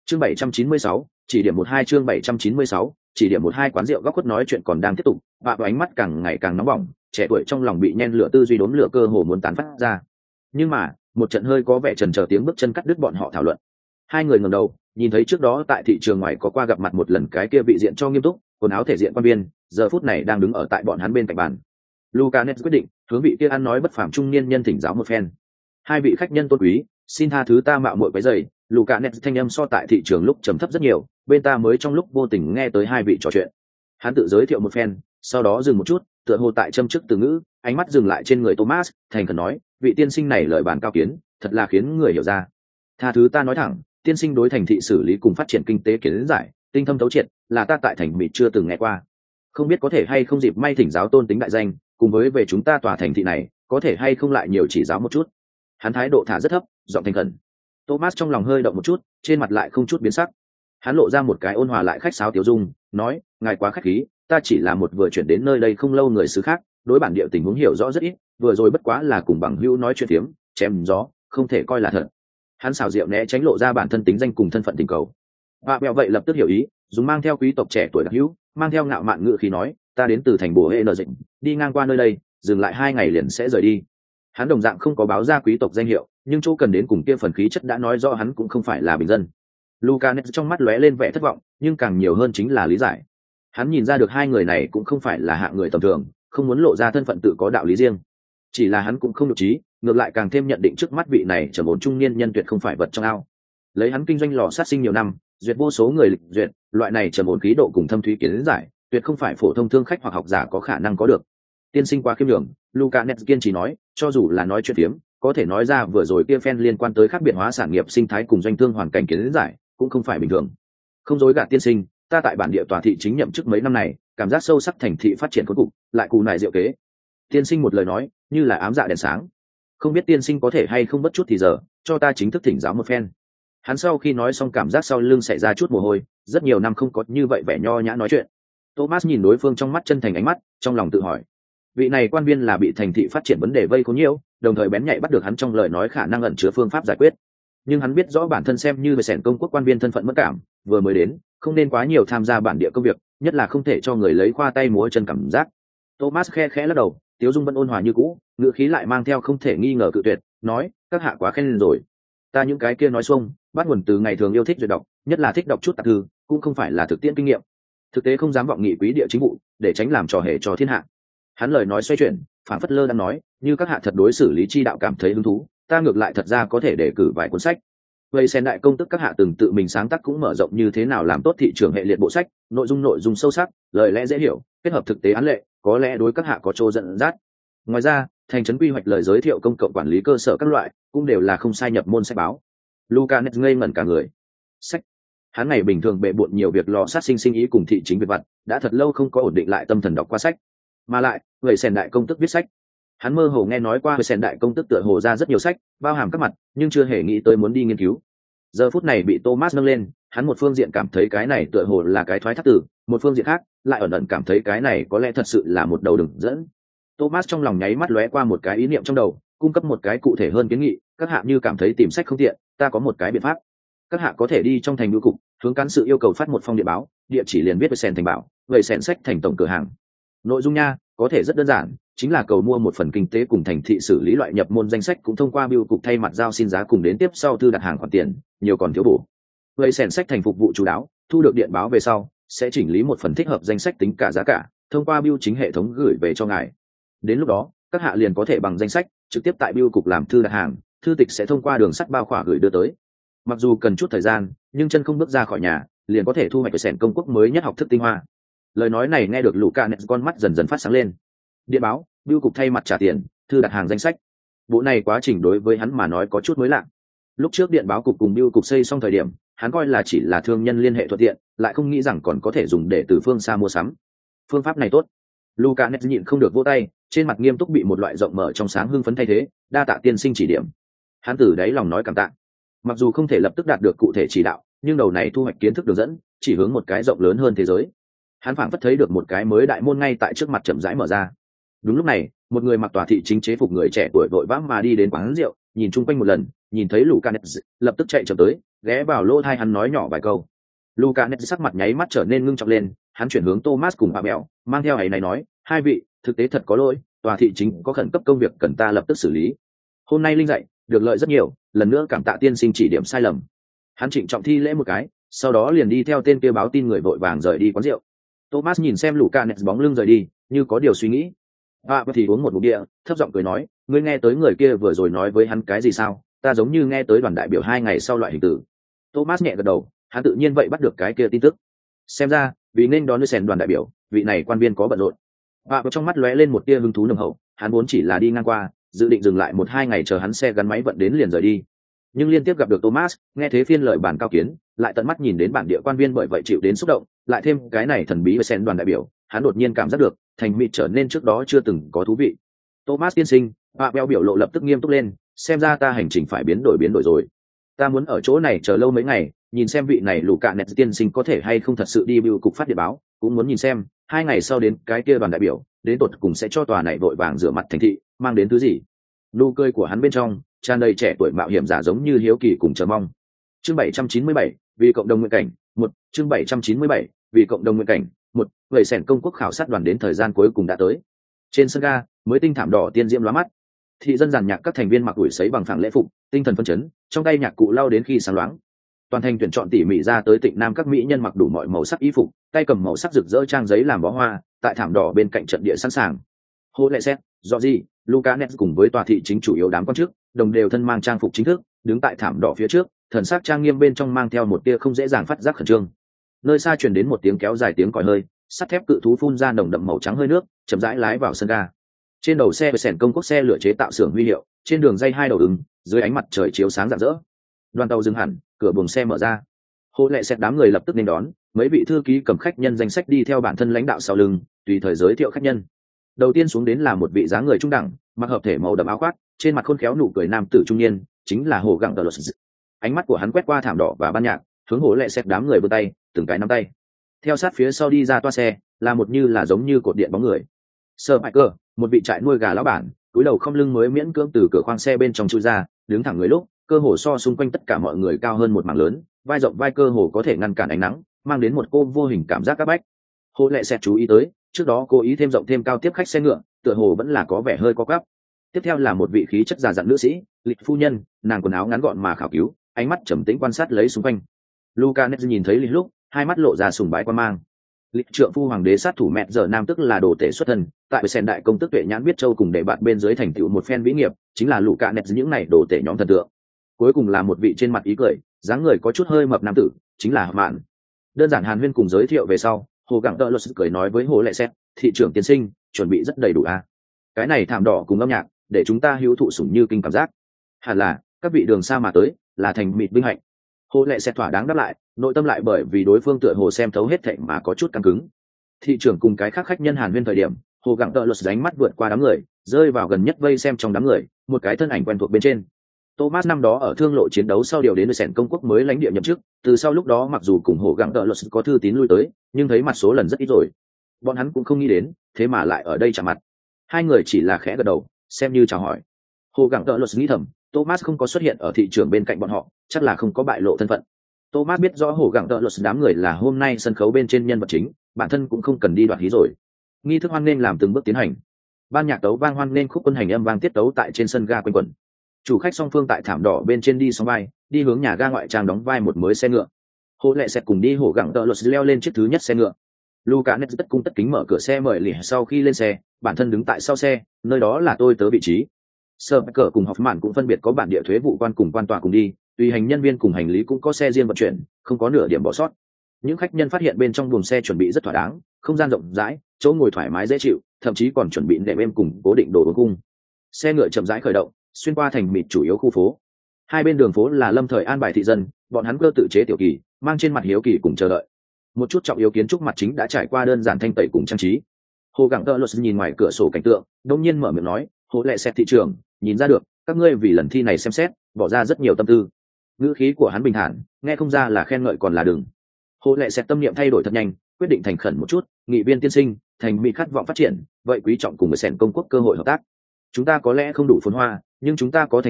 Chương 796, chỉ điểm 12 chương 796, chỉ điểm 12 quán rượu góc khuất nói chuyện còn đang tiếp tục, và ánh mắt càng ngày càng nóng bỏng, trẻ tuổi trong lòng bị nhen lửa tư duy đốm lửa cơ hồ muốn tán phát ra. Nhưng mà, một trận hơi có vẻ chần chờ tiếng bước chân cắt đứt bọn họ thảo luận. Hai người ngẩng đầu, nhìn thấy trước đó tại thị trường ngoài có qua gặp mặt một lần cái kia vị diện cho nghiêm túc, quần áo thể diện quan viên, giờ phút này đang đứng ở tại bọn hắn bên cạnh bàn. Lucanet quyết định hướng vị kia ăn nói bất phàm trung niên nhân thỉnh giáo một phen. Hai vị khách nhân tôn quý, xin tha thứ ta mạo muội quấy rầy. Lucanet thanh âm so tại thị trường lúc trầm thấp rất nhiều, bên ta mới trong lúc vô tình nghe tới hai vị trò chuyện. Hắn tự giới thiệu một phen, sau đó dừng một chút, tựa hồ tại châm chức từ ngữ, ánh mắt dừng lại trên người Thomas, thành khẩn nói, vị tiên sinh này lời bàn cao kiến, thật là khiến người hiểu ra. Tha thứ ta nói thẳng, tiên sinh đối thành thị xử lý cùng phát triển kinh tế kiến giải, tinh thâm thấu triệt, là ta tại thành mỹ chưa từng nghe qua. Không biết có thể hay không dịp may thỉnh giáo tôn tính đại danh, cùng với về chúng ta tòa thành thị này, có thể hay không lại nhiều chỉ giáo một chút. Hắn thái độ thả rất thấp, giọng thành khẩn. Thomas trong lòng hơi động một chút, trên mặt lại không chút biến sắc. Hắn lộ ra một cái ôn hòa lại khách sáo tiểu dung, nói, ngài quá khách khí, ta chỉ là một vừa chuyển đến nơi đây không lâu người xứ khác, đối bản địa tình huống hiểu rõ rất ít, vừa rồi bất quá là cùng bằng hữu nói chuyện phiếm, chém gió, không thể coi là thật. Hắn xảo diệu né tránh lộ ra bản thân tính danh cùng thân phận tình cầu. Và bèo vậy lập tức hiểu ý, dùng mang theo quý tộc trẻ tuổi đặc hữu, mang theo ngạo mạn ngữ khí nói, ta đến từ thành bồ hệ nợ dịch, đi ngang qua nơi đây, dừng lại 2 ngày liền sẽ rời đi. Hắn đồng dạng không có báo ra quý tộc danh hiệu, nhưng chỗ cần đến cùng kia phần khí chất đã nói rõ hắn cũng không phải là bình dân. Lucanet trong mắt lóe lên vẻ thất vọng, nhưng càng nhiều hơn chính là lý giải. Hắn nhìn ra được hai người này cũng không phải là hạng người tầm thường, không muốn lộ ra thân phận tự có đạo lý riêng. Chỉ là hắn cũng không nhục trí, ngược lại càng thêm nhận định trước mắt vị này trầm ổn trung niên nhân tuyệt không phải vật trong ao. Lấy hắn kinh doanh lò sát sinh nhiều năm, duyệt vô số người lịch duyệt, loại này trầm ổn khí độ cùng thâm thúy kiến giải, tuyệt không phải phổ thông thương khách hoặc học giả có khả năng có được. Tiên sinh quá khiêm nhường, Lucanet kiên trì nói, cho dù là nói chuyện phiếm, có thể nói ra vừa rồi kia phen liên quan tới khác biệt hóa sản nghiệp sinh thái cùng doanh thương hoàn cảnh kiến giải, cũng không phải bình thường. Không dối gạt tiên sinh, ta tại bản địa tòa thị chính nhậm chức mấy năm này, cảm giác sâu sắc thành thị phát triển cuối cùng, lại cù nải diệu kế. Tiên sinh một lời nói, như là ám dạ đèn sáng. Không biết tiên sinh có thể hay không bất chút thì giờ, cho ta chính thức thỉnh giáo một phen. Hắn sau khi nói xong cảm giác sau lưng xảy ra chút mồ hôi, rất nhiều năm không có như vậy vẻ nho nhã nói chuyện. Thomas nhìn đối phương trong mắt chân thành ánh mắt, trong lòng tự hỏi, vị này quan viên là bị thành thị phát triển vấn đề vây khốn nhiều, đồng thời bén nhạy bắt được hắn trong lời nói khả năng ẩn chứa phương pháp giải quyết. Nhưng hắn biết rõ bản thân xem như về sẻn công quốc quan viên thân phận mất cảm, vừa mới đến, không nên quá nhiều tham gia bản địa công việc, nhất là không thể cho người lấy khoa tay múa chân cảm giác. Thomas khe khẽ lắc đầu, tiếu dung vẫn ôn hòa như cũ, ngữ khí lại mang theo không thể nghi ngờ cự tuyệt, nói, các hạ quá khen rồi. Ta những cái kia nói xuông, bắt nguồn từ ngày thường yêu thích duyệt đọc, nhất là thích đọc chút tạp thư, cũng không phải là thực tiễn kinh nghiệm. Thực tế không dám vọng nghị quý địa chính vụ, để tránh làm trò hề cho thiên hạ. Hắn lời nói xoay chuyển, phản phất lơ đang nói, như các hạ thật đối xử lý chi đạo cảm thấy hứng thú, ta ngược lại thật ra có thể đề cử vài cuốn sách. Vậy sen đại công tức các hạ từng tự mình sáng tác cũng mở rộng như thế nào làm tốt thị trường hệ liệt bộ sách, nội dung sâu sắc, lời lẽ dễ hiểu, kết hợp thực tế án lệ, có lẽ đối các hạ có chỗ dẫn dắt. Ngoài ra, thành trấn quy hoạch lời giới thiệu công cộng quản lý cơ sở các loại, cũng đều là không sai nhập môn sách báo. Lucanet ngây ngẩn cả người. Sách. Hắn ngày bình thường bệ bội nhiều việc lò sát sinh ý cùng thị chính việc vặt, đã thật lâu không có ổn định lại tâm thần đọc qua sách. Mà lại, người sen đại công tức viết sách. Hắn mơ hồ nghe nói qua người sen đại công tức tựa hồ ra rất nhiều sách, bao hàm các mặt, nhưng chưa hề nghĩ tới muốn đi nghiên cứu. Giờ phút này bị Thomas nâng lên, hắn một phương diện cảm thấy cái này tựa hồ là cái thoái thác tử, một phương diện khác lại ẩn ẩn cảm thấy cái này có lẽ thật sự là một đầu đường dẫn. Thomas trong lòng nháy mắt lóe qua một cái ý niệm trong đầu, cung cấp một cái cụ thể hơn kiến nghị, các hạ như cảm thấy tìm sách không tiện, ta có một cái biện pháp. Các hạ có thể đi trong thành bưu cục, hướng cán sự yêu cầu phát một phong điện báo, địa chỉ liền viết với sen thành bảo, vậy sen sách thành tổng cửa hàng. Nội dung nha, có thể rất đơn giản, chính là cầu mua một phần kinh tế cùng thành thị xử lý loại nhập môn danh sách, cũng thông qua bưu cục thay mặt giao xin giá cùng đến tiếp sau thư đặt hàng khoản tiền, nhiều còn thiếu bổ. Vậy sen sách thành phục vụ chú đáo, thu được điện báo về sau, sẽ chỉnh lý một phần thích hợp danh sách tính cả giá cả, thông qua bưu chính hệ thống gửi về cho ngài. Đến lúc đó, các hạ liền có thể bằng danh sách trực tiếp tại bưu cục làm thư đặt hàng, thư tịch sẽ thông qua đường sắt bao khỏa gửi đưa tới. Mặc dù cần chút thời gian, nhưng chân không bước ra khỏi nhà, liền có thể thu hoạch được sẻn công quốc mới nhất học thức tinh hoa. Lời nói này nghe được Lucanet con mắt dần dần phát sáng lên. Điện báo, bưu cục thay mặt trả tiền, thư đặt hàng danh sách. Bộ này quá trình đối với hắn mà nói có chút mới lạ. Lúc trước điện báo cục cùng bưu cục xây xong thời điểm, hắn coi là chỉ là thương nhân liên hệ thuận tiện, lại không nghĩ rằng còn có thể dùng để từ phương xa mua sắm. Phương pháp này tốt. Lucanet nhịn không được vỗ tay, trên mặt nghiêm túc bị một loại rộng mở trong sáng hưng phấn thay thế, đa tạ tiên sinh chỉ điểm. Hắn từ đáy lòng nói cảm tạ. Mặc dù không thể lập tức đạt được cụ thể chỉ đạo, nhưng đầu này thu hoạch kiến thức đường dẫn, chỉ hướng một cái rộng lớn hơn thế giới. Hắn phảng phất thấy được một cái mới đại môn ngay tại trước mặt chậm rãi mở ra. Đúng lúc này, một người mặc tòa thị chính chế phục người trẻ tuổi vội vã mà đi đến quán rượu, nhìn chung quanh một lần, nhìn thấy Lucanes lập tức chạy chậm tới, ghé vào lỗ tai hắn nói nhỏ vài câu. Lucanes sắc mặt nháy mắt trở nên ngưng trọng lên, hắn chuyển hướng Thomas cùng Abel, mang theo ấy này nói, hai vị, thực tế thật có lỗi, tòa thị chính có khẩn cấp công việc cần ta lập tức xử lý. Hôm nay linh dạy được lợi rất nhiều, lần nữa cảm tạ tiên sinh chỉ điểm sai lầm. Hắn trịnh trọng thi lễ một cái, sau đó liền đi theo tên kia báo tin người vội vàng rời đi quán rượu. Thomas nhìn xem Lucanes bóng lưng rời đi, như có điều suy nghĩ. Thì uống một ngụm bia, thấp giọng cười nói, ngươi nghe tới người kia vừa rồi nói với hắn cái gì sao? Ta giống như nghe tới đoàn đại biểu 2 ngày sau loại hình tử. Thomas nhẹ gật đầu, hắn tự nhiên vậy bắt được cái kia tin tức. Xem ra, vì nên đón Lucien đoàn đại biểu, vị này quan viên có bận rộn. Trong mắt lóe lên một tia hứng thú nồng hậu, hắn vốn chỉ là đi ngang qua, dự định dừng lại 1-2 ngày chờ hắn xe gắn máy vận đến liền rời đi. Nhưng liên tiếp gặp được Thomas, nghe thế phiên lời bản cao kiến, lại tận mắt nhìn đến bản địa quan viên bởi vậy chịu đến xúc động, lại thêm cái này thần bí Lucien đoàn đại biểu, hắn đột nhiên cảm giác được, thành mịt trở nên trước đó chưa từng có thú vị. Thomas tiên sinh, Abel biểu lộ lập tức nghiêm túc lên, xem ra ta hành trình phải biến đổi rồi. Ta muốn ở chỗ này chờ lâu mấy ngày, nhìn xem vị này Lucanes tiên sinh có thể hay không thật sự đi bưu cục phát điện báo, cũng muốn nhìn xem 2 ngày sau đến cái kia đoàn đại biểu, đến tột cùng sẽ cho tòa này vội vàng rửa mặt thành thị, mang đến thứ gì. Nụ cười của hắn bên trong tràn đầy trẻ tuổi mạo hiểm giả giống như hiếu kỳ cùng chờ mong. Chương 797, vì cộng đồng nguyện cảnh, 1, chương 797, vì cộng đồng nguyện cảnh, 1, người sẻn công quốc khảo sát đoàn đến thời gian cuối cùng đã tới. Trên sân ga, mới tinh thảm đỏ tiên diễm lóa mắt. Thị dân giàn nhạc các thành viên mặc ủi sấy bằng phẳng lễ phục, tinh thần phấn chấn, trong tay nhạc cụ lao đến khi sáng loáng. Toàn thành tuyển chọn tỉ mỉ ra tới Tịnh Nam các mỹ nhân mặc đủ mọi màu sắc y phục, tay cầm màu sắc rực rỡ trang giấy làm bó hoa, tại thảm đỏ bên cạnh trận địa sẵn sàng. Hô lệ xét, Georgie, Lucanes cùng với tòa thị chính chủ yếu đám quan chức, đồng đều thân mang trang phục chính thức, đứng tại thảm đỏ phía trước, thần sắc trang nghiêm bên trong mang theo một tia không dễ dàng phát giác khẩn trương. Nơi xa truyền đến một tiếng kéo dài tiếng còi hơi, sắt thép cự thú phun ra nồng đậm màu trắng hơi nước, chậm rãi lái vào sân ga. Trên đầu xe sẻn công quốc xe lửa chế tạo xưởng huy hiệu, trên đường dây 2 đầu ứng, dưới ánh mặt trời chiếu sáng rạng rỡ. Đoàn tàu dừng hẳn, cửa buồng xe mở ra. Hồ lệ xét đám người lập tức nên đón, mấy vị thư ký cầm khách nhân danh sách đi theo bản thân lãnh đạo sau lưng, tùy thời giới thiệu khách nhân. Đầu tiên xuống đến là một vị dáng người trung đẳng, mặc hợp thể màu đậm áo khoác, trên mặt khôn khéo nụ cười nam tử trung niên, chính là Hồ Gặng Tờ Lột. Ánh mắt của hắn quét qua thảm đỏ và ban nhạc, hướng Hồ lệ xét đám người vươn tay, từng cái nắm tay. Theo sát phía sau đi ra toa xe, là một như là giống như cột điện bóng người. Sir Michael, một vị trại nuôi gà lão bản, cúi đầu không lưng mới miễn cưỡng từ cửa khoang xe bên trong chui ra, đứng thẳng người lúc, cơ hồ so xung quanh tất cả mọi người cao hơn một mảng lớn, vai rộng vai cơ hồ có thể ngăn cản ánh nắng, mang đến một cô vô hình cảm giác áp bách. Hồ lệ sẽ chú ý tới, trước đó cố ý thêm rộng thêm cao tiếp khách xe ngựa, tựa hồ vẫn là có vẻ hơi có quắp. Tiếp theo là một vị khí chất già dặn nữ sĩ, lịch phu nhân, nàng quần áo ngắn gọn mà khảo cứu, ánh mắt trầm tĩnh quan sát lấy xung quanh. Lucanes nhìn thấy lịch lúc, hai mắt lộ ra sùng bái quan mang. Lịch trượng phu hoàng đế sát thủ mẹ giờ nam tức là đồ tể xuất thân, tại sen đại công tức tuệ nhãn biết châu cùng để bạn bên dưới thành tựu một phen vĩ nghiệp, chính là Lucanes những này đồ tể nhóm thần tượng. Cuối cùng là một vị trên mặt ý cười, dáng người có chút hơi mập nam tử, chính là Mạn. Đơn giản hàn huyên cùng giới thiệu về sau, Hồ Gặng Tợ Lột cười nói với Hồ Lệ Xét, thị trưởng tiên sinh, chuẩn bị rất đầy đủ à? Cái này thảm đỏ cùng âm nhạc, để chúng ta hữu thụ sủng như kinh cảm giác. Hẳn là các vị đường xa mà tới, là thành mịt vinh hạnh. Hồ Lệ Xét thỏa đáng đáp lại, nội tâm lại bởi vì đối phương tựa hồ xem thấu hết thảy mà có chút căng cứng. Thị trưởng cùng cái khác khách nhân hàn huyên thời điểm, Hồ Gặng Tợ Lột ánh mắt vượt qua đám người, rơi vào gần nhất vây xem trong đám người, một cái thân ảnh quen thuộc bên trên. Thomas năm đó ở thương lộ chiến đấu sau điều đến sẻn công quốc mới lãnh địa nhậm chức, từ sau lúc đó mặc dù cùng Hồ Gặng Tợ Lột có thư tín lui tới, nhưng thấy mặt số lần rất ít rồi. Bọn hắn cũng không nghĩ đến, thế mà lại ở đây chạm mặt. Hai người chỉ là khẽ gật đầu, xem như chào hỏi. Hồ Gặng Tợ Lột nghĩ thầm, Thomas không có xuất hiện ở thị trường bên cạnh bọn họ, chắc là không có bại lộ thân phận. Thomas biết rõ Hồ Gặng Tợ Lột đám người là hôm nay sân khấu bên trên nhân vật chính, bản thân cũng không cần đi đoạt hí rồi. Nghi thức hoan nghênh làm từng bước tiến hành. Ban nhạc tấu vang hoan nghênh khúc quân hành âm vang tiết tấu tại trên sân ga quanh quẩn. Chủ khách song phương tại thảm đỏ bên trên đi song vai, đi hướng nhà ga ngoại trang đóng vai một mới xe ngựa. Hồ Lệ Sẹt cùng đi Hồ Gặng Tợ Lột leo lên chiếc thứ nhất xe ngựa. Lucanes tất cung tất kính mở cửa xe mời lì sau khi lên xe, bản thân đứng tại sau xe, nơi đó là tôi tớ vị trí. Sir Becker cùng Hoffman cũng phân biệt có bản địa thuế vụ quan cùng quan tòa cùng đi, tùy hành nhân viên cùng hành lý cũng có xe riêng vận chuyển, không có nửa điểm bỏ sót. Những khách nhân phát hiện bên trong buồng xe chuẩn bị rất thỏa đáng, không gian rộng rãi, chỗ ngồi thoải mái dễ chịu, thậm chí còn chuẩn bị nệm êm cùng cố định đồ uống cung. Xe ngựa chậm rãi khởi động, xuyên qua thành mịt chủ yếu khu phố. Hai bên đường phố là lâm thời an bài thị dân, bọn hắn cơ tự chế tiểu kỳ, mang trên mặt hiếu kỳ cùng chờ đợi. Một chút trọng yếu kiến trúc mặt chính đã trải qua đơn giản thanh tẩy cùng trang trí. Hồ Gặng Tợ Lột nhìn ngoài cửa sổ cảnh tượng, đột nhiên mở miệng nói, Hồ Lệ Sẹt thị trường, nhìn ra được, các ngươi vì lần thi này xem xét, bỏ ra rất nhiều tâm tư. Ngữ khí của hắn bình thản, nghe không ra là khen ngợi còn là đừng. Hồ Lệ Sẹt tâm niệm thay đổi thật nhanh, quyết định thành khẩn một chút, nghị viên tiên sinh, thành mỹ khát vọng phát triển, vậy quý trọng cùng với sẻn công quốc cơ hội hợp tác. Chúng ta có lẽ không đủ phồn hoa, nhưng chúng ta có thành ý,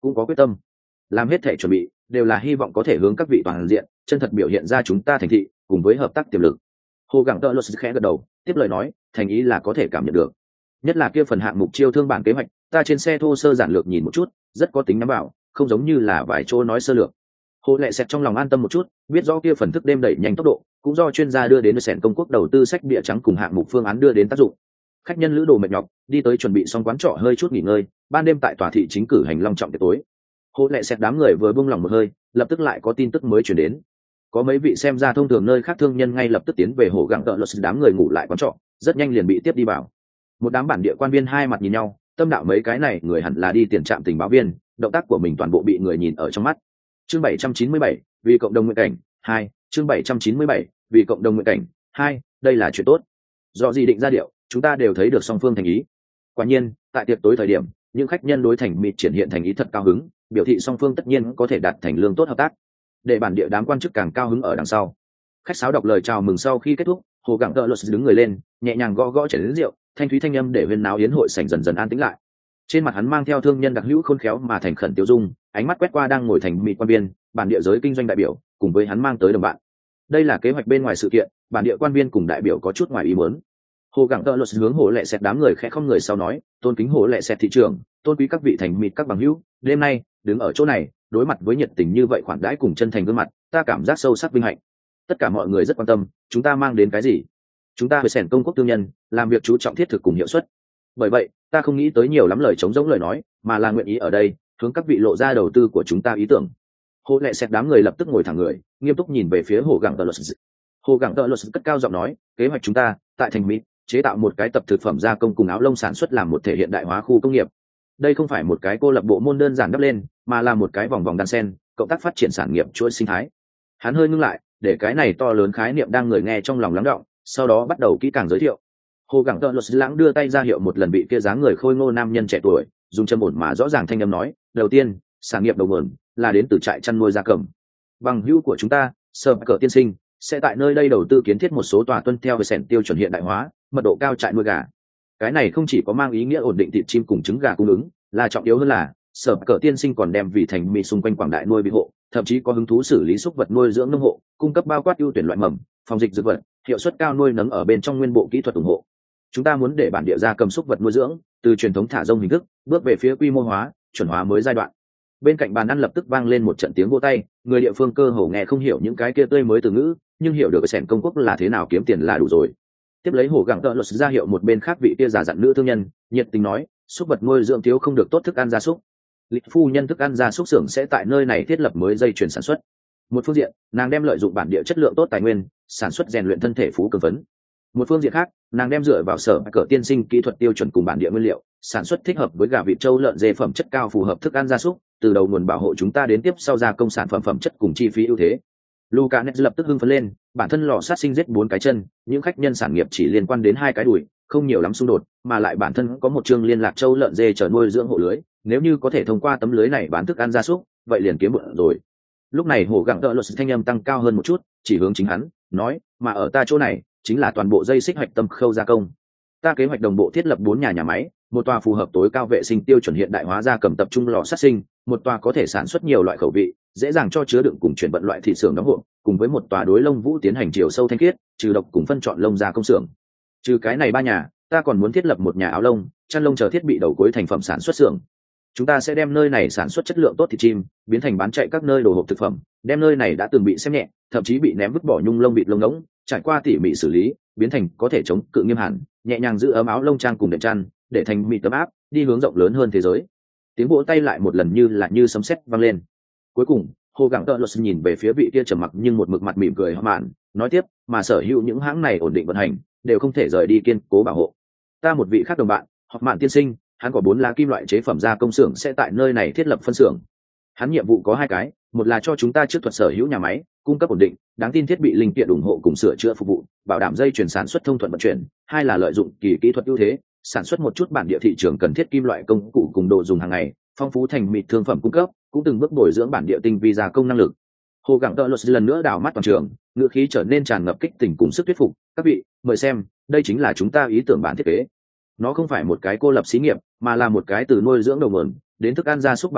cũng có quyết tâm. Làm hết thể chuẩn bị đều là hy vọng có thể hướng các vị toàn diện chân thật biểu hiện ra chúng ta thành thị cùng với hợp tác tiềm lực. Hồ Gẳng Tợ Luật khẽ gật đầu, tiếp lời nói, thành ý là có thể cảm nhận được. Nhất là kia phần hạng mục chiêu thương bản kế hoạch, ta trên xe thô sơ giản lược nhìn một chút, rất có tính nắm bảo, không giống như là vài chỗ nói sơ lược. Hồ Lệ Sẹt trong lòng an tâm một chút, biết rõ kia phần thức đêm đẩy nhanh tốc độ, cũng do chuyên gia đưa đến sẻn công quốc đầu tư sách địa trắng cùng hạng mục phương án đưa đến tác dụng. Khách nhân lữ đồ mệt nhọc, đi tới chuẩn bị xong quán trọ hơi chút nghỉ ngơi, ban đêm tại tòa thị chính cử hành long trọng tiệc tối. Hồ Lệ Sẹt đám người vừa buông lòng một hơi, lập tức lại có tin tức mới truyền đến. Có mấy vị xem ra thông thường nơi khác thương nhân ngay lập tức tiến về Hồ Gẳng Tợ Luật, đám người ngủ lại quán trọ, rất nhanh liền bị tiếp đi vào. Một đám bản địa quan viên hai mặt nhìn nhau, tâm đạo mấy cái này người hẳn là đi tiền trạm tình báo viên, động tác của mình toàn bộ bị người nhìn ở trong mắt. Chương 797, vì cộng đồng nguyện cảnh 2, chương 797, vì cộng đồng nguyện cảnh 2, đây là chuyện tốt. Do gì định ra điệu, chúng ta đều thấy được song phương thành ý. Quả nhiên, tại tiệc tối thời điểm, những khách nhân đối thành mịt triển hiện thành ý thật cao hứng, biểu thị song phương tất nhiên có thể đạt thành lương tốt hợp tác. Để bản địa đám quan chức càng cao hứng ở đằng sau. Khách sáo đọc lời chào mừng sau khi kết thúc, Hồ Gẳng Tợ Luật đứng người lên, nhẹ nhàng gõ gõ chén lớn rượu, thanh thúy thanh âm để huyên náo yến hội sảnh dần dần an tĩnh lại. Trên mặt hắn mang theo thương nhân đặc hữu khôn khéo mà thành khẩn tiêu dung, ánh mắt quét qua đang ngồi thành mịt quan viên, bản địa giới kinh doanh đại biểu, cùng với hắn mang tới đồng bạn. Đây là kế hoạch bên ngoài sự kiện, bản địa quan viên cùng đại biểu có chút ngoài ý muốn. Hồ Gẳng Tợ Luật hướng Hồ Lệ Sẹt đám người khẽ không người sau nói, tôn kính Hồ Lệ Sẹt thị trưởng, tôn quý các vị thành mịt các bằng hữu, đêm nay đứng ở chỗ này, đối mặt với nhiệt tình như vậy khoản đãi cùng chân thành gương mặt, ta cảm giác sâu sắc vinh hạnh. Tất cả mọi người rất quan tâm, chúng ta mang đến cái gì? Chúng ta với sẻn công quốc tư nhân, làm việc chú trọng thiết thực cùng hiệu suất. Bởi vậy, ta không nghĩ tới nhiều lắm lời chống giống lời nói, mà là nguyện ý ở đây hướng các vị lộ ra đầu tư của chúng ta ý tưởng. Hồ Lệ Sẹt đám người lập tức ngồi thẳng người, nghiêm túc nhìn về phía Hồ Gẳng Tợ Luật. Hồ Gẳng Tợ Luật cất cao giọng nói, kế hoạch chúng ta tại thành Mỹ chế tạo một cái tập thực phẩm gia công cùng áo lông sản xuất làm một thể hiện đại hóa khu công nghiệp. Đây không phải một cái cô lập bộ môn đơn giản đắp lên, mà là một cái vòng vòng đan sen, cộng tác phát triển sản nghiệp chuỗi sinh thái. Hắn hơi ngưng lại, để cái này to lớn khái niệm đang người nghe trong lòng lắng đọng, sau đó bắt đầu kỹ càng giới thiệu. Hồ Gẳng Tợ Luật lãng đưa tay ra hiệu một lần, bị kia dáng người khôi ngô nam nhân trẻ tuổi dùng trầm ổn mà rõ ràng thanh âm nói, đầu tiên, sản nghiệp đầu nguồn là đến từ trại chăn nuôi gia cầm. Bằng hữu của chúng ta, Sở Cờ tiên sinh, sẽ tại nơi đây đầu tư kiến thiết một số tòa tuân theo về sẻn tiêu chuẩn hiện đại hóa, mật độ cao trại nuôi gà. Cái này không chỉ có mang ý nghĩa ổn định thịt chim cùng trứng gà cung ứng, là trọng yếu hơn là Sở Cờ tiên sinh còn đem vì thành mỹ xung quanh quảng đại nuôi bị hộ, thậm chí có hứng thú xử lý súc vật nuôi dưỡng nông hộ, cung cấp bao quát ưu tuyển loại mầm, phòng dịch dược vật, hiệu suất cao nuôi nấng ở bên trong nguyên bộ kỹ thuật ủng hộ. Chúng ta muốn để bản địa gia cầm súc vật nuôi dưỡng từ truyền thống thả rông hình thức bước về phía quy mô hóa, chuẩn hóa mới giai đoạn. Bên cạnh bàn ăn lập tức vang lên một trận tiếng vỗ tay, người địa phương cơ hồ nghe không hiểu những cái kia tươi mới từ ngữ, nhưng hiểu được sẻn công quốc là thế nào kiếm tiền là đủ rồi. Tiếp lấy Hồ Gẳng Tợ Luật ra hiệu một bên khác vị kia giả dặn nữ thương nhân, nhiệt tình nói, súc vật nuôi dưỡng thiếu không được tốt thức ăn gia súc. Lịch phu nhân thức ăn gia súc xưởng sẽ tại nơi này thiết lập mới dây chuyền sản xuất. Một phương diện, nàng đem lợi dụng bản địa chất lượng tốt tài nguyên, sản xuất rèn luyện thân thể phú cường phấn. Một phương diện khác, nàng đem dựa vào Sở Cờ tiên sinh kỹ thuật tiêu chuẩn cùng bản địa nguyên liệu, sản xuất thích hợp với gà vịt trâu lợn dê phẩm chất cao phù hợp thức ăn gia súc, từ đầu nguồn bảo hộ chúng ta đến tiếp sau gia công sản phẩm phẩm chất cùng chi phí ưu thế. Lucanet lập tức hưng phấn lên, bản thân lò sát sinh giết 4 cái chân, những khách nhân sản nghiệp chỉ liên quan đến 2 cái đùi, không nhiều lắm xung đột, mà lại bản thân có một chương liên lạc trâu lợn dê chờ nuôi dưỡng hộ lưới, nếu như có thể thông qua tấm lưới này bán thức ăn gia súc, vậy liền kiếm bộn rồi. Lúc này Hồ Gẳng Tợ Luật thanh âm tăng cao hơn một chút, chỉ hướng chính hắn, nói, mà ở ta chỗ này, chính là toàn bộ dây xích hạch tâm khâu gia công. Ta kế hoạch đồng bộ thiết lập 4 nhà máy, một tòa phù hợp tối cao vệ sinh tiêu chuẩn hiện đại hóa gia cầm tập trung lò sát sinh, một tòa có thể sản xuất nhiều loại khẩu vị, dễ dàng cho chứa đựng cùng chuyển vận loại thịt xưởng đóng hộp, cùng với một tòa đối lông vũ tiến hành chiều sâu thanh khiết, trừ độc cùng phân chọn lông gia công xưởng. Trừ cái này 3 nhà, ta còn muốn thiết lập một nhà áo lông, chăn lông chờ thiết bị đầu cuối thành phẩm sản xuất xưởng. Chúng ta sẽ đem nơi này sản xuất chất lượng tốt thịt chim, biến thành bán chạy các nơi đồ hộp thực phẩm, đem nơi này đã từng bị xem nhẹ, thậm chí bị ném vứt bỏ nhung lông vịt lông ngỗng, trải qua tỉ mỉ xử lý, biến thành có thể chống cự nghiêm hàn, nhẹ nhàng giữ ấm áo lông trang cùng đệm chăn, để thành mịt tấm áp, đi hướng rộng lớn hơn thế giới. Tiếng vỗ tay lại một lần như sấm sét vang lên. Cuối cùng, Hồ Gẳng Tợ Luật nhìn về phía vị kia trầm mặc nhưng một mực mặt mỉm cười hớm mạn, nói tiếp, mà sở hữu những hãng này ổn định vận hành, đều không thể rời đi kiên cố bảo hộ. Ta một vị khác đồng bạn, Họp Mạn tiên sinh, hắn có 4 lá kim loại chế phẩm gia công xưởng sẽ tại nơi này thiết lập phân xưởng. Hắn nhiệm vụ có 2 cái, một là cho chúng ta trước thuật sở hữu nhà máy, cung cấp ổn định, đáng tin thiết bị linh kiện ủng hộ cùng sửa chữa phục vụ, bảo đảm dây chuyển sản xuất thông thuận vận chuyển, 2 là lợi dụng kỹ thuật ưu thế, sản xuất một chút bản địa thị trường cần thiết kim loại công cụ cùng đồ dùng hàng ngày, phong phú thành mịt thương phẩm cung cấp, cũng từng bước bồi dưỡng bản địa tinh vi gia công năng lực. Hồ Gẳng Tợ Luật lần nữa đảo mắt toàn trường, ngữ khí trở nên tràn ngập kích tình cùng sức thuyết phục, các vị, mời xem, đây chính là chúng ta ý tưởng bản thiết kế. Nó không phải một cái cô lập xí nghiệp, mà là một cái từ nuôi dưỡng đầu nguồn đến thức ăn gia súc bảo hộ,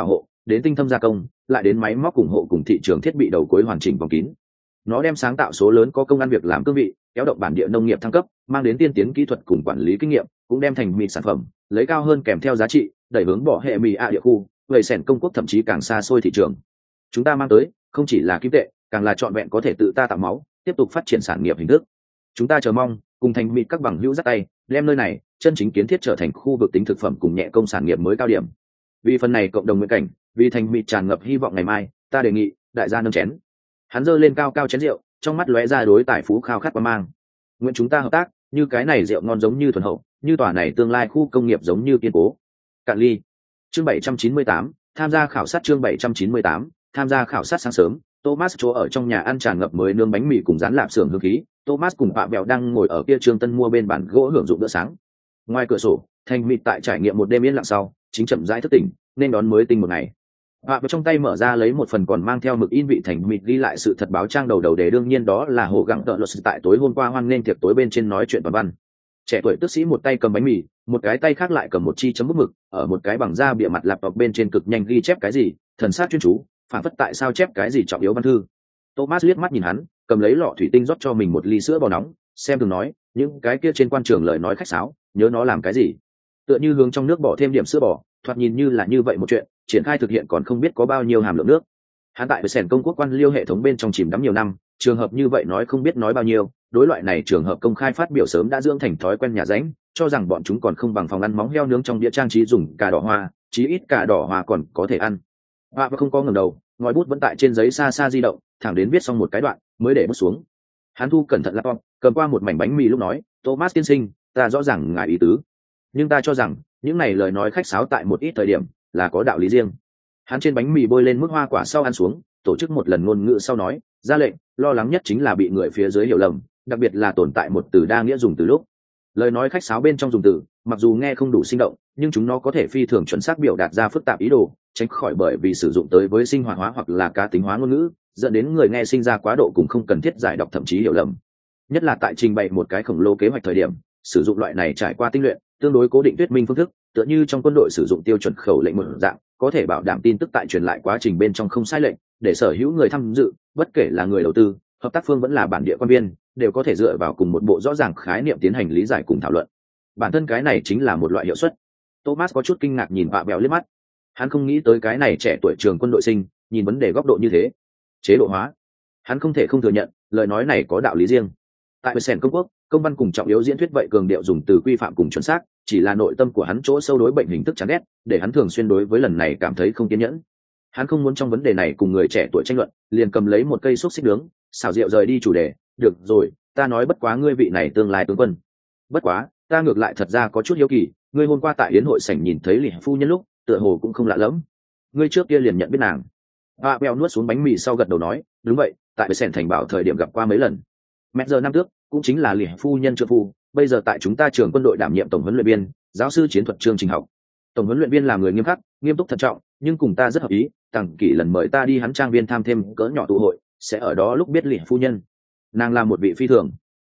đến tinh thâm gia công, lại đến máy móc ủng hộ cùng thị trường thiết bị đầu cuối hoàn chỉnh vòng kín. Nó đem sáng tạo số lớn có công ăn việc làm cương vị, kéo động bản địa nông nghiệp thăng cấp, mang đến tiên tiến kỹ thuật cùng quản lý kinh nghiệm, cũng đem thành mì sản phẩm lấy cao hơn kèm theo giá trị, đẩy hướng bỏ hệ mì địa khu, vậy sẻn công quốc thậm chí càng xa xôi thị trường. Chúng ta mang tới không chỉ là kim tệ, càng là trọn vẹn có thể tự ta tạo máu, tiếp tục phát triển sản nghiệp hình thức. Chúng ta chờ mong cùng thành mì các bằng hữu dắt tay, đem nơi này chân chính kiến thiết trở thành khu vực tính thực phẩm cùng nhẹ công sản nghiệp mới cao điểm. Vì phần này cộng đồng nguyện cảnh, vì thành mì tràn ngập hy vọng ngày mai, ta đề nghị đại gia nâng chén. Hắn giơ lên cao cao chén rượu, trong mắt lóe ra đối tài phú khao khát qua mang. Nguyện chúng ta hợp tác, như cái này rượu ngon giống như thuần hậu, như tòa này tương lai khu công nghiệp giống như kiên cố. Cạn ly. Chương 798, tham gia khảo sát. Chương 798, tham gia khảo sát. Sáng sớm, Thomas chỗ ở trong nhà ăn tràn ngập mới nướng bánh mì cùng rán lạp xưởng hương khí. Thomas cùng Phạm Bèo đang ngồi ở kia Trương Tân mua bên bàn gỗ hưởng dụng bữa sáng. Ngoài cửa sổ, Thành Mịt tại trải nghiệm một đêm yên lặng sau, chính chậm rãi thức tỉnh, nên đón mới tinh một ngày. Phạm Bèo trong tay mở ra lấy một phần còn mang theo mực in vị Thành Mịt ghi lại sự thật báo trang đầu để đương nhiên đó là Hồ Gặng Tợ Luật tại tối hôm qua hoan nghênh tiệc tối bên trên nói chuyện toàn văn. Trẻ tuổi tước sĩ một tay cầm bánh mì, một cái tay khác lại cầm một chi chấm bút mực, ở một cái bằng da bìa mặt laptop bên trên cực nhanh ghi chép cái gì, thần sát chuyên chú, phản phất tại sao chép cái gì trọng yếu văn thư. Thomas liếc mắt nhìn hắn, cầm lấy lọ thủy tinh rót cho mình một ly sữa bò nóng, xem thường nói, những cái kia trên quan trường lời nói khách sáo, nhớ nó làm cái gì? Tựa như hướng trong nước bỏ thêm điểm sữa bò, thoạt nhìn như là như vậy một chuyện, triển khai thực hiện còn không biết có bao nhiêu hàm lượng nước. Hắn tại sẻn công quốc quan liêu hệ thống bên trong chìm đắm nhiều năm, trường hợp như vậy nói không biết nói bao nhiêu, đối loại này trường hợp công khai phát biểu sớm đã dưỡng thành thói quen nhà ránh, cho rằng bọn chúng còn không bằng phòng ăn móng heo nướng trong đĩa trang trí dùng cà đỏ hoa, chí ít cà đỏ hoa còn có thể ăn. Hoa và không có ngẩng đầu, ngòi bút vẫn tại trên giấy xa xa di động, thẳng đến viết xong một cái đoạn mới để bút xuống. Hắn thu cẩn thận laptop, cầm qua một mảnh bánh mì lúc nói, Thomas tiên sinh, ta rõ ràng ngài ý tứ, nhưng ta cho rằng những này lời nói khách sáo tại một ít thời điểm là có đạo lý riêng. Hắn trên bánh mì bôi lên mức hoa quả sau ăn xuống, tổ chức một lần ngôn ngữ sau nói, ra lệnh, lo lắng nhất chính là bị người phía dưới hiểu lầm, đặc biệt là tồn tại một từ đa nghĩa dùng từ lúc. Lời nói khách sáo bên trong dùng từ, mặc dù nghe không đủ sinh động, nhưng chúng nó có thể phi thường chuẩn xác biểu đạt ra phức tạp ý đồ, tránh khỏi bởi vì sử dụng tới với sinh hoạt hóa hoặc là cá tính hóa ngôn ngữ, dẫn đến người nghe sinh ra quá độ cùng không cần thiết giải đọc thậm chí hiểu lầm. Nhất là tại trình bày một cái khổng lồ kế hoạch thời điểm, sử dụng loại này trải qua tinh luyện, tương đối cố định thuyết minh phương thức, tựa như trong quân đội sử dụng tiêu chuẩn khẩu lệnh một dạng, có thể bảo đảm tin tức tại truyền lại quá trình bên trong không sai lệch, để sở hữu người tham dự, bất kể là người đầu tư, hợp tác phương vẫn là bản địa quan viên, đều có thể dựa vào cùng một bộ rõ ràng khái niệm tiến hành lý giải cùng thảo luận. Bản thân cái này chính là một loại hiệu suất. Thomas có chút kinh ngạc nhìn Vạ Bèo liếc mắt. Hắn không nghĩ tới cái này trẻ tuổi trường quân đội sinh, nhìn vấn đề góc độ như thế. Chế độ hóa. Hắn không thể không thừa nhận, lời nói này có đạo lý riêng. Tại sẻn công quốc, công văn cùng trọng yếu diễn thuyết vậy cường điệu dùng từ quy phạm cùng chuẩn xác, chỉ là nội tâm của hắn chỗ sâu đối bệnh hình thức chán ghét, để hắn thường xuyên đối với lần này cảm thấy không kiên nhẫn. Hắn không muốn trong vấn đề này cùng người trẻ tuổi tranh luận, liền cầm lấy một cây xúc xích nướng, xào rượu rời đi chủ đề. Được rồi, ta nói bất quá ngươi vị này tương lai tướng quân. Bất quá, ta ngược lại thật ra có chút hiếu kỳ, ngươi hôm qua tại yến hội sảnh nhìn thấy Lý phu nhân lúc, tựa hồ cũng không lạ lẫm. Ngươi trước kia liền nhận biết nàng. Vạ Bèo nuốt xuống bánh mì sau gật đầu nói, đúng vậy, tại sẻn thành bảo thời điểm gặp qua mấy lần. Mẹ giờ năm trước, cũng chính là Lý phu nhân trợ phu, bây giờ tại chúng ta trường quân đội đảm nhiệm tổng huấn luyện viên, giáo sư chiến thuật chương trình học. Tổng huấn luyện viên là người nghiêm khắc, nghiêm túc thận trọng, nhưng cùng ta rất hợp ý, Tằng Kỷ lần mời ta đi hắn trang viên tham thêm cỡ nhỏ tụ hội, sẽ ở đó lúc biết Lý phu nhân. Nàng là một vị phi thường,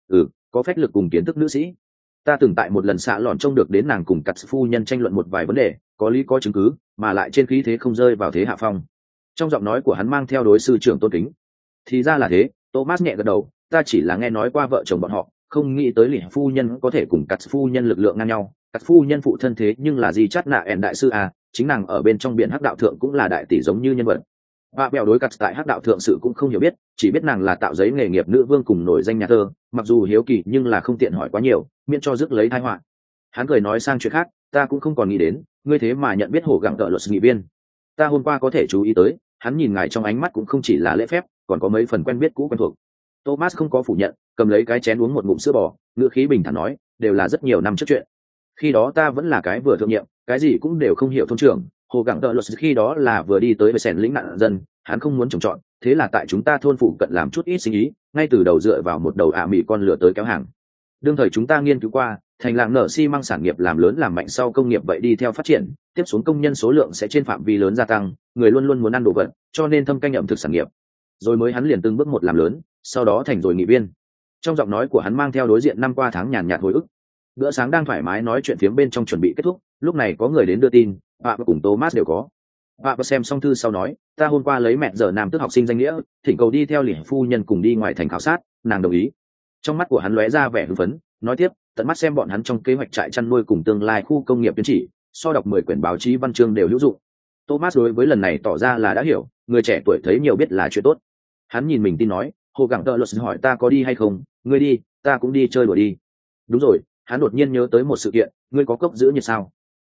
có phách lực cùng kiến thức nữ sĩ. Ta từng tại một lần xạ lòn trông được đến nàng cùng cặt phu nhân tranh luận một vài vấn đề, có lý có chứng cứ, mà lại trên khí thế không rơi vào thế hạ phong. Trong giọng nói của hắn mang theo đối sư trưởng tôn kính. Thì ra là thế, Thomas nhẹ gật đầu, ta chỉ là nghe nói qua vợ chồng bọn họ, không nghĩ tới Lý phu nhân có thể cùng cặt phu nhân lực lượng ngang nhau. Cặt phu nhân phụ thân thế nhưng là gì chát nạ ẻn đại sư à, chính nàng ở bên trong biển hắc đạo thượng cũng là đại tỷ giống như nhân vật. Và bèo đối cặt tại hắc đạo thượng sự cũng không hiểu biết, chỉ biết nàng là tạo giấy nghề nghiệp nữ vương cùng nổi danh nhà thơ, mặc dù hiếu kỳ nhưng là không tiện hỏi quá nhiều, miễn cho rước lấy tai họa. Hắn cười nói sang chuyện khác, ta cũng không còn nghĩ đến, ngươi thế mà nhận biết Hổ Gặng Tợ Luật nghị viên. Ta hôm qua có thể chú ý tới, hắn nhìn ngài trong ánh mắt cũng không chỉ là lễ phép, còn có mấy phần quen biết cũ quen thuộc. Thomas không có phủ nhận, cầm lấy cái chén uống một ngụm sữa bò, ngữ khí bình thản nói, đều là rất nhiều năm trước chuyện. Khi đó ta vẫn là cái vừa thượng nhiệm, cái gì cũng đều không hiểu thôn trưởng. Hồ Gặng Tợ Luật khi đó là vừa đi tới với sẻn lĩnh nạn dân, hắn không muốn trồng trọt, thế là tại chúng ta thôn phụ cận làm chút ít sinh ý, ngay từ đầu dựa vào một đầu mì con lửa tới kéo hàng. Đương thời chúng ta nghiên cứu qua, thành làng nở xi măng sản nghiệp làm lớn làm mạnh sau công nghiệp vậy đi theo phát triển, tiếp xuống công nhân số lượng sẽ trên phạm vi lớn gia tăng, người luôn luôn muốn ăn đồ vật, cho nên thâm canh ẩm thực sản nghiệp. Rồi mới hắn liền từng bước một làm lớn, sau đó thành rồi nghị viên. Trong giọng nói của hắn mang theo đối diện năm qua tháng nhàn nhạt hồi ức. Bữa sáng đang thoải mái nói chuyện phiếm bên trong chuẩn bị kết thúc, lúc này có người đến đưa tin, và cùng Thomas đều có. Và xem xong thư sau nói, ta hôm qua lấy mẹ giờ nam tức học sinh danh nghĩa, thỉnh cầu đi theo liền phu nhân cùng đi ngoài thành khảo sát, nàng đồng ý. Trong mắt của hắn lóe ra vẻ hưng phấn, nói tiếp, tận mắt xem bọn hắn trong kế hoạch trại chăn nuôi cùng tương lai khu công nghiệp tiến chỉ, so đọc 10 quyển báo chí văn chương đều hữu dụng. Thomas đối với lần này tỏ ra là đã hiểu, người trẻ tuổi thấy nhiều biết là chuyện tốt. Hắn nhìn mình tin nói, hồ gặng tợ luật hỏi ta có đi hay không, ngươi đi, ta cũng đi chơi đùa đi. Đúng rồi, hắn đột nhiên nhớ tới một sự kiện, ngươi có cốc giữ nhiệt sao?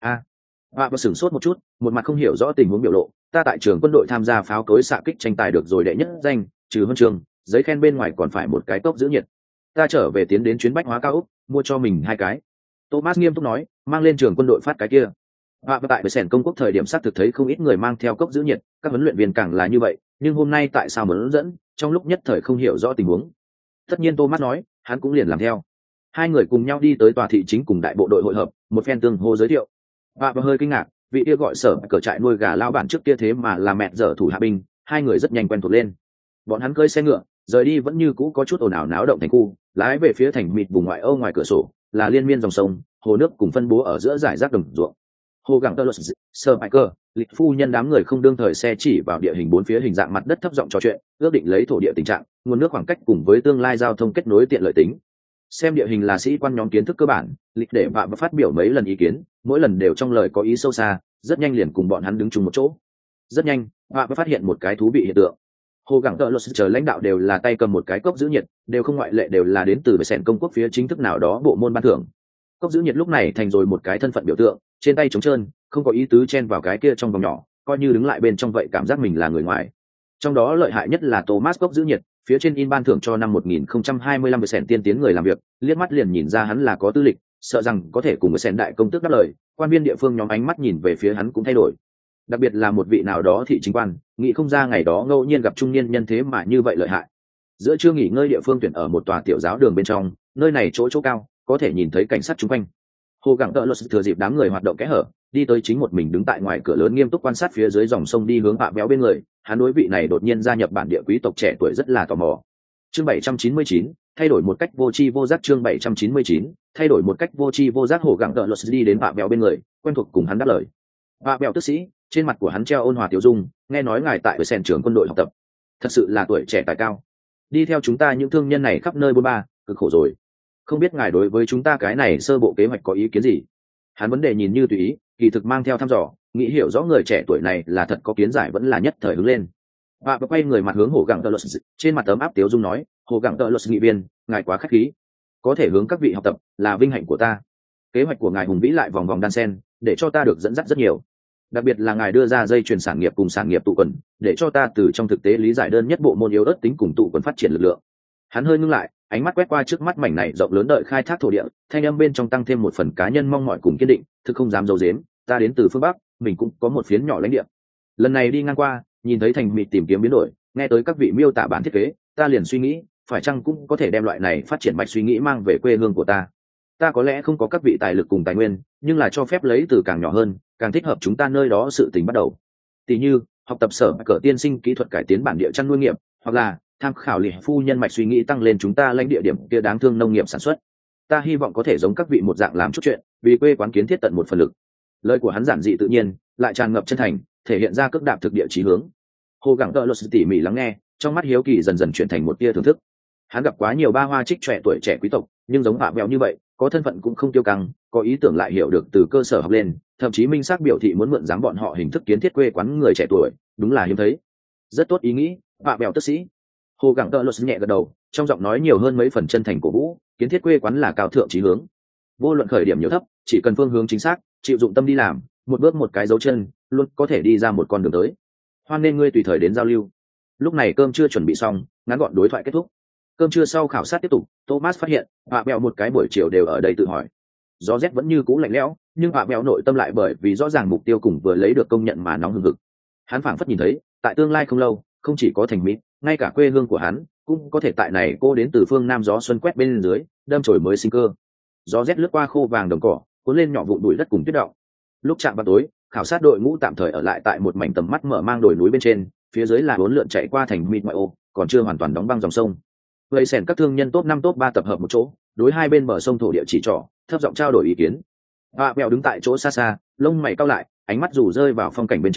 Và sửng sốt một chút, một mặt không hiểu rõ tình huống biểu lộ, ta tại trường quân đội tham gia pháo cối xạ kích tranh tài được rồi đệ nhất danh, trừ huân trường, giấy khen bên ngoài còn phải một cái cốc giữ nhiệt. Ta trở về tiến đến chuyến bách hóa cao úc, mua cho mình 2 cái. Thomas nghiêm túc nói, mang lên trường quân đội phát cái kia. Và tại sẻn công quốc thời điểm xác thực thấy không ít người mang theo cốc giữ nhiệt, các huấn luyện viên càng là như vậy, nhưng hôm nay tại sao muốn dẫn, trong lúc nhất thời không hiểu rõ tình huống. Tất nhiên Thomas nói, hắn cũng liền làm theo. Hai người cùng nhau đi tới tòa thị chính cùng đại bộ đội hội hợp, một phen tương hô giới thiệu. Và hơi kinh ngạc, vị kia gọi sở cờ trại nuôi gà lao bản trước kia thế mà là mẹ dở thủ hạ binh, hai người rất nhanh quen thuộc lên. Bọn hắn cơi xe ngựa, rời đi vẫn như cũ có chút ồn ào náo động thành khu, lái về phía thành mịt vùng ngoại ô ngoài cửa sổ, là liên miên dòng sông, hồ nước cùng phân bố ở giữa dải rác đồng ruộng. Hồ gẳng tơ lột, sơ bại cơ, lịch phu nhân đám người không đương thời xe chỉ vào địa hình 4 phía hình dạng mặt đất thấp giọng trò chuyện, ước định lấy thổ địa tình trạng, nguồn nước khoảng cách cùng với tương lai giao thông kết nối tiện lợi tính. Xem địa hình là sĩ quan nhóm kiến thức cơ bản, lịch để và phát biểu mấy lần ý kiến, mỗi lần đều trong lời có ý sâu xa, rất nhanh liền cùng bọn hắn đứng chung một chỗ. Rất nhanh, và phát hiện một cái thú vị hiện tượng. Hồ gẳng tợ luật chờ lãnh đạo đều là tay cầm một cái cốc giữ nhiệt, đều không ngoại lệ đều là đến từ sẻn công quốc phía chính thức nào đó bộ môn ban thưởng. Cốc giữ nhiệt lúc này thành rồi một cái thân phận biểu tượng, trên tay trống trơn, không có ý tứ chen vào cái kia trong vòng nhỏ, coi như đứng lại bên trong vậy cảm giác mình là người ngoài. Trong đó lợi hại nhất là Thomas cốc giữ nhiệt, phía trên in ban thưởng cho năm 1025 sẻn tiên tiến người làm việc, liếc mắt liền nhìn ra hắn là có tư lịch, sợ rằng có thể cùng với sẻn đại công tước đáp lời, quan viên địa phương nhóm ánh mắt nhìn về phía hắn cũng thay đổi. Đặc biệt là một vị nào đó thị chính quan, nghĩ không ra ngày đó ngẫu nhiên gặp trung niên nhân thế mà như vậy lợi hại. Giữa trưa nghỉ ngơi địa phương tuyển ở một tòa tiểu giáo đường bên trong, nơi này chỗ cao, có thể nhìn thấy cảnh sát chung quanh. Hồ gặng tợ luật thừa dịp đám người hoạt động kẽ hở, đi tới chính một mình đứng tại ngoài cửa lớn nghiêm túc quan sát phía dưới dòng sông đi hướng Hạ Béo bên người, hắn đối vị này đột nhiên gia nhập bản địa quý tộc trẻ tuổi rất là tò mò. Chương 799, thay đổi một cách vô tri vô giác. Chương 799, thay đổi một cách vô tri vô giác. Hồ gặng tợ luật đi đến Hạ Béo bên người, quen thuộc cùng hắn đáp lời. Hạ Béo tức sĩ, trên mặt của hắn treo ôn hòa tiểu dung, nghe nói ngài tại sẻn trưởng quân đội học tập, thật sự là tuổi trẻ tài cao. Đi theo chúng ta những thương nhân này khắp nơi bôn ba, cực khổ rồi. Không biết ngài đối với chúng ta cái này sơ bộ kế hoạch có ý kiến gì? Hắn vấn đề nhìn như tùy ý, kỳ thực mang theo thăm dò, nghĩ hiểu rõ người trẻ tuổi này là thật có kiến giải vẫn là nhất thời hướng lên. Và quay người mặt hướng Hồ gặng tợ luật, trên mặt ấm áp tiếu dung nói, Hồ gặng tợ luật nghị viên, ngài quá khách khí, có thể hướng các vị học tập là vinh hạnh của ta. Kế hoạch của ngài hùng vĩ lại vòng vòng đan sen, để cho ta được dẫn dắt rất nhiều. Đặc biệt là ngài đưa ra dây chuyền sản nghiệp cùng sản nghiệp tụ quần, để cho ta từ trong thực tế lý giải đơn nhất bộ môn yếu ớt tính cùng tụ quần phát triển lực lượng. Hắn hơi ngưng lại, ánh mắt quét qua trước mắt mảnh này rộng lớn đợi khai thác thổ địa, thanh âm bên trong tăng thêm một phần cá nhân mong mỏi cùng kiên định, thực không dám giấu giếm, ta đến từ phương bắc, mình cũng có một phiến nhỏ lãnh địa. Lần này đi ngang qua, nhìn thấy thành mịt tìm kiếm biến đổi, nghe tới các vị miêu tả bản thiết kế, ta liền suy nghĩ, phải chăng cũng có thể đem loại này phát triển mạch suy nghĩ mang về quê hương của ta. Ta có lẽ không có các vị tài lực cùng tài nguyên, nhưng là cho phép lấy từ càng nhỏ hơn, càng thích hợp chúng ta nơi đó sự tình bắt đầu. Tỷ như học tập sở cỡ tiên sinh kỹ thuật cải tiến bản địa chăn nuôi nghiệp, hoặc là tham khảo liệt phu nhân mạch suy nghĩ tăng lên chúng ta lãnh địa điểm kia đáng thương nông nghiệp sản xuất. Ta hy vọng có thể giống các vị một dạng làm chút chuyện, vì quê quán kiến thiết tận một phần lực. Lời của hắn giản dị tự nhiên, lại tràn ngập chân thành, thể hiện ra cước đạp thực địa chí hướng. Hồ gặng tợ luật tỉ mỉ lắng nghe, trong mắt hiếu kỳ dần dần chuyển thành một tia thưởng thức. Hắn gặp quá nhiều ba hoa trích trẻ tuổi trẻ quý tộc, nhưng giống Hạ Béo như vậy, có thân phận cũng không tiêu căng, có ý tưởng lại hiểu được từ cơ sở học lên, thậm chí minh xác biểu thị muốn mượn dám bọn họ hình thức kiến thiết quê quán người trẻ tuổi, đúng là hiếm thấy. Rất tốt ý nghĩ, Hạ Béo tức sĩ. Hồ gặng tợ luật nhẹ gật đầu, trong giọng nói nhiều hơn mấy phần chân thành cổ vũ, kiến thiết quê quán là cao thượng chí hướng. Vô luận khởi điểm nhiều thấp, chỉ cần phương hướng chính xác, chịu dụng tâm đi làm, một bước một cái dấu chân, luôn có thể đi ra một con đường tới. Hoan nên ngươi tùy thời đến giao lưu. Lúc này cơm chưa chuẩn bị xong, ngắn gọn đối thoại kết thúc. Cơm trưa sau khảo sát tiếp tục, Thomas phát hiện Hạ Béo một cái buổi chiều đều ở đây tự hỏi. Gió rét vẫn như cũ lạnh lẽo, nhưng Hạ Béo nội tâm lại bởi vì rõ ràng mục tiêu cùng vừa lấy được công nhận mà nóng hừng hực. Hắn phảng phất nhìn thấy, tại tương lai không lâu, không chỉ có thành mỹ, ngay cả quê hương của hắn cũng có thể tại này cô đến từ phương nam gió xuân quét bên dưới, đâm chồi mới sinh cơ. Gió rét lướt qua khô vàng đồng cỏ, cuốn lên nhỏ vụn bụi đất cùng tuyết động. Lúc chạm vào tối, khảo sát đội ngũ tạm thời ở lại tại một mảnh tầm mắt mở mang đồi núi bên trên, phía dưới là bốn lượn chạy qua thành mịt ngoại ô, còn chưa hoàn toàn đóng băng dòng sông. Vậy sèn các thương nhân top 5 top 3 tập hợp một chỗ, đối hai bên bờ sông thổ địa chỉ trỏ, thấp giọng trao đổi ý kiến. Hạ Béo đứng tại chỗ xa xa, lông mày cau lại, ánh mắt dù rơi vào phong cảnh bên trên,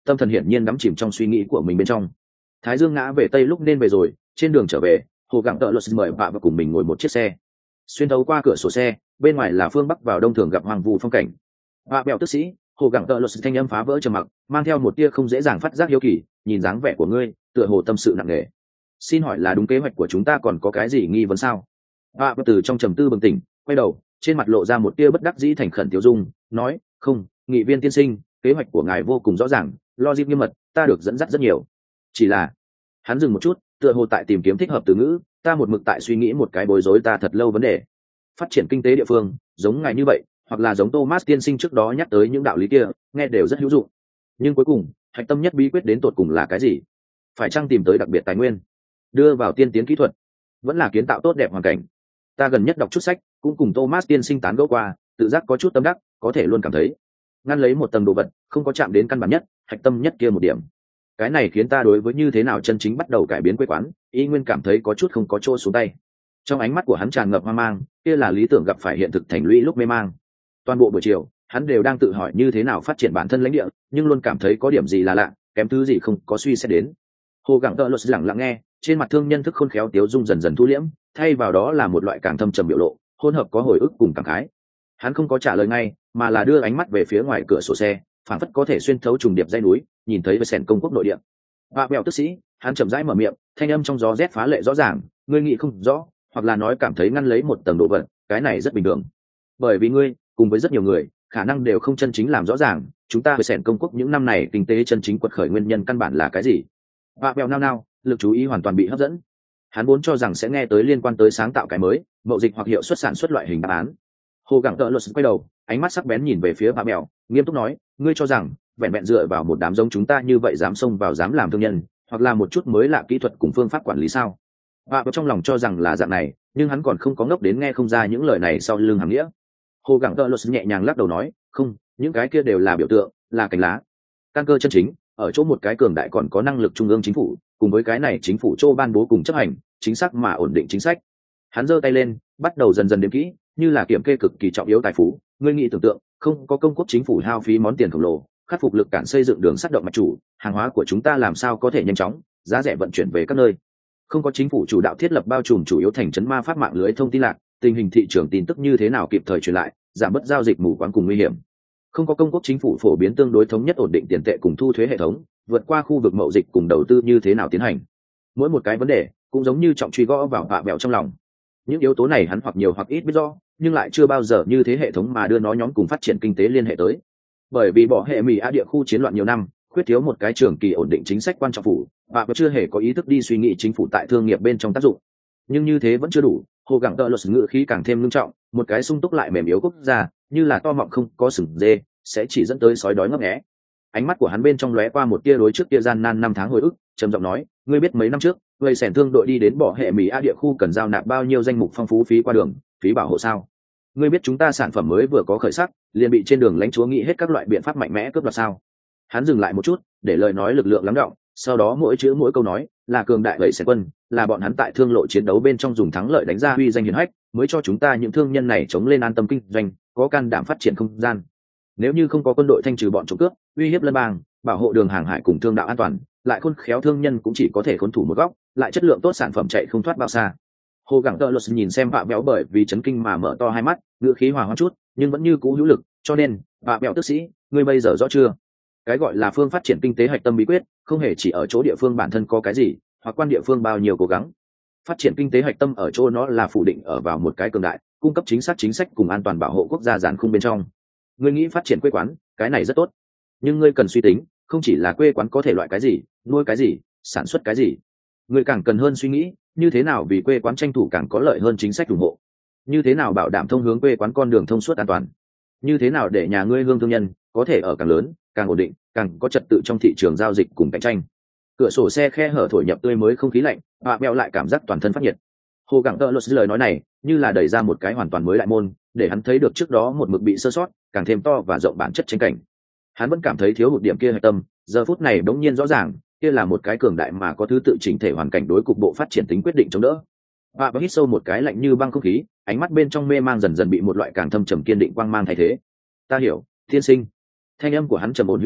tâm thần hiển nhiên đắm chìm trong suy nghĩ của mình bên trong. Thái dương ngã về tây lúc nên về rồi, trên đường trở về, Hồ Gặng Tợ Luật mời vạ và cùng mình ngồi một chiếc xe. Xuyên thấu qua cửa sổ xe, bên ngoài là phương bắc vào đông thường gặp hoang vu phong cảnh. Vạ bèo tức sĩ, Hồ Gặng Tợ Luật thanh âm phá vỡ trầm mặc, mang theo một tia không dễ dàng phát giác hiếu kỳ, nhìn dáng vẻ của ngươi, tựa hồ tâm sự nặng nề. Xin hỏi là đúng kế hoạch của chúng ta còn có cái gì nghi vấn sao? Vạ từ trong trầm tư bừng tỉnh, quay đầu, trên mặt lộ ra một tia bất đắc dĩ thành khẩn tiêu dung, nói, không, nghị viên tiên sinh, kế hoạch của ngài vô cùng rõ ràng, logic nghiêm mật, ta được dẫn dắt rất nhiều. Chỉ là, hắn dừng một chút, tựa hồ tại tìm kiếm thích hợp từ ngữ, ta một mực tại suy nghĩ một cái bối rối ta thật lâu vấn đề. Phát triển kinh tế địa phương, giống ngài như vậy, hoặc là giống Thomas tiên sinh trước đó nhắc tới những đạo lý kia, nghe đều rất hữu dụng. Nhưng cuối cùng, hạch tâm nhất bí quyết đến tột cùng là cái gì? Phải chăng tìm tới đặc biệt tài nguyên, đưa vào tiên tiến kỹ thuật, vẫn là kiến tạo tốt đẹp hoàn cảnh? Ta gần nhất đọc chút sách, cũng cùng Thomas tiên sinh tán gẫu qua, tự giác có chút tâm đắc, có thể luôn cảm thấy ngăn lấy một tầng đồ vật, không có chạm đến căn bản nhất, hạch tâm nhất kia một điểm. Cái này khiến ta đối với như thế nào chân chính bắt đầu cải biến quê quán, y nguyên cảm thấy có chút không có chỗ xuống tay. Trong ánh mắt của hắn tràn ngập hoang mang, kia là lý tưởng gặp phải hiện thực thành lũy lúc mê mang. Toàn bộ buổi chiều, hắn đều đang tự hỏi như thế nào phát triển bản thân lãnh địa, nhưng luôn cảm thấy có điểm gì là lạ, kém thứ gì không có suy xét đến. Hồ Gặng Tợ Luật lặng lặng nghe, trên mặt thương nhân thức khôn khéo tiếu dung dần dần thu liễm, thay vào đó là một loại càng thâm trầm biểu lộ, hỗn hợp có hồi ức cùng cảm khái. Hắn không có trả lời ngay, mà là đưa ánh mắt về phía ngoài cửa sổ xe, phảng phất có thể xuyên thấu trùng điệp dãy núi, nhìn thấy về sèn công quốc nội địa. Vạ bèo tức sĩ, hắn chậm rãi mở miệng, thanh âm trong gió rét phá lệ rõ ràng, ngươi nghĩ không rõ, hoặc là nói cảm thấy ngăn lấy một tầng độ vật, cái này rất bình thường. Bởi vì ngươi, cùng với rất nhiều người, khả năng đều không chân chính làm rõ ràng, chúng ta về sèn công quốc những năm này kinh tế chân chính quật khởi nguyên nhân căn bản là cái gì. Vạ bèo nao, lực chú ý hoàn toàn bị hấp dẫn. Hắn vốn cho rằng sẽ nghe tới liên quan tới sáng tạo cái mới, mậu dịch hoặc hiệu suất sản xuất loại hình đáp án. Hồ Gặng Tợ Luật quay đầu, ánh mắt sắc bén nhìn về phía Vạ bèo, nghiêm túc nói, ngươi cho rằng vẹn vẹn dựa vào một đám giống chúng ta như vậy dám xông vào dám làm thương nhân, hoặc là một chút mới lạ kỹ thuật cùng phương pháp quản lý sao? Vạ bèo trong lòng cho rằng là dạng này, nhưng hắn còn không có ngốc đến nghe không ra những lời này sau lưng hàm nghĩa. Hồ Gặng Tợ Luật nhẹ nhàng lắc đầu nói, không, những cái kia đều là biểu tượng, là cành lá. Căn cơ chân chính ở chỗ một cái cường đại còn có năng lực trung ương chính phủ, cùng với cái này chính phủ châu ban bố cùng chấp hành chính xác mà ổn định chính sách. Hắn giơ tay lên, bắt đầu dần dần đếm kỹ, như là kiểm kê cực kỳ trọng yếu tài phú. Ngươi nghĩ tưởng tượng, không có công quốc chính phủ hao phí món tiền khổng lồ, khắc phục lực cản xây dựng đường sắt động mạch chủ, hàng hóa của chúng ta làm sao có thể nhanh chóng, giá rẻ vận chuyển về các nơi. Không có chính phủ chủ đạo thiết lập bao trùm chủ yếu thành trấn ma pháp mạng lưới thông tin lạc, tình hình thị trường tin tức như thế nào kịp thời truyền lại, giảm bớt giao dịch mù quáng cùng nguy hiểm. Không có công quốc chính phủ phổ biến tương đối thống nhất ổn định tiền tệ cùng thu thuế hệ thống, vượt qua khu vực mậu dịch cùng đầu tư như thế nào tiến hành. Mỗi một cái vấn đề cũng giống như trọng truy gõ vào vạ bèo trong lòng. Những yếu tố này hắn hoặc nhiều hoặc ít biết rõ, nhưng lại chưa bao giờ như thế hệ thống mà đưa nó nhóm cùng phát triển kinh tế liên hệ tới. Bởi vì bỏ hệ mì a địa khu chiến loạn nhiều năm, khuyết thiếu một cái trường kỳ ổn định chính sách quan trọng phủ, và chưa hề có ý thức đi suy nghĩ chính phủ tại thương nghiệp bên trong tác dụng. Nhưng như thế vẫn chưa đủ. Hồ Gặng Tợ Luật ngữ khí càng thêm nghiêm trọng, một cái sung túc lại mềm yếu quốc gia, như là to mọng không có sừng dê, sẽ chỉ dẫn tới sói đói ngấp nghé. Ánh mắt của hắn bên trong lóe qua một tia đối trước tia gian nan năm tháng hồi ức, trầm giọng nói, ngươi biết mấy năm trước, người sẻn thương đội đi đến bỏ hệ mì a địa khu cần giao nạp bao nhiêu danh mục phong phú phí qua đường, phí bảo hộ sao? Ngươi biết chúng ta sản phẩm mới vừa có khởi sắc, liền bị trên đường lãnh chúa nghĩ hết các loại biện pháp mạnh mẽ cướp đoạt sao? Hắn dừng lại một chút, để lời nói lực lượng lắng đọng, sau đó mỗi chữ mỗi câu nói là cường đại vậy sẽ quân, là bọn hắn tại thương lộ chiến đấu bên trong dùng thắng lợi đánh ra uy danh hiển hách, mới cho chúng ta những thương nhân này chống lên an tâm kinh doanh, có can đảm phát triển không gian. Nếu như không có quân đội thanh trừ bọn trộm cướp, uy hiếp lân bang, bảo hộ đường hàng hải cùng thương đạo an toàn, lại khôn khéo thương nhân cũng chỉ có thể khốn thủ một góc, lại chất lượng tốt sản phẩm chạy không thoát bao xa. Hồ Gặng Tợ Luật nhìn xem Vạ Béo bởi vì chấn kinh mà mở to hai mắt, ngữ khí hòa hoãn chút, nhưng vẫn như cũ hữu lực, cho nên, Vạ Béo tức sĩ, ngươi bây giờ rõ chưa? Cái gọi là phương phát triển kinh tế hạch tâm bí quyết, không hề chỉ ở chỗ địa phương bản thân có cái gì, hoặc quan địa phương bao nhiêu cố gắng. Phát triển kinh tế hạch tâm ở chỗ nó là phủ định ở vào một cái cường đại, cung cấp chính xác chính sách cùng an toàn bảo hộ quốc gia giàn khung bên trong. Ngươi nghĩ phát triển quê quán, cái này rất tốt, nhưng ngươi cần suy tính, không chỉ là quê quán có thể loại cái gì, nuôi cái gì, sản xuất cái gì. Ngươi càng cần hơn suy nghĩ, như thế nào vì quê quán tranh thủ càng có lợi hơn chính sách ủng hộ, như thế nào bảo đảm thông hướng quê quán con đường thông suốt an toàn, như thế nào để nhà ngươi hương thương nhân có thể ở càng lớn, càng ổn định, càng có trật tự trong thị trường giao dịch cùng cạnh tranh. Cửa sổ xe khe hở thổi nhập tươi mới không khí lạnh, Vạ Béo lại cảm giác toàn thân phát nhiệt. Hồ Gặng Tợ Luật lời nói này như là đẩy ra một cái hoàn toàn mới đại môn, để hắn thấy được trước đó một mực bị sơ sót, càng thêm to và rộng bản chất tranh cảnh. Hắn vẫn cảm thấy thiếu hụt điểm kia hạch tâm, giờ phút này đống nhiên rõ ràng, kia là một cái cường đại mà có thứ tự chỉnh thể hoàn cảnh đối cục bộ phát triển tính quyết định chống đỡ. Vạ Béo hít sâu một cái lạnh như băng không khí, ánh mắt bên trong mê mang dần dần bị một loại càng thâm trầm kiên định quang mang thay thế. Ta hiểu, thiên sinh. Thanh âm của hắn trầm ổn hữu lực,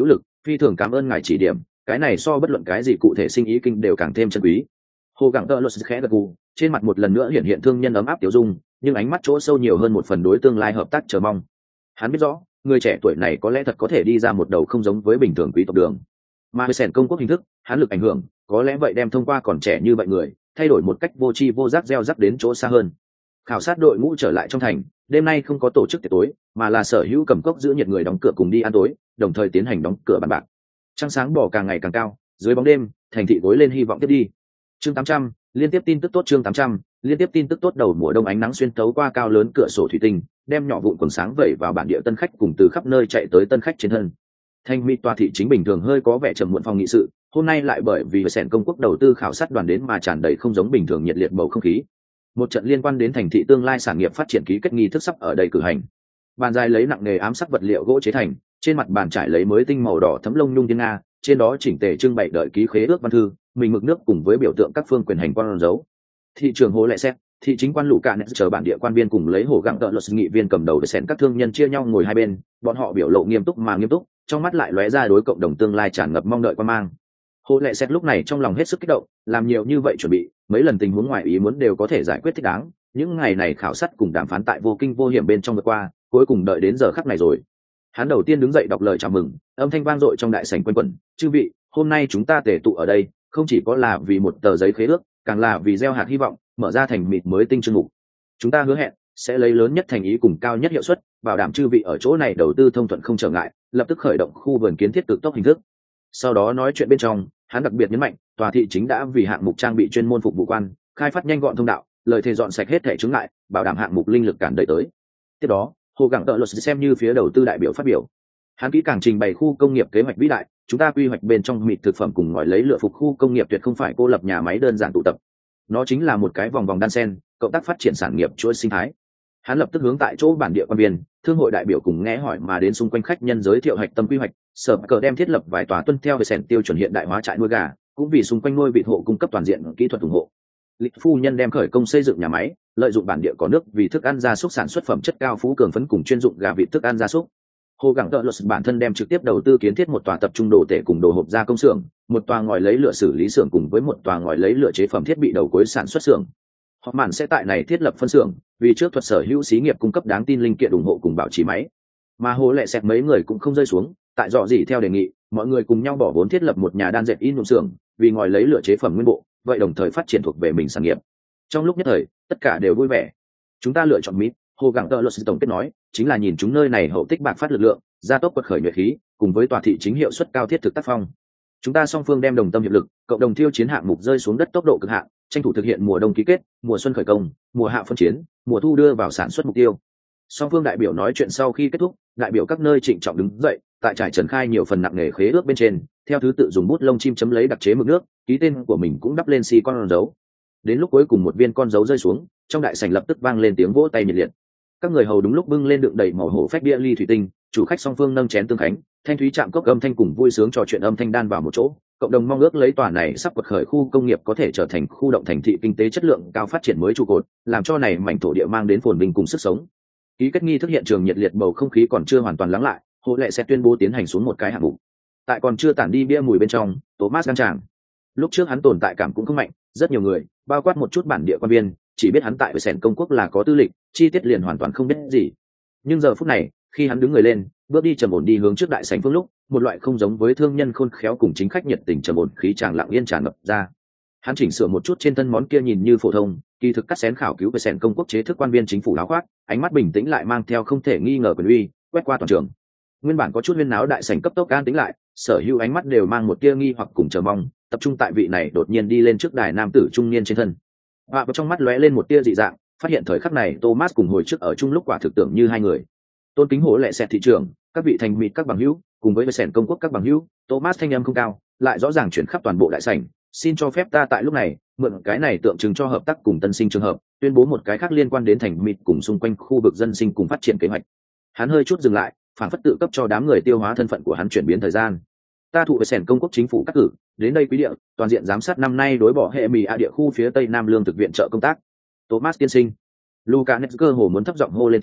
phi thường cảm ơn ngài chỉ điểm, cái này so bất luận cái gì cụ thể sinh ý kinh đều càng thêm chân quý. Hồ Gẳng Tợ Lột khẽ gật gù, trên mặt một lần nữa hiện hiện thương nhân ấm áp tiểu dung, nhưng ánh mắt chỗ sâu nhiều hơn một phần đối tương lai hợp tác chờ mong. Hắn biết rõ, người trẻ tuổi này có lẽ thật có thể đi ra một đầu không giống với bình thường quý tộc đường. Mà với sẻn công quốc hình thức, hắn lực ảnh hưởng, có lẽ vậy đem thông qua còn trẻ như vậy người, thay đổi một cách vô tri vô giác gieo rắc đến chỗ xa hơn. Khảo sát đội ngũ trở lại trong thành, đêm nay không có tổ chức tiệc tối, mà là sở hữu cầm cốc giữ nhiệt người đóng cửa cùng đi ăn tối, đồng thời tiến hành đóng cửa bàn bạc. Trăng sáng bỏ càng ngày càng cao, dưới bóng đêm, thành thị gối lên hy vọng tiếp đi. Chương 800, liên tiếp tin tức tốt. Chương 800, liên tiếp tin tức tốt. Đầu mùa đông ánh nắng xuyên thấu qua cao lớn cửa sổ thủy tinh, đem nhỏ vụn quần sáng vẩy vào bản địa tân khách cùng từ khắp nơi chạy tới tân khách trên thân. Thanh mỹ tòa thị chính bình thường hơi có vẻ trầm muộn phòng nghị sự, hôm nay lại bởi vì sẻn công quốc đầu tư khảo sát đoàn đến mà tràn đầy không giống bình thường nhiệt liệt bầu không khí. Một trận liên quan đến thành thị tương lai sản nghiệp phát triển ký kết nghi thức sắp ở đây cử hành. Bàn dài lấy nặng nghề ám sắc vật liệu gỗ chế thành, trên mặt bàn trải lấy mới tinh màu đỏ thấm lông nhung thiên nga, trên đó chỉnh tề trưng bày đợi ký khế ước văn thư, mình mực nước cùng với biểu tượng các phương quyền hành quan dấu. Thị trường Hồ Lệ Xét, thị chính quan lũ cạn chờ bản địa quan viên cùng lấy Hồ Gẳng Tợ Lột nghị viên cầm đầu để xén các thương nhân chia nhau ngồi hai bên, bọn họ biểu lộ nghiêm túc mà nghiêm túc, trong mắt lại lóe ra đối cộng đồng tương lai tràn ngập mong đợi quan mang. Hồ Lệ Xét lúc này trong lòng hết sức kích động, làm nhiều như vậy chuẩn bị, mấy lần tình huống ngoài ý muốn đều có thể giải quyết thích đáng. Những ngày này khảo sát cùng đàm phán tại vô kinh vô hiểm bên trong vượt qua, cuối cùng đợi đến giờ khắc này rồi. Hắn đầu tiên đứng dậy đọc lời chào mừng, âm thanh vang dội trong đại sảnh quanh quẩn, "Chư vị, hôm nay chúng ta tề tụ ở đây, không chỉ có là vì một tờ giấy khế ước, càng là vì gieo hạt hy vọng, mở ra thành mịt mới tinh chương mục. Chúng ta hứa hẹn sẽ lấy lớn nhất thành ý cùng cao nhất hiệu suất, bảo đảm chư vị ở chỗ này đầu tư thông thuận không trở ngại, lập tức khởi động khu vườn kiến thiết cực tốc hình thức." Sau đó nói chuyện bên trong, hắn đặc biệt nhấn mạnh, tòa thị chính đã vì hạng mục trang bị chuyên môn phục vụ quan, khai phát nhanh gọn thông đạo, lời thề dọn sạch hết thảy chướng ngại, bảo đảm hạng mục linh lực cản đẩy tới. Tiếp đó, Hồ Gẳng Tợ Lột xem như phía đầu tư đại biểu phát biểu. Hắn kỹ càng trình bày khu công nghiệp kế hoạch vĩ đại, chúng ta quy hoạch bên trong mịt thực phẩm cùng ngòi lấy lựa phục khu công nghiệp tuyệt không phải cô lập nhà máy đơn giản tụ tập. Nó chính là một cái vòng vòng đan sen, cộng tác phát triển sản nghiệp chuỗi sinh thái. Hắn lập tức hướng tại chỗ bản địa quan viên, thương hội đại biểu cùng nghe hỏi mà đến xung quanh khách nhân giới thiệu hạch tâm quy hoạch, sở cờ đem thiết lập vài tòa tuân theo về sẻn tiêu chuẩn hiện đại hóa trại nuôi gà, cũng vì xung quanh nuôi vịt hộ cung cấp toàn diện kỹ thuật ủng hộ. Lịch phu nhân đem khởi công xây dựng nhà máy, lợi dụng bản địa có nước vì thức ăn gia súc sản xuất phẩm chất cao phú cường phấn cùng chuyên dụng gà vịt thức ăn gia súc. Hồ Gẳng Tợ Lột bản thân đem trực tiếp đầu tư kiến thiết một tòa tập trung đồ tể cùng đồ hộp gia công xưởng, một tòa ngòi lấy lửa xử lý xưởng cùng với một tòa ngòi lấy lửa chế phẩm thiết bị đầu cuối sản xuất xưởng. Họ mạn sẽ tại này thiết lập phân xưởng, vì trước thuật sở hữu xí nghiệp cung cấp đáng tin linh kiện ủng hộ cùng bảo trì máy. Mà Hồ Lệ Sẹt mấy người cũng không rơi xuống, tại dọ gì theo đề nghị, mọi người cùng nhau bỏ vốn thiết lập một nhà đan dệt in nhuộm xưởng, vì ngòi lấy lửa chế phẩm nguyên bộ, vậy đồng thời phát triển thuộc về mình sản nghiệp. Trong lúc nhất thời, tất cả đều vui vẻ. Chúng ta lựa chọn mít, Hồ Gẳng Tợ Lột tổng kết nói, chính là nhìn chúng nơi này hậu tích bạc phát lực lượng, gia tốc quật khởi nhuệ khí, cùng với tòa thị chính hiệu suất cao thiết thực tác phong. Chúng ta song phương đem đồng tâm hiệp lực, cộng đồng thiêu chiến hạng mục rơi xuống đất tốc độ cực hạn, tranh thủ thực hiện mùa đông ký kết, mùa xuân khởi công, mùa hạ phân chiến, mùa thu đưa vào sản xuất mục tiêu. Song phương đại biểu nói chuyện sau khi kết thúc, đại biểu các nơi trịnh trọng đứng dậy, tại trải trần khai nhiều phần nặng nề khế ước bên trên, theo thứ tự dùng bút lông chim chấm lấy đặc chế mực nước, ký tên của mình cũng đắp lên xi con dấu. Đến lúc cuối cùng một viên con dấu rơi xuống, trong đại sảnh lập tức vang lên tiếng vỗ tay nhiệt liệt. Các người hầu đúng lúc bưng lên đựng đầy màu hổ phách bia ly thủy tinh, chủ khách song phương nâng chén tương khánh, thanh thúy chạm cốc âm thanh cùng vui sướng trò chuyện âm thanh đan vào một chỗ, cộng đồng mong ước lấy tòa này sắp quật khởi khu công nghiệp có thể trở thành khu động thành thị kinh tế chất lượng cao phát triển mới trụ cột, làm cho này mảnh thổ địa mang đến phồn vinh cùng sức sống. Ký kết nghi thức hiện trường nhiệt liệt bầu không khí còn chưa hoàn toàn lắng lại, Hồ Lệ sẽ tuyên bố tiến hành xuống một cái hạng mục. Tại còn chưa tản đi bia mùi bên trong, Thomas đăng tràng. Lúc trước hắn tồn tại cảm cũng không mạnh, rất nhiều người, bao quát một chút bản địa quan viên, chỉ biết hắn tại với sẻn công quốc là có tư lịch, chi tiết liền hoàn toàn không biết gì. Nhưng giờ phút này, khi hắn đứng người lên, bước đi trầm ổn đi hướng trước đại sảnh phương lúc, một loại không giống với thương nhân khôn khéo cùng chính khách nhiệt tình trầm ổn khí tràng lặng yên tràn ngập ra. Hắn chỉnh sửa một chút trên thân món kia nhìn như phổ thông, kỳ thực cắt xén khảo cứu về sẻn công quốc chế thức quan viên chính phủ áo khoác, ánh mắt bình tĩnh lại mang theo không thể nghi ngờ quyền uy, quét qua toàn trường. Nguyên bản có chút huyên náo đại sảnh cấp tốc an tĩnh lại, sở hữu ánh mắt đều mang một tia nghi hoặc cùng chờ mong, tập trung tại vị này đột nhiên đi lên trước đài nam tử trung niên trên thân. Và trong mắt lóe lên một tia dị dạng, phát hiện thời khắc này Thomas cùng hồi trước ở chung lúc quả thực tưởng như hai người. Tôn kính Hồ Lệ Sẹt thị trường, các vị thành mịt các bằng hữu, cùng với sẻn công quốc các bằng hữu, Thomas thanh âm không cao, lại rõ ràng chuyển khắp toàn bộ đại sảnh, xin cho phép ta tại lúc này, mượn cái này tượng trưng cho hợp tác cùng tân sinh trường hợp, tuyên bố một cái khác liên quan đến thành mịt cùng xung quanh khu vực dân sinh cùng phát triển kế hoạch. Hắn hơi chút dừng lại, phản phất tự cấp cho đám người tiêu hóa thân phận của hắn chuyển biến thời gian. Ta thụ với sẻn công quốc chính phủ cắt cử, đến đây quý địa, toàn diện giám sát năm nay đối bỏ hệ mì a địa khu phía tây nam lương thực viện trợ công tác. Thomas tiên sinh, Luca Netzer hồ muốn thấp giọng hô lên tiếng,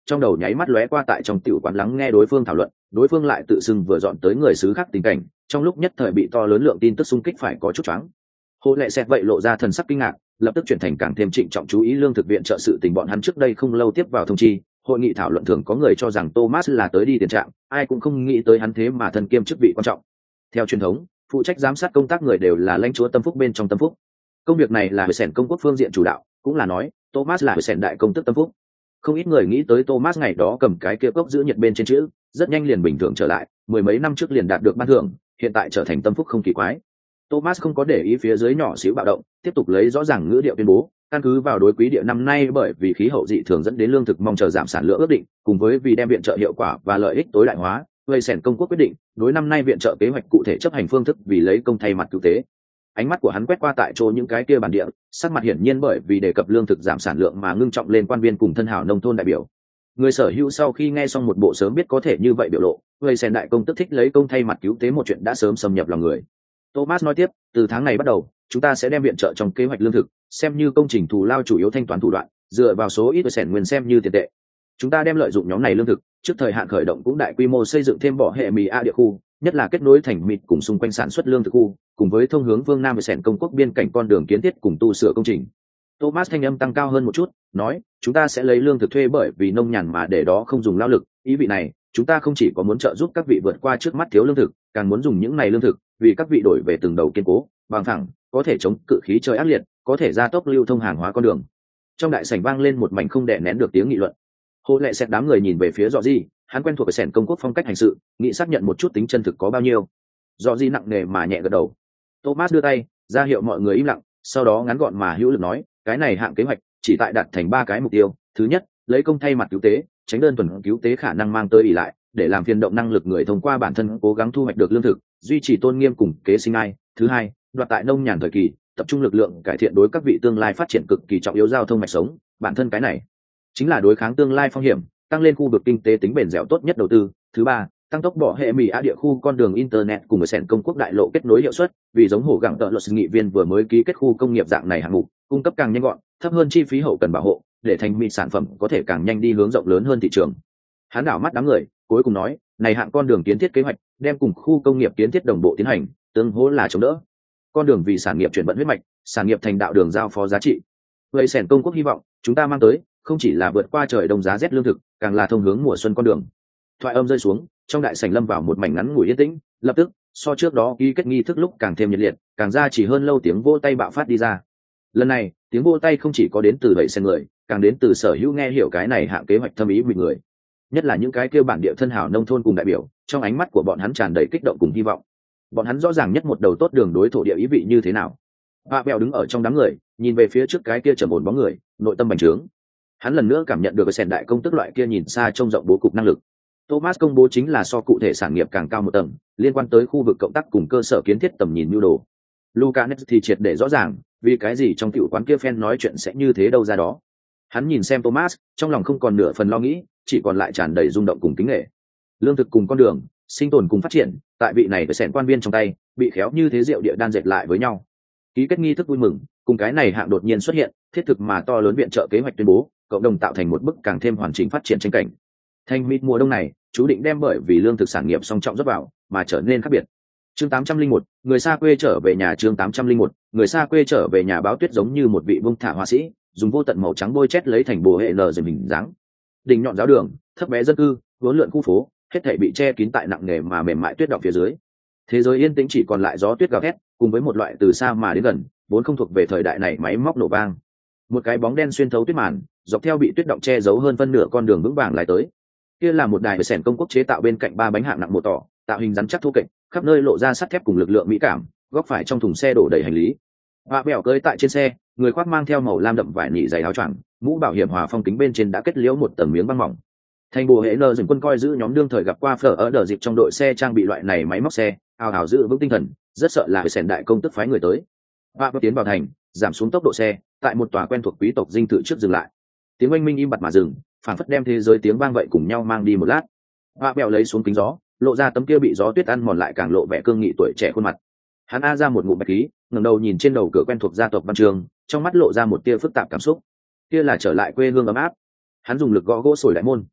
trong đầu nháy mắt lóe qua tại trong tiểu quán lắng nghe đối phương thảo luận, đối phương lại tự xưng vừa dọn tới người xứ khác tình cảnh, trong lúc nhất thời bị to lớn lượng tin tức xung kích phải có chút choáng. Hồ lệ xẹt vậy lộ ra thần sắc kinh ngạc, lập tức chuyển thành càng thêm trịnh trọng chú ý lương thực viện trợ sự tình. Bọn hắn trước đây không lâu tiếp vào thông chi, hội nghị thảo luận thường có người cho rằng Thomas là tới đi tiền trạng, ai cũng không nghĩ tới hắn thế mà thân kiêm chức vị quan trọng. Theo truyền thống, phụ trách giám sát công tác người đều là lãnh chúa tâm phúc bên trong tâm phúc. Công việc này là Huệ Sẻn công quốc phương diện chủ đạo, cũng là nói Thomas là Huệ Sẻn đại công tức tâm phúc. Không ít người nghĩ tới Thomas ngày đó cầm cái kia cốc giữ nhiệt bên trên chữ, rất nhanh liền bình thường trở lại, mười mấy năm trước liền đạt được ban thưởng, hiện tại trở thành tâm phúc không kỳ quái. Thomas không có để ý phía dưới nhỏ xíu bạo động, tiếp tục lấy rõ ràng ngữ điệu tuyên bố, căn cứ vào đối quý địa năm nay bởi vì khí hậu dị thường dẫn đến lương thực mong chờ giảm sản lượng ước định, cùng với vì đem viện trợ hiệu quả và lợi ích tối đại hóa, Huệ Sẻn công quốc quyết định đối năm nay viện trợ kế hoạch cụ thể chấp hành phương thức vì lấy công thay mặt cứu tế. Ánh mắt của hắn quét qua tại chỗ những cái kia bản địa, sắc mặt hiển nhiên bởi vì đề cập lương thực giảm sản lượng mà ngưng trọng lên quan viên cùng thân hảo nông thôn đại biểu. Người sở hữu sau khi nghe xong một bộ sớm biết có thể như vậy biểu lộ, Huệ Sẻn đại công tức thích lấy công thay mặt cứu tế một chuyện đã sớm xâm nhập lòng người. Thomas nói tiếp, từ tháng này bắt đầu, chúng ta sẽ đem viện trợ trong kế hoạch lương thực, xem như công trình thù lao chủ yếu thanh toán thủ đoạn, dựa vào số ít Huệ nguyên xem như tiền tệ. Chúng ta đem lợi dụng nhóm này lương thực, trước thời hạn khởi động cũng đại quy mô xây dựng thêm bỏ hệ mì a địa khu, nhất là kết nối thành mịt cùng xung quanh sản xuất lương thực khu, cùng với thông hướng phương Nam Huệ Sẻn công quốc biên cảnh con đường kiến thiết cùng tu sửa công trình. Thomas thanh âm tăng cao hơn một chút, nói, chúng ta sẽ lấy lương thực thuê bởi vì nông nhàn mà để đó không dùng lao lực, ý vị này, chúng ta không chỉ có muốn trợ giúp các vị vượt qua trước mắt thiếu lương thực, càng muốn dùng những này lương thực vì các vị đổi về từng đầu kiên cố, bằng thẳng, có thể chống cự khí trời ác liệt, có thể gia tốc lưu thông hàng hóa con đường. Trong đại sảnh vang lên một mảnh không đè nén được tiếng nghị luận. Hồ lệ xẹt đám người nhìn về phía Dọ Di, hắn quen thuộc với Sẻn công quốc phong cách hành sự, nghĩ xác nhận một chút tính chân thực có bao nhiêu. Dọ Di nặng nề mà nhẹ gật đầu. Thomas đưa tay ra hiệu mọi người im lặng, sau đó ngắn gọn mà hữu lực nói, cái này hạng kế hoạch chỉ tại đạt thành 3 cái mục tiêu. Thứ nhất, lấy công thay mặt cứu tế, tránh đơn thuần cứu tế khả năng mang tới ỷ lại, để làm phiền động năng lực người thông qua bản thân cố gắng thu hoạch được lương thực, duy trì tôn nghiêm cùng kế sinh ai. Thứ hai, đoạt tại nông nhàn thời kỳ, tập trung lực lượng cải thiện đối các vị tương lai phát triển cực kỳ trọng yếu giao thông mạch sống, bản thân cái này chính là đối kháng tương lai phong hiểm, tăng lên khu vực kinh tế tính bền dẻo tốt nhất đầu tư. Thứ ba, tăng tốc bỏ hệ mì a địa khu con đường internet cùng với Sẻn công quốc đại lộ kết nối hiệu suất, vì giống hổ gặng tợ luật nghị viên vừa mới ký kết khu công nghiệp dạng này hạng mục, cung cấp càng nhanh gọn, thấp hơn chi phí hậu cần bảo hộ, để thành mì sản phẩm có thể càng nhanh đi hướng rộng lớn hơn thị trường. Hắn đảo mắt đám người, cuối cùng nói, này hạng con đường kiến thiết kế hoạch, đem cùng khu công nghiệp kiến thiết đồng bộ tiến hành, tương hỗ là chống đỡ. Con đường vì sản nghiệp chuyển vận huyết mạch, sản nghiệp thành đạo đường giao phó giá trị. Vậy Sẻn công quốc hy vọng, chúng ta mang tới, không chỉ là vượt qua trời đông giá rét lương thực, càng là thông hướng mùa xuân con đường. Thoại âm rơi xuống, trong đại sảnh lâm vào một mảnh ngắn ngủi yên tĩnh, lập tức, so trước đó ký kết nghi thức lúc càng thêm nhiệt liệt, càng ra chỉ hơn lâu tiếng vỗ tay bạo phát đi ra. Lần này, tiếng vỗ tay không chỉ có đến từ vậy sen người, càng đến từ sở hữu nghe hiểu cái này hạng kế hoạch thâm ý vì người. Nhất là những cái kêu bản địa thân hảo nông thôn cùng đại biểu, trong ánh mắt của bọn hắn tràn đầy kích động cùng hy vọng. Bọn hắn rõ ràng nhất một đầu tốt đường đối thổ địa ý vị như thế nào. Bà Bèo đứng ở trong đám người, nhìn về phía trước cái kia trầm ổn bóng người, nội tâm bành trướng. Hắn lần nữa cảm nhận được cái sèn đại công tức loại kia nhìn xa trông rộng bố cục năng lực. Thomas công bố chính là so cụ thể sản nghiệp càng cao một tầng, liên quan tới khu vực cộng tác cùng cơ sở kiến thiết tầm nhìn nhu đồ. Lucanet thì triệt để rõ ràng, vì cái gì trong tiểu quán kia fan nói chuyện sẽ như thế đâu ra đó. Hắn nhìn xem Thomas, trong lòng không còn nửa phần lo nghĩ, chỉ còn lại tràn đầy rung động cùng kính nể. Lương thực cùng con đường, sinh tồn cùng phát triển, tại vị này với sèn quan viên trong tay, bị khéo như thế diệu địa đan dệt lại với nhau. Ký kết nghi thức vui mừng, cùng cái này hạng đột nhiên xuất hiện, thiết thực mà to lớn viện trợ kế hoạch tuyên bố, cộng đồng tạo thành một bức càng thêm hoàn chỉnh phát triển tranh cảnh. Thành mít mùa đông này, chú định đem bởi vì lương thực sản nghiệp song trọng rót vào, mà trở nên khác biệt. Chương 801, người xa quê trở về nhà. Chương 801, người xa quê trở về nhà. Báo tuyết giống như một vị vung thả họa sĩ, dùng vô tận màu trắng bôi chét lấy thành bồ hệ nở dần hình dáng. Đỉnh nhọn giáo đường, thấp bé dân cư, vốn lượn khu phố, hết thảy bị che kín tại nặng nề mà mềm mại tuyết động phía dưới. Thế giới yên tĩnh chỉ còn lại gió tuyết gào thét, cùng với một loại từ xa mà đến gần, vốn không thuộc về thời đại này máy móc nổ vang. Một cái bóng đen xuyên thấu tuyết màn, dọc theo bị tuyết động che giấu hơn phân nửa con đường vững vàng lại tới. Kia là một đài sẻn công quốc chế tạo bên cạnh 3 bánh hạng nặng một tỏ, tạo hình rắn chắc thô kệch, khắp nơi lộ ra sắt thép cùng lực lượng mỹ cảm, góc phải trong thùng xe đổ đầy hành lý. Và bèo cơi tại trên xe, người khoác mang theo màu lam đậm vải nỉ dày áo choàng, mũ bảo hiểm hòa phong kính bên trên đã kết liễu một tầng miếng băng mỏng. Thành bộ hệ nơ dừng quân coi giữ nhóm đương thời gặp qua phở ở đợt dịp trong đội xe trang bị loại này máy móc xe, ào ào giữ vững tinh thần, rất sợ là sẻn đại công tức phái người tới. Và tiến vào thành, giảm xuống tốc độ xe, tại một tòa quen thuộc quý tộc dinh thự trước dừng lại. Tiếng oanh minh im bặt mà dừng, phản phất đem thế giới tiếng vang vậy cùng nhau mang đi một lát. Và bèo lấy xuống kính gió, lộ ra tấm kia bị gió tuyết ăn mòn lại càng lộ vẻ cương nghị tuổi trẻ khuôn mặt. Hắn a ra một ngụm bạch khí, ngẩng đầu nhìn trên đầu cửa quen thuộc gia tộc văn trường, trong mắt lộ ra một tia phức tạp cảm xúc. Kia là trở lại quê hương ấm áp. Hắn dùng lực gõ gỗ sồi đại môn,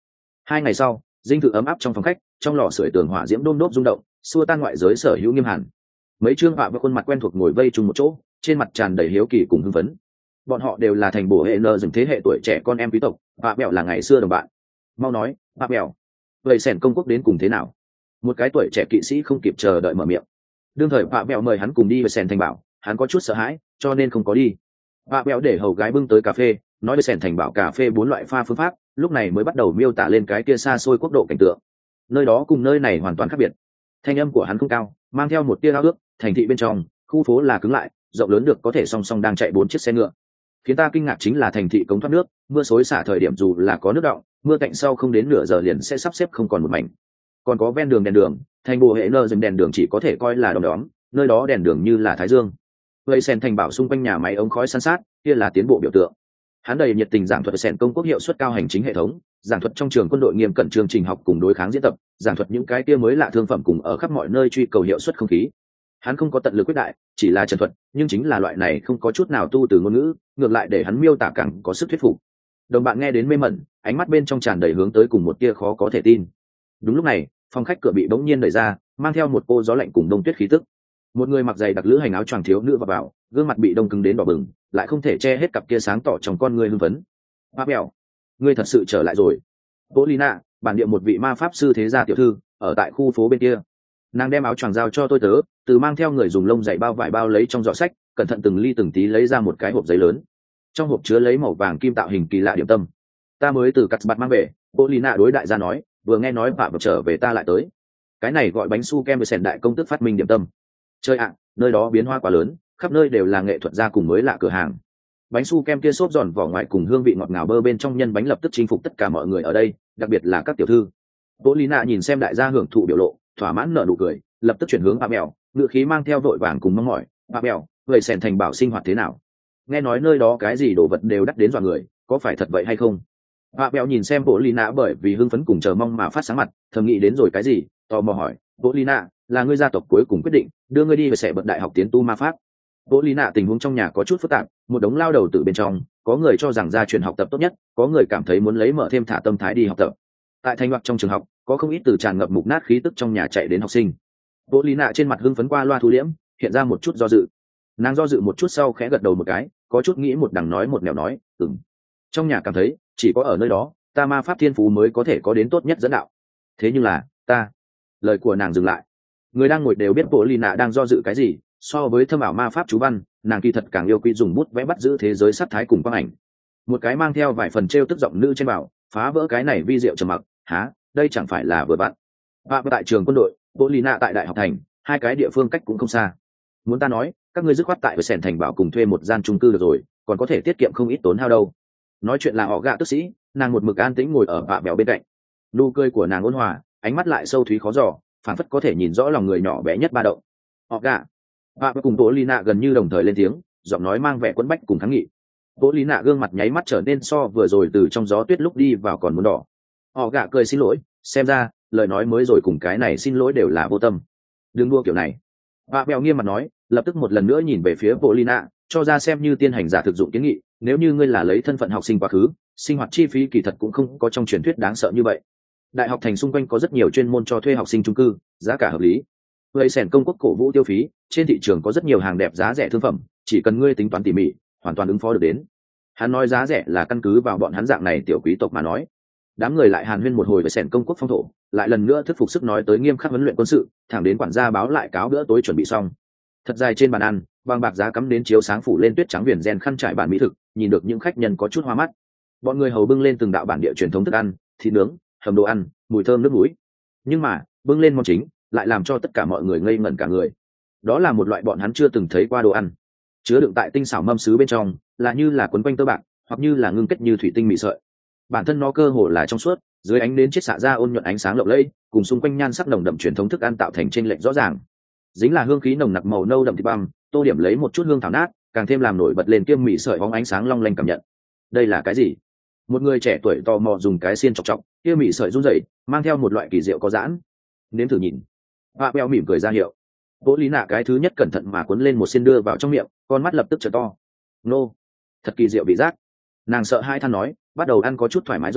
2 ngày sau, dinh thự ấm áp trong phòng khách, trong lò sưởi tường hỏa diễm đôm đốp rung động, xua tan ngoại giới sở hữu nghiêm hàn. Mấy trương họa với khuôn mặt quen thuộc ngồi vây chung một chỗ, trên mặt tràn đầy hiếu kỳ cùng hưng phấn. Bọn họ đều là thành bổ hệ nơ dừng thế hệ tuổi trẻ con em quý tộc, Vạ Bèo là ngày xưa đồng bạn. Mau nói, Vạ Bèo, vậy sẻn công quốc đến cùng thế nào? Một cái tuổi trẻ kỵ sĩ không kịp chờ đợi mở miệng. Đương thời Vạ Bèo mời hắn cùng đi với sẻn thành bảo, hắn có chút sợ hãi, cho nên không có đi. Vạ Bèo để hầu gái bưng tới cà phê, nói với sẻn thành bảo cà phê 4 loại pha phương pháp, lúc này mới bắt đầu miêu tả lên cái kia xa xôi quốc độ cảnh tượng. Nơi đó cùng nơi này hoàn toàn khác biệt. Thanh âm của hắn không cao, mang theo một tia ao ước, thành thị bên trong, khu phố là cứng lại, rộng lớn được có thể song song đang chạy 4 chiếc xe ngựa. Khiến ta kinh ngạc chính là thành thị cống thoát nước, mưa xối xả thời điểm dù là có nước đọng, mưa cạnh sau không đến nửa giờ liền sẽ sắp xếp không còn một mảnh. Còn có ven đường đèn đường, thành bộ hệ nơ dừng đèn đường chỉ có thể coi là đom đóm, nơi đó đèn đường như là thái dương. Vậy sen thành bảo xung quanh nhà máy ống khói san sát, kia là tiến bộ biểu tượng. Hắn đầy nhiệt tình giảng thuật sen công quốc hiệu suất cao hành chính hệ thống, giảng thuật trong trường quân đội nghiêm cẩn chương trình học cùng đối kháng diễn tập, giảng thuật những cái kia mới lạ thương phẩm cùng ở khắp mọi nơi truy cầu hiệu suất không khí. Hắn không có tận lực quyết đại, chỉ là trần thuật, nhưng chính là loại này không có chút nào tu từ ngôn ngữ, ngược lại để hắn miêu tả càng có sức thuyết phục. Đồng bạn nghe đến mê mẩn, ánh mắt bên trong tràn đầy hướng tới cùng một tia khó có thể tin. Đúng lúc này, phòng khách cửa bị bỗng nhiên đẩy ra, mang theo một cô gió lạnh cùng đông tuyết khí tức. Một người mặc giày đặc lữ hành áo choàng thiếu nữ vào, gương mặt bị đông cứng đến đỏ bừng, lại không thể che hết cặp kia sáng tỏ trong con người hưng phấn. Ba Bèo, ngươi thật sự trở lại rồi. Polina, bản địa một vị ma pháp sư thế gia tiểu thư, ở tại khu phố bên kia. Nàng đem áo choàng giao cho tôi tớ, từ mang theo người dùng lông dày bao vải bao lấy trong giỏ sách, cẩn thận từng ly từng tí lấy ra một cái hộp giấy lớn. Trong hộp chứa lấy màu vàng kim tạo hình kỳ lạ điểm tâm. Ta mới từ cắt bạt mang về, Polina đối đại gia nói, vừa nghe nói bà trở về ta lại tới. Cái này gọi bánh su kem với sèn đại công tức phát minh điểm tâm. Chơi ạ, nơi đó biến hoa quá lớn, khắp nơi đều là nghệ thuật gia cùng mới lạ cửa hàng. Bánh su kem kia xốp giòn vỏ ngoài cùng hương vị ngọt ngào bơ bên trong nhân bánh lập tức chinh phục tất cả mọi người ở đây, đặc biệt là các tiểu thư. Polina nhìn xem đại gia hưởng thụ biểu lộ, thỏa mãn nở nụ cười, lập tức chuyển hướng bà Bèo, ngựa khí mang theo vội vàng cùng mong mỏi. Bà Bèo, vậy sèn thành bảo sinh hoạt thế nào? Nghe nói nơi đó cái gì đồ vật đều đắt đến dọa người, có phải thật vậy hay không? Bà Bèo nhìn xem Polina bởi vì hưng phấn cùng chờ mong mà phát sáng mặt, thầm nghĩ đến rồi cái gì, tò mò hỏi, Polina, là ngươi gia tộc cuối cùng quyết định đưa ngươi đi về sẽ bận đại học tiến tu ma pháp. Polina tình huống trong nhà có chút phức tạp, một đống lao đầu từ bên trong, có người cho rằng gia truyền học tập tốt nhất, có người cảm thấy muốn lấy mở thêm thả tâm thái đi học tập. Tại thanh hoặc trong trường học, có không ít từ tràn ngập mục nát khí tức trong nhà chạy đến học sinh. Polina trên mặt hưng phấn qua loa thu liễm, hiện ra một chút do dự. Nàng do dự một chút sau khẽ gật đầu một cái, có chút nghĩ một đằng nói một nẻo nói, trong nhà cảm thấy chỉ có ở nơi đó ta ma pháp thiên phú mới có thể có đến tốt nhất dẫn đạo. Thế nhưng là ta, lời của nàng dừng lại. Người đang ngồi đều biết Polina đang do dự cái gì, so với thâm ảo ma pháp chú văn, nàng kỳ thật càng yêu quý dùng bút vẽ bắt giữ thế giới sắc thái cùng quang ảnh. Một cái mang theo vài phần trêu tức giọng nữ trên bảo phá vỡ cái này vi diệu trầm mặc. Há, đây chẳng phải là vừa vặn. Và tại trường quân đội, Polina tại đại học thành, hai cái địa phương cách cũng không xa. Muốn ta nói, các ngươi dứt khoát tại với sèn thành bảo cùng thuê một gian chung cư được rồi, còn có thể tiết kiệm không ít tốn hao đâu. Nói chuyện là họ gạ tức sĩ, nàng một mực an tĩnh ngồi ở Vạ Bèo bên cạnh. Nụ cười của nàng ôn hòa, ánh mắt lại sâu thúy khó dò, phản phất có thể nhìn rõ lòng người nhỏ bé nhất ba động. Họ gạ. Vạ Bèo cùng Polina gần như đồng thời lên tiếng, giọng nói mang vẻ quẫn bách cùng kháng nghị. Polina gương mặt nháy mắt trở nên so vừa rồi từ trong gió tuyết lúc đi vào còn muốn đỏ. Họ gạ cười xin lỗi, xem ra lời nói mới rồi cùng cái này xin lỗi đều là vô tâm. Đừng đua kiểu này. Vạ Bèo nghiêm mặt nói, lập tức một lần nữa nhìn về phía Polina, cho ra xem như tiên hành giả thực dụng kiến nghị, nếu như ngươi là lấy thân phận học sinh quá khứ, sinh hoạt chi phí kỳ thật cũng không có trong truyền thuyết đáng sợ như vậy. Đại học thành xung quanh có rất nhiều chuyên môn cho thuê học sinh chung cư, giá cả hợp lý. Vậy sẻn công quốc cổ vũ tiêu phí, trên thị trường có rất nhiều hàng đẹp giá rẻ thương phẩm, chỉ cần ngươi tính toán tỉ mỉ, hoàn toàn ứng phó được đến. Hắn nói giá rẻ là căn cứ vào bọn hắn dạng này tiểu quý tộc mà nói. Đám người lại hàn huyên một hồi về sẻn công quốc phong thổ, lại lần nữa thuyết phục sức nói tới nghiêm khắc huấn luyện quân sự, thẳng đến quản gia báo lại cáo bữa tối chuẩn bị xong. Thật dài trên bàn ăn, bằng bạc giá cắm đến chiếu sáng phủ lên tuyết trắng viền gen khăn trải bản mỹ thực, nhìn được những khách nhân có chút hoa mắt. Bọn người hầu bưng lên từng đạo bản địa truyền thống thức ăn, thịt nướng, hầm đồ ăn, mùi thơm nước núi. Nhưng mà bưng lên món chính lại làm cho tất cả mọi người ngây ngẩn cả người. Đó là một loại bọn hắn chưa từng thấy qua đồ ăn, chứa đựng tại tinh xảo mâm sứ bên trong, là như là quấn quanh tơ bạc, hoặc như là ngưng kết như thủy tinh mị sợi. Bản thân nó cơ hồ là trong suốt, dưới ánh nến chiết xạ ra ôn nhuận ánh sáng lộng lẫy, cùng xung quanh nhan sắc nồng đậm truyền thống thức ăn tạo thành chênh lệch rõ ràng. Dính là hương khí nồng nặc màu nâu đậm thịt băm, tô điểm lấy một chút hương thảo nát, càng thêm làm nổi bật lên kiêm mị sợi bóng ánh sáng long lanh cảm nhận. Đây là cái gì? Một người trẻ tuổi tò mò dùng cái xiên chọc chọc, kia mị sợi run rẩy, mang theo một loại kỳ diệu có giãn. Nếm thử nhìn. Vạ Bèo mỉm cười ra hiệu. Bố Lý Nạ cái thứ nhất cẩn thận mà cuốn lên một xiên đưa vào trong miệng, con mắt lập tức trở to. Nô, thật kỳ diệu vị giác. Nàng sợ hai than nói, bắt đầu ăn có chút thoải mái giòn,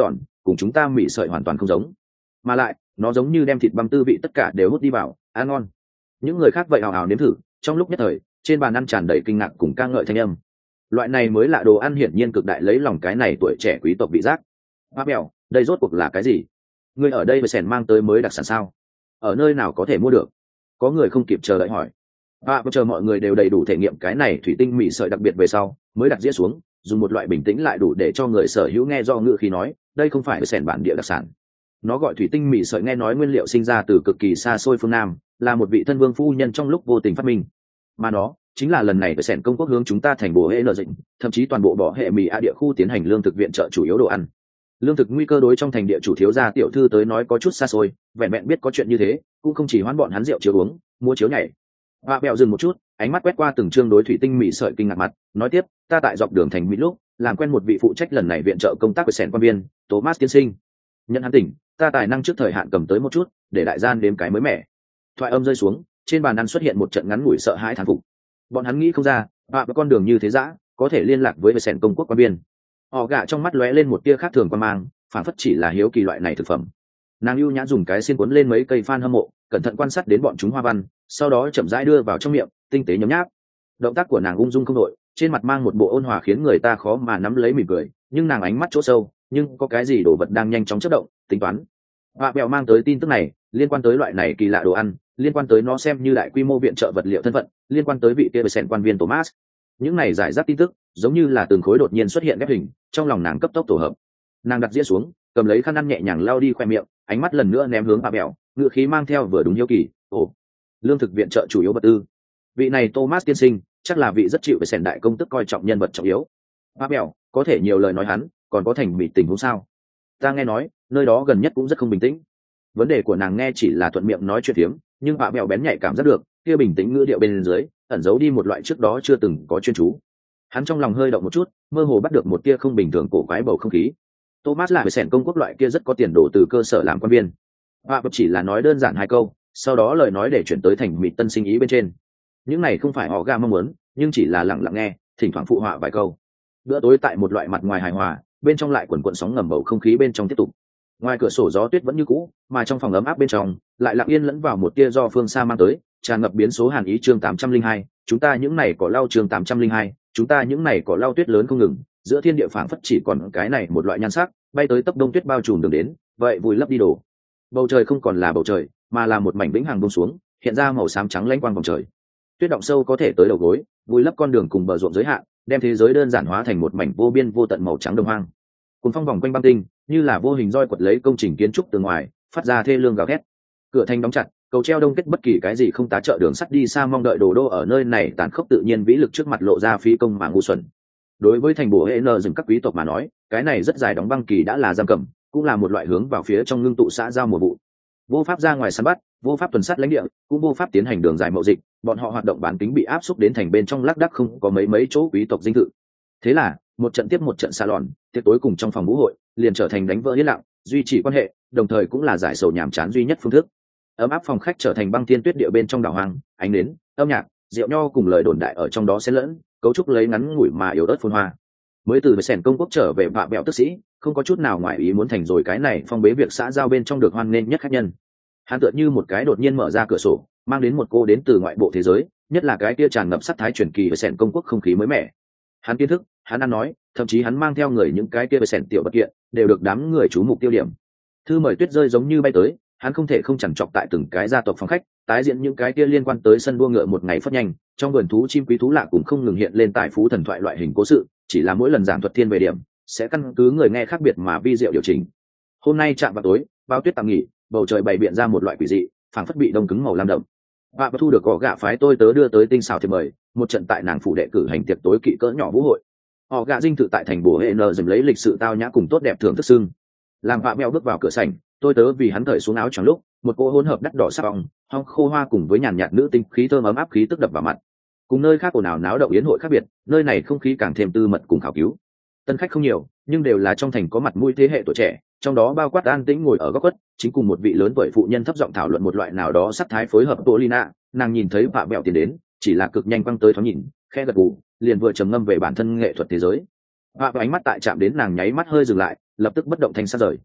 cùng chúng ta mì sợi hoàn toàn không giống, mà lại nó giống như đem thịt băm tư vị tất cả đều hút đi vào, ăn ngon. Những người khác vậy hào hào nếm thử, trong lúc nhất thời trên bàn ăn tràn đầy kinh ngạc cùng ca ngợi thanh âm. Loại này mới lạ đồ ăn hiển nhiên cực đại lấy lòng cái này tuổi trẻ quý tộc vị giác. Hoa bèo, đây rốt cuộc là cái gì? Người ở đây với sèn mang tới mới đặc sản sao? Ở nơi nào có thể mua được? Có người không kịp chờ đợi hỏi. Chờ mọi người đều đầy đủ thể nghiệm cái này thủy tinh mì sợi đặc biệt về sau mới đặt dĩa xuống, dùng một loại bình tĩnh lại đủ để cho người sở hữu nghe do ngữ khí nói, đây không phải với sèn bản địa đặc sản. Nó gọi thủy tinh mì sợi, nghe nói nguyên liệu sinh ra từ cực kỳ xa xôi phương Nam, là một vị thân vương phu nhân trong lúc vô tình phát minh, mà nó chính là lần này với sẻn công quốc hướng chúng ta thành bồ hệ nợ dịnh, thậm chí toàn bộ bỏ hệ mì a địa khu tiến hành lương thực viện trợ chủ yếu đồ ăn. Lương thực nguy cơ đối trong thành địa chủ thiếu gia tiểu thư tới nói có chút xa xôi, vẹn vẹn biết có chuyện như thế cũng không chỉ hoán bọn hắn rượu chiếu uống mua chiếu nhảy. Và bèo dừng một chút, ánh mắt quét qua từng chương đối thủy tinh mì sợi kinh ngạc mặt, nói tiếp, ta tại dọc đường thành mỹ lúc làm quen một vị phụ trách lần này viện trợ công tác của sẻn quan viên Thomas tiên sinh, nhận hắn tỉnh, ta tài năng trước thời hạn cầm tới một chút để đại gian đếm cái mới mẻ. Thoại âm rơi xuống, trên bàn ăn xuất hiện một trận ngắn ngủi sợ hãi thán phục. Bọn hắn nghĩ không ra và con đường như thế dã có thể liên lạc với sẻn công quốc quan biên. Họ gạ trong mắt lóe lên một tia khác thường quan mang, phản phất chỉ là hiếu kỳ loại này thực phẩm. Nàng ưu nhã dùng cái xiên cuốn lên mấy cây phan hâm mộ, cẩn thận quan sát đến bọn chúng hoa văn, sau đó chậm rãi đưa vào trong miệng, tinh tế nhấm nháp. Động tác của nàng ung dung không đội, trên mặt mang một bộ ôn hòa khiến người ta khó mà nắm lấy mỉm cười, nhưng nàng ánh mắt chỗ sâu nhưng có cái gì đồ vật đang nhanh chóng chớp động, tính toán. Và bèo mang tới tin tức này liên quan tới loại này kỳ lạ đồ ăn, liên quan tới nó xem như đại quy mô viện trợ vật liệu thân phận, liên quan tới vị kia bề sẻn quan viên Thomas. Những này giải rác tin tức giống như là từng khối đột nhiên xuất hiện ghép hình, trong lòng nàng cấp tốc tổ hợp. Nàng đặt dĩa xuống, cầm lấy khăn ăn nhẹ nhàng lau đi khoe miệng, ánh mắt lần nữa ném hướng bà bèo, ngựa khí mang theo vừa đúng hiếu kỳ. Ồ, lương thực viện trợ chủ yếu vật tư. Vị này Thomas tiên sinh chắc là vị rất chịu về sẻn đại công tức coi trọng nhân vật trọng yếu. Bà bèo có thể nhiều lời nói hắn, còn có thành bị tình huống sao? Ta nghe nói nơi đó gần nhất cũng rất không bình tĩnh. Vấn đề của nàng nghe chỉ là thuận miệng nói chuyện phiếm, nhưng bà bèo bén nhạy cảm giác được kia bình tĩnh ngữ điệu bên dưới ẩn giấu đi một loại trước đó chưa từng có chuyên chú. Hắn trong lòng hơi động một chút, mơ hồ bắt được một tia không bình thường cổ quái bầu không khí. Thomas là người sẻn công quốc loại kia rất có tiền đồ từ cơ sở làm quan viên. Bà chỉ là nói đơn giản hai câu, sau đó lời nói để chuyển tới thành mịt tân sinh ý bên trên. Những này không phải họ ga mong muốn, nhưng chỉ là lặng lặng nghe, thỉnh thoảng phụ họa vài câu. Bữa tối tại một loại mặt ngoài hài hòa, bên trong lại quần quần sóng ngầm bầu không khí bên trong tiếp tục. Ngoài cửa sổ gió tuyết vẫn như cũ, mà trong phòng ấm áp bên trong lại lặng yên lẫn vào một tia do phương xa mang tới, tràn ngập biến số hàn ý. Chương 802, chúng ta những này cỏ lau. Chương 802, chúng ta những này cỏ lau. Tuyết lớn không ngừng, giữa thiên địa phảng phất chỉ còn cái này một loại nhan sắc, bay tới tấp đông tuyết bao trùm đường đến, vậy vùi lấp đi đổ. Bầu trời không còn là bầu trời, mà là một mảnh vĩnh hằng buông xuống, hiện ra màu xám trắng lanh quang vòng trời. Tuyết động sâu có thể tới đầu gối, vùi lấp con đường cùng bờ ruộng giới hạn, đem thế giới đơn giản hóa thành một mảnh vô biên vô tận màu trắng đồng hoang. Cùng phong vòng quanh băng tinh, như là vô hình roi quật lấy công trình kiến trúc từ ngoài, phát ra thê lương gào thét. Cửa thành đóng chặt, cầu treo đông kết bất kỳ cái gì không tá trợ đường sắt đi xa mong đợi đồ đô ở nơi này tàn khốc tự nhiên vĩ lực trước mặt lộ ra phi công mà ngu xuẩn. Đối với thành bổ hệ nờ dừng các quý tộc mà nói, cái này rất dài đóng băng kỳ đã là giam cầm, cũng là một loại hướng vào phía trong ngưng tụ xã giao mùa vụ. Vô pháp ra ngoài săn bắt, vô pháp tuần sát lãnh địa, cũng vô pháp tiến hành đường dài mậu dịch, bọn họ hoạt động bán tính bị áp xúc đến thành bên trong lác đác không có mấy chỗ quý tộc dinh thự. Thế là một trận tiếp một trận xa lòn, tiệc tối cùng trong phòng vũ hội liền trở thành đánh vỡ yên lặng, duy trì quan hệ, đồng thời cũng là giải sầu nhàm chán duy nhất phương thức. Ấm áp phòng khách trở thành băng thiên tuyết địa bên trong đảo hoang, ánh nến, âm nhạc, rượu nho cùng lời đồn đại ở trong đó xen lẫn, cấu trúc lấy ngắn ngủi mà yếu ớt phồn hoa. Mới từ sẻn công quốc trở về vạ bẹo tức sĩ, không có chút nào ngoài ý muốn thành rồi cái này phong bế việc xã giao bên trong được hoan nghênh nhất khách nhân. Hắn tựa như một cái đột nhiên mở ra cửa sổ, mang đến một cô đến từ ngoại bộ thế giới, nhất là cái kia tràn ngập sắc thái truyền kỳ về sẻn công quốc không khí mới mẻ. Hắn kiến thức, hắn ăn nói, thậm chí hắn mang theo người những cái kia về sẻn tiểu vật kiện, đều được đám người chú mục tiêu điểm. Thư mời tuyết rơi giống như bay tới, hắn không thể không chằn chọc tại từng cái gia tộc phòng khách, tái diễn những cái kia liên quan tới sân đua ngựa một ngày phất nhanh, trong vườn thú chim quý thú lạ cũng không ngừng hiện lên tài phú thần thoại loại hình cố sự, chỉ là mỗi lần giảng thuật thiên về điểm, sẽ căn cứ người nghe khác biệt mà vi diệu điều chỉnh. Hôm nay chạm vào tối, bao tuyết tạm nghỉ, bầu trời bày biện ra một loại quỷ dị, phảng phất bị đông cứng màu lam đậm. Và thu được cỏ gạ phái tôi tớ đưa tới tinh xào thiệp mời, một trận tại nàng phủ đệ cử hành tiệc tối kỵ cỡ nhỏ vũ hội. Họ gạ dinh thự tại thành bổ hệ nờ dừng lấy lịch sự tao nhã cùng tốt đẹp thưởng thức xưng. Làm vạ mèo bước vào cửa sảnh, tôi tớ vì hắn cởi xuống áo choàng lúc, một cô hỗn hợp đắt đỏ sắc ong, hong khô hoa cùng với nhàn nhạt nữ tinh khí thơm ấm áp khí tức đập vào mặt. Cùng nơi khác ồn ào náo động yến hội khác biệt, nơi này không khí càng thêm tư mật cùng khảo cứu. Tân khách không nhiều, nhưng đều là trong thành có mặt mũi thế hệ tuổi trẻ, trong đó bao quát an tĩnh ngồi ở góc khuất, chính cùng một vị lớn tuổi phụ nhân thấp giọng thảo luận một loại nào đó sắc thái phối hợp Polina. Nàng nhìn thấy vạ bẹo tiến đến, chỉ là cực nhanh quăng tới thoáng nhìn, khẽ gật gù, liền vừa trầm ngâm về bản thân nghệ thuật thế giới. Vạ ánh mắt tại chạm đến nàng nháy mắt hơi dừng lại, lập tức bất động thanh sát rời.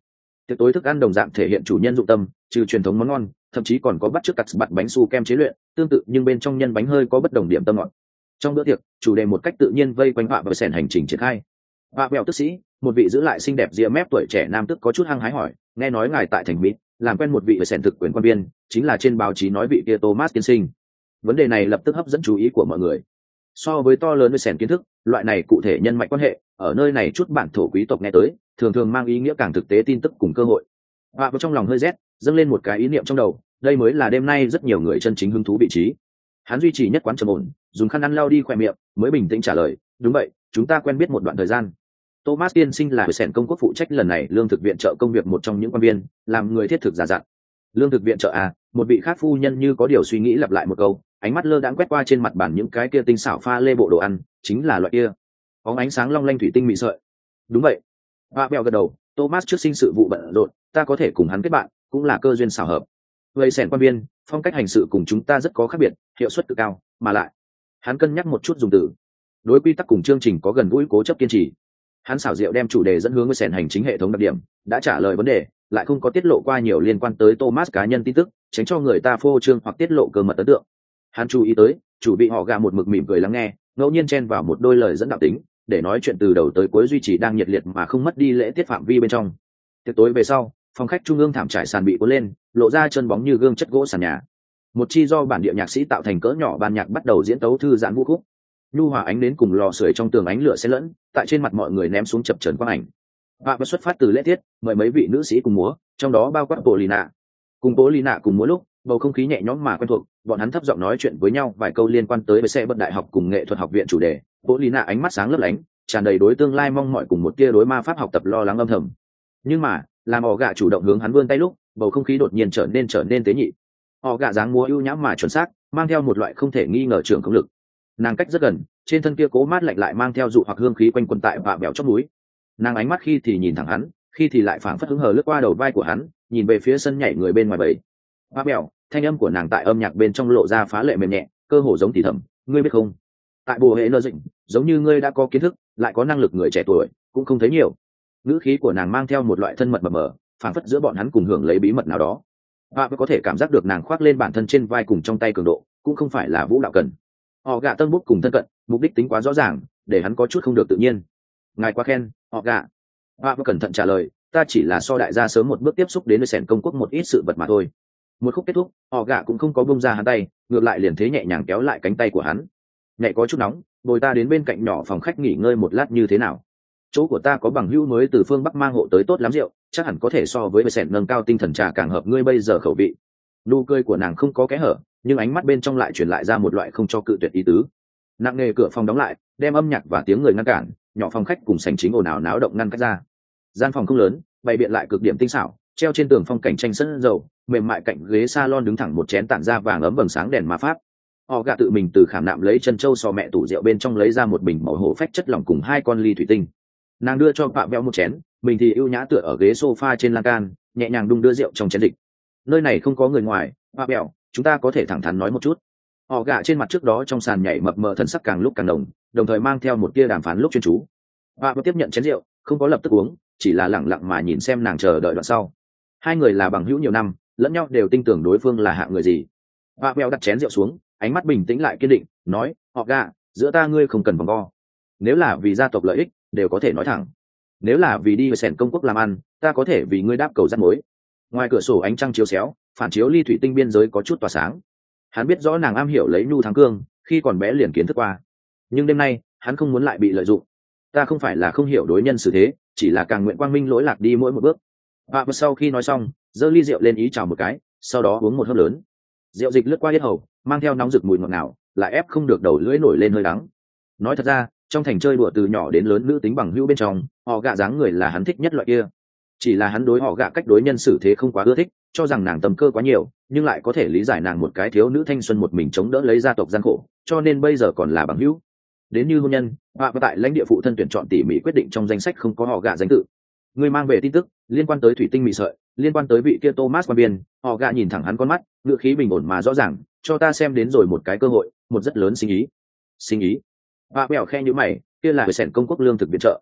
tiệc tối thức ăn đồng dạng thể hiện chủ nhân dụng tâm, trừ truyền thống món ngon, thậm chí còn có bắt chước cắt bặt bánh su kem chế luyện tương tự, nhưng bên trong nhân bánh hơi có bất đồng điểm tâm ngọt. Trong bữa tiệc, chủ đề một cách tự nhiên vây quanh họa và sẻn hành trình triển khai. Họa bèo tức sĩ, một vị giữ lại xinh đẹp ria mép tuổi trẻ nam tức có chút hăng hái hỏi, nghe nói ngài tại thành mỹ làm quen một vị và sẻn thực quyền quan viên, chính là trên báo chí nói vị kia Thomas tiên sinh. Vấn đề này lập tức hấp dẫn chú ý của mọi người. So với to lớn với sẻn kiến thức, loại này cụ thể nhân mạch quan hệ ở nơi này chút bản thổ quý tộc nghe tới thường thường mang ý nghĩa càng thực tế tin tức cùng cơ hội. Họa vào trong lòng hơi rét, dâng lên một cái ý niệm trong đầu, đây mới là đêm nay rất nhiều người chân chính hứng thú vị trí. Hắn duy trì nhất quán trầm ổn, dùng khăn ăn lau đi khỏe miệng, mới bình tĩnh trả lời, đúng vậy, chúng ta quen biết một đoạn thời gian. Thomas tiên sinh là sẻn công quốc phụ trách lần này lương thực viện trợ công việc một trong những quan viên, làm người thiết thực giả dặn. Lương thực viện trợ à? Một vị khác phu nhân như có điều suy nghĩ lặp lại một câu, ánh mắt lơ đãng quét qua trên mặt bàn những cái kia tinh xảo pha lê bộ đồ ăn, chính là loại kia có ánh sáng long lanh thủy tinh mị sợi. Đúng vậy. Họa bèo gật đầu, Thomas trước sinh sự vụ bận rộn, ta có thể cùng hắn kết bạn, cũng là cơ duyên xảo hợp. Vậy sẻn quan viên, phong cách hành sự cùng chúng ta rất có khác biệt, hiệu suất cực cao, mà lại hắn cân nhắc một chút dùng từ, đối quy tắc cùng chương trình có gần gũi cố chấp kiên trì. Hắn xảo diệu đem chủ đề dẫn hướng với sẻn hành chính hệ thống đặc điểm, đã trả lời vấn đề, lại không có tiết lộ qua nhiều liên quan tới Thomas cá nhân tin tức, tránh cho người ta phô trương hoặc tiết lộ cơ mật ấn tượng. Hắn chú ý tới, chủ bị họ gà một mực mỉm cười lắng nghe, ngẫu nhiên chen vào một đôi lời dẫn đạo tính, để nói chuyện từ đầu tới cuối duy trì đang nhiệt liệt mà không mất đi lễ tiết phạm vi bên trong. Tiệc tối về sau, phòng khách trung ương thảm trải sàn bị cuốn lên, lộ ra chân bóng như gương chất gỗ sàn nhà. Một chi do bản địa nhạc sĩ tạo thành cỡ nhỏ ban nhạc bắt đầu diễn tấu thư giãn vũ khúc. Nhu hòa ánh đến cùng lò sưởi trong tường ánh lửa xen lẫn, tại trên mặt mọi người ném xuống chập chờn quang ảnh. Và xuất phát từ lễ tiết, mời mấy vị nữ sĩ cùng múa, trong đó bao quát Polina. Cùng Polina cùng múa lúc, bầu không khí nhẹ nhõm mà quen thuộc, bọn hắn thấp giọng nói chuyện với nhau vài câu liên quan tới với xe bật đại học cùng nghệ thuật học viện chủ đề. Polina ánh mắt sáng lấp lánh, tràn đầy đối tương lai mong mỏi cùng một tia đối ma pháp học tập lo lắng âm thầm. Nhưng mà, làm họ gạ chủ động hướng hắn vươn tay lúc, bầu không khí đột nhiên trở nên tế nhị. Họ gạ dáng múa ưu nhãm mà chuẩn xác, mang theo một loại không thể nghi ngờ trưởng công lực. Nàng cách rất gần, trên thân kia cố mát lạnh lại mang theo dụ hoặc hương khí quanh quần tại và bèo chót núi. Nàng ánh mắt khi thì nhìn thẳng hắn, khi thì lại phảng phất hứng hờ lướt qua đầu vai của hắn, nhìn về phía sân nhảy người bên ngoài bầy. Và bèo, thanh âm của nàng tại âm nhạc bên trong lộ ra phá lệ mềm nhẹ, cơ hồ giống thì thầm, ngươi biết không? Tại bồ hệ nơ dịnh, giống như ngươi đã có kiến thức, lại có năng lực người trẻ tuổi, cũng không thấy nhiều. Ngữ khí của nàng mang theo một loại thân mật mờ mờ, phảng phất giữa bọn hắn cùng hưởng lấy bí mật nào đó. Và có thể cảm giác được nàng khoác lên bản thân trên vai cùng trong tay cường độ, cũng không phải là vũ đạo cần. Họ gạ tân bút cùng thân cận, mục đích tính quá rõ ràng, để hắn có chút không được tự nhiên. Ngài quá khen, họ gạ. Và cẩn thận trả lời, ta chỉ là so đại gia sớm một bước tiếp xúc đến với sẻn công quốc một ít sự vật mà thôi. Một khúc kết thúc, họ gạ cũng không có bông ra hắn tay, ngược lại liền thế nhẹ nhàng kéo lại cánh tay của hắn. Nhẹ có chút nóng, bồi ta đến bên cạnh nhỏ phòng khách nghỉ ngơi một lát như thế nào? Chỗ của ta có bằng hữu mới từ phương Bắc mang hộ tới tốt lắm rượu, chắc hẳn có thể so với sẻn nâng cao tinh thần trà càng hợp ngươi bây giờ khẩu vị. Nụ cười của nàng không có kẽ hở, nhưng ánh mắt bên trong lại truyền lại ra một loại không cho cự tuyệt ý tứ. Nặng nề cửa phòng đóng lại, đem âm nhạc và tiếng người ngăn cản, nhỏ phòng khách cùng sảnh chính ồn ào náo động ngăn cách ra. Gian phòng không lớn, bày biện lại cực điểm tinh xảo, treo trên tường phong cảnh tranh sân dầu, mềm mại cạnh ghế salon đứng thẳng một chén tản ra vàng ấm vầng sáng đèn ma pháp. Họ gạ tự mình từ khảm nạm lấy chân châu sò mẹ tủ rượu bên trong lấy ra một bình màu hổ phách chất lỏng cùng 2 con ly thủy tinh. Nàng đưa cho Phạm Béo một chén, mình thì ưu nhã tựa ở ghế sofa trên lan can, nhẹ nhàng đung đưa rượu trong chén địch. Nơi này không có người ngoài, Phạm Béo, chúng ta có thể thẳng thắn nói một chút. Họ gạ trên mặt trước đó trong sàn nhảy mập mờ thần sắc càng lúc càng đồng thời mang theo một tia đàm phán lúc chuyên chú. Phạm Béo tiếp nhận chén rượu, không có lập tức uống, chỉ là lẳng lặng mà nhìn xem nàng chờ đợi đoạn sau. Hai người là bằng hữu nhiều năm, lẫn nhau đều tin tưởng đối phương là hạng người gì. Phạm Béo đặt chén rượu xuống, ánh mắt bình tĩnh lại kiên định, nói, họ gạ, giữa ta ngươi không cần vòng vo. Nếu là vì gia tộc lợi ích, đều có thể nói thẳng. Nếu là vì đi về sẻn công quốc làm ăn, ta có thể vì ngươi đáp cầu rắt mối. Ngoài cửa sổ ánh trăng chiếu xéo, phản chiếu ly thủy tinh biên giới có chút tỏa sáng. Hắn biết rõ nàng am hiểu lấy nhu thắng cương, khi còn bé liền kiến thức qua. Nhưng đêm nay, hắn không muốn lại bị lợi dụng. Ta không phải là không hiểu đối nhân xử thế, chỉ là càng nguyện quang minh lỗi lạc đi mỗi một bước. Và sau khi nói xong, giơ ly rượu lên ý chào một cái, sau đó uống một hớp lớn. Rượu dịch lướt qua yết hầu, mang theo nóng rực mùi ngọt ngào, lại ép không được đầu lưỡi nổi lên hơi đắng. Nói thật ra, trong thành chơi đùa từ nhỏ đến lớn nữ tính bằng hữu bên trong, họ gạ dáng người là hắn thích nhất loại kia. Chỉ là hắn đối họ gạ cách đối nhân xử thế không quá ưa thích, cho rằng nàng tầm cơ quá nhiều, nhưng lại có thể lý giải nàng một cái thiếu nữ thanh xuân một mình chống đỡ lấy gia tộc gian khổ, cho nên bây giờ còn là bằng hữu. Đến như hôn nhân, và tại lãnh địa phụ thân tuyển chọn tỉ mỉ quyết định trong danh sách không có họ gạ danh tự. Người mang về tin tức liên quan tới thủy tinh mị sợi, liên quan tới vị kia Thomas quan biên, họ gạ nhìn thẳng hắn con mắt, ngựa khí bình ổn mà rõ ràng, cho ta xem đến rồi một cái cơ hội, một rất lớn sinh ý. Sinh ý? Và bèo khe như mày, kia là sẻn công quốc lương thực viện trợ.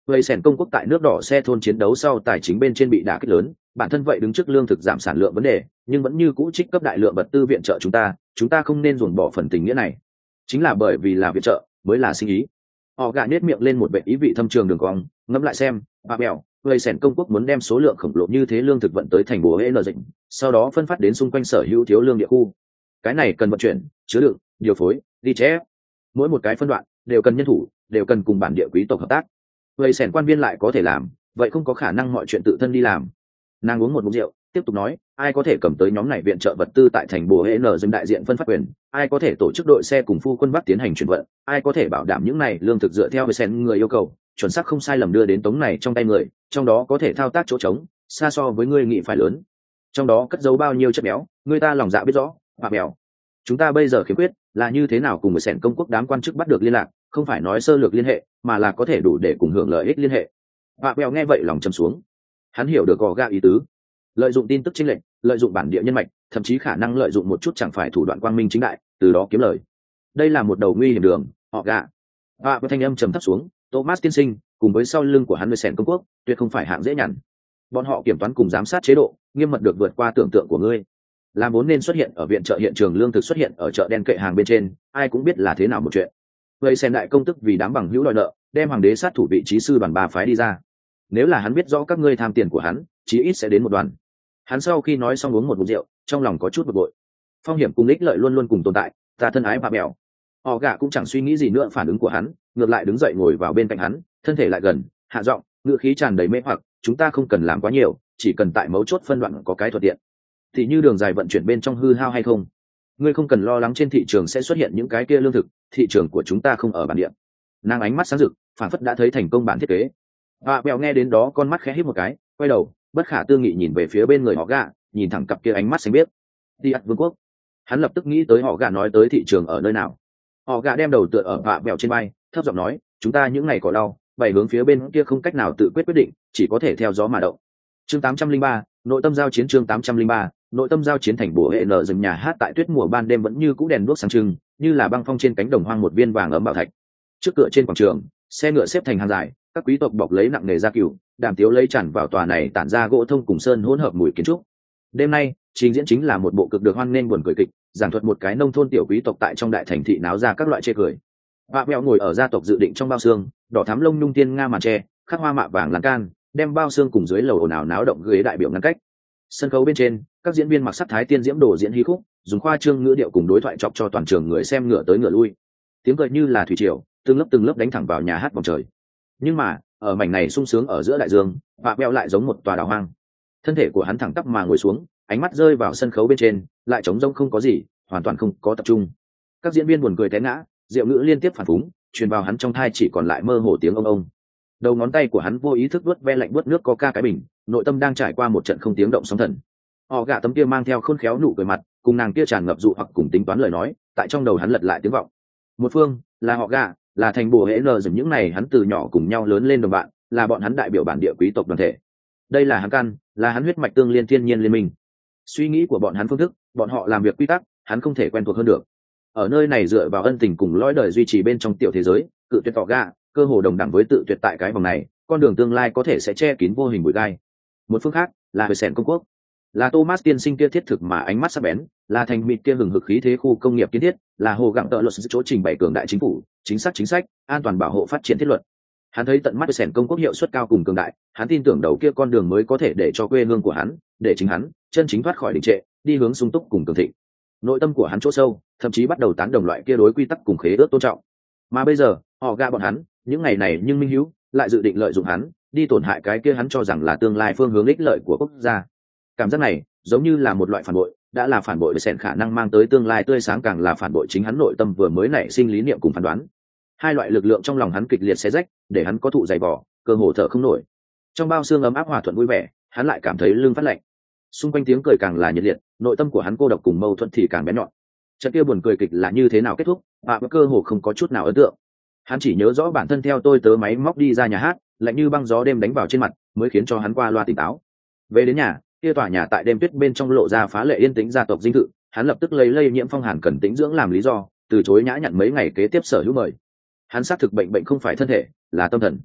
Vậy sẻn công quốc tại nước đỏ xe thôn chiến đấu sau tài chính bên trên bị đả kích lớn, bản thân vậy đứng trước lương thực giảm sản lượng vấn đề, nhưng vẫn như cũ trích cấp đại lượng vật tư viện trợ chúng ta không nên ruồng bỏ phần tình nghĩa này. Chính là bởi vì là viện trợ mới là sinh ý. Họ gạ nết miệng lên một vệ ý vị thâm trường đường cong, ngẫm lại xem, bà bèo, vậy sẻn công quốc muốn đem số lượng khổng lồ như thế lương thực vận tới thành bùa hễ nợ dịch, sau đó phân phát đến xung quanh sở hữu thiếu lương địa khu. Cái này cần vận chuyển, chứa đựng, điều phối, ghi chép. Mỗi một cái phân đoạn đều cần nhân thủ, đều cần cùng bản địa quý tộc hợp tác. Vậy sẻn quan viên lại có thể làm, vậy không có khả năng mọi chuyện tự thân đi làm. Nàng uống một ngụm rượu, tiếp tục nói, ai có thể cầm tới nhóm này viện trợ vật tư tại thành bùa hễ nở dừng đại diện phân phát quyền, ai có thể tổ chức đội xe cùng phu quân bắc tiến hành chuyển vận, ai có thể bảo đảm những này lương thực dựa theo với sen người yêu cầu, chuẩn xác không sai lầm đưa đến tống này trong tay người, trong đó có thể thao tác chỗ trống, xa so với ngươi nghĩ phải lớn. Trong đó cất giấu bao nhiêu chất béo, người ta lòng dạ biết rõ, bà bèo. Chúng ta bây giờ khiếm khuyết là như thế nào cùng với sẻn công quốc đám quan chức bắt được liên lạc, không phải nói sơ lược liên hệ, mà là có thể đủ để cùng hưởng lợi ích liên hệ. Bà bèo nghe vậy lòng trầm xuống. Hắn hiểu được gò gạ ý tứ, lợi dụng tin tức chênh lệch, lợi dụng bản địa nhân mạch, thậm chí khả năng lợi dụng một chút chẳng phải thủ đoạn quang minh chính đại, từ đó kiếm lời. Đây là một đầu nguy hiểm đường, họ gạ. Và với thanh âm trầm thấp xuống, Thomas tiên sinh, cùng với sau lưng của hắn với sẻn công quốc, tuyệt không phải hạng dễ nhằn. Bọn họ kiểm toán cùng giám sát chế độ, nghiêm mật được vượt qua tưởng tượng của ngươi. Làm vốn nên xuất hiện ở viện trợ hiện trường lương thực xuất hiện ở chợ đen kệ hàng bên trên, ai cũng biết là thế nào một chuyện. Vậy xem đại công tức vì đám bằng hữu đòi nợ, đem hoàng đế sát thủ vị trí sư đoàn ba phái đi ra. Nếu là hắn biết rõ các ngươi tham tiền của hắn, chí ít sẽ đến một đoàn. Hắn sau khi nói xong uống một ngụm rượu, trong lòng có chút bực bội. Phong hiểm cùng ích lợi luôn luôn cùng tồn tại, ta thân ái bà bèo. Họ gạ cũng chẳng suy nghĩ gì nữa phản ứng của hắn, ngược lại đứng dậy ngồi vào bên cạnh hắn, thân thể lại gần, hạ giọng, ngữ khí tràn đầy mê hoặc, chúng ta không cần làm quá nhiều, chỉ cần tại mấu chốt phân đoạn có cái thuận tiện. Thì như đường dài vận chuyển bên trong hư hao hay không, ngươi không cần lo lắng trên thị trường sẽ xuất hiện những cái kia lương thực, thị trường của chúng ta không ở bản địa. Nàng ánh mắt sáng rực, phản phất đã thấy thành công bản thiết kế. Bà bèo nghe đến đó con mắt khẽ híp một cái, quay đầu, bất khả tư nghị nhìn về phía bên người họ gạ, nhìn thẳng cặp kia ánh mắt xanh biếc. Đi ắt vương quốc. Hắn lập tức nghĩ tới họ gạ nói tới thị trường ở nơi nào. Họ gạ đem đầu tựa ở bà bèo trên vai, thấp giọng nói, chúng ta những ngày cỏ đau, bảy hướng phía bên kia không cách nào tự quyết định, chỉ có thể theo gió mà động. Chương 803, nội tâm giao chiến. Chương 803, nội tâm giao chiến. Thành bùa hệ nở rừng nhà hát tại tuyết mùa ban đêm vẫn như cũ đèn đuốc sáng trưng, như là băng phong trên cánh đồng hoang một viên vàng ấm bảo thạch. Trước cửa trên quảng trường, xe ngựa xếp thành hàng dài, các quý tộc bọc lấy nặng nề gia cửu, đàm tiếu lấy tràn vào tòa này tản ra gỗ thông cùng sơn hỗn hợp mùi kiến trúc. Đêm nay trình diễn chính là một bộ cực được hoan nghênh buồn cười kịch, giảng thuật một cái nông thôn tiểu quý tộc tại trong đại thành thị náo ra các loại chê cười. Bà mẹo ngồi ở gia tộc dự định trong bao xương, đỏ thắm lông nhung tiên nga màn tre, khắc hoa mạ vàng lan can, đem bao xương cùng dưới lầu ồn ào náo động ghế đại biểu ngăn cách. Sân khấu bên trên, các diễn viên mặc sắc thái tiên diễm đồ diễn hí khúc, dùng khoa trương ngữ điệu cùng đối thoại chọc cho toàn trường người xem ngựa tới ngựa lui. Tiếng cười như là thủy triều, từng lớp đánh thẳng vào nhà hát vòng trời. Nhưng mà ở mảnh này sung sướng ở giữa đại dương, bà mẹo lại giống một tòa đảo hoang. Thân thể của hắn thẳng tắp mà ngồi xuống, ánh mắt rơi vào sân khấu bên trên, lại trống rỗng không có gì, hoàn toàn không có tập trung. Các diễn viên buồn cười té ngã, diệu ngữ liên tiếp phản phúng, truyền vào hắn trong thai chỉ còn lại mơ hồ tiếng ông. Đầu ngón tay của hắn vô ý thức vuốt ve lạnh vuốt nước coca cái bình, nội tâm đang trải qua một trận không tiếng động sóng thần. Họ gạ tấm kia mang theo khôn khéo nụ cười mặt, cùng nàng kia tràn ngập dụ hoặc cùng tính toán lời nói, tại trong đầu hắn lật lại tiếng vọng. Một phương là họ gạ, là thành bùa hễ nờ dừng những này hắn từ nhỏ cùng nhau lớn lên đồng bạn, là bọn hắn đại biểu bản địa quý tộc đoàn thể. Đây là hắn căn, là hắn huyết mạch tương liên thiên nhiên liên minh. Suy nghĩ của bọn hắn phương thức, bọn họ làm việc quy tắc, hắn không thể quen thuộc hơn được. Ở nơi này dựa vào ân tình cùng lõi đời duy trì bên trong tiểu thế giới, cự tuyệt tỏ gạ, cơ hồ đồng đẳng với tự tuyệt tại cái vòng này, con đường tương lai có thể sẽ che kín vô hình bụi gai. Một phương khác là hồi sẻn công quốc, là Thomas tiên sinh kia thiết thực mà ánh mắt sắc bén, là thành mịt kia hừng hực khí thế khu công nghiệp kiến thiết, là hồ gặng tợ luật chỗ trình bày cường đại chính phủ, chính sách, an toàn bảo hộ phát triển thiết luật. Hắn thấy tận mắt sẻn công quốc hiệu suất cao cùng cường đại, hắn tin tưởng đầu kia con đường mới có thể để cho quê hương của hắn, để chính hắn chân chính thoát khỏi đình trệ, đi hướng sung túc cùng cường thịnh. Nội tâm của hắn chỗ sâu, thậm chí bắt đầu tán đồng loại kia đối quy tắc cùng khế ước tôn trọng. Mà bây giờ, họ gạ bọn hắn, những ngày này nhưng minh hữu lại dự định lợi dụng hắn, đi tổn hại cái kia hắn cho rằng là tương lai phương hướng ích lợi của quốc gia. Cảm giác này giống như là một loại phản bội, đã là phản bội để sẻn khả năng mang tới tương lai tươi sáng, càng là phản bội chính hắn nội tâm vừa mới nảy sinh lý niệm cùng phán đoán. Hai loại lực lượng trong lòng hắn kịch liệt xé rách, để hắn có thụ dày vỏ, cơ hồ thở không nổi. Trong bao xương ấm áp hòa thuận vui vẻ, hắn lại cảm thấy lưng phát lạnh. Xung quanh tiếng cười càng là nhiệt liệt, nội tâm của hắn cô độc cùng mâu thuẫn thì càng bén nhọn. Trận kia buồn cười kịch là như thế nào kết thúc, và cơ hồ không có chút nào ấn tượng. Hắn chỉ nhớ rõ bản thân theo tôi tớ máy móc đi ra nhà hát, lạnh như băng gió đêm đánh vào trên mặt, mới khiến cho hắn qua loa tỉnh táo. Về đến nhà, kia tòa nhà tại đêm tuyết bên trong lộ ra phá lệ yên tĩnh gia tộc dinh thự, hắn lập tức lấy lây nhiễm phong hàn cần tĩnh dưỡng làm lý do, từ chối nhã nhặn mấy ngày kế tiếp sở hữu mời. Hắn xác thực bệnh không phải thân thể, là tâm thần.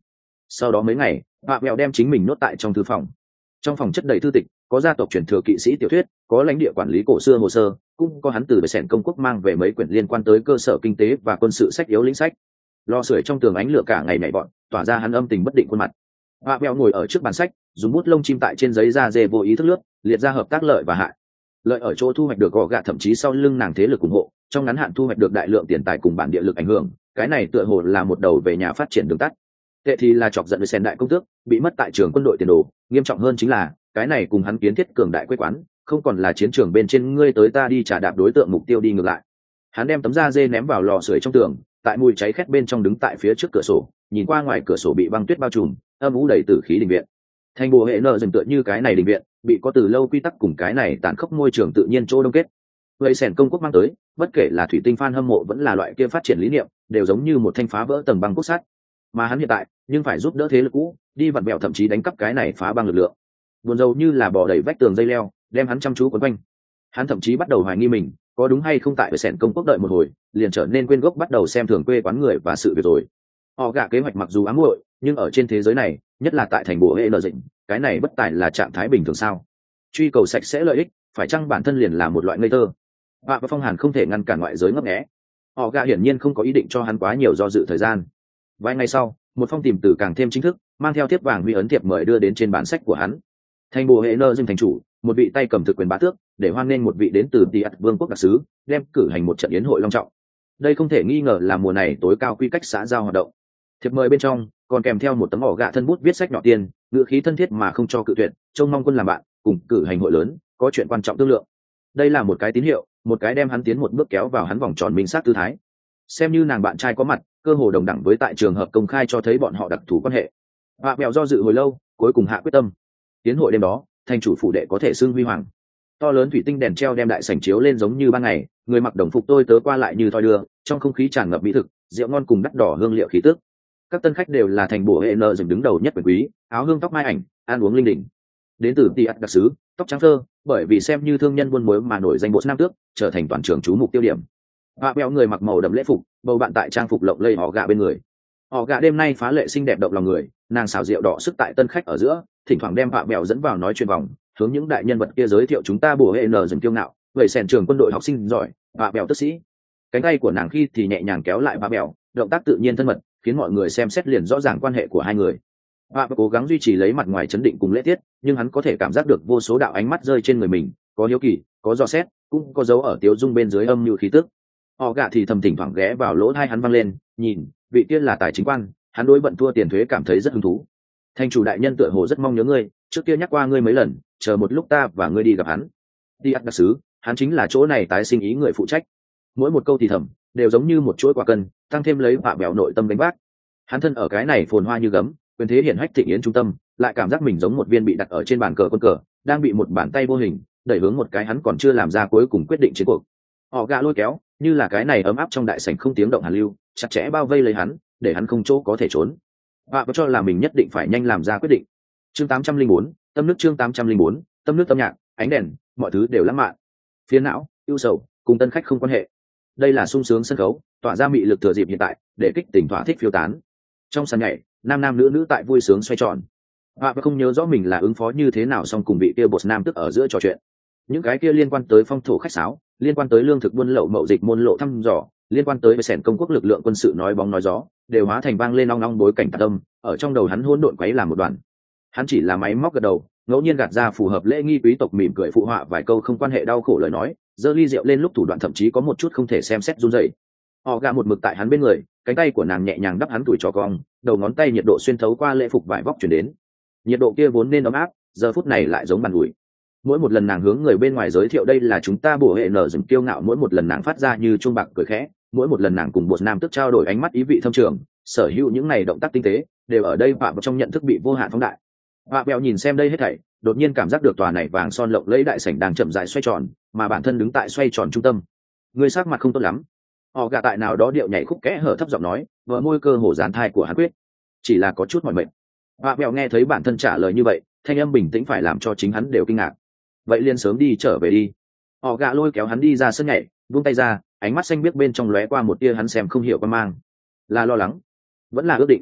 Sau đó mấy ngày vạ mẹo đem chính mình nốt tại trong thư phòng. Trong phòng chất đầy thư tịch, có gia tộc truyền thừa kỵ sĩ tiểu thuyết, có lãnh địa quản lý cổ xưa hồ sơ, cũng có hắn từ về sẻn công quốc mang về mấy quyển liên quan tới cơ sở kinh tế và quân sự sách yếu lĩnh sách. Lò sưởi trong tường ánh lửa cả ngày nhảy bọn, tỏa ra hắn âm tình bất định khuôn mặt. Vạ mẹo ngồi ở trước bàn sách, dùng bút lông chim tại trên giấy da dê vô ý thức lướt, liệt ra hợp tác lợi và hại. Lợi ở chỗ thu hoạch được gò gạ, thậm chí sau lưng nàng thế lực ủng hộ, trong ngắn hạn thu hoạch được đại lượng tiền tài cùng bản địa lực ảnh hưởng, cái này tựa hồ là một đầu về nhà phát triển đường tắt. Tệ thì là chọc giận với sen đại công tước, bị mất tại trường quân đội tiền đồ, nghiêm trọng hơn chính là cái này cùng hắn kiến thiết cường đại quê quán, không còn là chiến trường bên trên ngươi tới ta đi trả đạp đối tượng mục tiêu đi ngược lại. Hắn đem tấm da dê ném vào lò sưởi trong tường, tại mùi cháy khét bên trong đứng tại phía trước cửa sổ, nhìn qua ngoài cửa sổ bị băng tuyết bao trùm, âm u đầy tử khí đình viện. Thành bùa hệ nợ dần tựa như cái này đình viện, bị có từ lâu quy tắc cùng cái này tàn khốc môi trường tự nhiên chỗ đông kết. Vậy sẻn công quốc mang tới, bất kể là thủy tinh fan hâm mộ vẫn là loại kia phát triển lý niệm, đều giống như một thanh phá vỡ tầng băng cốt sắt. Mà hắn hiện tại, nhưng phải giúp đỡ thế lực cũ, đi vặn bẹo thậm chí đánh cắp cái này phá băng lực lượng. Buồn rầu như là bò đầy vách tường dây leo, đem hắn chăm chú quấn quanh. Hắn thậm chí bắt đầu hoài nghi mình, có đúng hay không tại ở sẻn công quốc đợi một hồi, liền trở nên quên gốc bắt đầu xem thường quê quán người và sự việc rồi. Họ gạ kế hoạch mặc dù ám muội, nhưng ở trên thế giới này, nhất là tại thành bộ hệ nợ dịnh, cái này bất tài là trạng thái bình thường sao? Truy cầu sạch sẽ lợi ích, phải chăng bản thân liền là một loại ngây thơ? Và Phong Hàn không thể ngăn cản ngoại giới ngấp nghé. Họ gạ hiển nhiên không có ý định cho hắn quá nhiều do dự thời gian. Vài ngày sau, một phong tìm từ càng thêm chính thức, mang theo thiếp vàng huy ấn thiệp mời đưa đến trên bản sách của hắn. Thành bộ hệ nợ dịnh thành chủ, một vị tay cầm thực quyền bá tước, để hoan nghênh một vị đến từ Tiat vương quốc đặc sứ, đem cử hành một trận yến hội long trọng. Đây không thể nghi ngờ là mùa này tối cao quy cách xã giao hoạt động. Thiệp mời bên trong còn kèm theo một tấm ỏ gạ thân bút viết sách nhỏ tiền, ngữ khí thân thiết mà không cho cự tuyệt, trông mong quân làm bạn, cùng cử hành hội lớn, có chuyện quan trọng thương lượng. Đây là một cái tín hiệu, một cái đem hắn tiến một bước kéo vào hắn vòng tròn minh sát tư thái. Xem như nàng bạn trai có mặt, cơ hồ đồng đẳng với tại trường hợp công khai cho thấy bọn họ đặc thù quan hệ. Vạ mẹo do dự hồi lâu, cuối cùng hạ quyết tâm. Tiến hội đêm đó, thành chủ phủ đệ có thể xưng huy hoàng. To lớn thủy tinh đèn treo đem đại sảnh chiếu lên giống như ban ngày, người mặc đồng phục tôi tớ qua lại như thoi đưa, trong không khí tràn ngập mỹ thực, rượu ngon cùng đắt đỏ hương liệu khí tức. Các tân khách đều là thành bộ hệ nợ dừng đứng đầu nhất quyền quý, áo hương tóc mai ảnh, ăn uống linh đình. Đến từ Tiat đặc sứ, tóc trắng thơ, bởi vì xem như thương nhân buôn muối mà nổi danh bộ nam tước, trở thành toàn trường chú mục tiêu điểm. Vạ mẹo người mặc màu đậm lễ phục, bầu bạn tại trang phục lộng lẫy họ gạ bên người. Họ gạ đêm nay phá lệ xinh đẹp động lòng người, nàng xào rượu đỏ sức tại tân khách ở giữa, thỉnh thoảng đem vạ mẹo dẫn vào nói chuyện vòng, hướng những đại nhân vật kia giới thiệu chúng ta bổ hệ nở dần kiêu ngạo, vậy sèn trường quân đội học sinh giỏi, vạ mẹo tức sĩ. Cánh tay của nàng khi thì nhẹ nhàng kéo lại vạ mẹo, động tác tự nhiên thân mật, khiến mọi người xem xét liền rõ ràng quan hệ của hai người. Vạ mẹo cố gắng duy trì lấy mặt ngoài chấn định cùng lễ tiết, nhưng hắn có thể cảm giác được vô số đạo ánh mắt rơi trên người mình, có hiếu kỳ, có dò xét, cũng có dấu ở tiêu dung bên dưới âm như khí tức. Họ gạ thì thầm thỉnh thoảng ghé vào lỗ tai hắn văng lên, nhìn, vị kia là tài chính quan, hắn đối bận thua tiền thuế cảm thấy rất hứng thú. Thành chủ đại nhân tựa hồ rất mong nhớ ngươi, trước kia nhắc qua ngươi mấy lần, chờ một lúc ta và ngươi đi gặp hắn. Tiat đặc sứ, hắn chính là chỗ này tái sinh ý người phụ trách. Mỗi một câu thì thầm đều giống như một chuỗi quả cân, tăng thêm lấy vạ bèo nội tâm đánh vác. Hắn thân ở cái này phồn hoa như gấm, quyền thế hiển hách thịnh yến trung tâm, lại cảm giác mình giống một viên bị đặt ở trên bàn cờ quân cờ, đang bị một bàn tay vô hình đẩy hướng một cái hắn còn chưa làm ra cuối cùng quyết định chiến cuộc. Họ gạ lôi kéo, như là cái này ấm áp trong đại sảnh không tiếng động hàn lưu, chặt chẽ bao vây lấy hắn, để hắn không chỗ có thể trốn. Và cho là mình nhất định phải nhanh làm ra quyết định. Chương 804, tâm nước chương 804, tâm nước tâm nhạc, ánh đèn, mọi thứ đều lãng mạn. Phiền não, ưu sầu, cùng tân khách không quan hệ. Đây là sung sướng sân khấu, tỏa ra mị lực thừa dịp hiện tại, để kích tỉnh thỏa thích phiêu tán. Trong sàn nhảy, nam nam nữ nữ tại vui sướng xoay tròn. Và không nhớ rõ mình là ứng phó như thế nào xong cùng vị kia bột nam tức ở giữa trò chuyện. Những cái kia liên quan tới phong thổ khách sáo, liên quan tới lương thực buôn lậu mậu dịch môn lộ thăm dò, liên quan tới sẻn công quốc lực lượng quân sự nói bóng nói gió, đều hóa thành vang lên ong ong bối cảnh tạc tâm, ở trong đầu hắn hỗn độn quấy làm một đoàn. Hắn chỉ là máy móc gật đầu, ngẫu nhiên gạt ra phù hợp lễ nghi quý tộc mỉm cười phụ họa vài câu không quan hệ đau khổ lời nói, giơ ly rượu lên lúc thủ đoạn thậm chí có một chút không thể xem xét run rẩy. Họ gạ một mực tại hắn bên người, cánh tay của nàng nhẹ nhàng đắp hắn tuổi trò cong, đầu ngón tay nhiệt độ xuyên thấu qua lễ phục vải vóc truyền đến. Nhiệt độ kia vốn nên ấm áp, giờ phút này lại giống bàn ủi. Mỗi một lần nàng hướng người bên ngoài giới thiệu đây là chúng ta bổ hệ nở dừng kiêu ngạo, mỗi một lần nàng phát ra như chuông bạc cười khẽ, mỗi một lần nàng cùng bột nam tức trao đổi ánh mắt ý vị thâm trường, sở hữu những này động tác tinh tế đều ở đây phạm vào trong nhận thức bị vô hạn phóng đại. Vạ bèo nhìn xem đây hết thảy, đột nhiên cảm giác được tòa này vàng son lộng lẫy đại sảnh đang chậm rãi xoay tròn, mà bản thân đứng tại xoay tròn trung tâm. Người sắc mặt không tốt lắm. Họ gạ tại nào đó điệu nhảy khúc kẽ hở thấp giọng nói, vợ môi cơ hồ dán thai của hắn quyết, chỉ là có chút mỏi mệt. Vạ bèo nghe thấy bản thân trả lời như vậy, thanh âm bình tĩnh phải làm cho chính hắn đều kinh ngạc. Vậy liền sớm đi trở về đi. Họ gạ lôi kéo hắn đi ra sân nhảy, buông tay ra, ánh mắt xanh biếc bên trong lóe qua một tia hắn xem không hiểu quan mang. Là lo lắng, vẫn là ước định.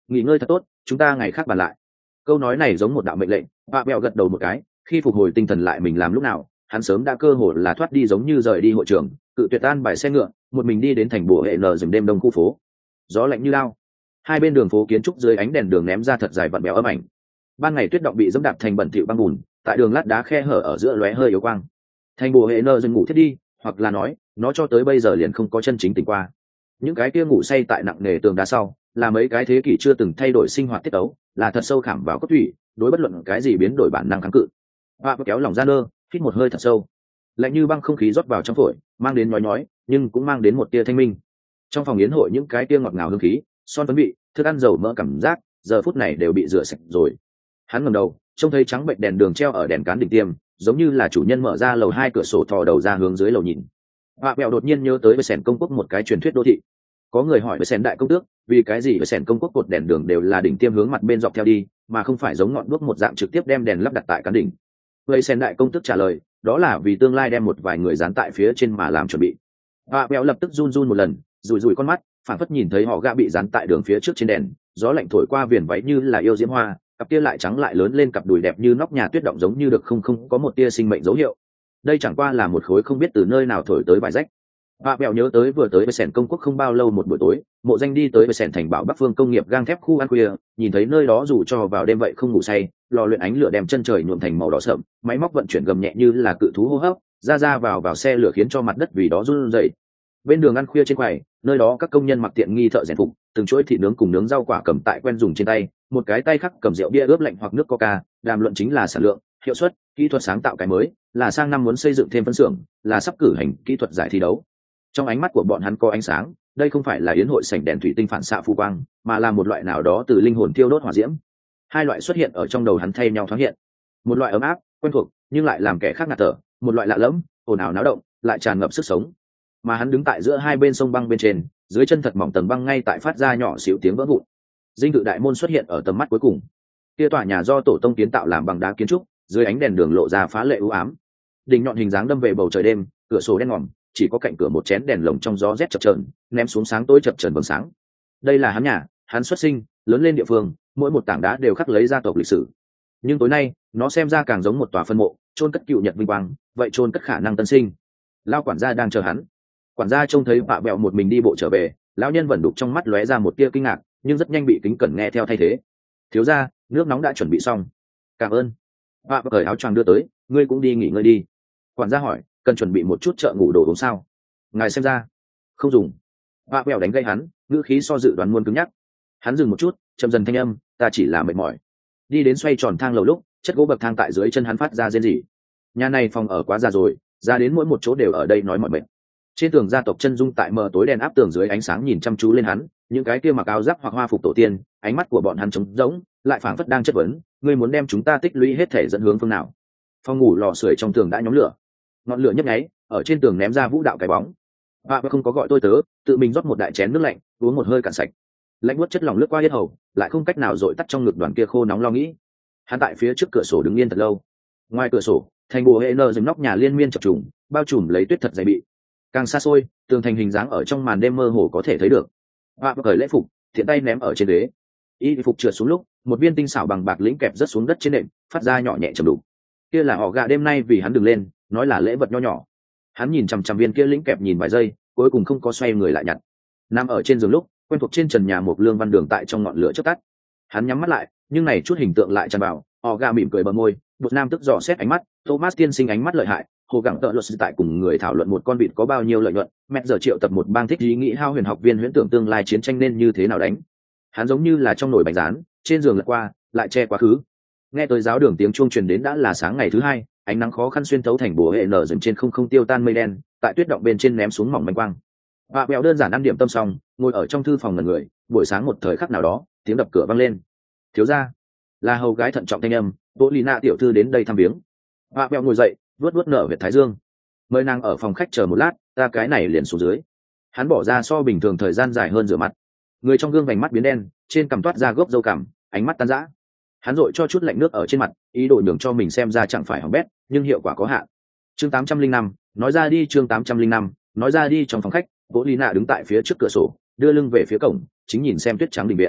nghỉ ngơi thật tốt, chúng ta ngày khác bàn lại. Câu nói này giống một đạo mệnh lệnh. Vạ Bèo gật đầu một cái, khi phục hồi tinh thần lại mình làm lúc nào, hắn sớm đã cơ hồ là thoát đi, giống như rời đi hội trường, cự tuyệt an bài xe ngựa, một mình đi đến thành bùa hệ nở rừng đêm đông khu phố. Gió lạnh như lao, hai bên đường phố kiến trúc dưới ánh đèn đường ném ra thật dài vặn bèo âm ảnh. Ban ngày tuyết động bị dẫm đạp thành bẩn thỉu băng bùn, tại đường lát đá khe hở ở giữa lóe hơi yếu quang. Thành bùa hệ nở rừng ngủ thiết đi, hoặc là nói, nó cho tới bây giờ liền không có chân chính tỉnh qua. Những cái kia ngủ say tại nặng nề tường đá sau, là mấy cái thế kỷ chưa từng thay đổi sinh hoạt tiết tấu, là thật sâu khảm vào cốt thủy, đối bất luận cái gì biến đổi bản năng kháng cự. Và kéo lòng ra nơ, hít một hơi thật sâu, lạnh như băng không khí rót vào trong phổi, mang đến nhói nhói, nhưng cũng mang đến một tia thanh minh. Trong phòng yến hội những cái tia ngọt ngào hương khí, son phấn vị, thức ăn dầu mỡ cảm giác, giờ phút này đều bị rửa sạch rồi. Hắn ngẩng đầu, trông thấy trắng bệnh đèn đường treo ở đèn cán đỉnh tiêm, giống như là chủ nhân mở ra lầu 2 cửa sổ thò đầu ra hướng dưới lầu nhìn. Và bèo đột nhiên nhớ tới với sẻn công quốc một cái truyền thuyết đô thị. Có người hỏi với sẻn đại công tước, vì cái gì với sẻn công quốc cột đèn đường đều là đỉnh tiêm hướng mặt bên dọc theo đi, mà không phải giống ngọn đuốc một dạng trực tiếp đem đèn lắp đặt tại cán đỉnh. Với sẻn đại công tước trả lời, đó là vì tương lai đem một vài người dán tại phía trên mà làm chuẩn bị. Và bèo lập tức run run một lần, rủi rủi con mắt, phản phất nhìn thấy họ gã bị dán tại đường phía trước trên đèn, gió lạnh thổi qua viền váy như là yêu diễm hoa, cặp kia lại trắng lại lớn lên, cặp đùi đẹp như nóc nhà tuyết động giống như được không có một tia sinh mệnh dấu hiệu. Đây chẳng qua là một khối không biết từ nơi nào thổi tới vài rách. Và bèo nhớ tới vừa tới với sẻn công quốc không bao lâu một buổi tối, Mộ Danh đi tới với sẻn thành bảo Bắc Phương công nghiệp gang thép khu ăn khuya, nhìn thấy nơi đó dù cho vào đêm vậy không ngủ say, lò luyện ánh lửa đem chân trời nhuộm thành màu đỏ sậm, máy móc vận chuyển gầm nhẹ như là cự thú hô hấp, ra vào xe lửa khiến cho mặt đất vì đó run rẩy. Bên đường ăn khuya trên quầy, nơi đó các công nhân mặc tiện nghi thợ rèn phục, từng chuỗi thịt nướng cùng nướng rau quả cầm tại quen dùng trên tay, một cái tay khác cầm rượu bia ướp lạnh hoặc nước coca, đàm luận chính là sản lượng, hiệu suất, kỹ thuật sáng tạo cái mới, là sang năm muốn xây dựng thêm phân xưởng, là sắp cử hành kỹ thuật giải thi đấu. Trong ánh mắt của bọn hắn có ánh sáng, đây không phải là yến hội sảnh đèn thủy tinh phản xạ phù quang, mà là một loại nào đó từ linh hồn thiêu đốt hỏa diễm. Hai loại xuất hiện ở trong đầu hắn thay nhau thoáng hiện, một loại ấm áp, quen thuộc, nhưng lại làm kẻ khác ngạt thở, một loại lạ lẫm, ồn ào náo động, lại tràn ngập sức sống. Mà hắn đứng tại giữa hai bên sông băng bên trên, dưới chân thật mỏng tầng băng ngay tại phát ra nhỏ xíu tiếng vỡ vụn. Dinh thự đại môn xuất hiện ở tầm mắt cuối cùng. Kia tòa nhà do tổ tông kiến tạo làm bằng đá kiến trúc, dưới ánh đèn đường lộ ra phá lệ u ám. Đỉnh nhọn hình dáng đâm về bầu trời đêm, cửa sổ đen ngòm, chỉ có cạnh cửa một chén đèn lồng trong gió rét chập chờn, ném xuống sáng tối chập chờn vầng sáng. Đây là hắn nhà, hắn xuất sinh, lớn lên địa phương, mỗi một tảng đá đều khắc lấy gia tộc lịch sử. Nhưng tối nay, nó xem ra càng giống một tòa phân mộ, chôn cất cựu nhật vinh quang, vậy chôn cất khả năng tân sinh. Lao quản gia đang chờ hắn. Quản gia trông thấy Vạ Bẹo một mình đi bộ trở về, lão nhân vẫn đục trong mắt lóe ra một tia kinh ngạc, nhưng rất nhanh bị kính cẩn nghe theo thay thế. Thiếu gia, nước nóng đã chuẩn bị xong. Cảm ơn. Vạ Bẹo cởi áo choàng đưa tới, ngươi cũng đi nghỉ ngơi đi. Quản gia hỏi, cần chuẩn bị một chút trợ ngủ đồ uống sao? Ngài xem ra. Không dùng. Vạ Bẹo đánh gây hắn, ngữ khí so dự đoán muôn cứng nhắc. Hắn dừng một chút, chậm dần thanh âm, ta chỉ là mệt mỏi. Đi đến xoay tròn thang lầu lúc, chất gỗ bậc thang tại dưới chân hắn phát ra rên rỉ. Nhà này phòng ở quá già rồi, ra đến mỗi một chỗ đều ở đây nói mọi mệt. Trên tường gia tộc chân dung tại mờ tối đèn áp tường dưới ánh sáng nhìn chăm chú lên hắn, những cái kia mặc áo giáp hoặc hoa phục tổ tiên, ánh mắt của bọn hắn trống rỗng, lại phảng phất đang chất vấn, ngươi muốn đem chúng ta tích lũy hết thể dẫn hướng phương nào? Phòng ngủ lò sưởi trong tường đã nhóm lửa, ngọn lửa nhấp nháy, ở trên tường ném ra vũ đạo cái bóng. Và không có gọi tôi tớ, tự mình rót một đại chén nước lạnh, uống một hơi cạn sạch. Lạnh buốt chất lỏng lướt qua yết hầu, lại không cách nào dội tắt trong ngực đoàn kia khô nóng lo nghĩ. Hắn tại phía trước cửa sổ đứng yên thật lâu. Ngoài cửa sổ, thành bùa hệ nơ dừng nóc nhà liên miên chập trùng, bao trùm lấy tuyết thật dày bị. Càng xa xôi, tường thành hình dáng ở trong màn đêm mơ hồ có thể thấy được. Và cởi lễ phục, thiện tay ném ở trên ghế. Y phục trượt xuống lúc, một viên tinh xảo bằng bạc lĩnh kẹp rớt xuống đất trên nệm, phát ra nhỏ nhẹ trầm đục. Kia là họ gà đêm nay vì hắn đứng lên, nói là lễ vật nho nhỏ. Hắn nhìn chằm chằm viên kia lĩnh kẹp nhìn vài giây, cuối cùng không có xoay người lại nhặt. Nằm ở trên giường lúc, quen thuộc trên trần nhà một lương văn đường tại trong ngọn lửa chớp tắt. Hắn nhắm mắt lại, nhưng này chút hình tượng lại tràn vào. Họ gà mỉm cười bờ môi, một nam tức dò xét ánh mắt. Thomas tiên sinh ánh mắt lợi hại. Hồ gắng tợ luật tại cùng người thảo luận một con vịt có bao nhiêu lợi nhuận. Mẹ giờ triệu tập một bang thích ý nghĩ hao huyền học viên huyễn tưởng tương lai chiến tranh nên như thế nào đánh. Hắn giống như là trong nồi bánh rán, trên giường lật qua, lại che quá khứ. Nghe tới giáo đường tiếng chuông truyền đến đã là sáng ngày thứ hai, ánh nắng khó khăn xuyên thấu thành bùa hệ nở dần trên không tiêu tan mây đen, tại tuyết động bên trên ném xuống mỏng manh quang. Và bèo đơn giản ăn điểm tâm xong, ngồi ở trong thư phòng ngẩn người. Buổi sáng một thời khắc nào đó, tiếng đập cửa vang lên. Thiếu gia, là hầu gái thận trọng thanh âm, Đỗ Lina tiểu thư đến đây thăm viếng. Và bèo ngồi dậy, vuốt nở huyệt thái dương, mời nàng ở phòng khách chờ một lát, ta cái này liền xuống dưới. Hắn bỏ ra so bình thường thời gian dài hơn rửa mặt. Người trong gương vành mắt biến đen, trên cằm toát ra gốc râu cằm, ánh mắt tan rã. Hắn dội cho chút lạnh nước ở trên mặt, ý đồ nhường cho mình xem ra chẳng phải hỏng bét, nhưng hiệu quả có hạn. Chương 805, nói ra đi. Chương 805, nói ra đi. Trong phòng khách, Đỗ Lina đứng tại phía trước cửa sổ, đưa lưng về phía cổng, chính nhìn xem tuyết trắng đình viện.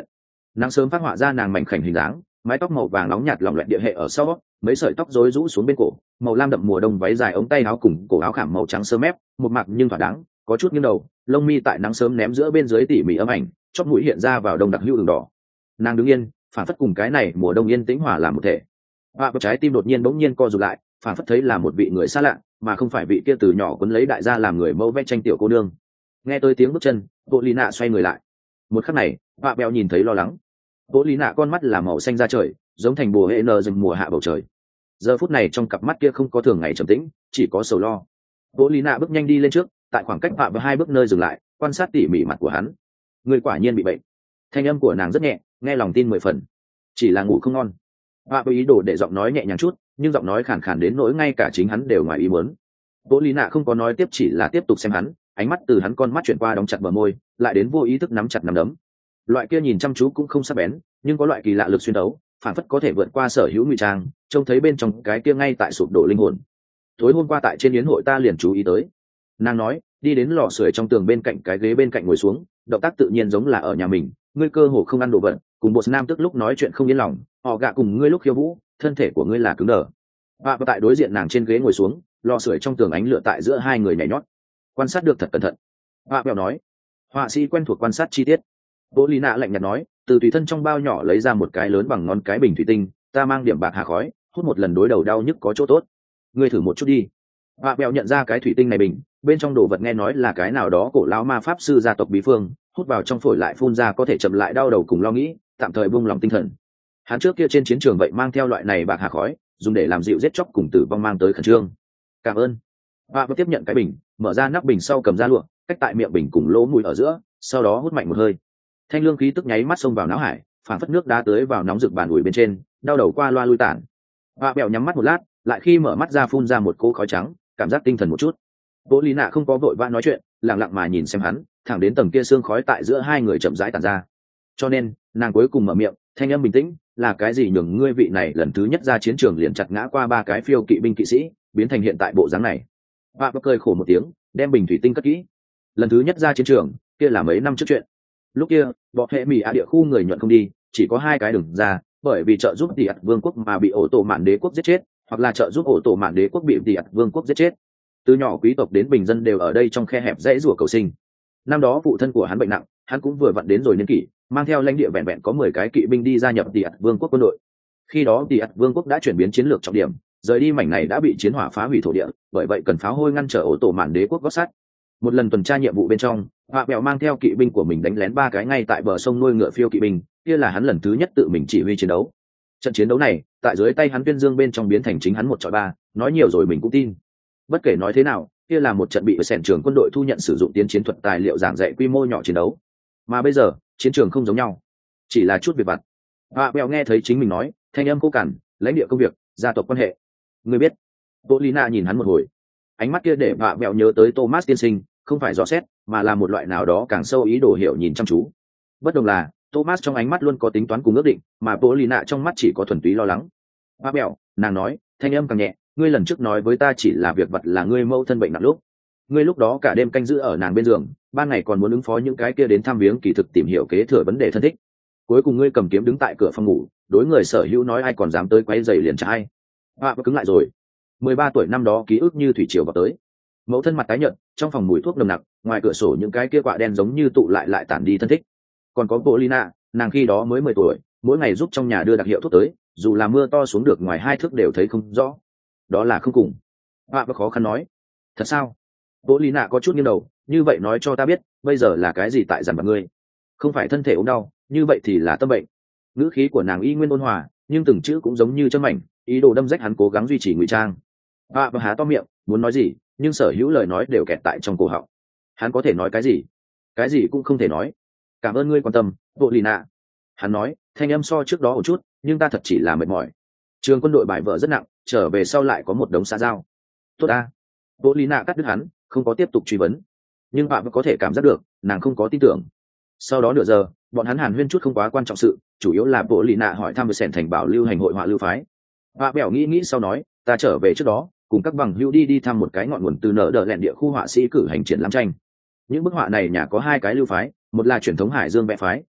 nắng sớm phát họa ra nàng mảnh khảnh hình dáng, mái tóc màu vàng nóng nhạt lỏng loẹt địa hệ ở sau, mấy sợi tóc rối rũ xuống bên cổ, màu lam đậm mùa đông váy dài ống tay áo cùng cổ áo khảm màu trắng sơ mép, một mặc nhưng thỏa đáng, có chút nghiêng đầu, lông mi tại nắng sớm ném giữa bên dưới tỉ mỉ ấm ảnh, chóp mũi hiện ra vào đông đặc hữu đường đỏ. Nàng đứng yên, phản phất cùng cái này mùa đông yên tĩnh hòa làm một thể. Và trái tim đột nhiên bỗng nhiên co rụt lại, phản phất thấy là một vị người xa lạ, mà không phải vị kia từ nhỏ quấn lấy đại gia làm người mẫu vẽ tranh tiểu cô nương. Nghe tới tiếng bước chân, Bộ Lý Nạ xoay người lại. Một khắc này, Vạ Bèo nhìn thấy lo lắng. Bộ Lý Nạ con mắt là màu xanh da trời, giống thành bùa hệ nờ rừng mùa hạ bầu trời. Giờ phút này trong cặp mắt kia không có thường ngày trầm tĩnh, chỉ có sầu lo. Bộ Lý Nạ bước nhanh đi lên trước, tại khoảng cách Vạ Bèo 2 bước nơi dừng lại, quan sát tỉ mỉ mặt của hắn. Người quả nhiên bị bệnh. Thanh âm của nàng rất nhẹ, nghe lòng tin 10 phần. Chỉ là ngủ không ngon. Vạ Bèo ý đồ để giọng nói nhẹ nhàng chút, nhưng giọng nói khàn khàn đến nỗi ngay cả chính hắn đều ngoài ý muốn. Bộ Lý Nạ không có nói tiếp, chỉ là tiếp tục xem hắn, ánh mắt từ hắn con mắt chuyển qua đóng chặt bờ môi, lại đến vô ý thức nắm chặt nắm đấm. Loại kia nhìn chăm chú cũng không sắc bén, nhưng có loại kỳ lạ lực xuyên đấu, phản phất có thể vượt qua sở hữu ngụy trang, trông thấy bên trong cái kia ngay tại sụp đổ linh hồn. Tối hôm qua tại trên yến hội ta liền chú ý tới. Nàng nói, đi đến lò sưởi trong tường bên cạnh cái ghế bên cạnh ngồi xuống, động tác tự nhiên giống là ở nhà mình. Ngươi cơ hồ không ăn đồ vật, cùng một nam tức lúc nói chuyện không yên lòng, họ gạ cùng ngươi lúc khiêu vũ, thân thể của ngươi là cứng đờ. Và tại đối diện nàng trên ghế ngồi xuống, lò sưởi trong tường ánh lửa tại giữa hai người nhảy nhót, quan sát được thật cẩn thận. Họa bèo nói, họa sĩ quen thuộc quan sát chi tiết. Bố Lý Nạ lạnh nhạt nói, từ tùy thân trong bao nhỏ lấy ra một cái lớn bằng ngón cái bình thủy tinh, ta mang điểm bạc hà khói, hút một lần đối đầu đau nhức có chỗ tốt. Ngươi thử một chút đi. Họa bèo nhận ra cái thủy tinh này bình, bên trong đồ vật nghe nói là cái nào đó cổ lão ma pháp sư gia tộc bí phương, hút vào trong phổi lại phun ra có thể chậm lại đau đầu cùng lo nghĩ, tạm thời buông lòng tinh thần. Hắn trước kia trên chiến trường vậy mang theo loại này bạc hà khói, dùng để làm dịu giết chóc cùng tử vong mang tới khẩn trương. Cảm ơn. Họa bèo tiếp nhận cái bình, mở ra nắp bình sau cầm ra lụa, cách tại miệng bình cùng lỗ mũi ở giữa, sau đó hút mạnh một hơi. Thanh lương khí tức nháy mắt xông vào não hải, phản phất nước đá tưới vào nóng rực bàn ủi bên trên, đau đầu qua loa lui tản. Họa bèo nhắm mắt một lát, lại khi mở mắt ra phun ra một cỗ khói trắng, cảm giác tinh thần một chút. Bố Lý Nạ không có vội vã nói chuyện, lặng lặng mà nhìn xem hắn, thẳng đến tầng kia sương khói tại giữa hai người chậm rãi tản ra. Cho nên, nàng cuối cùng mở miệng, thanh âm bình tĩnh, là cái gì nhường ngươi vị này lần thứ nhất ra chiến trường liền chặt ngã qua 3 cái phiêu kỵ binh kỵ sĩ, biến thành hiện tại bộ dáng này. Họa bèo cười khổ một tiếng, đem bình thủy tinh cất kỹ. Lần thứ nhất ra chiến trường, kia là mấy năm trước chuyện. Lúc kia, bọn hệ mỹ địa khu người nhuận không đi, chỉ có 2 cái đường ra, bởi vì trợ giúp Tỷ ạt vương quốc mà bị ổ tổ mạn đế quốc giết chết, hoặc là trợ giúp ổ tổ mạn đế quốc bị Tỷ ạt vương quốc giết chết. Từ nhỏ quý tộc đến bình dân đều ở đây trong khe hẹp dãy rủa cầu sinh. Năm đó phụ thân của hắn bệnh nặng, hắn cũng vừa vặn đến rồi niên kỷ, mang theo lãnh địa vẹn vẹn có 10 cái kỵ binh đi gia nhập Tỷ ạt vương quốc quân đội. Khi đó Tỷ ạt vương quốc đã chuyển biến chiến lược trọng điểm, rời đi mảnh này đã bị chiến hỏa phá hủy thổ địa, bởi vậy cần pháo hôi ngăn trở ổ tổ mạn đế quốc gót sắt. Một lần tuần tra nhiệm vụ bên trong, Họa bèo mang theo kỵ binh của mình đánh lén 3 cái ngay tại bờ sông nuôi ngựa phiêu kỵ binh, kia là hắn lần thứ nhất tự mình chỉ huy chiến đấu. Trận chiến đấu này, tại dưới tay hắn tuyên dương bên trong biến thành chính hắn 1-3, nói nhiều rồi mình cũng tin. Bất kể nói thế nào, kia là một trận bị sẻn trường quân đội thu nhận sử dụng tiến chiến thuật tài liệu giảng dạy quy mô nhỏ chiến đấu. Mà bây giờ, chiến trường không giống nhau, chỉ là chút việc vặt. Họa bèo nghe thấy chính mình nói, thanh âm khô cằn, lãnh địa công việc, gia tộc quan hệ. Ngươi biết? Bộ Lina nhìn hắn một hồi, ánh mắt kia để Họa bèo nhớ tới Thomas tiên sinh, không phải dò xét, mà là một loại nào đó càng sâu ý đồ hiểu nhìn chăm chú. Bất đồng là, Thomas trong ánh mắt luôn có tính toán cùng ước định, mà Polina trong mắt chỉ có thuần túy lo lắng. Họa bèo, nàng nói, thanh âm càng nhẹ, ngươi lần trước nói với ta chỉ là việc vật là ngươi mâu thân bệnh nặng lúc. Ngươi lúc đó cả đêm canh giữ ở nàng bên giường, ban ngày còn muốn ứng phó những cái kia đến thăm viếng kỳ thực tìm hiểu kế thừa vấn đề thân thích. Cuối cùng ngươi cầm kiếm đứng tại cửa phòng ngủ, đối người sở hữu nói ai còn dám tới quấy rầy liền trả ai. Họa cứng lại rồi. 13 tuổi năm đó ký ức như thủy triều vào tới. Mẫu thân mặt tái nhợt, trong phòng mùi thuốc nồng nặc, ngoài cửa sổ những cái kia quạ đen giống như tụ lại tản đi thân thích. Còn có Polina, nàng khi đó mới 10 tuổi, mỗi ngày giúp trong nhà đưa đặc hiệu thuốc tới, dù là mưa to xuống được ngoài 2 thước đều thấy không rõ. Đó là không cùng. Họa khó khăn nói. Thật sao? Polina có chút nghiêng đầu, như vậy nói cho ta biết, bây giờ là cái gì tại dằn vặt ngươi? Không phải thân thể ốm đau, như vậy thì là tâm bệnh. Ngữ khí của nàng y nguyên ôn hòa, nhưng từng chữ cũng giống như châm mảnh, ý đồ đâm rách hắn cố gắng duy trì ngụy trang. Họa há to miệng, muốn nói gì, nhưng sở hữu lời nói đều kẹt tại trong cổ họng. Hắn có thể nói cái gì? Cái gì cũng không thể nói. Cảm ơn ngươi quan tâm, Polina. Hắn nói, thanh âm so trước đó một chút, nhưng ta thật chỉ là mệt mỏi. Trường quân đội bài vợ rất nặng, trở về sau lại có một đống xã giao. Tốt ta. Polina cắt đứt hắn, không có tiếp tục truy vấn. Nhưng bạn vẫn có thể cảm giác được, nàng không có tin tưởng. Sau đó nửa giờ, bọn hắn hàn huyên chút không quá quan trọng sự, chủ yếu là Polina hỏi thăm về sẻn thành bảo lưu hành hội họa lưu phái. Họa bèo nghĩ sau nói, ta trở về trước đó, cùng các bằng hữu đi thăm một cái ngọn nguồn từ nở đỡ lẹn địa khu họa sĩ cử hành triển lãm tranh. Những bức họa này nhà có 2 cái lưu phái, một là truyền thống Hải Dương vẽ phái,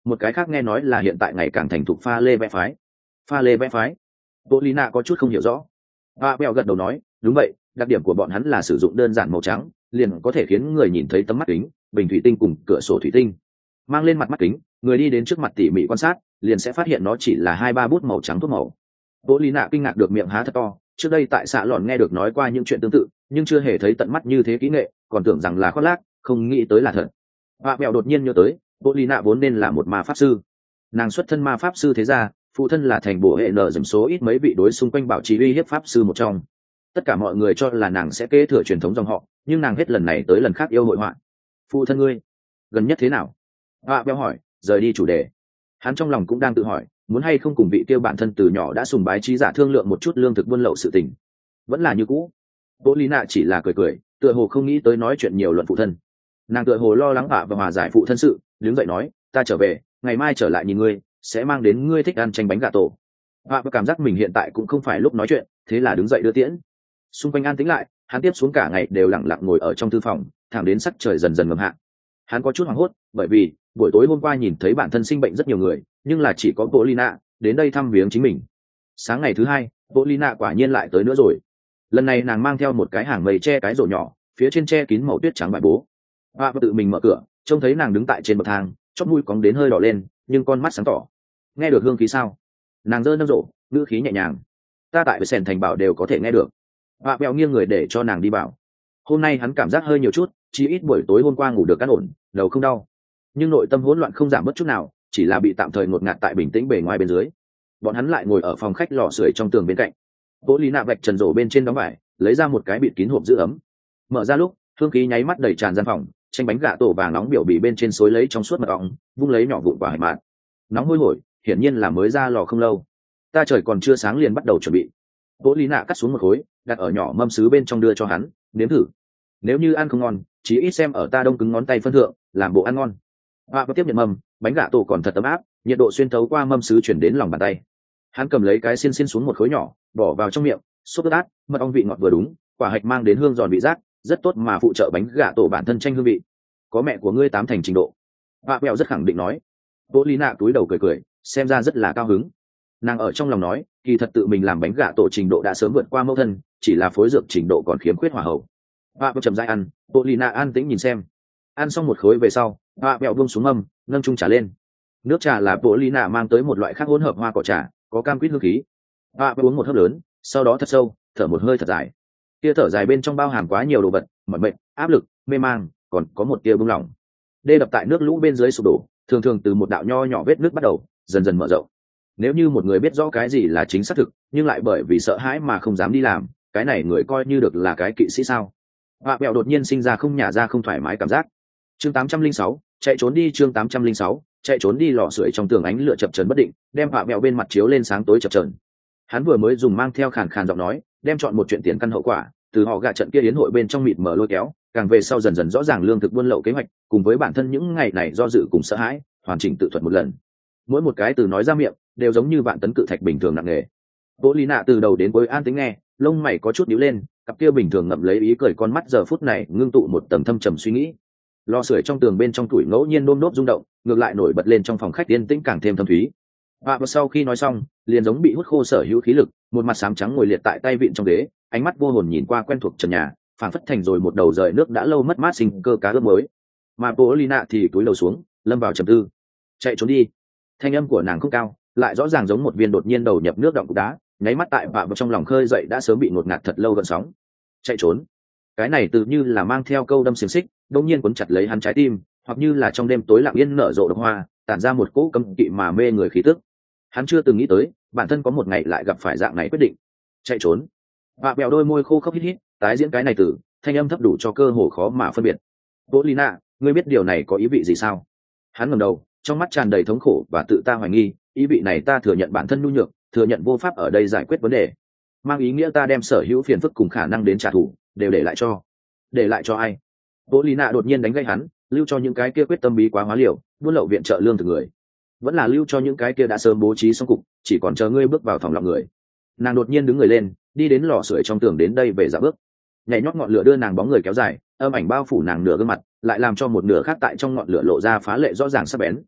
một cái khác nghe nói là hiện tại ngày càng thành thục pha lê vẽ phái. Pha lê vẽ phái? Polina có chút không hiểu rõ. Bèo gật đầu nói, đúng vậy, đặc điểm của bọn hắn là sử dụng đơn giản màu trắng, liền có thể khiến người nhìn thấy tấm mắt kính, bình thủy tinh cùng cửa sổ thủy tinh. Mang lên mặt mắt kính, người đi đến trước mặt tỉ mỉ quan sát, liền sẽ phát hiện nó chỉ là 2-3 bút màu trắng thuốc màu. Polina kinh ngạc được miệng há thật to, trước đây tại xạ lòn nghe được nói qua những chuyện tương tự, nhưng chưa hề thấy tận mắt như thế kỹ nghệ, còn tưởng rằng là khoác lác, không nghĩ tới là thật. Bèo đột nhiên nhớ tới, Polina vốn nên là một ma pháp sư. Nàng xuất thân ma pháp sư thế ra, phụ thân là thành bổ hệ nở dầm số ít mấy vị đối xung quanh bảo trì uy hiếp pháp sư một trong. Tất cả mọi người cho là nàng sẽ kế thừa truyền thống dòng họ, nhưng nàng hết lần này tới lần khác yêu hội họa. Phụ thân ngươi gần nhất thế nào? Bèo hỏi, rời đi chủ đề. Hắn trong lòng cũng đang tự hỏi, muốn hay không cùng vị kia bạn thân từ nhỏ đã sùng bái trí giả thương lượng một chút lương thực buôn lậu sự tình. Vẫn là như cũ. Polina chỉ là cười cười, tựa hồ không nghĩ tới nói chuyện nhiều luận phụ thân. Nàng tựa hồ lo lắng và hòa giải phụ thân sự, đứng dậy nói, ta trở về, ngày mai trở lại nhìn ngươi, sẽ mang đến ngươi thích ăn chanh bánh gà tổ. Và cảm giác mình hiện tại cũng không phải lúc nói chuyện, thế là đứng dậy đưa tiễn. Xung quanh an tĩnh lại, hắn tiếp xuống cả ngày đều lặng lặng ngồi ở trong thư phòng, thẳng đến sắc trời dần dần ngầm hạ. Hắn có chút hoảng hốt, bởi vì buổi tối hôm qua nhìn thấy bản thân sinh bệnh rất nhiều người, nhưng là chỉ có Polina đến đây thăm viếng chính mình. Sáng ngày thứ hai, Polina quả nhiên lại tới nữa rồi. Lần này nàng mang theo một cái hàng mây che cái rổ nhỏ, phía trên che kín màu tuyết trắng vải bố. Và tự mình mở cửa, trông thấy nàng đứng tại trên bậc thang, chóp mũi cóng đến hơi đỏ lên, nhưng con mắt sáng tỏ. Nghe được hương khí sao? Nàng giơ nâng rổ, ngữ khí nhẹ nhàng. Ta tại sèn thành bảo đều có thể nghe được. Và bèo nghiêng người để cho nàng đi bảo. Hôm nay hắn cảm giác hơi nhiều chút, chỉ ít buổi tối hôm qua ngủ được cắt ổn, đầu không đau, nhưng nội tâm hỗn loạn không giảm bất chút nào, chỉ là bị tạm thời ngột ngạt tại bình tĩnh bề ngoài bên dưới. Bọn hắn lại ngồi ở phòng khách lò sưởi trong tường bên cạnh. Polina vạch trần rổ bên trên đóng vải, lấy ra một cái bịt kín hộp giữ ấm. Mở ra lúc, hương khí nháy mắt đầy tràn gian phòng, chanh bánh gà tổ vàng nóng biểu bì bên trên xối lấy trong suốt mật ong, vung lấy nhỏ vụn quả hải mạn. Nóng hôi hổi, hiển nhiên là mới ra lò không lâu. Ta trời còn chưa sáng liền bắt đầu chuẩn bị. Polina cắt xuống một khối, đặt ở nhỏ mâm sứ bên trong đưa cho hắn, nếm thử. Nếu như ăn không ngon, chỉ ít xem ở ta đông cứng ngón tay phân thượng, làm bộ ăn ngon. Và tiếp nhận mâm, bánh gà tổ còn thật ấm áp, nhiệt độ xuyên thấu qua mâm sứ chuyển đến lòng bàn tay. Hắn cầm lấy cái xiên xuống một khối nhỏ, bỏ vào trong miệng, sốt ớt át, mật ong vị ngọt vừa đúng, quả hạch mang đến hương giòn vị giác, rất tốt mà phụ trợ bánh gà tổ bản thân tranh hương vị. Có mẹ của ngươi 8 thành trình độ. Và Bèo rất khẳng định nói. Polina túi đầu cười cười, xem ra rất là cao hứng. Nàng ở trong lòng nói, kỳ thật tự mình làm bánh gà tổ trình độ đã sớm vượt qua mẫu thân, chỉ là phối dược trình độ còn khiếm khuyết hòa hậu. Và chậm rãi ăn, Polina an tĩnh nhìn xem. Ăn xong một khối về sau, Và Bèo buông xuống mâm, nâng chung trà lên. Nước trà là Polina mang tới một loại khác hỗn hợp hoa cỏ trà, có cam quýt hương khí. Và uống một hớp lớn, sau đó thật sâu, thở một hơi thật dài. Tia thở dài bên trong bao hàm quá nhiều đồ vật, mỏi mệt, áp lực, mê mang, còn có một tia buông lỏng. Đê đập tại nước lũ bên dưới sụp đổ, thường thường từ một đạo nho nhỏ vết nước bắt đầu, dần dần mở rộng. Nếu như một người biết rõ cái gì là chính xác thực, nhưng lại bởi vì sợ hãi mà không dám đi làm, cái này người coi như được là cái kỵ sĩ sao? Và Bèo đột nhiên sinh ra không nhả ra không thoải mái cảm giác. Chương 806, chạy trốn đi. Chương 806, chạy trốn đi. Lò sưởi trong tường ánh lửa chập chờn bất định, đem Và Bèo bên mặt chiếu lên sáng tối chập chờn. Hắn vừa mới dùng mang theo khàn khàn giọng nói, đem chọn một chuyện tiền căn hậu quả, từ họ gạ trận kia yến hội bên trong mịt mờ lôi kéo, càng về sau dần dần rõ ràng lương thực buôn lậu kế hoạch, cùng với bản thân những ngày này do dự cùng sợ hãi, hoàn chỉnh tự thuật một lần. Mỗi một cái từ nói ra miệng, đều giống như vạn tấn cự thạch bình thường nặng nề. Polina từ đầu đến cuối an tĩnh nghe, lông mày có chút nhíu lên, cặp kia bình thường ngậm lấy ý cười con mắt giờ phút này ngưng tụ một tầng thâm trầm suy nghĩ. Lò sưởi trong tường bên trong tuổi ngẫu nhiên nôm nốt rung động, ngược lại nổi bật lên trong phòng khách yên tĩnh càng thêm thâm thúy. Và sau khi nói xong, liền giống bị hút khô sở hữu khí lực, một mặt xám trắng ngồi liệt tại tay vịn trong ghế, ánh mắt vô hồn nhìn qua quen thuộc trần nhà, phảng phất thành rồi một đầu rời nước đã lâu mất mát sinh cơ cá ướp mới. Mà Polina thì cúi đầu xuống, lâm vào trầm tư. Chạy trốn đi. Thanh âm của nàng không cao, lại rõ ràng giống một viên đột nhiên đầu nhập nước động cục đá, nháy mắt tại và trong lòng khơi dậy đã sớm bị ngột ngạt thật lâu gợn sóng. Chạy trốn. Cái này tự như là mang theo câu đâm xiềng xích, đột nhiên cuốn chặt lấy hắn trái tim, hoặc như là trong đêm tối lặng yên nở rộ đóa hoa, tản ra một cỗ cấm kỵ mà mê người khí tức. Hắn chưa từng nghĩ tới, bản thân có một ngày lại gặp phải dạng này quyết định. Chạy trốn. Và Bèo đôi môi khô khốc hít hít, tái diễn cái này từ, thanh âm thấp đủ cho cơ hồ khó mà phân biệt. Polina, ngươi biết điều này có ý vị gì sao? Hắn ngẩng đầu, trong mắt tràn đầy thống khổ và tự ta hoài nghi, ý vị này ta thừa nhận bản thân nhu nhược, thừa nhận vô pháp ở đây giải quyết vấn đề, mang ý nghĩa ta đem sở hữu phiền phức cùng khả năng đến trả thù đều để lại cho ai? Polina đột nhiên đánh gây hắn, lưu cho những cái kia quyết tâm bí quá hóa liều, buôn lậu viện trợ lương từ người, vẫn là lưu cho những cái kia đã sớm bố trí xong cục, chỉ còn chờ ngươi bước vào phòng lòng người. Nàng đột nhiên đứng người lên, đi đến lò sưởi trong tường đến đây về dạo bước, nhảy nhót ngọn lửa đưa nàng bóng người kéo dài, âm ảnh bao phủ nàng nửa gương mặt, lại làm cho một nửa khác tại trong ngọn lửa lộ ra phá lệ rõ ràng sắc bén.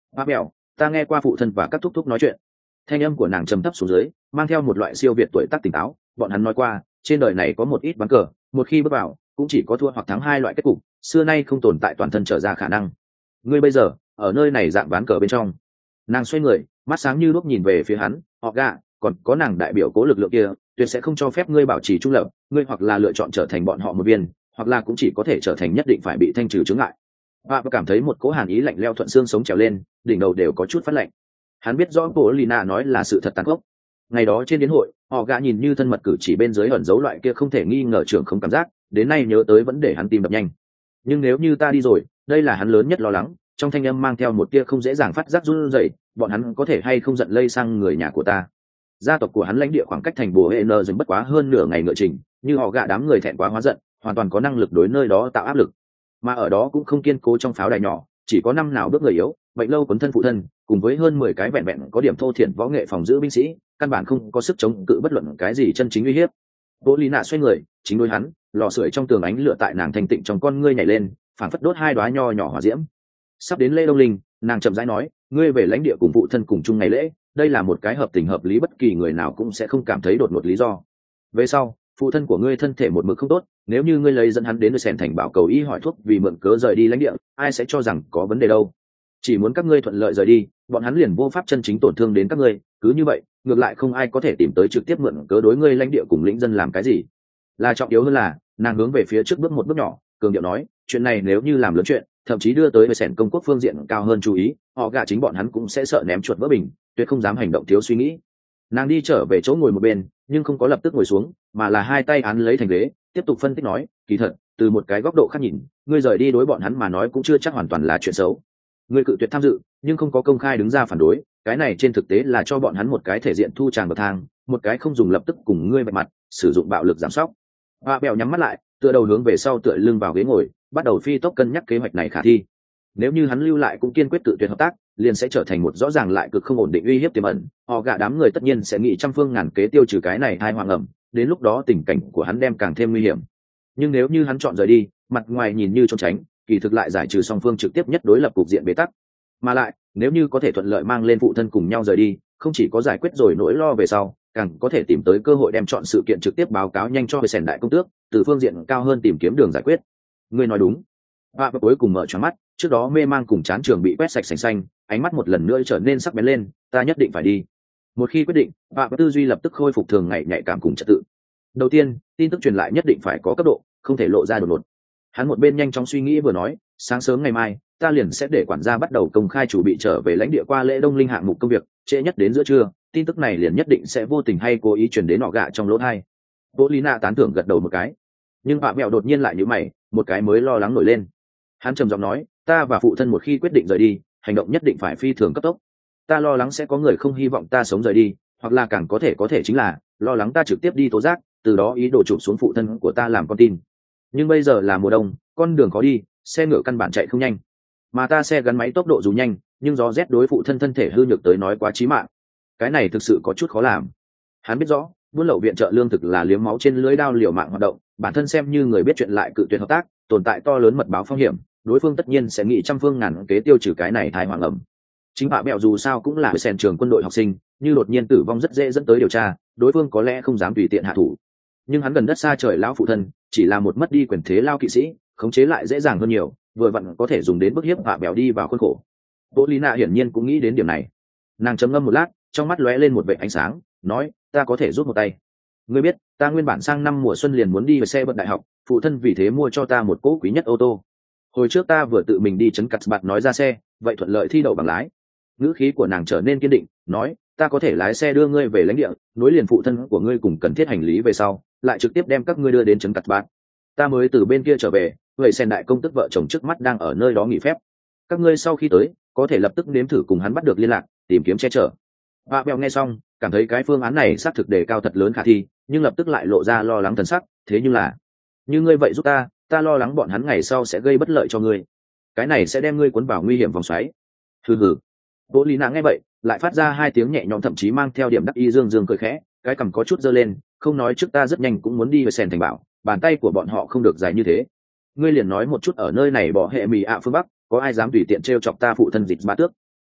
Bác bèo, ta nghe qua phụ thân và các thúc thúc nói chuyện. Thanh âm của nàng trầm thấp xuống dưới, mang theo một loại siêu việt tuổi tác tỉnh táo. Bọn hắn nói qua, trên đời này có một ít ván cờ, một khi bước vào, cũng chỉ có thua hoặc thắng hai loại kết cục, xưa nay không tồn tại toàn thân trở ra khả năng. Ngươi bây giờ ở nơi này dạng ván cờ bên trong. Nàng xoay người, mắt sáng như đuốc nhìn về phía hắn. Họ gạ, còn có nàng đại biểu cố lực lượng kia, tuyệt sẽ không cho phép ngươi bảo trì trung lập. Ngươi hoặc là lựa chọn trở thành bọn họ một viên, hoặc là cũng chỉ có thể trở thành nhất định phải bị thanh trừ chướng ngại. Và cảm thấy một cỗ hàn ý lạnh leo thuận xương sống trèo lên, đỉnh đầu đều có chút phát lạnh. Hắn biết rõ bộ Lina nói là sự thật tàn khốc. Ngày đó trên đến hội, họ gạ nhìn như thân mật cử chỉ bên dưới ẩn giấu loại kia không thể nghi ngờ trưởng không cảm giác, đến nay nhớ tới vẫn để hắn tim đập nhanh. Nhưng nếu như ta đi rồi, đây là hắn lớn nhất lo lắng, trong thanh âm mang theo một tia không dễ dàng phát giác run rẩy, bọn hắn có thể hay không giận lây sang người nhà của ta. Gia tộc của hắn lãnh địa khoảng cách thành bồ hệ nơ dừng bất quá hơn nửa ngày ngựa trình, như họ gạ đám người thẹn quá hóa giận, hoàn toàn có năng lực đối nơi đó tạo áp lực. Mà ở đó cũng không kiên cố trong pháo đài nhỏ, chỉ có năm nào bước người yếu, bệnh lâu quấn thân phụ thân, cùng với hơn 10 cái vẹn vẹn có điểm thô thiển võ nghệ phòng giữ binh sĩ, căn bản không có sức chống cự bất luận cái gì chân chính uy hiếp. Bố Lý Nạ xoay người, chính đối hắn, lò sưởi trong tường ánh lửa tại nàng thanh tịnh trong con ngươi nhảy lên, phảng phất đốt hai đóa nho nhỏ hỏa diễm. Sắp đến lễ Đông Linh, nàng chậm rãi nói, ngươi về lãnh địa cùng phụ thân cùng chung ngày lễ, đây là một cái hợp tình hợp lý, bất kỳ người nào cũng sẽ không cảm thấy đột ngột lý do. Về sau, phụ thân của ngươi thân thể một mực không tốt, nếu như ngươi lấy dẫn hắn đến nơi sèn thành bảo cầu y hỏi thuốc vì mượn cớ rời đi lãnh địa, ai sẽ cho rằng có vấn đề đâu. Chỉ muốn các ngươi thuận lợi rời đi, bọn hắn liền vô pháp chân chính tổn thương đến các ngươi, cứ như vậy, ngược lại không ai có thể tìm tới trực tiếp mượn cớ đối ngươi lãnh địa cùng lĩnh dân làm cái gì. Là trọng yếu hơn là, nàng hướng về phía trước bước một bước nhỏ, cường điệu nói, chuyện này nếu như làm lớn chuyện, thậm chí đưa tới nơi sèn công quốc phương diện cao hơn chú ý, họ gạ chính bọn hắn cũng sẽ sợ ném chuột vỡ bình, tuyệt không dám hành động thiếu suy nghĩ. Nàng đi trở về chỗ ngồi một bên, nhưng không có lập tức ngồi xuống, mà là hai tay án lấy thành ghế, tiếp tục phân tích nói, kỳ thật, từ một cái góc độ khác nhìn, ngươi rời đi đối bọn hắn mà nói cũng chưa chắc hoàn toàn là chuyện xấu. Ngươi cự tuyệt tham dự, nhưng không có công khai đứng ra phản đối, cái này trên thực tế là cho bọn hắn một cái thể diện thu tràng bậc thang, một cái không dùng lập tức cùng ngươi vạch mặt, sử dụng bạo lực giảm sóc. Hoa bèo nhắm mắt lại, tựa đầu hướng về sau tựa lưng vào ghế ngồi, bắt đầu phi tốc cân nhắc kế hoạch này khả thi. Nếu như hắn lưu lại cũng kiên quyết cự tuyệt hợp tác, liền sẽ trở thành một rõ ràng lại cực không ổn định uy hiếp tiềm ẩn. Họ gạ đám người tất nhiên sẽ nghĩ trăm phương ngàn kế tiêu trừ cái này hai hoàng ẩm, đến lúc đó tình cảnh của hắn đem càng thêm nguy hiểm. Nhưng nếu như hắn chọn rời đi, mặt ngoài nhìn như trốn tránh, kỳ thực lại giải trừ song phương trực tiếp nhất đối lập cục diện bế tắc. Mà lại, nếu như có thể thuận lợi mang lên phụ thân cùng nhau rời đi, không chỉ có giải quyết rồi nỗi lo về sau, càng có thể tìm tới cơ hội đem chọn sự kiện trực tiếp báo cáo nhanh cho về sèn đại công tước, từ phương diện cao hơn tìm kiếm đường giải quyết. Ngươi nói đúng. Và cuối cùng mở choáng mắt, trước đó mê mang cùng chán trường bị quét sạch sành xanh, ánh mắt một lần nữa trở nên sắc bén lên, ta nhất định phải đi. Một khi quyết định, và tư duy lập tức khôi phục thường ngày nhạy cảm cùng trật tự. Đầu tiên, tin tức truyền lại nhất định phải có cấp độ, không thể lộ ra đột ngột. Hắn một bên nhanh chóng suy nghĩ vừa nói, sáng sớm ngày mai, ta liền sẽ để quản gia bắt đầu công khai chủ bị trở về lãnh địa qua lễ Đông Linh hạng mục công việc, trễ nhất đến giữa trưa, tin tức này liền nhất định sẽ vô tình hay cố ý truyền đến nọ gạ trong lỗ tai. Bố Lina tán thưởng gật đầu một cái, nhưng Phạm Mẹo đột nhiên lại nhíu mày, một cái mới lo lắng nổi lên. Hắn trầm giọng nói, ta và phụ thân một khi quyết định rời đi, hành động nhất định phải phi thường cấp tốc. Ta lo lắng sẽ có người không hy vọng ta sống rời đi, hoặc là càng có thể chính là lo lắng ta trực tiếp đi tố giác, từ đó ý đồ chụp xuống phụ thân của ta làm con tin. Nhưng bây giờ là mùa đông, con đường khó đi, xe ngựa căn bản chạy không nhanh, mà ta xe gắn máy tốc độ dù nhanh, nhưng gió rét đối phụ thân thân thể hư nhược tới nói quá chí mạng. Cái này thực sự có chút khó làm. Hắn biết rõ, buôn lậu viện trợ lương thực là liếm máu trên lưới đao liều mạng hoạt động, bản thân xem như người biết chuyện lại cự tuyệt hợp tác, tồn tại to lớn mật báo phong hiểm, đối phương tất nhiên sẽ nghĩ trăm phương ngàn kế tiêu trừ cái này thai hoàng ẩm. Chính Phạm Mẹo dù sao cũng là sèn trường quân đội học sinh, như đột nhiên tử vong rất dễ dẫn tới điều tra, đối phương có lẽ không dám tùy tiện hạ thủ. Nhưng hắn gần đất xa trời lão phụ thân, chỉ là một mất đi quyền thế lao kỵ sĩ, khống chế lại dễ dàng hơn nhiều, vừa vặn có thể dùng đến bức hiếp Phạm Mẹo đi vào khuôn khổ. Bố Lina hiển nhiên cũng nghĩ đến điểm này. Nàng trầm ngâm một lát, trong mắt lóe lên một vệt ánh sáng, nói, ta có thể rút một tay. Ngươi biết, ta nguyên bản sang năm mùa xuân liền muốn đi về xe vận đại học, phụ thân vì thế mua cho ta một cỗ quý nhất ô tô. Hồi trước ta vừa tự mình đi trấn cắt bạt nói ra xe, vậy thuận lợi thi đậu bằng lái. Ngữ khí của nàng trở nên kiên định, nói, ta có thể lái xe đưa ngươi về lãnh địa, nối liền phụ thân của ngươi cùng cần thiết hành lý về sau, lại trực tiếp đem các ngươi đưa đến trấn cắt bạt. Ta mới từ bên kia trở về, vậy sen đại công tức vợ chồng trước mắt đang ở nơi đó nghỉ phép. Các ngươi sau khi tới, có thể lập tức nếm thử cùng hắn bắt được liên lạc, tìm kiếm che chở. Và Bèo nghe xong, cảm thấy cái phương án này xác thực đề cao thật lớn khả thi, nhưng lập tức lại lộ ra lo lắng thần sắc, thế nhưng là, như ngươi vậy giúp ta lo lắng bọn hắn ngày sau sẽ gây bất lợi cho ngươi. Cái này sẽ đem ngươi cuốn vào nguy hiểm vòng xoáy. Hừ hừ. Bố Lý Nạ nghe vậy, lại phát ra hai tiếng nhẹ nhõm thậm chí mang theo điểm đắc ý dương dương cười khẽ, cái cằm có chút giơ lên, không nói trước ta rất nhanh cũng muốn đi về sèn thành bảo, bàn tay của bọn họ không được dài như thế. Ngươi liền nói một chút ở nơi này bỏ hệ mì ạ phương bắc, có ai dám tùy tiện trêu chọc ta phụ thân dịch ba tước.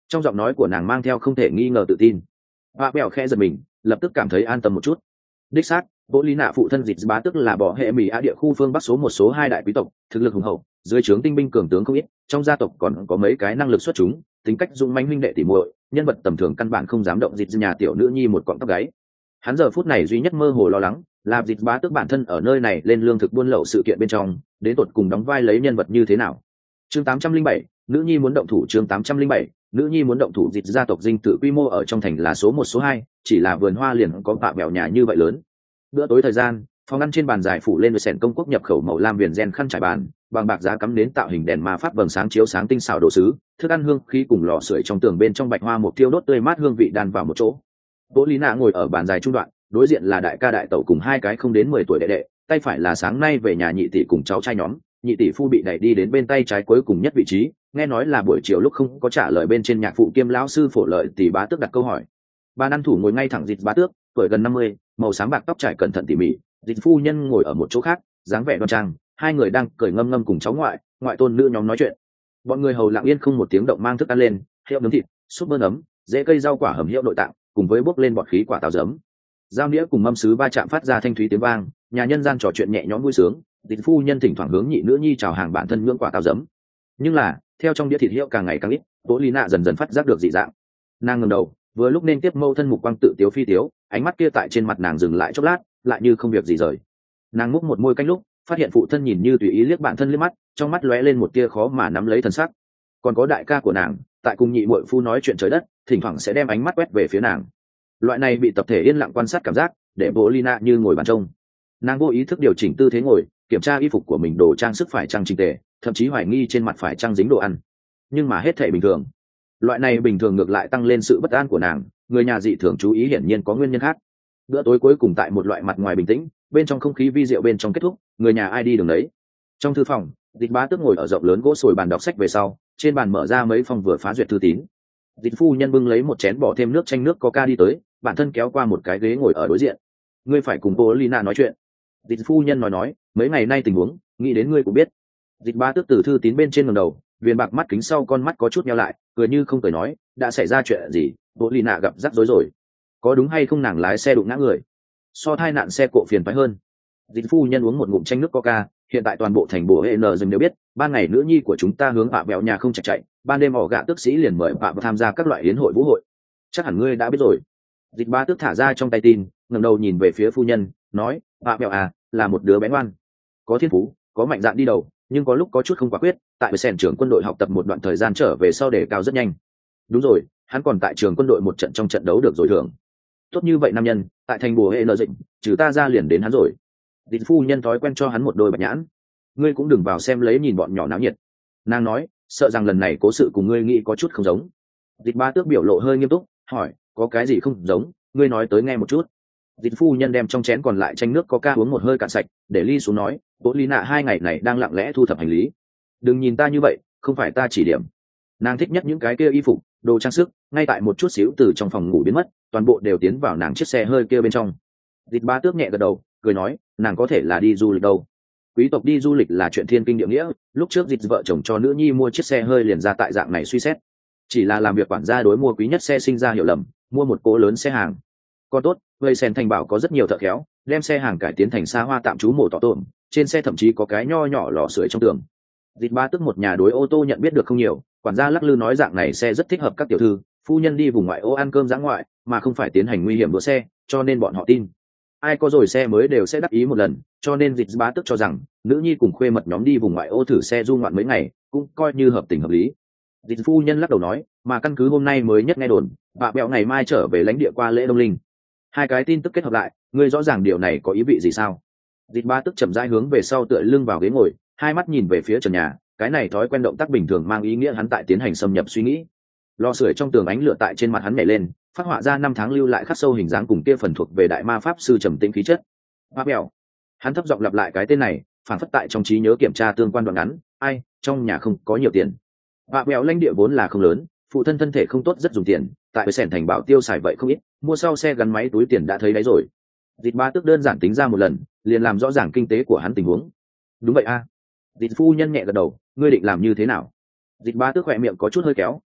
trong giọng nói của nàng mang theo không thể nghi ngờ tự tin. Vạ bèo khẽ giật mình, lập tức cảm thấy an tâm một chút. Đích xác, Bố Lý Nạ phụ thân Dịch Bá Tước là bỏ hệ Mỹ Á địa khu phương Bắc số một số hai đại quý tộc, thực lực hùng hậu, dưới trướng tinh binh cường tướng không ít, trong gia tộc còn có mấy cái năng lực xuất chúng, tính cách dũng mãnh huynh đệ tỉ muội, nhân vật tầm thường căn bản không dám động Dịch nhà tiểu nữ nhi một cọng tóc gáy. Hắn giờ phút này duy nhất mơ hồ lo lắng, là Dịch Bá Tước bản thân ở nơi này lên lương thực buôn lậu sự kiện bên trong, đến tột cùng đóng vai lấy nhân vật như thế nào. Chương 807, nữ nhi muốn động thủ. Chương 807, nữ nhi muốn động thủ. Dịch gia tộc dinh tự quy mô ở trong thành là số một số hai, chỉ là vườn hoa liền có vạ bèo nhà như vậy lớn. Bữa tối thời gian, phòng ăn trên bàn dài phủ lên với sèn công quốc nhập khẩu màu lam viền gen khăn trải bàn, bằng bạc giá cắm đến tạo hình đèn ma pháp vầng sáng chiếu sáng tinh xảo đồ sứ, thức ăn hương khí cùng lò sưởi trong tường bên trong bạch hoa một tiêu đốt tươi mát hương vị đan vào một chỗ. Bố Lý Nạ ngồi ở bàn dài trung đoạn, đối diện là đại ca đại tẩu cùng hai cái không đến 10 tuổi đệ đệ, tay phải là sáng nay về nhà nhị tỷ cùng cháu trai nhóm, nhị tỷ phu bị đẩy đi đến bên tay trái cuối cùng nhất vị trí, nghe nói là buổi chiều lúc không có trả lời bên trên nhạc phụ kiêm lão sư Phổ Lợi tỷ Bá Tước đặt câu hỏi. Ban ăn thủ ngồi ngay thẳng Dịch Bá Tước, tuổi gần 50, màu sáng bạc tóc trải cẩn thận tỉ mỉ, Dịch phu nhân ngồi ở một chỗ khác, dáng vẻ đoan trang, hai người đang cười ngâm ngâm cùng cháu ngoại tôn nữ nhóm nói chuyện. Bọn người hầu lặng yên không một tiếng động mang thức ăn lên, hiệu nướng thịt, súp bơ nấm, dễ cây rau quả hầm hiệu nội tạng, cùng với bốc lên bọt khí quả táo giấm. Dao đĩa cùng mâm sứ va chạm phát ra thanh thúy tiếng vang, nhà nhân gian trò chuyện nhẹ nhõm vui sướng, Dịch phu nhân thỉnh thoảng hướng nhị nữ nhi chào hàng bản thân nhưỡng quả táo giấm. Nhưng là, theo trong đĩa thịt hiệu càng ngày càng ít, Bố Lý Nạ dần dần phát giác được dị dạng. Nàng ngẩng đầu, vừa lúc nên tiếp mâu thân mục quang tự tiếu phi tiếu, ánh mắt kia tại trên mặt nàng dừng lại chốc lát, lại như không việc gì rời. Nàng múc một môi canh lúc, phát hiện phụ thân nhìn như tùy ý liếc bản thân liếc mắt, trong mắt lóe lên một tia khó mà nắm lấy thần sắc. Còn có đại ca của nàng, tại cùng nhị muội phu nói chuyện trời đất, thỉnh thoảng sẽ đem ánh mắt quét về phía nàng. Loại này bị tập thể yên lặng quan sát cảm giác, để Bố Lý Nạ như ngồi bàn trông. Nàng vô ý thức điều chỉnh tư thế ngồi, kiểm tra y phục của mình đồ trang sức phải trang chỉnh tề, thậm chí hoài nghi trên mặt phải trang dính đồ ăn. Nhưng mà hết thảy bình thường. Loại này bình thường ngược lại tăng lên sự bất an của nàng, người nhà dị thường chú ý hiển nhiên có nguyên nhân khác. Bữa tối cuối cùng tại một loại mặt ngoài bình tĩnh, bên trong không khí vi diệu bên trong kết thúc, người nhà ai đi đường đấy. Trong thư phòng, Dịch Bá Tước ngồi ở rộng lớn gỗ sồi bàn đọc sách về sau, trên bàn mở ra mấy phong vừa phá duyệt thư tín. Dịch phu nhân bưng lấy một chén bỏ thêm nước chanh nước coca đi tới, bản thân kéo qua một cái ghế ngồi ở đối diện. Ngươi phải cùng cô Lina nói chuyện. Dịch phu nhân nói, mấy ngày nay tình huống, nghĩ đến ngươi cũng biết. Dịch Bá Tước từ thư tín bên trên ngẩng đầu, viền bạc mắt kính sau con mắt có chút nheo lại, cười như không cười nói, đã xảy ra chuyện gì, Bố Lina gặp rắc rối rồi. Có đúng hay không nàng lái xe đụng ngã người? So tai nạn xe cộ phiền phái hơn. Dịch phu nhân uống một ngụm chanh nước coca, hiện tại toàn bộ thành Bồ Hệ N dừng đều biết, ban ngày nữ nhi của chúng ta hướng bạ bèo nhà không chạy, ban đêm ỏ gạ tước sĩ liền mời bạ tham gia các loại yến hội vũ hội. Chắc hẳn ngươi đã biết rồi. Dịch Bá Tước thả ra trong tay tin, ngẩng đầu nhìn về phía phu nhân, nói, bạ bèo à, là một đứa bé ngoan, có thiên phú, có mạnh dạn đi đầu, nhưng có lúc có chút không quả quyết, tại sèn trưởng quân đội học tập một đoạn thời gian trở về sau để cao rất nhanh. Đúng rồi, hắn còn tại trường quân đội một trận trong trận đấu được rồi thưởng. Tốt như vậy nam nhân, tại thành Bồ Hệ N Dịch, trừ ta ra liền đến hắn rồi. Dịch phu nhân thói quen cho hắn một đôi bạch nhãn. Ngươi cũng đừng vào xem lấy nhìn bọn nhỏ náo nhiệt. Nàng nói, sợ rằng lần này cố sự cùng ngươi nghĩ có chút không giống. Dịch Bá Tước biểu lộ hơi nghiêm túc, hỏi, có cái gì không giống, ngươi nói tới nghe một chút. Dịch phu nhân đem trong chén còn lại chanh nước coca uống một hơi cạn sạch, để ly xuống nói, Bố Lý Nạ 2 ngày này đang lặng lẽ thu thập hành lý. Đừng nhìn ta như vậy, không phải ta chỉ điểm. Nàng thích nhất những cái kia y phục, đồ trang sức, ngay tại một chút xíu từ trong phòng ngủ biến mất, toàn bộ đều tiến vào nàng chiếc xe hơi kia bên trong. Dịch Bá Tước nhẹ gật đầu, cười nói, nàng có thể là đi du lịch đâu. Quý tộc đi du lịch là chuyện thiên kinh địa nghĩa, lúc trước Dịch vợ chồng cho nữ nhi mua chiếc xe hơi liền ra tại dạng này suy xét. Chỉ là làm việc quản gia đối mua quý nhất xe sinh ra hiểu lầm, mua một cỗ lớn xe hàng. Còn tốt, Vây Sen thành bảo có rất nhiều thợ khéo, đem xe hàng cải tiến thành xa hoa tạm trú mổ tỏ tổm, trên xe thậm chí có cái nho nhỏ lò sưởi trong tường. Dịch Bá Tước một nhà đối ô tô nhận biết được không nhiều, quản gia lắc lư nói dạng này xe rất thích hợp các tiểu thư, phu nhân đi vùng ngoại ô ăn cơm dã ngoại, mà không phải tiến hành nguy hiểm đua xe, cho nên bọn họ tin. Ai có rồi xe mới đều sẽ đắc ý một lần, cho nên Dịch Bá Tước cho rằng nữ nhi cùng khuê mật nhóm đi vùng ngoại ô thử xe du ngoạn mấy ngày, cũng coi như hợp tình hợp lý. Dịch phu nhân lắc đầu nói, mà căn cứ hôm nay mới nhất nghe đồn, bạ bẹo ngày mai trở về lãnh địa qua lễ Đông Linh. Hai cái tin tức kết hợp lại, ngươi rõ ràng điều này có ý vị gì sao? Dịch Bá Tước chậm rãi hướng về sau tựa lưng vào ghế ngồi, hai mắt nhìn về phía trần nhà, cái này thói quen động tác bình thường mang ý nghĩa hắn tại tiến hành xâm nhập suy nghĩ. Lò sưởi trong tường ánh lửa tại trên mặt hắn nhảy lên, phát họa ra 5 tháng lưu lại khắc sâu hình dáng cùng kia phần thuộc về đại ma pháp sư trầm tĩnh khí chất. Bạ bẹo. Hắn thấp giọng lặp lại cái tên này, phản phất tại trong trí nhớ kiểm tra tương quan đoạn ngắn, ai, trong nhà không có nhiều tiền. Bạ bẹo lãnh địa vốn là không lớn, phụ thân thân thể không tốt rất dùng tiền, tại sẻn thành bảo tiêu xài vậy không ít, mua sau xe gắn máy túi tiền đã thấy đấy rồi. Dịch Bá Tước đơn giản tính ra một lần, liền làm rõ ràng kinh tế của hắn tình huống. Đúng vậy a. Dịch phu nhân nhẹ gật đầu, ngươi định làm như thế nào? Dịch Bá Tước khỏe miệng có chút hơi kéo,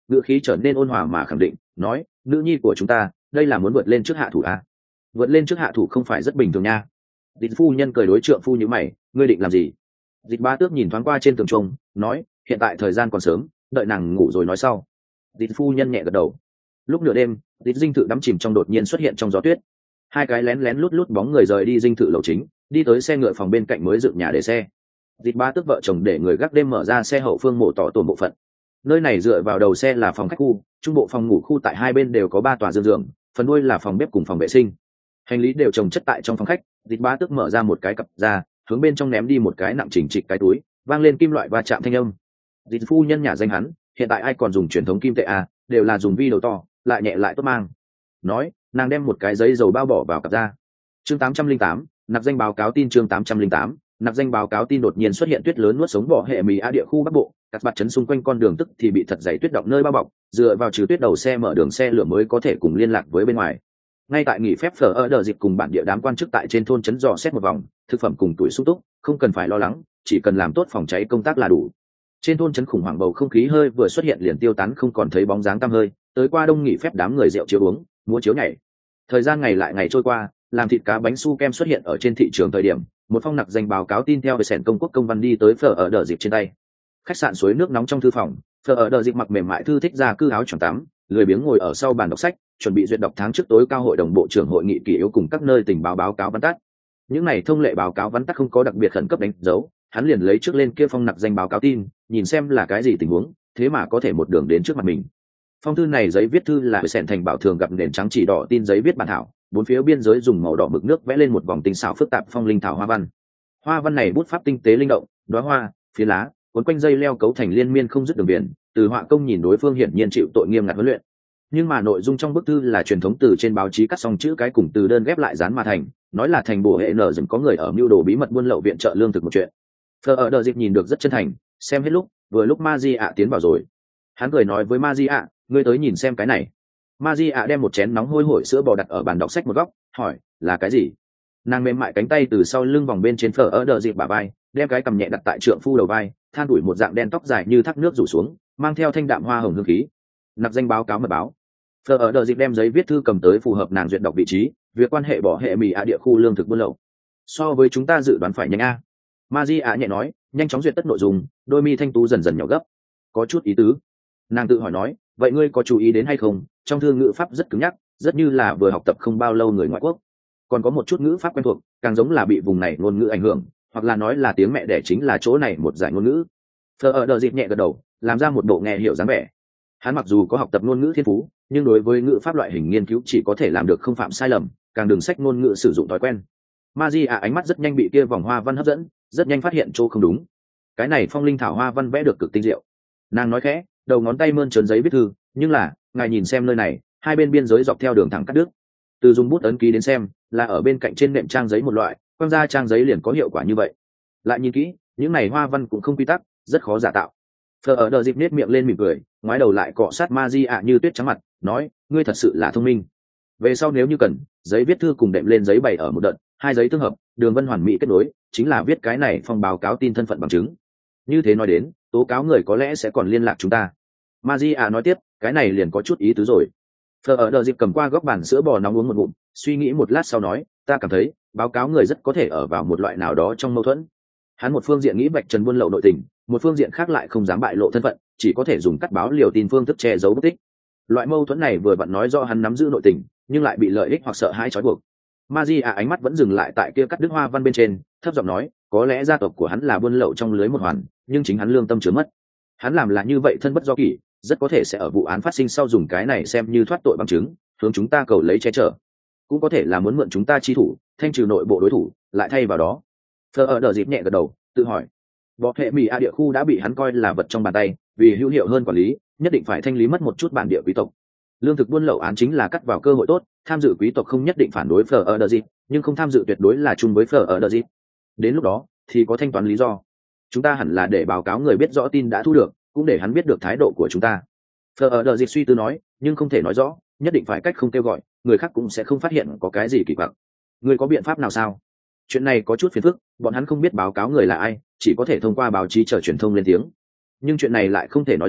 ngữ khí trở nên ôn hòa mà khẳng định nói, nữ nhi của chúng ta đây là muốn vượt lên trước hạ thủ à? Vượt lên trước hạ thủ không phải rất bình thường nha. Dịch phu nhân cười đối trượng phu như mày, ngươi định làm gì? Dịch Bá Tước nhìn thoáng qua trên tường trung, nói, hiện tại thời gian còn sớm, đợi nàng ngủ rồi nói sau. Dịch phu nhân nhẹ gật đầu. Lúc nửa đêm, Dịch dinh thự đắm chìm trong đột nhiên xuất hiện trong gió tuyết. Hai cái lén lén lút lút bóng người rời đi dinh thự lầu chính, đi tới xe ngựa phòng bên cạnh mới dựng nhà để xe. Dịch Bá Tước vợ chồng để người gác đêm mở ra xe hậu phương mổ tỏ tổn bộ phận. Nơi này dựa vào đầu xe là phòng khách khu, trung bộ phòng ngủ khu tại hai bên đều có 3 tòa giường giường, phần đuôi là phòng bếp cùng phòng vệ sinh. Hành lý đều chồng chất tại trong phòng khách. Dịch Bá Tước mở ra một cái cặp ra, hướng bên trong ném đi một cái nặng chỉnh trịch cái túi, vang lên kim loại va chạm thanh âm. Dịch phu nhân nhà danh hắn, hiện tại ai còn dùng truyền thống kim tệ à, đều là dùng vi đầu to, lại nhẹ lại tốt mang. Nói, nàng đem một cái giấy dầu bao bỏ vào cặp ra. Chương 808, nạp danh báo cáo tin. Chương 808, nạp danh báo cáo tin. Đột nhiên xuất hiện tuyết lớn nuốt sống bỏ hệ mì a địa khu bắc bộ, các mặt trấn xung quanh con đường tức thì bị thật dày tuyết động nơi bao bọc, dựa vào trừ tuyết đầu xe mở đường xe lửa mới có thể cùng liên lạc với bên ngoài. Ngay tại nghỉ phép phở ở đợt dịp cùng bản địa đám quan chức tại trên thôn trấn dò xét một vòng, thực phẩm cùng tuổi sung túc, không cần phải lo lắng, chỉ cần làm tốt phòng cháy công tác là đủ. Trên thôn trấn khủng hoảng bầu không khí hơi vừa xuất hiện liền tiêu tán không còn thấy bóng dáng tăm hơi, tới qua đông nghỉ phép đám người rượu chiếu uống, múa chiếu nhảy. Thời gian ngày lại ngày trôi qua, làm thịt cá bánh su kem xuất hiện ở trên thị trường thời điểm, một phong nặc danh báo cáo tin theo về sẻn công quốc công văn đi tới phở ở đợt dịp trên tay. Khách sạn suối nước nóng trong thư phòng, phở ở đợt dịp mặc mềm mại thư thích ra cư áo choàng tắm, lười biếng ngồi ở sau bàn đọc sách, chuẩn bị duyệt đọc tháng trước tối cao hội đồng bộ trưởng hội nghị kỷ yếu cùng các nơi tình báo báo cáo văn tắt. Những này thông lệ báo cáo văn tắt không có đặc biệt khẩn cấp đánh dấu, hắn liền lấy trước lên kia phong nặc danh báo cáo tin, nhìn xem là cái gì tình huống, thế mà có thể một đường đến trước mặt mình. Phong thư này giấy viết thư là sẻn thành bảo thường gặp nền trắng chỉ đỏ tin giấy viết bản thảo, bốn phía biên giới dùng màu đỏ mực nước vẽ lên một vòng tinh xảo phức tạp phong linh thảo hoa văn. Hoa văn này bút pháp tinh tế linh động, đóa hoa, phiến lá, cuốn quanh dây leo cấu thành liên miên không dứt đường viền, từ họa công nhìn đối phương hiển nhiên chịu tội nghiêm ngặt huấn luyện. Nhưng mà nội dung trong bức thư là truyền thống từ trên báo chí cắt xong chữ cái cùng từ đơn ghép lại dán mà thành, nói là thành bổ hệ nở dừng có người ở mưu đồ bí mật buôn lậu viện trợ lương thực một chuyện. Phờ ở đợt dịp nhìn được rất chân thành, xem hết lúc, vừa lúc Maji ạ tiến vào rồi. Hắn cười nói với Maji ạ, ngươi tới nhìn xem cái này. Maji ạ đem một chén nóng hôi hổi sữa bò đặt ở bàn đọc sách một góc, hỏi, là cái gì? Nàng mềm mại cánh tay từ sau lưng vòng bên trên phở ở đợt dịp bả vai, đem cái cầm nhẹ đặt tại trượng phu đầu vai, than đuổi một dạng đen tóc dài như thác nước rủ xuống, mang theo thanh đạm hoa hồng hương khí. Nặc danh báo cáo mật báo. Phở ở đợt dịp đem giấy viết thư cầm tới phù hợp nàng duyệt đọc vị trí, việc quan hệ bỏ hệ mì ạ địa khu lương thực buôn lậu. So với chúng ta dự đoán phải nhanh a. Maji ạ nhẹ nói, nhanh chóng duyệt tất nội dung, đôi mi thanh tú dần dần nhỏ gấp, có chút ý tứ. Nàng tự hỏi nói, vậy ngươi có chú ý đến hay không? Trong thư ngữ pháp rất cứng nhắc, rất như là vừa học tập không bao lâu người ngoại quốc. Còn có một chút ngữ pháp quen thuộc, càng giống là bị vùng này ngôn ngữ ảnh hưởng, hoặc là nói là tiếng mẹ đẻ chính là chỗ này một giải ngôn ngữ. Phở ở đợt dịp nhẹ gật đầu, làm ra một bộ nghe hiểu dáng vẻ. Hắn mặc dù có học tập ngôn ngữ thiên phú, nhưng đối với ngữ pháp loại hình nghiên cứu chỉ có thể làm được không phạm sai lầm, càng đừng sách ngôn ngữ sử dụng thói quen. Maji ánh mắt rất nhanh bị kia vòng hoa văn hấp dẫn, rất nhanh phát hiện chỗ không đúng. Cái này phong linh thảo hoa văn vẽ được cực tinh diệu. Nàng nói khẽ, đầu ngón tay mơn trớn giấy viết thư, nhưng là, ngài nhìn xem nơi này, hai bên biên giới dọc theo đường thẳng cắt đứt. Từ dùng bút ấn ký đến xem, là ở bên cạnh trên nệm trang giấy một loại, quăng ra trang giấy liền có hiệu quả như vậy. Lại nhìn kỹ, những này hoa văn cũng không quy tắc, rất khó giả tạo. Phở ở đợt dịp nết miệng lên mỉm cười, ngoái đầu lại cọ sát Maji như tuyết trắng mặt, nói, ngươi thật sự là thông minh. Về sau nếu như cần, giấy viết thư cùng đệm lên giấy bày ở một đợt, hai giấy tương hợp, đường vân hoàn mỹ kết nối, chính là viết cái này phong báo cáo tin thân phận bằng chứng. Như thế nói đến, tố cáo người có lẽ sẽ còn liên lạc chúng ta. Maji nói tiếp, cái này liền có chút ý tứ rồi. Phở ở đợt dịp cầm qua góc bàn sữa bò nóng uống một ngụm, suy nghĩ một lát sau nói, ta cảm thấy báo cáo người rất có thể ở vào một loại nào đó trong mâu thuẫn. Hắn một phương diện nghĩ vạch trần buôn lậu nội tình, một phương diện khác lại không dám bại lộ thân phận, chỉ có thể dùng cắt báo liều tin phương thức che giấu bất tích. Loại mâu thuẫn này vừa vặn nói rõ hắn nắm giữ nội tình, nhưng lại bị lợi ích hoặc sợ hãi trói buộc. Maji ánh mắt vẫn dừng lại tại kia cắt đứt hoa văn bên trên, thấp giọng nói, có lẽ gia tộc của hắn là buôn lậu trong lưới một hoàn, nhưng chính hắn lương tâm chứa mất. Hắn làm là như vậy thân bất do kỷ, rất có thể sẽ ở vụ án phát sinh sau dùng cái này xem như thoát tội bằng chứng, hướng chúng ta cầu lấy che chở. Cũng có thể là muốn mượn chúng ta chi thủ, thanh trừ nội bộ đối thủ, lại thay vào đó. Phở ở đợt dịp nhẹ gật đầu, tự hỏi, bỏ hệ mì a địa khu đã bị hắn coi là vật trong bàn tay, vì hữu hiệu hơn quản lý, nhất định phải thanh lý mất một chút bản địa quý tộc. Lương thực buôn lậu án chính là cắt vào cơ hội tốt, tham dự quý tộc không nhất định phản đối Phở ở đợt dịp, nhưng không tham dự tuyệt đối là chung với Phở ở đợt dịp. Đến lúc đó thì có thanh toán lý do. Chúng ta hẳn là để báo cáo người biết rõ tin đã thu được, cũng để hắn biết được thái độ của chúng ta. Phở ở đợt dịp suy tư nói, nhưng không thể nói rõ, nhất định phải cách không kêu gọi, người khác cũng sẽ không phát hiện có cái gì kỳ quặc. Người có biện pháp nào sao? Chuyện này có chút phiền phức, bọn hắn không biết báo cáo người là ai, chỉ có thể thông qua báo chí chờ truyền thông lên tiếng. Nhưng chuyện này lại không thể nói rõ,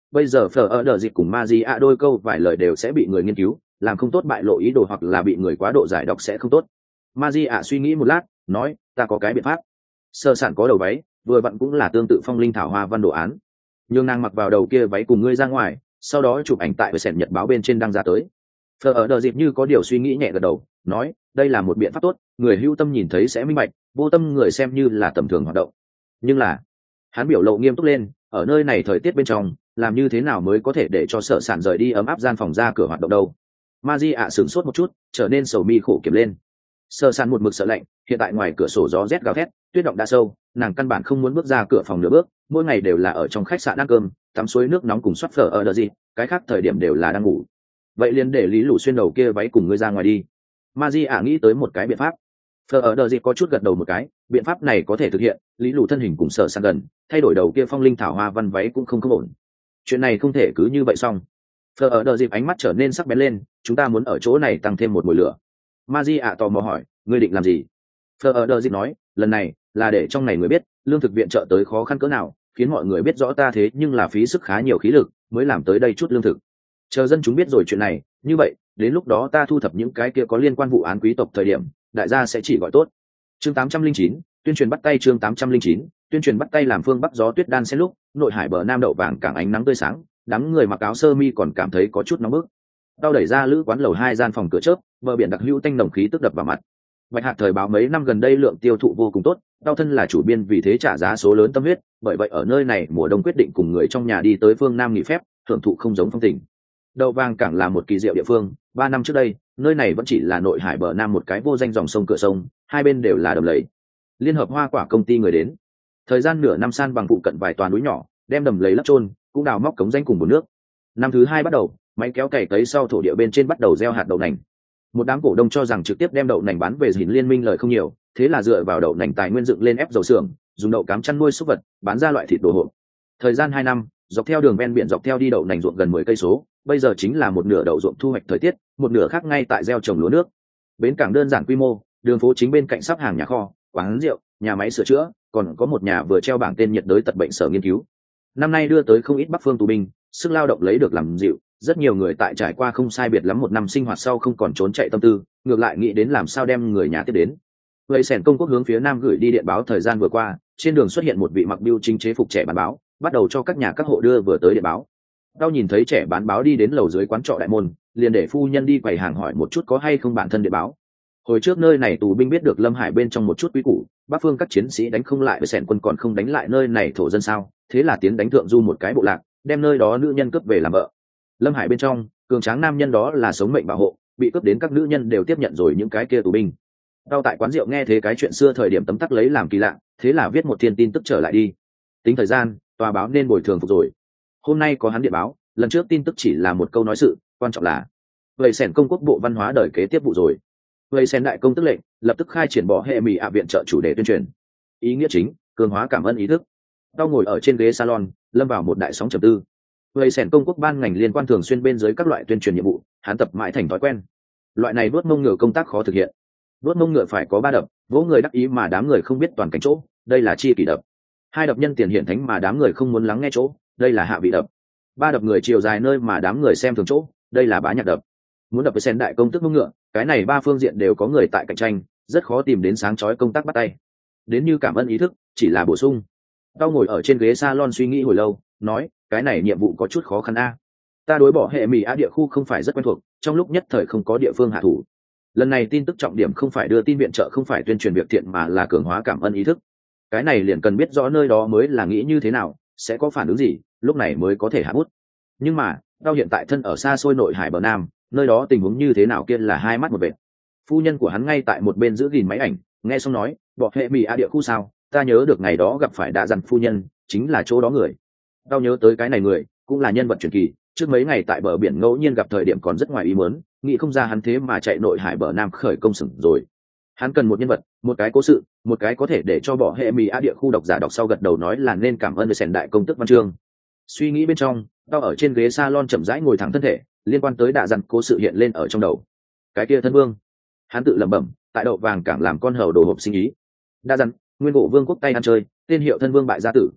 bây giờ phở ở đợt dịp cùng Magia đôi câu vài lời đều sẽ bị người nghiên cứu, làm không tốt bại lộ ý đồ hoặc là bị người quá độ giải độc sẽ không tốt. Magia suy nghĩ một lát, nói, ta có cái biện pháp. Sở Sản có đầu váy, vừa vặn cũng là tương tự phong linh thảo hoa văn đồ án. Nhưng nàng mặc vào đầu kia váy cùng ngươi ra ngoài, sau đó chụp ảnh tại với sẻn nhật báo bên trên đăng ra tới. Phở ở đợt dịp như có điều suy nghĩ nhẹ gật đầu, nói, đây là một biện pháp tốt, người hữu tâm nhìn thấy sẽ minh bạch, vô tâm người xem như là tầm thường hoạt động. Nhưng là, hắn biểu lộ nghiêm túc lên, ở nơi này thời tiết bên trong, làm như thế nào mới có thể để cho Sở Sản rời đi ấm áp gian phòng ra cửa hoạt động đâu. Magia sửng sốt một chút, trở nên sầu mi khổ kiểm lên. Sở Sản một mực sợ lạnh, hiện tại ngoài cửa sổ gió rét gào thét, tuyết động đã sâu, nàng căn bản không muốn bước ra cửa phòng nửa bước, mỗi ngày đều là ở trong khách sạn ăn cơm, tắm suối nước nóng cùng soát phở ở đợt gì, cái khác thời điểm đều là đang ngủ. Vậy liền để Lý Lũ xuyên đầu kia váy cùng ngươi ra ngoài đi. Magia nghĩ tới một cái biện pháp. Phở ở đợt gì có chút gật đầu một cái, biện pháp này có thể thực hiện, Lý Lũ thân hình cùng Sở Sản gần, thay đổi đầu kia phong linh thảo hoa văn váy cũng không ổn. Chuyện này không thể cứ như vậy xong. Phở ở đợt dịp ánh mắt trở nên sắc bén lên, chúng ta muốn ở chỗ này tăng thêm một mùi lửa. Magia tò mò hỏi, ngươi định làm gì? Phở ở đợt dịp nói, lần này là để trong này người biết lương thực viện trợ tới khó khăn cỡ nào, khiến mọi người biết rõ ta thế nhưng là phí sức khá nhiều khí lực mới làm tới đây chút lương thực. Chờ dân chúng biết rồi chuyện này, như vậy đến lúc đó ta thu thập những cái kia có liên quan vụ án quý tộc thời điểm, đại gia sẽ chỉ gọi tốt. Chương 809, tuyên truyền bắt tay. Chương 809, tuyên truyền bắt tay. Làm phương bắc gió tuyết đan xen lúc, nội hải bờ nam đậu vàng cảng ánh nắng tươi sáng, đám người mặc áo sơ mi còn cảm thấy có chút nóng bức. Tao đẩy ra lữ quán lầu 2 gian phòng cửa chớp, bờ biển đặc hữu tanh nồng khí tức đập vào mặt. Bạch Hạc thời báo mấy năm gần đây lượng tiêu thụ vô cùng tốt, tao thân là chủ biên vì thế trả giá số lớn tâm huyết, bởi vậy ở nơi này mùa đông quyết định cùng người trong nhà đi tới phương Nam nghỉ phép, thưởng thụ không giống phong tình. Đậu vàng cảng là một kỳ diệu địa phương, 3 năm trước đây, nơi này vẫn chỉ là nội hải bờ nam một cái vô danh dòng sông cửa sông, hai bên đều là đầm lầy. Liên hợp hoa quả công ty người đến, thời gian nửa năm san bằng phụ cận vài toàn núi nhỏ, đem đầm lầy lấp trôn, cũng đào móc cống danh cùng nguồn nước. Năm thứ 2 bắt đầu, máy kéo cày tới sau thổ địa bên trên bắt đầu gieo hạt đậu nành. Một đám cổ đông cho rằng trực tiếp đem đậu nành bán về Dìn Liên Minh lời không nhiều, thế là dựa vào đậu nành tài nguyên dựng lên ép dầu xưởng, dùng đậu cám chăn nuôi súc vật, bán ra loại thịt đồ hộp. Thời gian 2 năm, dọc theo đường ven biển dọc theo đi đậu nành ruộng gần 10 cây số, bây giờ chính là một nửa đậu ruộng thu hoạch thời tiết, một nửa khác ngay tại gieo trồng lúa nước. Bến cảng đơn giản quy mô, đường phố chính bên cạnh sắp hàng nhà kho, quán rượu, nhà máy sửa chữa, còn có một nhà vừa treo bảng tên nhiệt đới tật bệnh sở nghiên cứu. Năm nay đưa tới không ít Bắc phương tù binh, sức lao động lấy được làm dịu, rất nhiều người tại trải qua không sai biệt lắm một năm sinh hoạt sau không còn trốn chạy tâm tư, ngược lại nghĩ đến làm sao đem người nhà tiếp đến. Vậy sẻn công quốc hướng phía nam gửi đi điện báo thời gian vừa qua, trên đường xuất hiện một vị mặc bưu chính chế phục trẻ bán báo, bắt đầu cho các nhà các hộ đưa vừa tới điện báo. Tao nhìn thấy trẻ bán báo đi đến lầu dưới quán trọ đại môn, liền để phu nhân đi quầy hàng hỏi một chút có hay không bản thân điện báo. Hồi trước nơi này tù binh biết được Lâm Hải bên trong một chút quý củ, Bắc phương các chiến sĩ đánh không lại với sẻn quân còn không đánh lại nơi này thổ dân sao, thế là tiến đánh thượng du một cái bộ lạc, đem nơi đó nữ nhân cướp về làm vợ. Lâm Hải bên trong cường tráng nam nhân đó là sống mệnh bảo hộ, bị cướp đến các nữ nhân đều tiếp nhận rồi những cái kia tù binh. Tao tại quán rượu nghe thế cái chuyện xưa thời điểm tấm tắc lấy làm kỳ lạ, thế là viết một thiên tin tức trở lại đi. Tính thời gian, tòa báo nên bồi thường phục rồi. Hôm nay có hắn điện báo, lần trước tin tức chỉ là một câu nói sự, quan trọng là vậy sẻn công quốc bộ văn hóa đời kế tiếp vụ rồi. Vậy sẻn đại công tức lệnh, lập tức khai triển bỏ hệ mì viện trợ chủ đề tuyên truyền. Ý nghĩa chính, cường hóa cảm ơn ý thức. Tao ngồi ở trên ghế salon, lâm vào một đại sóng trầm tư. Vậy sẻn công quốc ban ngành liên quan thường xuyên bên dưới các loại tuyên truyền nhiệm vụ, hắn tập mãi thành thói quen. Loại này vuốt mông ngựa công tác khó thực hiện. Vuốt mông ngựa phải có 3 đập, vỗ người đắc ý mà đám người không biết toàn cảnh chỗ, đây là chi kỷ đập. 2 đập nhân tiền hiển thánh mà đám người không muốn lắng nghe chỗ, đây là hạ vị đập. 3 đập người chiều dài nơi mà đám người xem thường chỗ, đây là bá nhạc đập. Muốn đập với sen đại công tức mông ngựa, cái này 3 phương diện đều có người tại cạnh tranh, rất khó tìm đến sáng chói công tác bắt tay. Đến như cảm ơn ý thức, chỉ là bổ sung. Tao ngồi ở trên ghế salon suy nghĩ hồi lâu, nói, cái này nhiệm vụ có chút khó khăn a. Ta đối bỏ hệ mì a địa khu không phải rất quen thuộc, trong lúc nhất thời không có địa phương hạ thủ. Lần này tin tức trọng điểm không phải đưa tin viện trợ, không phải tuyên truyền việc thiện mà là cường hóa cảm ơn ý thức. Cái này liền cần biết rõ nơi đó mới là nghĩ như thế nào, sẽ có phản ứng gì, lúc này mới có thể hạ bút. Nhưng mà, tao hiện tại thân ở xa xôi nội hải bờ nam, nơi đó tình huống như thế nào kia là hai mắt một vệt. Phu nhân của hắn ngay tại một bên giữ gìn máy ảnh, nghe xong nói, bỏ hệ mì a địa khu sao, ta nhớ được ngày đó gặp phải đạ dằn phu nhân, chính là chỗ đó người. Tao nhớ tới cái này người, cũng là nhân vật truyền kỳ, trước mấy ngày tại bờ biển ngẫu nhiên gặp thời điểm còn rất ngoài ý muốn, nghĩ không ra hắn thế mà chạy nội hải bờ nam khởi công sừng rồi. Hắn cần một nhân vật, một cái cố sự, một cái có thể để cho bỏ hệ mì a địa khu độc giả đọc sau gật đầu nói là nên cảm ơn về sèn đại công tức văn chương. Suy nghĩ bên trong, tao ở trên ghế salon chậm rãi ngồi thẳng thân thể, liên quan tới đạ dằn cố sự hiện lên ở trong đầu. Cái kia thân vương, hắn tự lẩm bẩm, tại đậu vàng cảng làm con hầu đồ hộp sinh ý. Đạ dằn, nguyên bộ vương quốc tay ăn chơi, tên hiệu thân vương bại gia tử.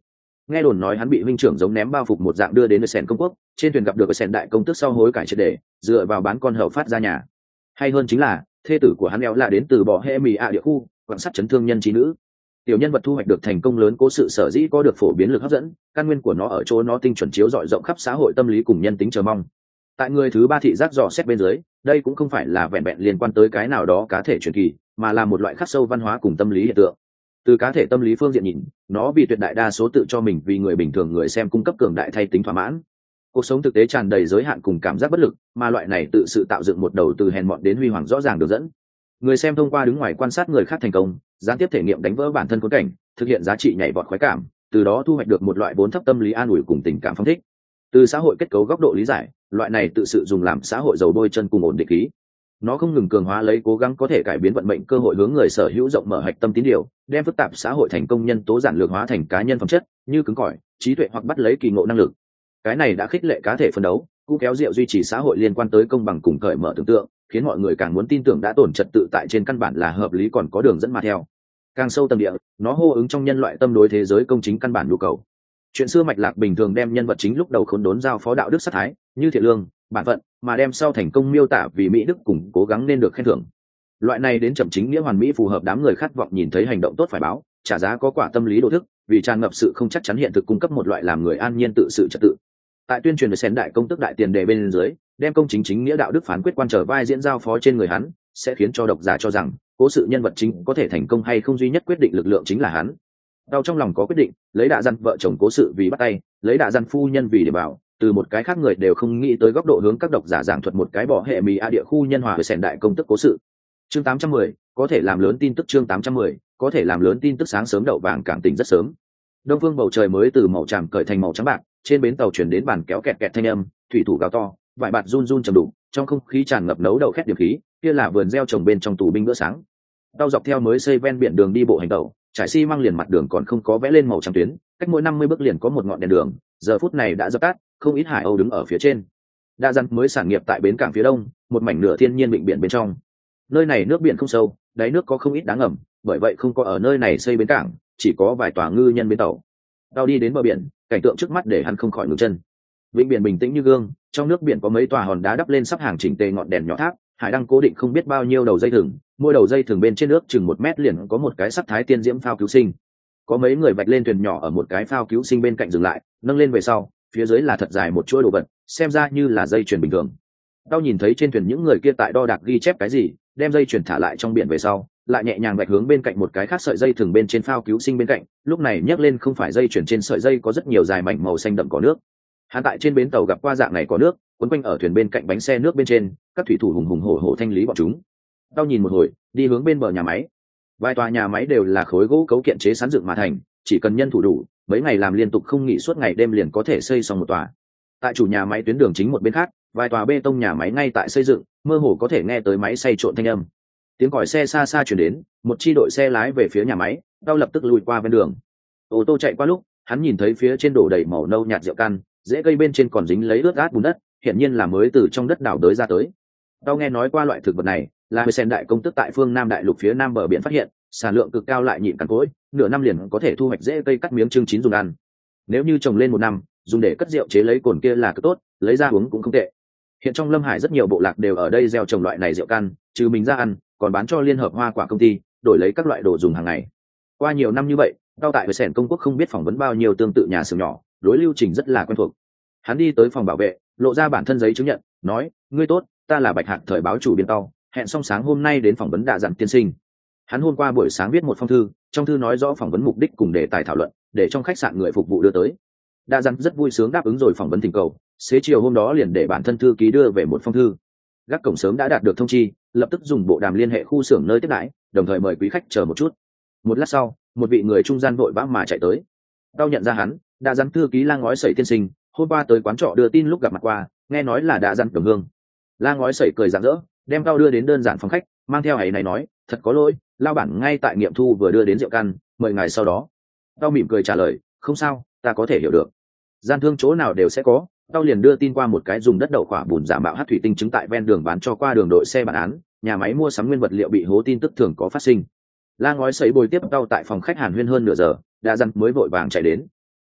nghe đồn nói hắn bị huynh trưởng giống ném bao phục một dạng đưa đến Sen công quốc, trên thuyền gặp được Sen đại công tước sau hối cải triệt để, dựa vào bán con hầu phát ra nhà. Hay hơn chính là thê tử của hắn éo là đến từ bỏ hệ mì ạ địa khu, quan sát chấn thương nhân trí nữ. Tiểu nhân vật thu hoạch được thành công lớn cố sự sở dĩ có được phổ biến lực hấp dẫn, căn nguyên của nó ở chỗ nó tinh chuẩn chiếu rọi rộng khắp xã hội tâm lý cùng nhân tính chờ mong. Tại người thứ ba thị giác dò xét bên dưới, đây cũng không phải là vẹn vẹn liên quan tới cái nào đó cá thể truyền kỳ, mà là một loại khắc sâu văn hóa cùng tâm lý hiện tượng. Từ cá thể tâm lý phương diện nhìn, nó vì tuyệt đại đa số tự cho mình vì người bình thường người xem cung cấp cường đại thay tính thỏa mãn. Cuộc sống thực tế tràn đầy giới hạn cùng cảm giác bất lực, mà loại này tự sự tạo dựng một đầu từ hèn mọn đến huy hoàng rõ ràng được dẫn. Người xem thông qua đứng ngoài quan sát người khác thành công, gián tiếp thể nghiệm đánh vỡ bản thân khốn cảnh, thực hiện giá trị nhảy vọt khoái cảm, từ đó thu hoạch được một loại vốn thấp tâm lý an ủi cùng tình cảm phong thích. Từ xã hội kết cấu góc độ lý giải, loại này tự sự dùng làm xã hội dầu bôi chân cùng ổn định khí. Nó không ngừng cường hóa lấy cố gắng có thể cải biến vận mệnh cơ hội hướng người sở hữu rộng mở hạch tâm tín điều, đem phức tạp xã hội thành công nhân tố giản lược hóa thành cá nhân phẩm chất, như cứng cỏi, trí tuệ hoặc bắt lấy kỳ ngộ năng lực. Cái này đã khích lệ cá thể phấn đấu, cũng kéo rượu duy trì xã hội liên quan tới công bằng cùng cởi mở tưởng tượng, khiến mọi người càng muốn tin tưởng đã tổn trật tự tại trên căn bản là hợp lý còn có đường dẫn mà theo. Càng sâu tầng địa, nó hô ứng trong nhân loại tâm đối thế giới công chính căn bản nhu cầu. Chuyện xưa mạch lạc bình thường đem nhân vật chính lúc đầu khốn đốn giao phó đạo đức sát thái, như thiện lương, bản phận, mà đem sau thành công miêu tả vì mỹ đức cùng cố gắng nên được khen thưởng. Loại này đến chậm chính nghĩa hoàn mỹ phù hợp đám người khát vọng nhìn thấy hành động tốt phải báo, trả giá có quả tâm lý độ thức, vì tràn ngập sự không chắc chắn hiện thực cung cấp một loại làm người an nhiên tự sự trật tự. Tại tuyên truyền về Sen đại công tức đại tiền đề bên dưới, đem công chính chính nghĩa đạo đức phán quyết quan trở vai diễn giao phó trên người hắn, sẽ khiến cho độc giả cho rằng cố sự nhân vật chính có thể thành công hay không duy nhất quyết định lực lượng chính là hắn. Đau trong lòng có quyết định, lấy đạ dân vợ chồng cố sự vì bắt tay, lấy đạ dân phu nhân vì để bảo, từ một cái khác người đều không nghĩ tới góc độ hướng các độc giả giảng thuật một cái bỏ hệ mì a địa khu nhân hòa về Sen đại công tức cố sự. Chương 810, có thể làm lớn tin tức. Chương 810, có thể làm lớn tin tức. Sáng sớm đậu vàng cảng tỉnh rất sớm. Đông phương bầu trời mới từ màu tràm cởi thành màu trắng bạc, trên bến tàu chuyển đến bàn kéo kẹt kẹt thanh âm, thủy thủ gào to, vải bạt run run trầm đục, trong không khí tràn ngập nấu đậu khét điểm khí, kia là vườn gieo trồng bên trong tù binh bữa sáng. Tàu dọc theo mới xây ven biển đường đi bộ hành tàu, trải xi măng liền mặt đường còn không có vẽ lên màu trắng tuyến, cách mỗi 50 bước liền có một ngọn đèn đường, giờ phút này đã dập tắt, không ít hải âu đứng ở phía trên. Đa dân mới sản nghiệp tại bến cảng phía đông, một mảnh nửa thiên nhiên vịnh biển bên trong. Nơi này nước biển không sâu, đáy nước có không ít đá ngầm, bởi vậy không có ở nơi này xây bến cảng, chỉ có vài tòa ngư nhân bến tàu. Tàu đi đến bờ biển, cảnh tượng trước mắt để hắn không khỏi ngừng chân. Vịnh biển bình tĩnh như gương, trong nước biển có mấy tòa hòn đá đắp lên sắp hàng chỉnh tề ngọn đèn nhỏ tháp, hải đăng cố định không biết bao nhiêu đầu dây thừng, mỗi đầu dây thừng bên trên nước chừng 1 mét liền có một cái sắc thái tiên diễm phao cứu sinh. Có mấy người vạch lên thuyền nhỏ ở một cái phao cứu sinh bên cạnh dừng lại, nâng lên về sau, phía dưới là thật dài một chuỗi đồ vật, xem ra như là dây chuyền bình thường. Tao nhìn thấy trên thuyền những người kia tại đo đạc ghi chép cái gì, đem dây chuyền thả lại trong biển về sau, lại nhẹ nhàng vạch hướng bên cạnh một cái khác sợi dây thừng bên trên phao cứu sinh bên cạnh, lúc này nhấc lên không phải dây chuyền trên sợi dây có rất nhiều dài mảnh màu xanh đậm có nước. Hắn tại trên bến tàu gặp qua dạng này có nước, quấn quanh ở thuyền bên cạnh bánh xe nước bên trên, các thủy thủ hùng hùng hổ hổ thanh lý bọn chúng. Tao nhìn một hồi, đi hướng bên bờ nhà máy. Vài tòa nhà máy đều là khối gỗ cấu kiện chế sẵn dựng mà thành, chỉ cần nhân thủ đủ, mấy ngày làm liên tục không nghỉ suốt ngày đêm liền có thể xây xong một tòa. Tại chủ nhà máy tuyến đường chính một bên khác, vài tòa bê tông nhà máy ngay tại xây dựng, mơ hồ có thể nghe tới máy xay trộn thanh âm. Tiếng còi xe xa xa chuyển đến, một chi đội xe lái về phía nhà máy, Tao lập tức lùi qua bên đường. Ô tô chạy qua lúc, hắn nhìn thấy phía trên đổ đầy màu nâu nhạt rượu căn, rễ cây bên trên còn dính lấy ướt át bùn đất, hiển nhiên là mới từ trong đất đào đới ra tới. Tao nghe nói qua loại thực vật này, là Sen đại công tức tại phương Nam đại lục phía Nam bờ biển phát hiện, sản lượng cực cao lại nhịn cằn cỗi, nửa năm liền có thể thu hoạch rễ cây cắt miếng chưng chín dùng ăn. Nếu như trồng lên 1 năm, dùng để cất rượu chế lấy cồn kia là cực tốt, lấy ra uống cũng không tệ. Hiện trong Lâm Hải rất nhiều bộ lạc đều ở đây gieo trồng loại này rượu căn, trừ mình ra ăn, còn bán cho liên hợp hoa quả công ty, đổi lấy các loại đồ dùng hàng ngày. Qua nhiều năm như vậy, Tao tại Sen công quốc không biết phỏng vấn bao nhiêu tương tự nhà xưởng nhỏ, đối lưu trình rất là quen thuộc. Hắn đi tới phòng bảo vệ, lộ ra bản thân giấy chứng nhận, nói: "Ngươi tốt, ta là Bạch Hạc thời báo chủ biên Tao, hẹn xong sáng hôm nay đến phỏng vấn Đạ Dặn tiên sinh." Hắn hôm qua buổi sáng viết một phong thư, trong thư nói rõ phỏng vấn mục đích cùng đề tài thảo luận, để trong khách sạn người phục vụ đưa tới. Đạ Dặn rất vui sướng đáp ứng rồi phỏng vấn thỉnh cầu, xế chiều hôm đó liền để bản thân thư ký đưa về một phong thư. Gác cổng sớm đã đạt được thông chi, lập tức dùng bộ đàm liên hệ khu xưởng nơi tiếp đãi, đồng thời mời quý khách chờ một chút. Một lát sau, một vị người trung gian vội vã mà chạy tới. Tao nhận ra hắn, Đạ Dặn thư ký La Ngói Sẩy tiên sinh, hôm qua tới quán trọ đưa tin lúc gặp mặt qua, nghe nói là Đạ Dặn đồng hương. La Ngói Sẩy cười rạng rỡ, đem Tao đưa đến đơn giản phòng khách, mang theo ấy này nói: "Thật có lỗi, lao bản ngay tại nghiệm thu vừa đưa đến rượu căn, mời ngài sau đó." Tao mỉm cười trả lời: "Không sao, ta có thể hiểu được. Gian thương chỗ nào đều sẽ có." Tao liền đưa tin qua một cái dùng đất đậu quả bùn giả mạo hát thủy tinh chứng tại ven đường bán cho qua đường đội xe bản án, nhà máy mua sắm nguyên vật liệu bị hố tin tức thường có phát sinh. La Ngói Sẩy bồi tiếp Tao tại phòng khách hàn huyên hơn nửa giờ, Đạ Dặn mới vội vàng chạy đến. "Úc,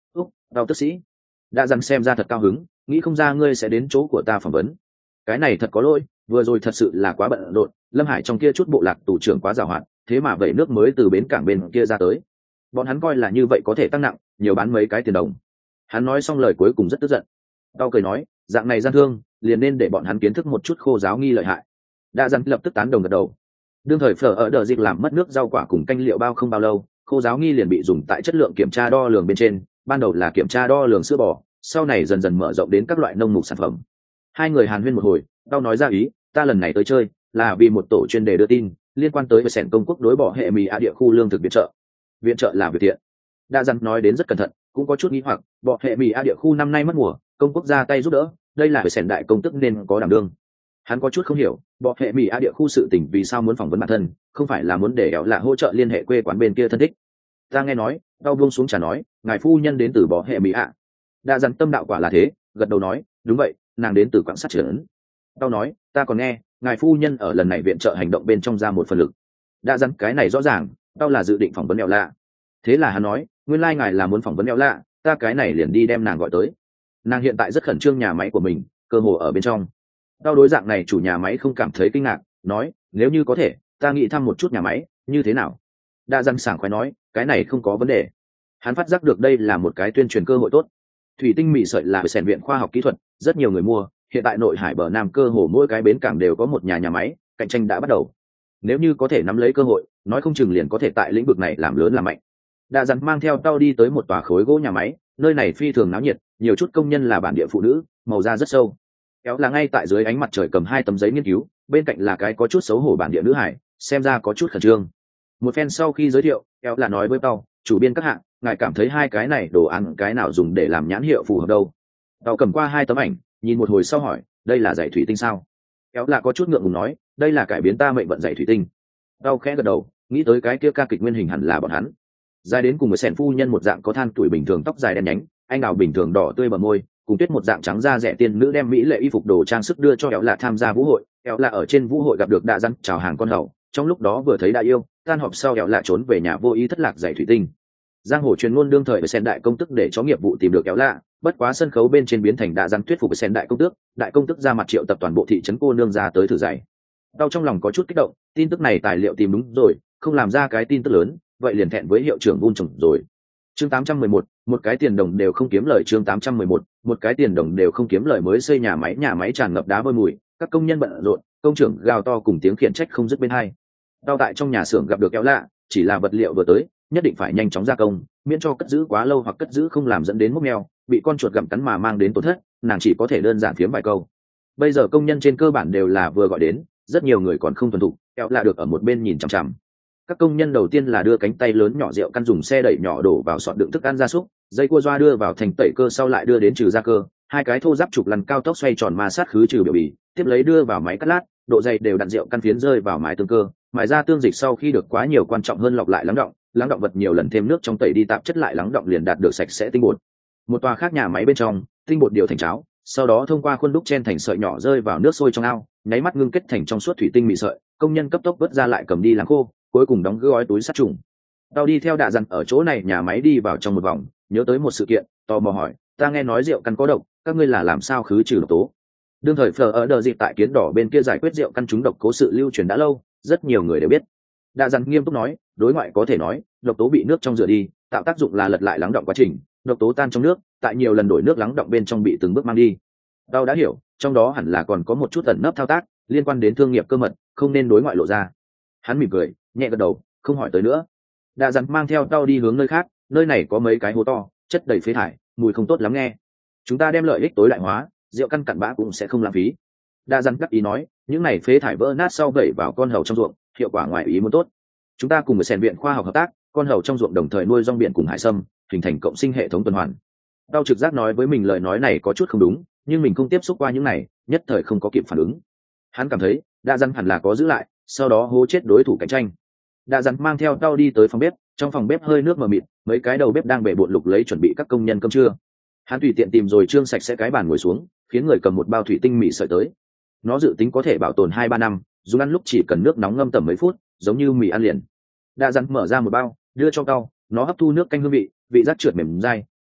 Tao tức sĩ. Đã dằn xem ra thật cao hứng, nghĩ không ra ngươi sẽ đến chỗ của ta phỏng vấn. Cái này thật có lỗi, vừa rồi thật sự là quá bận rộn, Lâm Hải trong kia chút bộ lạc tù trưởng quá giàu hoạt, thế mà vậy nước mới từ bến cảng bên kia ra tới. Bọn hắn coi là như vậy có thể tăng nặng, nhiều bán mấy cái tiền đồng. Hắn nói xong lời cuối cùng rất tức giận. Tao cười nói, dạng này gian thương, liền nên để bọn hắn kiến thức một chút khô giáo nghi lợi hại. Đã dằn lập tức tán đồng gật đầu. Đương thời phở ở đợt dịch làm mất nước rau quả cùng canh liệu bao không bao lâu, khô giáo nghi liền bị dùng tại chất lượng kiểm tra đo lường bên trên, ban đầu là kiểm tra đo lường sữa bò, sau này dần dần mở rộng đến các loại nông mục sản phẩm. Hai người hàn huyên một hồi, tao nói ra ý, ta lần này tới chơi là vì một tổ chuyên đề đưa tin liên quan tới sẻn công quốc đối bỏ hệ mì địa khu lương thực viện trợ là việc thiện. Đa dặn nói đến rất cẩn thận, cũng có chút nghi hoặc, bỏ hệ mì địa khu năm nay mất mùa, công quốc ra tay giúp đỡ, đây là sẻn đại công tức nên có đảm đương. Hắn có chút không hiểu, bỏ hệ mì địa khu sự tình vì sao muốn phỏng vấn bản thân, không phải là muốn để là hỗ trợ liên hệ quê quán bên kia thân thích. Ta nghe nói, tao buông xuống trà nói, ngài phu nhân đến từ bỏ hệ mỹ ạ. Đa dặn tâm đạo quả là thế, gật đầu nói, đúng vậy, nàng đến từ quảng sát trưởng. Tao nói, ta còn nghe, ngài phu nhân ở lần này viện trợ hành động bên trong ra một phần lực. Đa dặn cái này rõ ràng, tao là dự định phỏng vấn eo lạ. Thế là hắn nói, nguyên lai ngài là muốn phỏng vấn eo lạ, ta cái này liền đi đem nàng gọi tới. Nàng hiện tại rất khẩn trương nhà máy của mình, cơ hồ ở bên trong. Tao đối dạng này chủ nhà máy không cảm thấy kinh ngạc, nói, nếu như có thể, ta nghĩ thăm một chút nhà máy, như thế nào? Đa dặn sảng khoái nói, cái này không có vấn đề. Hắn phát giác được đây là một cái tuyên truyền cơ hội tốt. Thủy tinh mì sợi là sẻn viện khoa học kỹ thuật, rất nhiều người mua, hiện tại nội hải bờ nam cơ hồ mỗi cái bến cảng đều có một nhà máy, cạnh tranh đã bắt đầu. Nếu như có thể nắm lấy cơ hội, nói không chừng liền có thể tại lĩnh vực này làm lớn làm mạnh. Đa dặn mang theo tao đi tới một tòa khối gỗ nhà máy, nơi này phi thường náo nhiệt, nhiều chút công nhân là bản địa phụ nữ, màu da rất sâu. Kéo là ngay tại dưới ánh mặt trời cầm 2 tấm giấy nghiên cứu, bên cạnh là cái có chút xấu hổ bản địa nữ hải, xem ra có chút khẩn trương. Một phen sau khi giới thiệu, kéo là nói với tao, chủ biên các hạng, ngài cảm thấy 2 cái này đồ ăn cái nào dùng để làm nhãn hiệu phù hợp đâu? Tao cầm qua 2 tấm ảnh, nhìn một hồi sau hỏi, đây là dải thủy tinh sao? Kéo là có chút ngượng ngùng nói, đây là cải biến ta mệnh vận dải thủy tinh. Tao khẽ gật đầu, nghĩ tới cái kia ca kịch nguyên hình hẳn là bọn hắn. Dài đến cùng với sẻn phu nhân một dạng có than tuổi bình thường, tóc dài đen nhánh, anh đào bình thường đỏ tươi bờ môi, cùng Tuyết một dạng trắng da rẻ tiên nữ đem mỹ lệ y phục đồ trang sức đưa cho kéo là tham gia vũ hội. Kéo là ở trên vũ hội gặp được Đa Dặn chào hàng con hầu, trong lúc đó vừa thấy đã yêu, tan họp sau kéo là trốn về nhà vô ý thất lạc dải thủy tinh. Giang hồ truyền ngôn đương thời với sen đại công tức để cho nghiệp vụ tìm được kéo lạ, bất quá sân khấu bên trên biến thành Đa Dặn thuyết phục với sen đại công tức ra mặt triệu tập toàn bộ thị trấn cô nương ra tới thử giày. Đau trong lòng có chút kích động, tin tức này tài liệu tìm đúng rồi, không làm ra cái tin tức lớn, vậy liền thẹn với hiệu trưởng vun trồng rồi. Chương 811, một cái tiền đồng đều không kiếm lời. Chương 811, một cái tiền đồng đều không kiếm lời. Mới xây nhà máy tràn ngập đá vôi mùi, các công nhân bận rộn, công trưởng gào to cùng tiếng khiển trách không dứt bên hai. Đau tại trong nhà xưởng gặp được kéo lạ, chỉ là vật liệu vừa tới, nhất định phải nhanh chóng gia công, miễn cho cất giữ quá lâu hoặc cất giữ không làm dẫn đến mốc meo, bị con chuột gặm cắn mà mang đến tổn thất, nàng chỉ có thể đơn giản phiếm vài câu. Bây giờ công nhân trên cơ bản đều là vừa gọi đến, rất nhiều người còn không thuần thục, kéo lạ được ở một bên nhìn chằm chằm. Các công nhân đầu tiên là đưa cánh tay lớn nhỏ rượu căn dùng xe đẩy nhỏ đổ vào sọt đựng thức ăn gia súc, dây cua doa đưa vào thành tẩy cơ, sau lại đưa đến trừ gia cơ, 2 cái thô giáp trục lăn cao tốc xoay tròn ma sát khứ trừ biểu bì, tiếp lấy đưa vào máy cắt lát, độ dày đều đặn rượu căn phiến rơi vào mái tương cơ, mài ra tương dịch sau khi được quá nhiều quan trọng hơn lọc lại lắng động vật nhiều lần thêm nước trong tẩy đi tạp chất lại lắng động liền đạt được sạch sẽ tinh bột. Một tòa khác nhà máy bên trong, tinh bột điều thành cháo, sau đó thông qua khuôn đúc chen thành sợi nhỏ rơi vào nước sôi trong ao, nháy mắt ngưng kết thành trong suốt thủy tinh mị sợi, công nhân cấp tốc vớt ra lại cầm đi làm khô, cuối cùng đóng gói túi sát trùng. Tao đi theo Đa Dặn ở chỗ này nhà máy đi vào trong một vòng, nhớ tới một sự kiện, tò mò hỏi, ta nghe nói rượu căn có độc, các ngươi là làm sao khứ trừ độc tố? Đương thời phở ở đợt dịp tại Kiến Đỏ bên kia giải quyết rượu căn trúng độc cố sự lưu truyền đã lâu, rất nhiều người đều biết. Đa Dặn nghiêm túc nói, đối ngoại có thể nói, độc tố bị nước trong rửa đi, tạo tác dụng là lật lại lắng động quá trình, độc tố tan trong nước, tại nhiều lần đổi nước lắng động bên trong bị từng bước mang đi. Tao đã hiểu, trong đó hẳn là còn có một chút ẩn nấp thao tác, liên quan đến thương nghiệp cơ mật, không nên đối ngoại lộ ra. Hắn mỉm cười, nhẹ gật đầu, không hỏi tới nữa. Đa Dặn mang theo tao đi hướng nơi khác, nơi này có mấy cái hố to, chất đầy phế thải, mùi không tốt lắm nghe. Chúng ta đem lợi ích tối đại hóa, rượu căn cặn bã cũng sẽ không lãng phí. Đa Dặn đắc ý nói, những này phế thải vỡ nát sau vẩy vào con hầu trong ruộng, hiệu quả ngoài ý muốn tốt. Chúng ta cùng với sèn viện khoa học hợp tác, con hầu trong ruộng đồng thời nuôi rong biển cùng hải sâm, hình thành cộng sinh hệ thống tuần hoàn. Tao trực giác nói với mình lời nói này có chút không đúng, nhưng mình không tiếp xúc qua những này, nhất thời không có kịp phản ứng. Hắn cảm thấy Đa Dặn hẳn là có giữ lại, sau đó hố chết đối thủ cạnh tranh. Đa Dặn mang theo tao đi tới phòng bếp, trong phòng bếp hơi nước mờ mịt, mấy cái đầu bếp đang bể bộn lục lấy chuẩn bị các công nhân cơm trưa. Hắn tùy tiện tìm rồi trương sạch sẽ cái bàn ngồi xuống, khiến người cầm một bao thủy tinh mì sợi tới. Nó dự tính có thể bảo tồn 2-3 năm, dùng ăn lúc chỉ cần nước nóng ngâm tầm mấy phút, giống như mì ăn liền. Đa Dặn mở ra một bao, đưa cho tao, nó hấp thu nước canh hương vị, vị giác trượt mềm dai,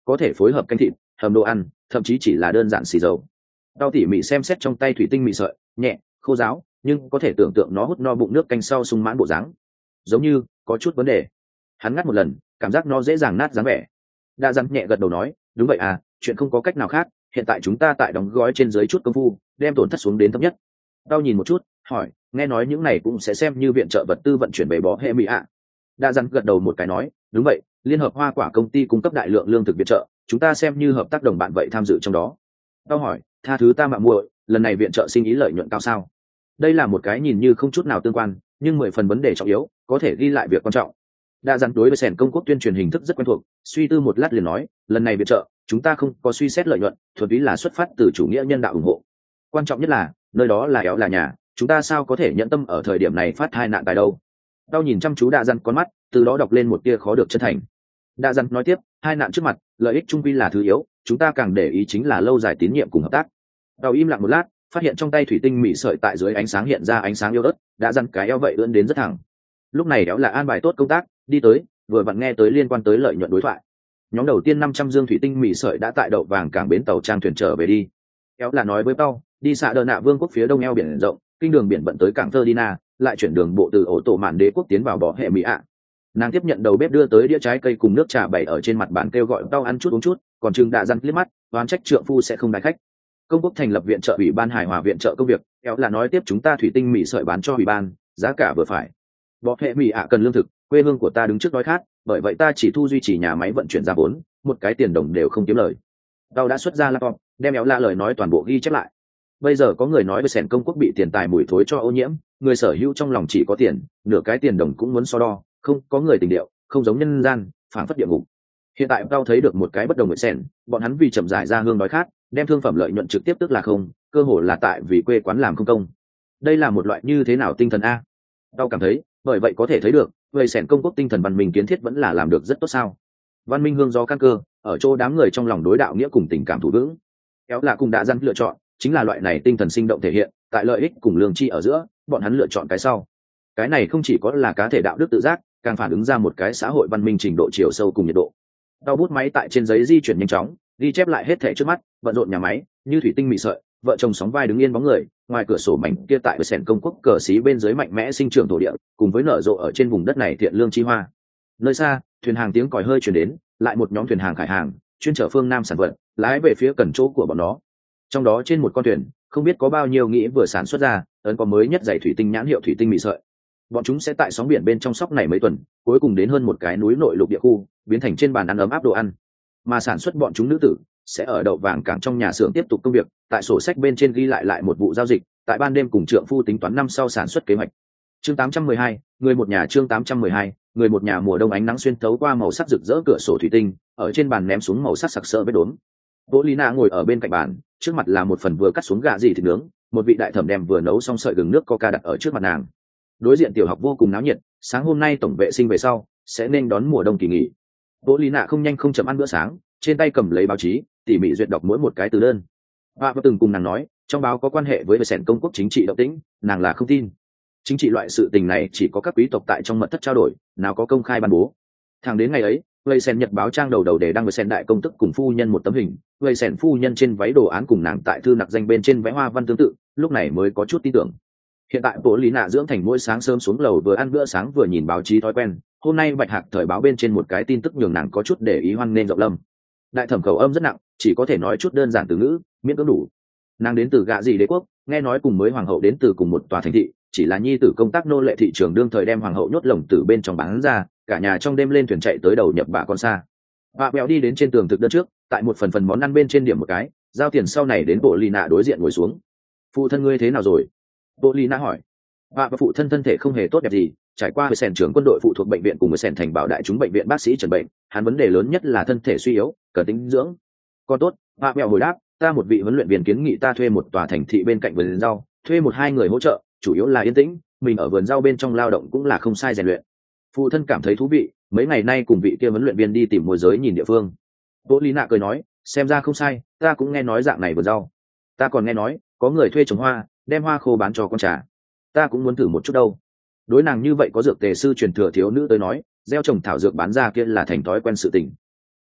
có thể phối hợp canh thịt, hầm đồ ăn, thậm chí chỉ là đơn giản xì dầu. Tao tỉ mỉ xem xét trong tay thủy tinh mì sợi, nhẹ, khô ráo, nhưng có thể tưởng tượng nó hút no bụng nước canh sau sung mãn bộ dáng, giống như có chút vấn đề. Hắn ngắt một lần, cảm giác nó dễ dàng nát dáng vẻ. Đa dặn nhẹ gật đầu nói, đúng vậy à, chuyện không có cách nào khác, hiện tại chúng ta tại đóng gói trên dưới chút công phu, đem tổn thất xuống đến thấp nhất. Tao nhìn một chút, hỏi, nghe nói những này cũng sẽ xem như viện trợ vật tư vận chuyển về bó hệ mỹ ạ. Đa dặn gật đầu một cái nói, đúng vậy, liên hợp hoa quả công ty cung cấp đại lượng lương thực viện trợ, chúng ta xem như hợp tác đồng bạn vậy tham dự trong đó. Tao hỏi, tha thứ ta mạo muội, lần này viện trợ sinh ý lợi nhuận cao sao? Đây là một cái nhìn như không chút nào tương quan, nhưng 10 phần vấn đề trọng yếu, có thể ghi lại việc quan trọng. Đa dặn đối với sẻn công quốc tuyên truyền hình thức rất quen thuộc, suy tư một lát liền nói, lần này viện trợ chúng ta không có suy xét lợi nhuận, thuần túy là xuất phát từ chủ nghĩa nhân đạo ủng hộ. Quan trọng nhất là nơi đó là éo là nhà, chúng ta sao có thể nhẫn tâm ở thời điểm này phát hai nạn tại đâu. Tao nhìn chăm chú đa dặn con mắt, từ đó đọc lên một tia khó được chân thành. Đa dặn nói tiếp, hai nạn trước mặt, lợi ích trung quy là thứ yếu, chúng ta càng để ý chính là lâu dài tín nhiệm cùng hợp tác. Tao im lặng một lát, phát hiện trong tay thủy tinh mỉ sợi tại dưới ánh sáng hiện ra ánh sáng yếu ớt, đã dặn cái eo vậy ưỡn đến rất thẳng. Lúc này éo là an bài tốt công tác, đi tới, vừa vặn nghe tới liên quan tới lợi nhuận đối thoại. Nhóm đầu tiên 500 dương thủy tinh mỉ sợi đã tại đậu vàng cảng bến tàu trang thuyền trở về đi. Éo là nói với Tao, đi xạ đờ nạ vương quốc phía đông eo biển rộng, kinh đường biển vận tới cảng Ferdinand, lại chuyển đường bộ từ ổ tổ mạn đế quốc tiến vào bò hệ mỹ ạ. Nàng tiếp nhận đầu bếp đưa tới đĩa trái cây cùng nước trà bày ở trên mặt bàn, kêu gọi Tao ăn chút uống chút, còn Trương đã dặn liếc mắt, oán trách trượng phu sẽ không đái khách. Công quốc thành lập viện trợ ủy ban hài hòa viện trợ công việc, éo là nói tiếp chúng ta thủy tinh mỉ sợi bán cho ủy ban, giá cả vừa phải. Bò hệ mỹ ạ cần lương thực, quê hương của ta đứng trước đói khát, bởi vậy ta chỉ thu duy trì nhà máy vận chuyển ra vốn, một cái tiền đồng đều không kiếm lời. Tao đã xuất ra laptop, đem éo là lời nói toàn bộ ghi chép lại. Bây giờ có người nói với sẻn công quốc bị tiền tài mùi thối cho ô nhiễm, người sở hữu trong lòng chỉ có tiền, nửa cái tiền đồng cũng muốn so đo, không có người tình điệu, không giống nhân gian, phảng phất địa ngục. Hiện tại tao thấy được một cái bất đồng với sẻn, bọn hắn vì chậm dài ra hương đói khát, đem thương phẩm lợi nhuận trực tiếp tức là không, cơ hội là tại vì quê quán làm không công. Đây là một loại như thế nào tinh thần a? Tao cảm thấy, bởi vậy có thể thấy được, về sẻn công quốc tinh thần văn minh kiến thiết vẫn là làm được rất tốt sao. Văn minh hương do căn cơ, ở chỗ đám người trong lòng đối đạo nghĩa cùng tình cảm thủ vững. Kéo là cùng đã dặn lựa chọn, chính là loại này tinh thần sinh động thể hiện, tại lợi ích cùng lương tri ở giữa, bọn hắn lựa chọn cái sau. Cái này không chỉ có là cá thể đạo đức tự giác, càng phản ứng ra một cái xã hội văn minh trình độ chiều sâu cùng nhiệt độ. Tao bút máy tại trên giấy di chuyển nhanh chóng, ghi chép lại hết thảy trước mắt, bận rộn nhà máy, như thủy tinh mị sợi, vợ chồng sóng vai đứng yên bóng người, ngoài cửa sổ mảnh kia tại sẻn công quốc cờ xí bên dưới mạnh mẽ sinh trưởng thổ địa, cùng với nở rộ ở trên vùng đất này thiện lương chi hoa. Nơi xa, thuyền hàng tiếng còi hơi truyền đến, lại một nhóm thuyền hàng khải hàng, chuyên chở phương Nam sản vật, lái về phía cần chỗ của bọn nó. Trong đó trên một con thuyền, không biết có bao nhiêu nghĩ vừa sản xuất ra, ấn có mới nhất dày thủy tinh nhãn hiệu thủy tinh mị sợi. Bọn chúng sẽ tại sóng biển bên trong sóc này mấy tuần, cuối cùng đến hơn một cái núi nội lục địa khu, biến thành trên bàn ăn ấm áp đồ ăn. Mà sản xuất bọn chúng nữ tử sẽ ở đậu vàng cảng trong nhà xưởng tiếp tục công việc, tại sổ sách bên trên ghi lại một vụ giao dịch, tại ban đêm cùng trượng phu tính toán năm sau sản xuất kế hoạch. Chương 812, người một nhà. Chương 812, người một nhà. Mùa đông ánh nắng xuyên thấu qua màu sắc rực rỡ cửa sổ thủy tinh, ở trên bàn ném xuống màu sắc sặc sỡ vết đốm. Bố Lina ngồi ở bên cạnh bàn, trước mặt là một phần vừa cắt xuống gà gì thịt nướng, một vị đại thẩm đem vừa nấu xong sợi gừng nước coca đặt ở trước mặt nàng. Đối diện tiểu học vô cùng náo nhiệt, sáng hôm nay tổng vệ sinh về sau sẽ nên đón mùa đông kỳ nghỉ. Bố Lina không nhanh không chậm ăn bữa sáng, trên tay cầm lấy báo chí, tỉ mỉ duyệt đọc mỗi một cái từ đơn. Và từng cùng nàng nói, trong báo có quan hệ với sẻn công quốc chính trị động tĩnh, nàng là không tin. Chính trị loại sự tình này chỉ có các quý tộc tại trong mật thất trao đổi, nào có công khai ban bố. Thẳng đến ngày ấy, Vây Sen nhật báo trang đầu để đăng với Sen đại công tức cùng phu nhân một tấm hình, Vây Sen phu nhân trên váy đồ án cùng nàng tại thư nặc danh bên trên vẽ hoa văn tương tự, lúc này mới có chút tin tưởng. Hiện tại Bố Lý Nạ dưỡng thành mỗi sáng sớm xuống lầu vừa ăn bữa sáng vừa nhìn báo chí thói quen, hôm nay Bạch Hạc thời báo bên trên một cái tin tức nhường nàng có chút để ý hoan nên rộng lâm. Đại thẩm khẩu âm rất nặng, chỉ có thể nói chút đơn giản từ ngữ, miễn cưỡng đủ. Nàng đến từ gạ gì đế quốc, nghe nói cùng mới hoàng hậu đến từ cùng một tòa thành thị, chỉ là nhi tử công tác nô lệ thị trường đương thời đem hoàng hậu nhốt lồng từ bên trong bán ra, cả nhà trong đêm lên thuyền chạy tới đầu nhập bà con xa. Bà bèo đi đến trên tường thực đơn trước, tại một phần món ăn bên trên điểm một cái, giao tiền sau này đến Bộ Lì Nạ đối diện ngồi xuống. Phụ thân ngươi thế nào rồi? Bộ Lì Nạ hỏi. Bà và phụ thân thân thể không hề tốt đẹp gì, trải qua với sẻn trưởng quân đội phụ thuộc bệnh viện cùng với sẻn thành bảo đại chúng bệnh viện bác sĩ chẩn bệnh, hắn vấn đề lớn nhất là thân thể suy yếu, cần tính dưỡng. Con tốt, bà bèo hồi đáp, ta một vị huấn luyện viên kiến nghị ta thuê một tòa thành thị bên cạnh vườn rau, thuê 1-2 người hỗ trợ, chủ yếu là yên tĩnh, mình ở vườn rau bên trong lao động cũng là không sai rèn luyện. Phụ thân cảm thấy thú vị, mấy ngày nay cùng vị kia huấn luyện viên đi tìm môi giới nhìn địa phương. Bố Lý Nạ cười nói, xem ra không sai, ta cũng nghe nói dạng này vườn rau. Ta còn nghe nói có người thuê trồng hoa, đem hoa khô bán cho con trà. Ta cũng muốn thử một chút đâu. Đối nàng như vậy có dược tề sư truyền thừa thiếu nữ tới nói, gieo trồng thảo dược bán ra kia là thành thói quen sự tình.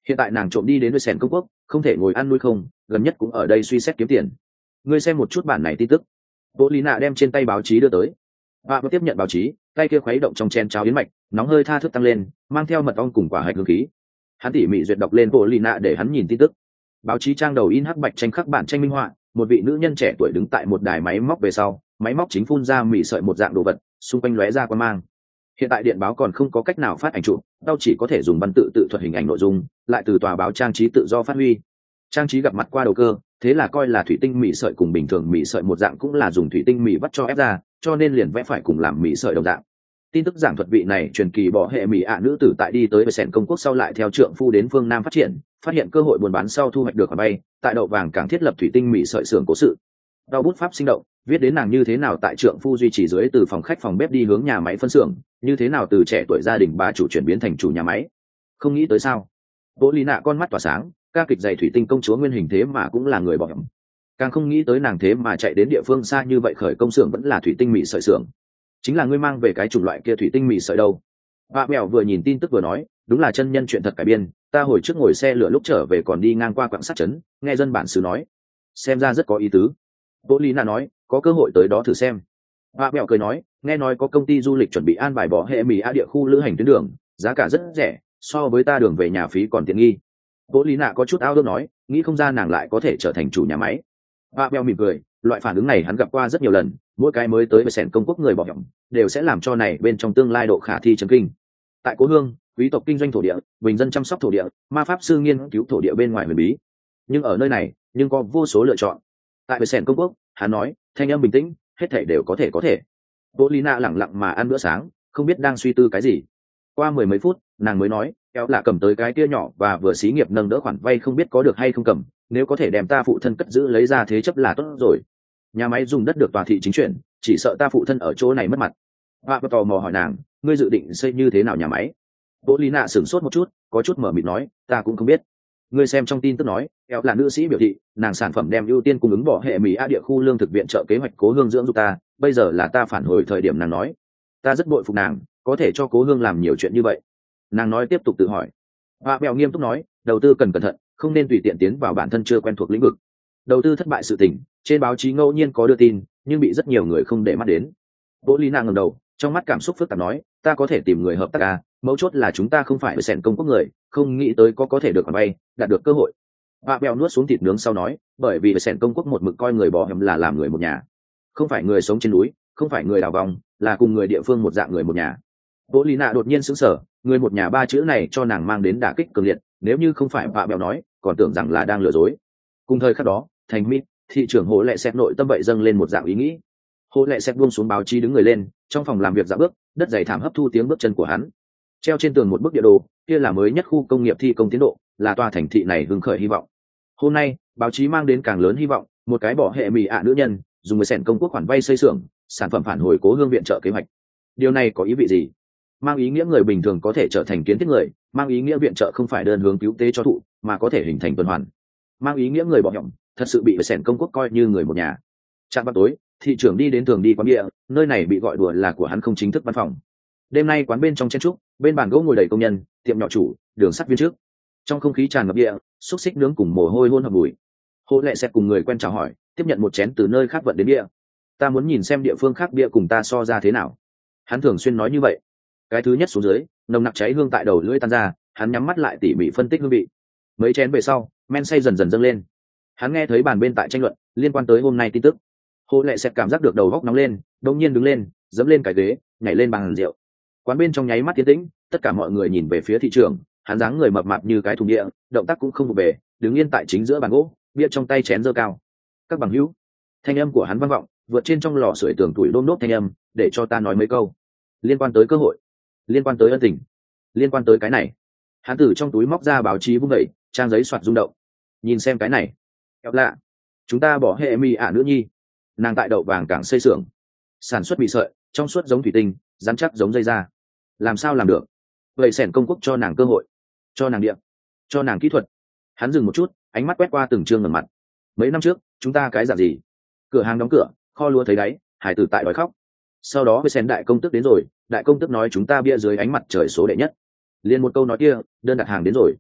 Hiện tại nàng trộm đi đến nơi sèn công quốc, không thể ngồi ăn nuôi không, gần nhất cũng ở đây suy xét kiếm tiền. Ngươi xem một chút bản này tin tức. Bố Lý Nạ đem trên tay báo chí đưa tới. Và tiếp nhận báo chí, tay kia khuấy động trong chén cháo yến mạch, nóng hơi tha thức tăng lên, mang theo mật ong cùng quả hạch hương khí. Hắn tỉ mỉ duyệt đọc lên Bố Lý Nạ để hắn nhìn tin tức. Báo chí trang đầu in hắc bạch tranh khắc bản tranh minh họa, một vị nữ nhân trẻ tuổi đứng tại một đài máy móc về sau, máy móc chính phun ra mỉ sợi một dạng đồ vật, xung quanh lóe ra quang mang. Hiện tại điện báo còn không có cách nào phát ảnh chụp, tao chỉ có thể dùng văn tự tự thuật hình ảnh nội dung, lại từ tòa báo trang trí tự do phát huy. Trang trí gặp mặt qua đầu cơ, thế là coi là thủy tinh mỉ sợi cùng bình thường mỉ sợi một dạng cũng là dùng thủy tinh mỉ vắt cho ép ra, cho nên liền vẽ phải cùng làm mỉ sợi đồng dạng. Tin tức giảng thuật vị này truyền kỳ bỏ hệ mỉ nữ tử tại đi tới với sẹn công quốc sau lại theo trượng phu đến phương Nam phát triển, phát hiện cơ hội buôn bán sau thu hoạch được khoản bay, tại đậu vàng cảng thiết lập thủy tinh mỉ sợi xưởng cố sự. Đau bút pháp sinh động, viết đến nàng như thế nào tại trượng phu duy trì dưới từ phòng khách phòng bếp đi hướng nhà máy phân xưởng, như thế nào từ trẻ tuổi gia đình bà chủ chuyển biến thành chủ nhà máy. Không nghĩ tới sao? Bố Lý Nạ con mắt tỏa sáng, ca kịch dày thủy tinh công chúa nguyên hình thế mà cũng là người bỏ hỏng. Càng không nghĩ tới nàng thế mà chạy đến địa phương xa như vậy, khởi công xưởng vẫn là thủy tinh mì sợi xưởng. Chính là ngươi mang về cái chủng loại kia thủy tinh mì sợi đâu? Bà mèo vừa nhìn tin tức vừa nói, đúng là chân nhân chuyện thật cải biên, ta hồi trước ngồi xe lửa lúc trở về còn đi ngang qua quảng sát trấn, nghe dân bản xứ nói, xem ra rất có ý tứ. Bố Lý Nạ nói, có cơ hội tới đó thử xem. Bà mèo cười nói, nghe nói có công ty du lịch chuẩn bị an bài bỏ hệ mì địa khu lữ hành tuyến đường, giá cả rất rẻ, so với ta đường về nhà phí còn tiện nghi. Bố Lý Nạ có chút ao ước nói, nghĩ không ra nàng lại có thể trở thành chủ nhà máy. Bà mèo mỉm cười, loại phản ứng này hắn gặp qua rất nhiều lần, mỗi cái mới tới về sẻn công quốc người bỏ hỏng đều sẽ làm cho này bên trong tương lai độ khả thi chấn kinh. Tại cố hương, quý tộc kinh doanh thổ địa, bình dân chăm sóc thổ địa, ma pháp sư nghiên cứu thổ địa bên ngoài huyền bí. Nhưng ở nơi này, nhưng có vô số lựa chọn. Tại về sẻn công quốc, hắn nói, thanh âm bình tĩnh, hết thảy đều có thể. Bố Lý Nạ lẳng lặng mà ăn bữa sáng, không biết đang suy tư cái gì. Qua mười mấy phút, nàng mới nói, kéo lạ cầm tới cái kia nhỏ và vừa xí nghiệp nâng đỡ khoản vay không biết có được hay không cầm, nếu có thể đem ta phụ thân cất giữ lấy ra thế chấp là tốt rồi. Nhà máy dùng đất được tòa thị chính chuyển, chỉ sợ ta phụ thân ở chỗ này mất mặt. Và tò mò hỏi nàng, ngươi dự định xây như thế nào nhà máy? Bố Lý Nạ sửng sốt một chút, có chút mở mịt nói, ta cũng không biết. Ngươi xem trong tin tức nói, kéo là nữ sĩ biểu thị, nàng sản phẩm đem ưu tiên cung ứng bỏ hệ Mỹ địa khu lương thực viện trợ kế hoạch cố hương dưỡng giúp ta, bây giờ là ta phản hồi thời điểm nàng nói, ta rất bội phục nàng, có thể cho cố hương làm nhiều chuyện như vậy. Nàng nói tiếp tục tự hỏi. Và mèo nghiêm túc nói, đầu tư cần cẩn thận, không nên tùy tiện tiến vào bản thân chưa quen thuộc lĩnh vực. Đầu tư thất bại sự tình, trên báo chí ngẫu nhiên có đưa tin, nhưng bị rất nhiều người không để mắt đến. Bố Lý Nạ ngẩng đầu, trong mắt cảm xúc phức tạp nói, ta có thể tìm người hợp tác à, mấu chốt là chúng ta không phải ở sẹn công quốc người, không nghĩ tới có thể được khoản vay, đạt được cơ hội. Và mèo nuốt xuống thịt nướng sau nói, bởi vì ở sẹn công quốc một mực coi người bỏ hầm là làm người một nhà, không phải người sống trên núi, không phải người đào vòng, là cùng người địa phương một dạng người một nhà. Bố Lý Nạ đột nhiên sững sờ, người một nhà ba chữ này cho nàng mang đến đả kích cường liệt, nếu như không phải vạ bèo nói, còn tưởng rằng là đang lừa dối. Cùng thời khắc đó, thành mít, thị trưởng Hồ Lệ Sét nội tâm vậy dâng lên một dạng ý nghĩ. Hồ Lệ Sét buông xuống báo chí đứng người lên, trong phòng làm việc dạo bước, đất dày thảm hấp thu tiếng bước chân của hắn. Treo trên tường một bức địa đồ, kia là mới nhất khu công nghiệp thi công tiến độ, là tòa thành thị này hưng khởi hy vọng. Hôm nay, báo chí mang đến càng lớn hy vọng, một cái bỏ hệ mì nữ nhân, dùng 10 sẻn công quốc khoản vay xây xưởng, sản phẩm phản hồi cố hương viện trợ kế hoạch. Điều này có ý vị gì? Mang ý nghĩa người bình thường có thể trở thành kiến thiết người, mang ý nghĩa viện trợ không phải đơn hướng cứu tế cho thụ, mà có thể hình thành tuần hoàn. Mang ý nghĩa người bỏ nhộng thật sự bị sẻn công quốc coi như người một nhà. Trạng vào tối, thị trưởng đi đến thường đi quán bia, nơi này bị gọi đùa là của hắn không chính thức văn phòng. Đêm nay quán bên trong chen trúc, bên bàn gỗ ngồi đầy công nhân, tiệm nhỏ chủ, đường sắt viên trước. Trong không khí tràn ngập bia, xúc xích nướng cùng mồ hôi hôn hợp mùi. Hồ Lệ Sét cùng người quen chào hỏi, tiếp nhận một chén từ nơi khác vận đến bia. Ta muốn nhìn xem địa phương khác bia cùng ta so ra thế nào. Hắn thường xuyên nói như vậy. Cái thứ nhất xuống dưới, nồng nặc cháy hương tại đầu lưỡi tan ra, hắn nhắm mắt lại tỉ mỉ phân tích hương vị. Mấy chén về sau, men say dần dần dâng lên. Hắn nghe thấy bàn bên tại tranh luận liên quan tới hôm nay tin tức. Hồ Lệ Sét cảm giác được đầu góc nóng lên, đột nhiên đứng lên, giẫm lên cái ghế, nhảy lên bàn rượu. Quán bên trong nháy mắt tiến tĩnh, tất cả mọi người nhìn về phía thị trường, hắn dáng người mập mạp như cái thùng địa, động tác cũng không vụ bề, đứng yên tại chính giữa bàn gỗ, bia trong tay chén giơ cao. Các bằng hữu, thanh âm của hắn vang vọng, vượt trên trong lò sưởi tường tuổi đôm đốt thanh âm, để cho ta nói mấy câu. Liên quan tới cơ hội, liên quan tới ân tình, liên quan tới cái này. Hắn từ trong túi móc ra báo chí vung vẩy, trang giấy soạt rung động. Nhìn xem cái này, kéo lạ, chúng ta bỏ hệ mì nữ nhi, nàng tại đậu vàng cảng xây xưởng, sản xuất mì sợi, trong suốt giống thủy tinh, rắn chắc giống dây da. Làm sao làm được? Vậy sẻn công quốc cho nàng cơ hội, cho nàng điện, cho nàng kỹ thuật. Hắn dừng một chút, ánh mắt quét qua từng chương ngẩng mặt. Mấy năm trước, chúng ta cái dạng gì? Cửa hàng đóng cửa, kho lúa thấy đáy, hải tử tại đói khóc. Sau đó với sen đại công tước đến rồi, đại công tước nói chúng ta bia dưới ánh mặt trời số đệ nhất. Liên một câu nói kia, đơn đặt hàng đến rồi.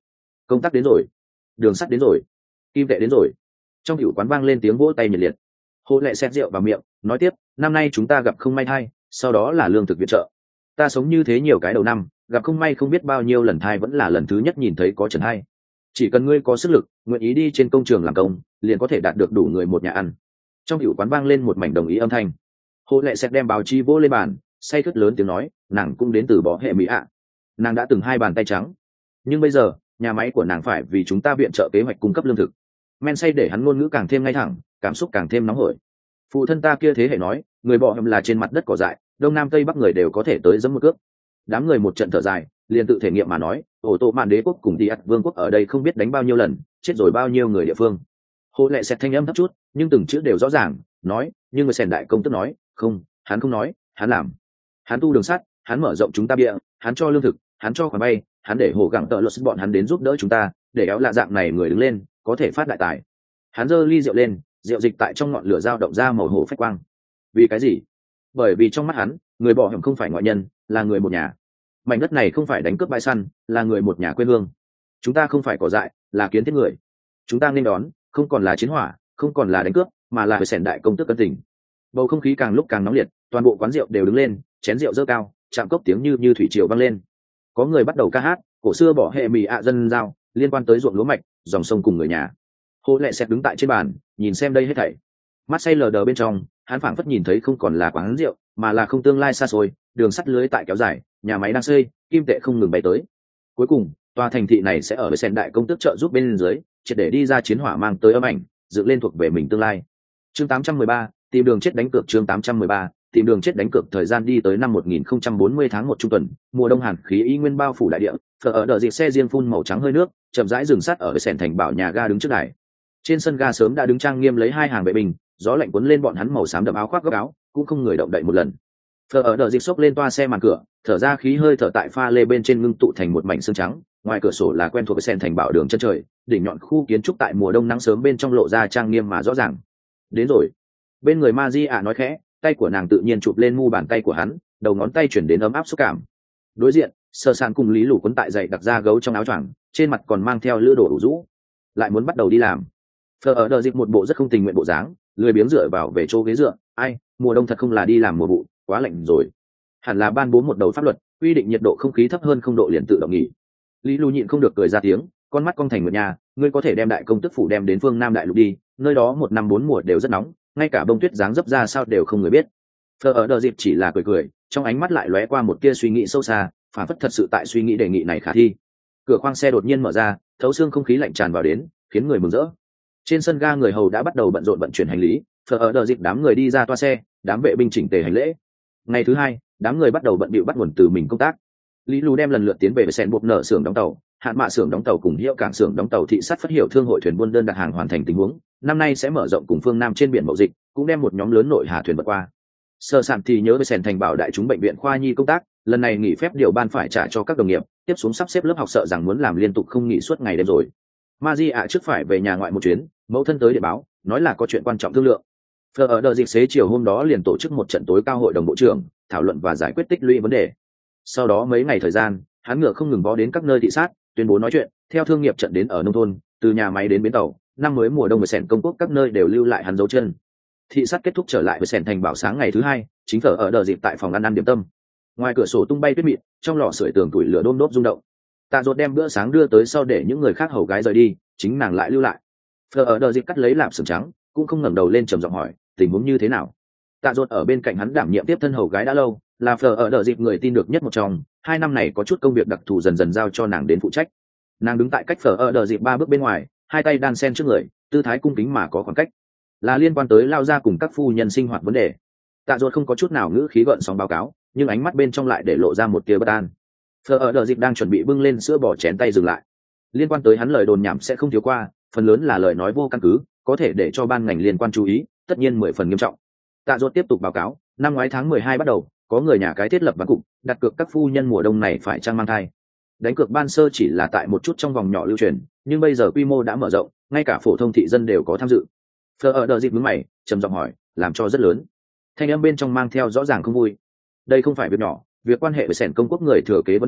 công tác đến rồi, đường sắt đến rồi, kim tệ đến rồi. Trong hiệu quán vang lên tiếng vỗ tay nhiệt liệt. Hồ lệ xẹt rượu vào miệng nói tiếp, năm nay chúng ta gặp không may thai, sau đó là lương thực viện trợ. Ta sống như thế nhiều cái đầu năm, gặp không may không biết bao nhiêu lần thai, vẫn là lần thứ nhất nhìn thấy có trần thai. Chỉ cần ngươi có sức lực, nguyện ý đi trên công trường làm công, liền có thể đạt được đủ người một nhà ăn. Trong hiệu quán vang lên một mảnh đồng ý âm thanh. Hồ lệ xẹt đem báo chí vỗ lên bàn, say khướt lớn tiếng nói, nàng cũng đến từ bỏ hệ mỹ ạ. Nàng đã từng 2 bàn tay trắng, nhưng bây giờ nhà máy của nàng phải vì chúng ta viện trợ kế hoạch cung cấp lương thực. Men say để hắn ngôn ngữ càng thêm ngay thẳng, cảm xúc càng thêm nóng hổi. Phụ thân ta kia thế hệ nói, người bọ hầm là trên mặt đất cỏ dại, đông nam tây bắc người đều có thể tới giẫm một cước. Đám người một trận thở dài, liền tự thể nghiệm mà nói, ổ tổ mạn đế quốc cùng đi ắt vương quốc ở đây không biết đánh bao nhiêu lần, chết rồi bao nhiêu người địa phương. Hồ lệ xẹt thanh âm thấp chút, nhưng từng chữ đều rõ ràng, nói, nhưng người sèn đại công tức nói, không, hắn không nói, hắn làm. Hắn tu đường sắt, hắn mở rộng chúng ta bịa, hắn cho lương thực, hắn cho khoản bay, hắn để hồ gặng tợ luật bọn hắn đến giúp đỡ chúng ta, để éo lạ dạng này người đứng lên, có thể phát đại tài. Hắn giơ ly rượu lên, rượu dịch tại trong ngọn lửa dao động ra màu hổ phách quang. Vì cái gì? Bởi vì trong mắt hắn, người bỏ hầm không phải ngoại nhân, là người một nhà. Mảnh đất này không phải đánh cướp bãi săn, là người một nhà quê hương. Chúng ta không phải cỏ dại, là kiến thiết người. Chúng ta nên đón, không còn là chiến hỏa, không còn là đánh cướp, mà là sẻn đại công tước cân tình. Bầu không khí càng lúc càng nóng liệt, toàn bộ quán rượu đều đứng lên, chén rượu dơ cao, chạm cốc tiếng như thủy triều vang lên. Có người bắt đầu ca hát, cổ xưa bỏ hệ mì ạ dân giao, liên quan tới ruộng lúa mạch, dòng sông cùng người nhà. Hồ lệ xẹt đứng tại trên bàn, nhìn xem đây hết thảy. Mắt say lờ đờ bên trong, hắn phảng phất nhìn thấy không còn là quán rượu, mà là không tương lai xa xôi, đường sắt lưới tại kéo dài, nhà máy đang xây, kim tệ không ngừng bay tới. Cuối cùng, tòa thành thị này sẽ ở với sen đại công tước trợ giúp bên dưới, triệt để đi ra chiến hỏa mang tới âm ảnh, dựng lên thuộc về mình tương lai. Chương 813, tìm đường chết đánh cược. Chương 813, tìm đường chết đánh cược. Thời gian đi tới năm 1040 tháng 1 trung tuần, mùa đông hàn khí y nguyên bao phủ đại địa, phở ở đợt dịp xe riêng phun màu trắng hơi nước, chậm rãi dừng sát ở với sèn thành bảo nhà ga đứng trước đài. Trên sân ga sớm đã đứng trang nghiêm lấy 2 hàng vệ binh, gió lạnh cuốn lên bọn hắn màu xám đậm áo khoác gấp áo, cũng không người động đậy một lần. Phở ở đợt dịp xốc lên toa xe màn cửa, thở ra khí hơi thở tại pha lê bên trên ngưng tụ thành một mảnh xương trắng. Ngoài cửa sổ là quen thuộc với sen thành bảo đường chân trời, đỉnh nhọn khu kiến trúc tại mùa đông nắng sớm bên trong lộ ra trang nghiêm mà rõ ràng. Đến rồi. Bên người Maria nói khẽ, tay của nàng tự nhiên chụp lên mu bàn tay của hắn, đầu ngón tay chuyển đến ấm áp xúc cảm. Đối diện, Sơ San cùng Lý Lũ quấn tại dậy đặc ra gấu trong áo choàng, trên mặt còn mang theo lư đồ ủ rũ, lại muốn bắt đầu đi làm. Phở ở đợt dịp một bộ rất không tình nguyện bộ dáng, lười biếng dựa vào về chỗ ghế dựa. Ai, mùa đông thật không là đi làm mùa vụ, quá lạnh rồi. Hẳn là ban bố một đầu pháp luật, quy định nhiệt độ không khí thấp hơn 0 độ liền tự động nghỉ. Lý Lũ nhịn không được cười ra tiếng, con mắt cong thành một nhà, ngươi có thể đem đại công tức phủ đem đến phương Nam đại lục đi, nơi đó 1 năm 4 mùa đều rất nóng, ngay cả bông tuyết dáng dấp ra sao đều không người biết. Phở ở đợt dịp chỉ là cười cười, trong ánh mắt lại lóe qua một tia suy nghĩ sâu xa, phản phất thật sự tại suy nghĩ đề nghị này khả thi. Cửa khoang xe đột nhiên mở ra, thấu xương không khí lạnh tràn vào đến, khiến người mừng rỡ. Trên sân ga người hầu đã bắt đầu bận rộn vận chuyển hành lý, Phở ở đợt dịp đám người đi ra toa xe, đám vệ binh chỉnh tề hành lễ. Ngày thứ 2, đám người bắt đầu bận bịu bắt nguồn từ mình công tác. Lý Lù đem lần lượt tiến về với sen buộc nợ xưởng đóng tàu, hạn mạ xưởng đóng tàu cùng hiệu cảng xưởng đóng tàu thị sát phát hiểu thương hội thuyền buôn đơn đặt hàng hoàn thành tình huống. Năm nay sẽ mở rộng cùng phương Nam trên biển mậu dịch, cũng đem một nhóm lớn nội hà thuyền vượt qua. Sơ Sạn thì nhớ với sen thành bảo đại chúng bệnh viện khoa nhi công tác, lần này nghỉ phép điều ban phải trả cho các đồng nghiệp, tiếp xuống sắp xếp lớp học sợ rằng muốn làm liên tục không nghỉ suốt ngày đêm rồi. Maria trước phải về nhà ngoại một chuyến, mẫu thân tới điện báo, nói là có chuyện quan trọng thương lượng. Phở ở đợt dịp xế chiều hôm đó liền tổ chức một trận tối cao hội đồng bộ trưởng, thảo luận và giải quyết tích lũy vấn đề. Sau đó mấy ngày thời gian, hắn ngựa không ngừng bó đến các nơi thị sát, tuyên bố nói chuyện, theo thương nghiệp trận đến ở nông thôn, từ nhà máy đến bến tàu, năm mới mùa đông với sèn công quốc các nơi đều lưu lại hắn dấu chân. Thị sát kết thúc trở lại với sèn thành bảo sáng ngày thứ 2, chính Phở ở đợt dịp tại phòng ăn điểm tâm. Ngoài cửa sổ tung bay tuyết mịn, trong lò sưởi tường tuổi lửa đôm đốp rung động. Tạ Dột đem bữa sáng đưa tới sau để những người khác hầu gái rời đi, chính nàng lại lưu lại. Phở ở đợt dịp cắt lấy lạp sườn trắng, cũng không ngẩng đầu lên trầm giọng hỏi, tình huống như thế nào? Tạ Dột ở bên cạnh hắn đảm nhiệm tiếp thân hầu gái đã lâu, là Phở ở đợt dịp người tin được nhất một trong, 2 năm này có chút công việc đặc thù dần dần giao cho nàng đến phụ trách. Nàng đứng tại cách Phở ở đợt dịp 3 bước bên ngoài, 2 tay đan sen trước người, tư thái cung kính mà có khoảng cách, là liên quan tới lao ra cùng các phu nhân sinh hoạt vấn đề. Tạ Dột không có chút nào ngữ khí gợn sóng báo cáo, nhưng ánh mắt bên trong lại để lộ ra một tia bất an. Phở ở đợt dịp đang chuẩn bị bưng lên sữa bò chén tay dừng lại. Liên quan tới hắn lời đồn nhảm sẽ không thiếu qua, phần lớn là lời nói vô căn cứ, có thể để cho ban ngành liên quan chú ý, tất nhiên 10 phần nghiêm trọng. Tạ Dột tiếp tục báo cáo, năm ngoái tháng 12 bắt đầu, có người nhà cái thiết lập ván cục, đặt cược các phu nhân mùa đông này phải trang mang thai. Đánh cược ban sơ chỉ là tại một chút trong vòng nhỏ lưu truyền, nhưng bây giờ quy mô đã mở rộng, ngay cả phổ thông thị dân đều có tham dự. Phở ở đợt dịp nhướng mày, trầm giọng hỏi, làm cho rất lớn. Thanh âm bên trong mang theo rõ ràng không vui. Đây không phải việc nhỏ, việc quan hệ với sẻn công quốc người thừa kế vấn đề,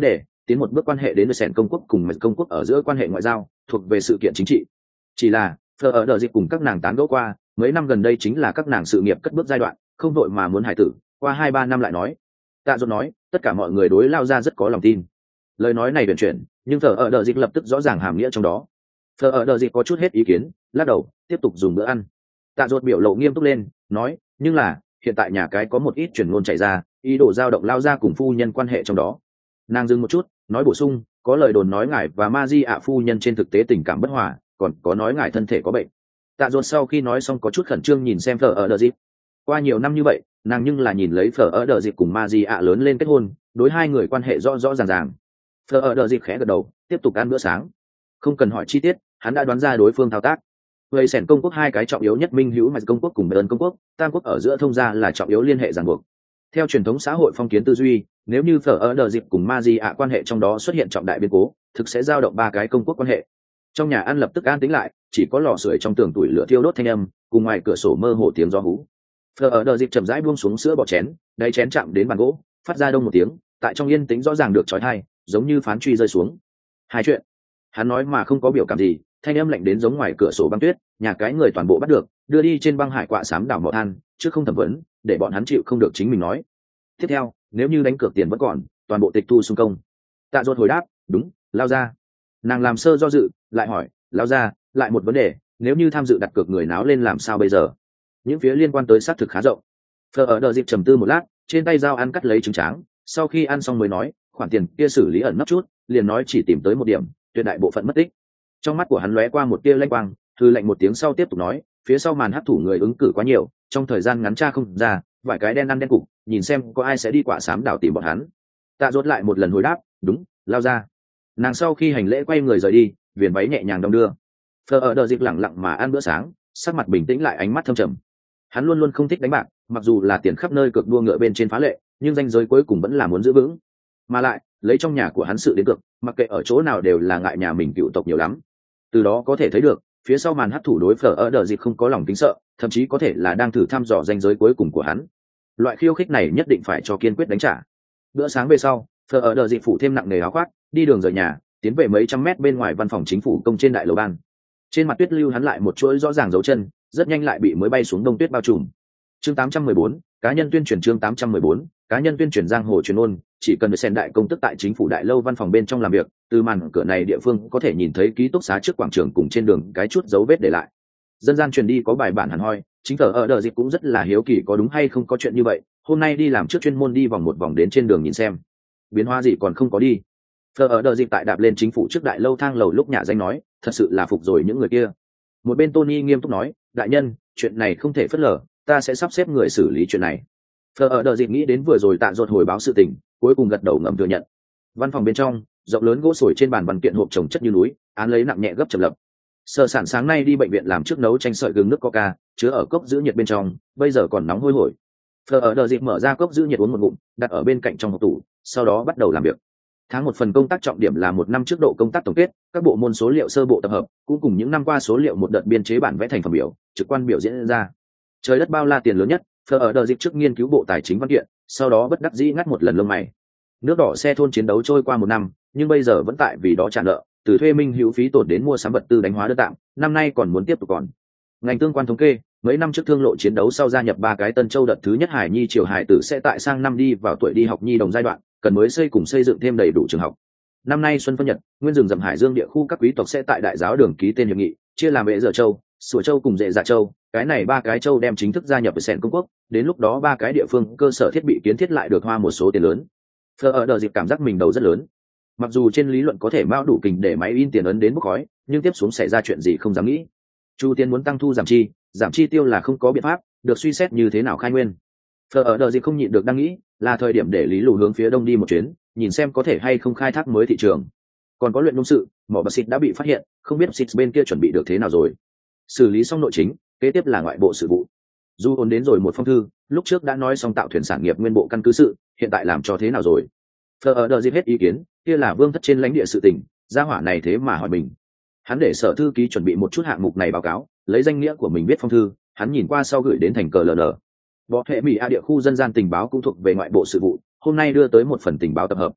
tiến một bước quan hệ đến sẻn công quốc cùng mật công quốc ở giữa quan hệ ngoại giao thuộc về sự kiện chính trị. Chỉ là phờ ở đợt dịp cùng các nàng tán gẫu qua, mấy năm gần đây chính là các nàng sự nghiệp cất bước giai đoạn, không vội mà muốn hải tử, qua 2-3 năm lại nói. Tạ Dột nói, tất cả mọi người đối Lao Gia rất có lòng tin. Lời nói này huyền chuyển, nhưng phờ ở đợt dịp lập tức rõ ràng hàm nghĩa trong đó. Phờ ở đợt dịp có chút hết ý kiến, lắc đầu, tiếp tục dùng bữa ăn. Tạ Dột biểu lộ nghiêm túc lên, nói, nhưng là hiện tại nhà cái có một ít truyền ngôn chạy ra, ý đồ giao động Lao Gia cùng phu nhân quan hệ trong đó. Nàng dừng một chút, nói bổ sung, có lời đồn nói ngài và Ma Di ạ phu nhân trên thực tế tình cảm bất hòa, còn có nói ngài thân thể có bệnh. Tạ Dột sau khi nói xong có chút khẩn trương nhìn xem phở ở đợt dịp. Qua nhiều năm như vậy, nàng nhưng là nhìn lấy phở ở đợt dịp cùng Ma Di ạ lớn lên kết hôn, đối hai người quan hệ rõ rõ ràng ràng. Phở ở đợt dịp khẽ gật đầu, tiếp tục ăn bữa sáng. Không cần hỏi chi tiết, hắn đã đoán ra đối phương thao tác. Người sẻn công quốc hai cái trọng yếu nhất minh hữu mạch công quốc cùng bern công quốc, tam quốc ở giữa thông gia là trọng yếu liên hệ ràng buộc. Theo truyền thống xã hội phong kiến tư duy, nếu như phở ở đợt dịp cùng Ma Di ạ quan hệ trong đó xuất hiện trọng đại biến cố, thực sẽ giao động ba cái công quốc quan hệ. Trong nhà ăn lập tức an tĩnh lại, chỉ có lò sưởi trong tường tuổi lửa thiêu đốt thanh âm, cùng ngoài cửa sổ mơ hồ tiếng gió hú. Phở ở đợt dịp chậm rãi buông xuống sữa bò chén, đáy chén chạm đến bàn gỗ, phát ra đông một tiếng, tại trong yên tĩnh rõ ràng được chói tai, giống như phán truy rơi xuống. Hai chuyện, hắn nói mà không có biểu cảm gì, thanh âm lạnh đến giống ngoài cửa sổ băng tuyết, nhà cái người toàn bộ bắt được, đưa đi trên băng hải quạ xám đảo mỏ than, chứ không thẩm vấn, để bọn hắn chịu không được chính mình nói. Tiếp theo, nếu như đánh cược tiền vẫn còn, toàn bộ tịch thu xung công. Tạ Dột hồi đáp, đúng, Lao Gia. Nàng làm sơ do dự, lại hỏi, Lao Gia, lại một vấn đề, nếu như tham dự đặt cược người náo lên làm sao bây giờ? Những phía liên quan tới xác thực khá rộng. Phở ở đợt dịp trầm tư một lát, trên tay dao ăn cắt lấy trứng tráng, sau khi ăn xong mới nói, khoản tiền kia xử lý ẩn nấp chút, liền nói chỉ tìm tới một điểm, tuyệt đại bộ phận mất tích. Trong mắt của hắn lóe qua một tia lanh quang, hư lạnh một tiếng sau tiếp tục nói, phía sau màn hấp thủ người ứng cử quá nhiều, trong thời gian ngắn tra không ra, vài cái đen ăn đen cục, nhìn xem có ai sẽ đi quả xám đảo tìm bọn hắn. Tạ Dốt lại một lần hồi đáp, đúng, Lao Gia. Nàng sau khi hành lễ quay người rời đi, viền váy nhẹ nhàng đong đưa. Phở ở đợt dịp lẳng lặng mà ăn bữa sáng, sắc mặt bình tĩnh lại, ánh mắt thâm trầm. Hắn luôn luôn không thích đánh bạc, mặc dù là tiền khắp nơi cược đua ngựa bên trên phá lệ, nhưng ranh giới cuối cùng vẫn là muốn giữ vững. Mà lại, lấy trong nhà của hắn sự đến cược, mặc kệ ở chỗ nào đều là ngại nhà mình cựu tộc nhiều lắm. Từ đó có thể thấy được, phía sau màn hấp thủ đối Phở ở đợt dịp không có lòng kính sợ, thậm chí có thể là đang thử thăm dò ranh giới cuối cùng của hắn. Loại khiêu khích này nhất định phải cho kiên quyết đánh trả. Bữa sáng về sau, Phở ở đợt dịp phủ thêm nặng nề áo khoác, đi đường rời nhà, tiến về mấy trăm mét bên ngoài văn phòng chính phủ công trên đại lầu ban. Trên mặt tuyết lưu hắn lại một chuỗi rõ ràng dấu chân, rất nhanh lại bị mới bay xuống đông tuyết bao trùm. Chương 814, cá nhân tuyên truyền. Chương 814, cá nhân tuyên truyền giang hồ truyền ôn, chỉ cần được xem đại công tức tại chính phủ đại lâu văn phòng bên trong làm việc, từ màn cửa này địa phương có thể nhìn thấy ký túc xá trước quảng trường cùng trên đường cái chút dấu vết để lại. Dân gian truyền đi có bài bản hẳn hoi, chính Phở ở đợt dịp cũng rất là hiếu kỳ có đúng hay không có chuyện như vậy, hôm nay đi làm trước chuyên môn đi vòng một vòng đến trên đường nhìn xem. Biến hóa gì còn không có đi. Phở ở đợt dịp tại đạp lên chính phủ trước đại lâu thang lầu lúc nhà danh nói, thật sự là phục rồi những người kia. Một bên Tony nghiêm túc nói, đại nhân, chuyện này không thể phớt lờ, ta sẽ sắp xếp người xử lý chuyện này. Phở ở đợt dịp nghĩ đến vừa rồi Tạ Dột hồi báo sự tình, cuối cùng gật đầu ngầm thừa nhận. Văn phòng bên trong, rộng lớn gỗ sồi trên bàn văn kiện hộp chồng chất như núi, án lấy nặng nhẹ gấp chập lập. Sở sản sáng nay đi bệnh viện làm trước nấu chanh sợi gừng nước coca, chứa ở cốc giữ nhiệt bên trong, bây giờ còn nóng hôi hổi. Phở ở đợt dịp mở ra cốc giữ nhiệt uống một ngụm, đặt ở bên cạnh trong hộp tủ, sau đó bắt đầu làm việc. Tháng một phần công tác trọng điểm là một năm trước độ công tác tổng kết, các bộ môn số liệu sơ bộ tập hợp, cũng cùng những năm qua số liệu một đợt biên chế bản vẽ thành phẩm biểu, trực quan biểu diễn ra. Trời đất bao la tiền lớn nhất, Phở ở đợt dịp trước nghiên cứu bộ tài chính văn kiện, sau đó bất đắc dĩ ngắt một lần lông mày. Nước đỏ xe thôn chiến đấu trôi qua một năm, nhưng bây giờ vẫn tại vì đó trả nợ, từ thuê minh hữu phí tổn đến mua sắm vật tư đánh hóa đơn tạm, năm nay còn muốn tiếp tục còn. Ngành tương quan thống kê, mấy năm trước thương lộ chiến đấu sau gia nhập 3 cái Tân Châu đợt thứ nhất Hải Nhi triều hải tử sẽ tại sang năm đi vào tuổi đi học nhi đồng giai đoạn, cần mới xây cùng xây dựng thêm đầy đủ trường học. Năm nay xuân phân nhật, nguyên rừng rậm Hải Dương địa khu các quý tộc sẽ tại đại giáo đường ký tên hiệp nghị, chia làm Vệ Giờ Châu, Sủa Châu cùng Dệ Dạ Châu, cái này 3 cái châu đem chính thức gia nhập sẻn công quốc, đến lúc đó 3 cái địa phương cơ sở thiết bị kiến thiết lại được hoa một số tiền lớn. Phở ở đợt dịp cảm giác mình đầu rất lớn. Mặc dù trên lý luận có thể mao đủ kình để máy in tiền ấn đến bốc khói, nhưng tiếp xuống xảy ra chuyện gì không dám nghĩ. Chu Tiên muốn tăng thu giảm chi tiêu là không có biện pháp, được suy xét như thế nào khai nguyên. Phở ở đợt dịp không nhịn được đang nghĩ, là thời điểm để Lý Lù hướng phía đông đi một chuyến, nhìn xem có thể hay không khai thác mới thị trường. Còn có luyện nông sự, mỏ bạc xịt đã bị phát hiện, không biết xịt bên kia chuẩn bị được thế nào rồi. Xử lý xong nội chính, kế tiếp là ngoại bộ sự vụ. Du ôn đến rồi một phong thư, lúc trước đã nói xong tạo thuyền sản nghiệp nguyên bộ căn cứ sự, hiện tại làm cho thế nào rồi. Phở ở đợt dịp hết ý kiến, kia là vương thất trên lãnh địa sự tình, gia hỏa này thế mà hỏi mình. Hắn để sở thư ký chuẩn bị một chút hạng mục này báo cáo, lấy danh nghĩa của mình viết phong thư, hắn nhìn qua sau gửi đến thành cờ LN. Bộ hệ Mỹ A địa khu dân gian tình báo cũng thuộc về ngoại bộ sự vụ, hôm nay đưa tới một phần tình báo tập hợp.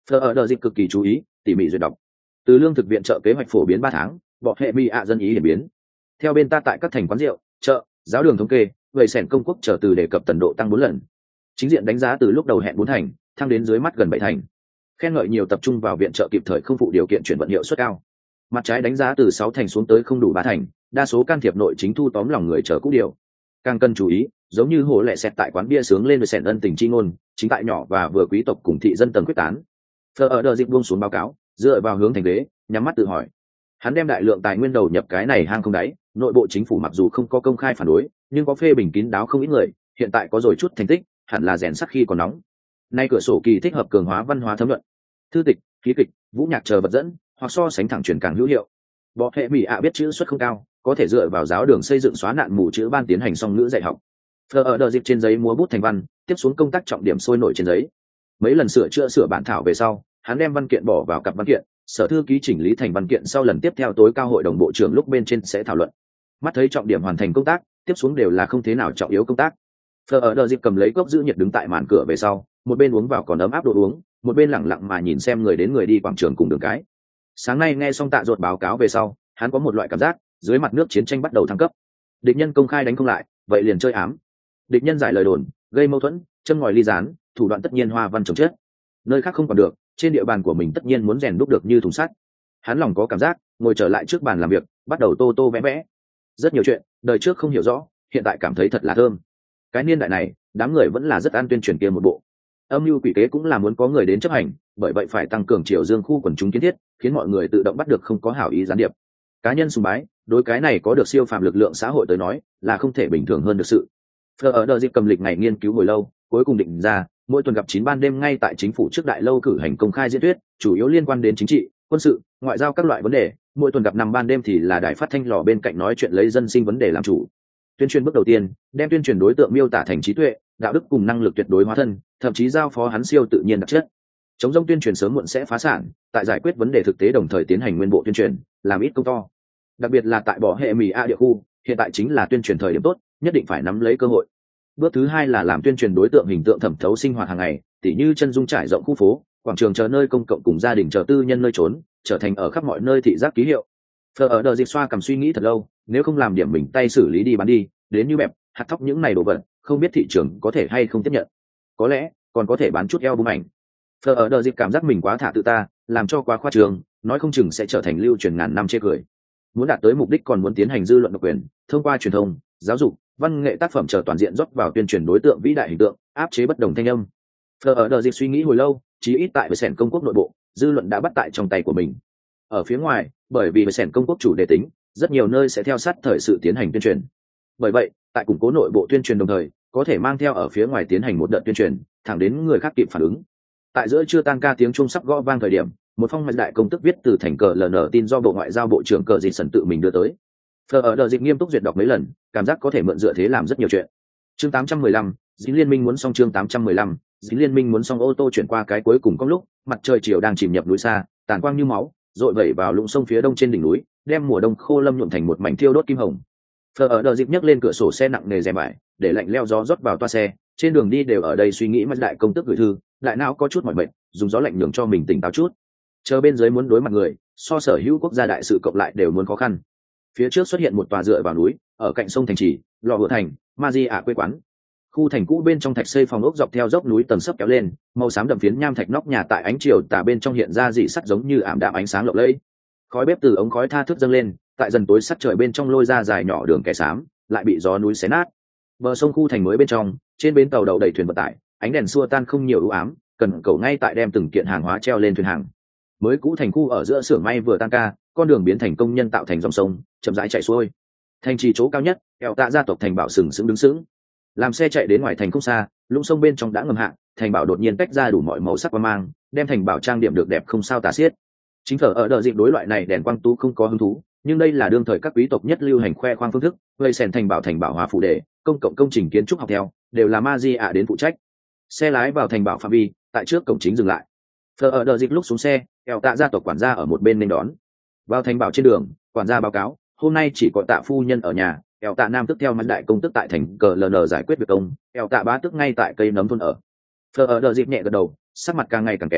Thờ ở đợt dịch cực kỳ chú ý tỉ mỉ duyệt đọc. Từ lương thực viện trợ kế hoạch phổ biến 3 tháng, bọ hệ mi ạ dân ý hiển biến. Theo bên ta tại các thành quán rượu, chợ, giáo đường thống kê, vậy sẻn công quốc chờ từ đề cập tần độ tăng 4 lần. Chính diện đánh giá từ lúc đầu hẹn 4 thành, thăng đến dưới mắt gần 7 thành. Khen ngợi nhiều tập trung vào viện trợ kịp thời không phụ điều kiện chuyển vận hiệu suất cao. Mặt trái đánh giá từ 6 thành xuống tới không đủ 3 thành, đa số can thiệp nội chính thu tóm lòng người chờ cũ điều. Càng cần chú ý, giống như hồ lệ xẹt tại quán bia sướng lên với sẻn ân tình chi ngôn, chính tại nhỏ và vừa quý tộc cùng thị dân tầng quyết tán. Thờ ở đợt dịch buông xuống báo cáo, dựa vào hướng thành ghế, nhắm mắt tự hỏi. Hắn đem đại lượng tài nguyên đầu nhập cái này hang không đáy, nội bộ chính phủ mặc dù không có công khai phản đối, nhưng có phê bình kín đáo không ít người, hiện tại có rồi chút thành tích, hẳn là rèn sắt khi còn nóng. Nay cửa sổ kỳ thích hợp cường hóa văn hóa thấm luận, thư tịch, khí kịch, vũ nhạc chờ vật dẫn, hoặc so sánh thẳng truyền càng hữu hiệu. Bọ hệ mỹ ạ biết chữ xuất không cao, có thể dựa vào giáo đường xây dựng xóa nạn mù chữ ban tiến hành song ngữ dạy học. Thờ ở đợt dịp trên giấy múa bút thành văn, tiếp xuống công tác trọng điểm sôi nổi trên giấy. Mấy lần sửa bản thảo về sau, hắn đem văn kiện bỏ vào cặp văn kiện, sở thư ký chỉnh lý thành văn kiện sau lần tiếp theo tối cao hội đồng bộ trưởng lúc bên trên sẽ thảo luận. Mắt thấy trọng điểm hoàn thành công tác, tiếp xuống đều là không thế nào trọng yếu công tác. Thờ ở đợt dịp cầm lấy cốc giữ nhiệt đứng tại màn cửa về sau, một bên uống vào còn ấm áp đồ uống, một bên lẳng lặng mà nhìn xem người đến người đi quảng trường cùng đường cái. Sáng nay nghe xong Tạ Ruột báo cáo về sau, hắn có một loại cảm giác, dưới mặt nước chiến tranh bắt đầu thăng cấp. Địch nhân công khai đánh không lại, vậy liền chơi ám. Địch nhân giải lời đồn, gây mâu thuẫn, châm ngòi ly gián, thủ đoạn tất nhiên hoa văn trồng chết. Nơi khác không còn được, trên địa bàn của mình tất nhiên muốn rèn đúc được như thùng sắt. Hắn lòng có cảm giác, ngồi trở lại trước bàn làm việc, bắt đầu tô tô vẽ vẽ. Rất nhiều chuyện, đời trước không hiểu rõ, hiện tại cảm thấy thật là thơm. Cái niên đại này, đám người vẫn là rất an tuyên truyền kia một bộ. Âm mưu quỷ kế cũng là muốn có người đến chấp hành, bởi vậy phải tăng cường triều dương khu quần chúng kiến thiết, khiến mọi người tự động bắt được không có hảo ý gián điệp. Cá nhân sùng bái, đối cái này có được siêu phàm lực lượng xã hội tới nói, là không thể bình thường hơn được sự. Phờ ở đợt dịp cầm lịch ngày nghiên cứu hồi lâu, cuối cùng định ra, mỗi tuần gặp 9 ban đêm ngay tại chính phủ trước đại lâu cử hành công khai diễn thuyết, chủ yếu liên quan đến chính trị, quân sự, ngoại giao các loại vấn đề. Mỗi tuần gặp 5 ban đêm thì là đài phát thanh lò bên cạnh nói chuyện lấy dân sinh vấn đề làm chủ. Tuyên truyền bước đầu tiên, đem tuyên truyền đối tượng miêu tả thành trí tuệ, đạo đức cùng năng lực tuyệt đối hóa thân, thậm chí giao phó hắn siêu tự nhiên đặc chất. Chống rông tuyên truyền sớm muộn sẽ phá sản, tại giải quyết vấn đề thực tế đồng thời tiến hành nguyên bộ tuyên truyền, làm ít công to. Đặc biệt là tại bỏ hệ mì a địa khu, hiện tại chính là tuyên truyền thời điểm tốt, nhất định phải nắm lấy cơ hội. Bước thứ hai là làm tuyên truyền đối tượng hình tượng thẩm thấu sinh hoạt hàng ngày, tỉ như chân dung trải rộng khu phố, quảng trường chờ nơi công cộng cùng gia đình chờ tư nhân nơi trốn, trở thành ở khắp mọi nơi thị giác ký hiệu. Phờ ở đợt dịch xoa cầm suy nghĩ thật lâu, nếu không làm điểm mình tay xử lý đi bán đi, đến như bẹp, hạt thóc những này đồ vật, không biết thị trường có thể hay không tiếp nhận. Có lẽ còn có thể bán chút album ảnh. Phờ ở đợt dịch cảm giác mình quá thả tự ta, làm cho quá khoa trương, nói không chừng sẽ trở thành lưu truyền ngàn năm chê cười. Muốn đạt tới mục đích còn muốn tiến hành dư luận độc quyền, thông qua truyền thông, giáo dục, văn nghệ tác phẩm chờ toàn diện rót vào tuyên truyền đối tượng vĩ đại hình tượng, áp chế bất đồng thanh âm. Phờ ở đợt dịch suy nghĩ hồi lâu, chí ít tại với sẻn công quốc nội bộ, dư luận đã bắt tại trong tay của mình. Ở phía ngoài, bởi vì với sẻn công quốc chủ đề tính, rất nhiều nơi sẽ theo sát thời sự tiến hành tuyên truyền. Bởi vậy, tại củng cố nội bộ tuyên truyền đồng thời, có thể mang theo ở phía ngoài tiến hành một đợt tuyên truyền, thẳng đến người khác kịp phản ứng. Tại giữa trưa tan ca tiếng chuông sắp gõ vang thời điểm, một phong mạch đại công tức viết từ thành cờ LN tin do bộ ngoại giao bộ trưởng cờ dịch sần tự mình đưa tới. Phờ ở đợt dịch nghiêm túc duyệt đọc mấy lần, cảm giác có thể mượn dựa thế làm rất nhiều chuyện. Chương 815, dính liên minh muốn xong. Chương 815, dính liên minh muốn xong. Ô tô chuyển qua cái cuối cùng có lúc, mặt trời chiều đang chìm nhập núi xa, tàn quang như máu, dội vẩy vào lũng sông phía đông trên đỉnh núi, đem mùa đông khô lâm nhuộm thành một mảnh thiêu đốt kim hồng. Phờ ở đợt dịch nhấc lên cửa sổ xe nặng nề rèm vải, để lạnh leo gió rót vào toa xe. Trên đường đi đều ở đây suy nghĩ, mắt đại công tức gửi thư, đại não có chút mỏi mệt, dùng gió lạnh nhường cho mình tỉnh táo chút. Chờ bên dưới muốn đối mặt người, so sở hữu quốc gia đại sự cộng lại đều muốn khó khăn. Phía trước xuất hiện một tòa dựa vào núi, ở cạnh sông thành trì, lò hựa thành, ma di ả quê quán. Khu thành cũ bên trong thạch xây phòng ốc dọc theo dốc núi tầng sấp kéo lên, màu xám đậm phiến nham thạch nóc nhà tại ánh chiều tà bên trong hiện ra dị sắt giống như ảm đạm ánh sáng lộng lẫy. Khói bếp từ ống khói tha thước dâng lên, tại dần tối sắt trời bên trong lôi ra dài nhỏ đường kẻ xám, lại bị gió núi xé nát. Bờ sông khu thành mới bên trong, trên bến tàu đậu đầy thuyền vận tải, ánh đèn xua tan không nhiều u ám, cần cầu ngay tại đem từng kiện hàng hóa treo lên thuyền hàng. Mới cũ thành khu ở giữa xưởng may vừa tan ca, con đường biến thành công nhân tạo thành dòng sông, chậm rãi chạy xuôi. Thành trì chỗ cao nhất, eo tạ gia tộc thành bảo sừng sững đứng sững. Làm xe chạy đến ngoài thành không xa, lũng sông bên trong đã ngầm hạ, thành bảo đột nhiên tách ra đủ mọi màu sắc quang mang, đem thành bảo trang điểm được đẹp không sao tả xiết. Chính thở ở đợt dịp đối loại này đèn quang tú không có hứng thú, nhưng đây là đương thời các quý tộc nhất lưu hành khoe khoang phương thức, gây sèn thành bảo hóa phụ đề, công cộng công trình kiến trúc học theo, đều là ma di ạ đến phụ trách. Xe lái vào thành bảo phạm vi, tại trước cổng chính dừng lại. Thờ ở đợt dịp lúc xuống xe, eo tạ gia tộc quản gia ở một bên nên đón. Vào thành bảo trên đường, quản gia báo cáo, hôm nay chỉ có tạ phu nhân ở nhà, eo tạ nam tức theo mắt đại công tức tại thành cờ LN giải quyết việc công, eo tạ bá tức ngay tại cây nấm thôn ở. Thờ ở đợt dịp nhẹ gật đầu, sắc mặt càng ngày càng kém,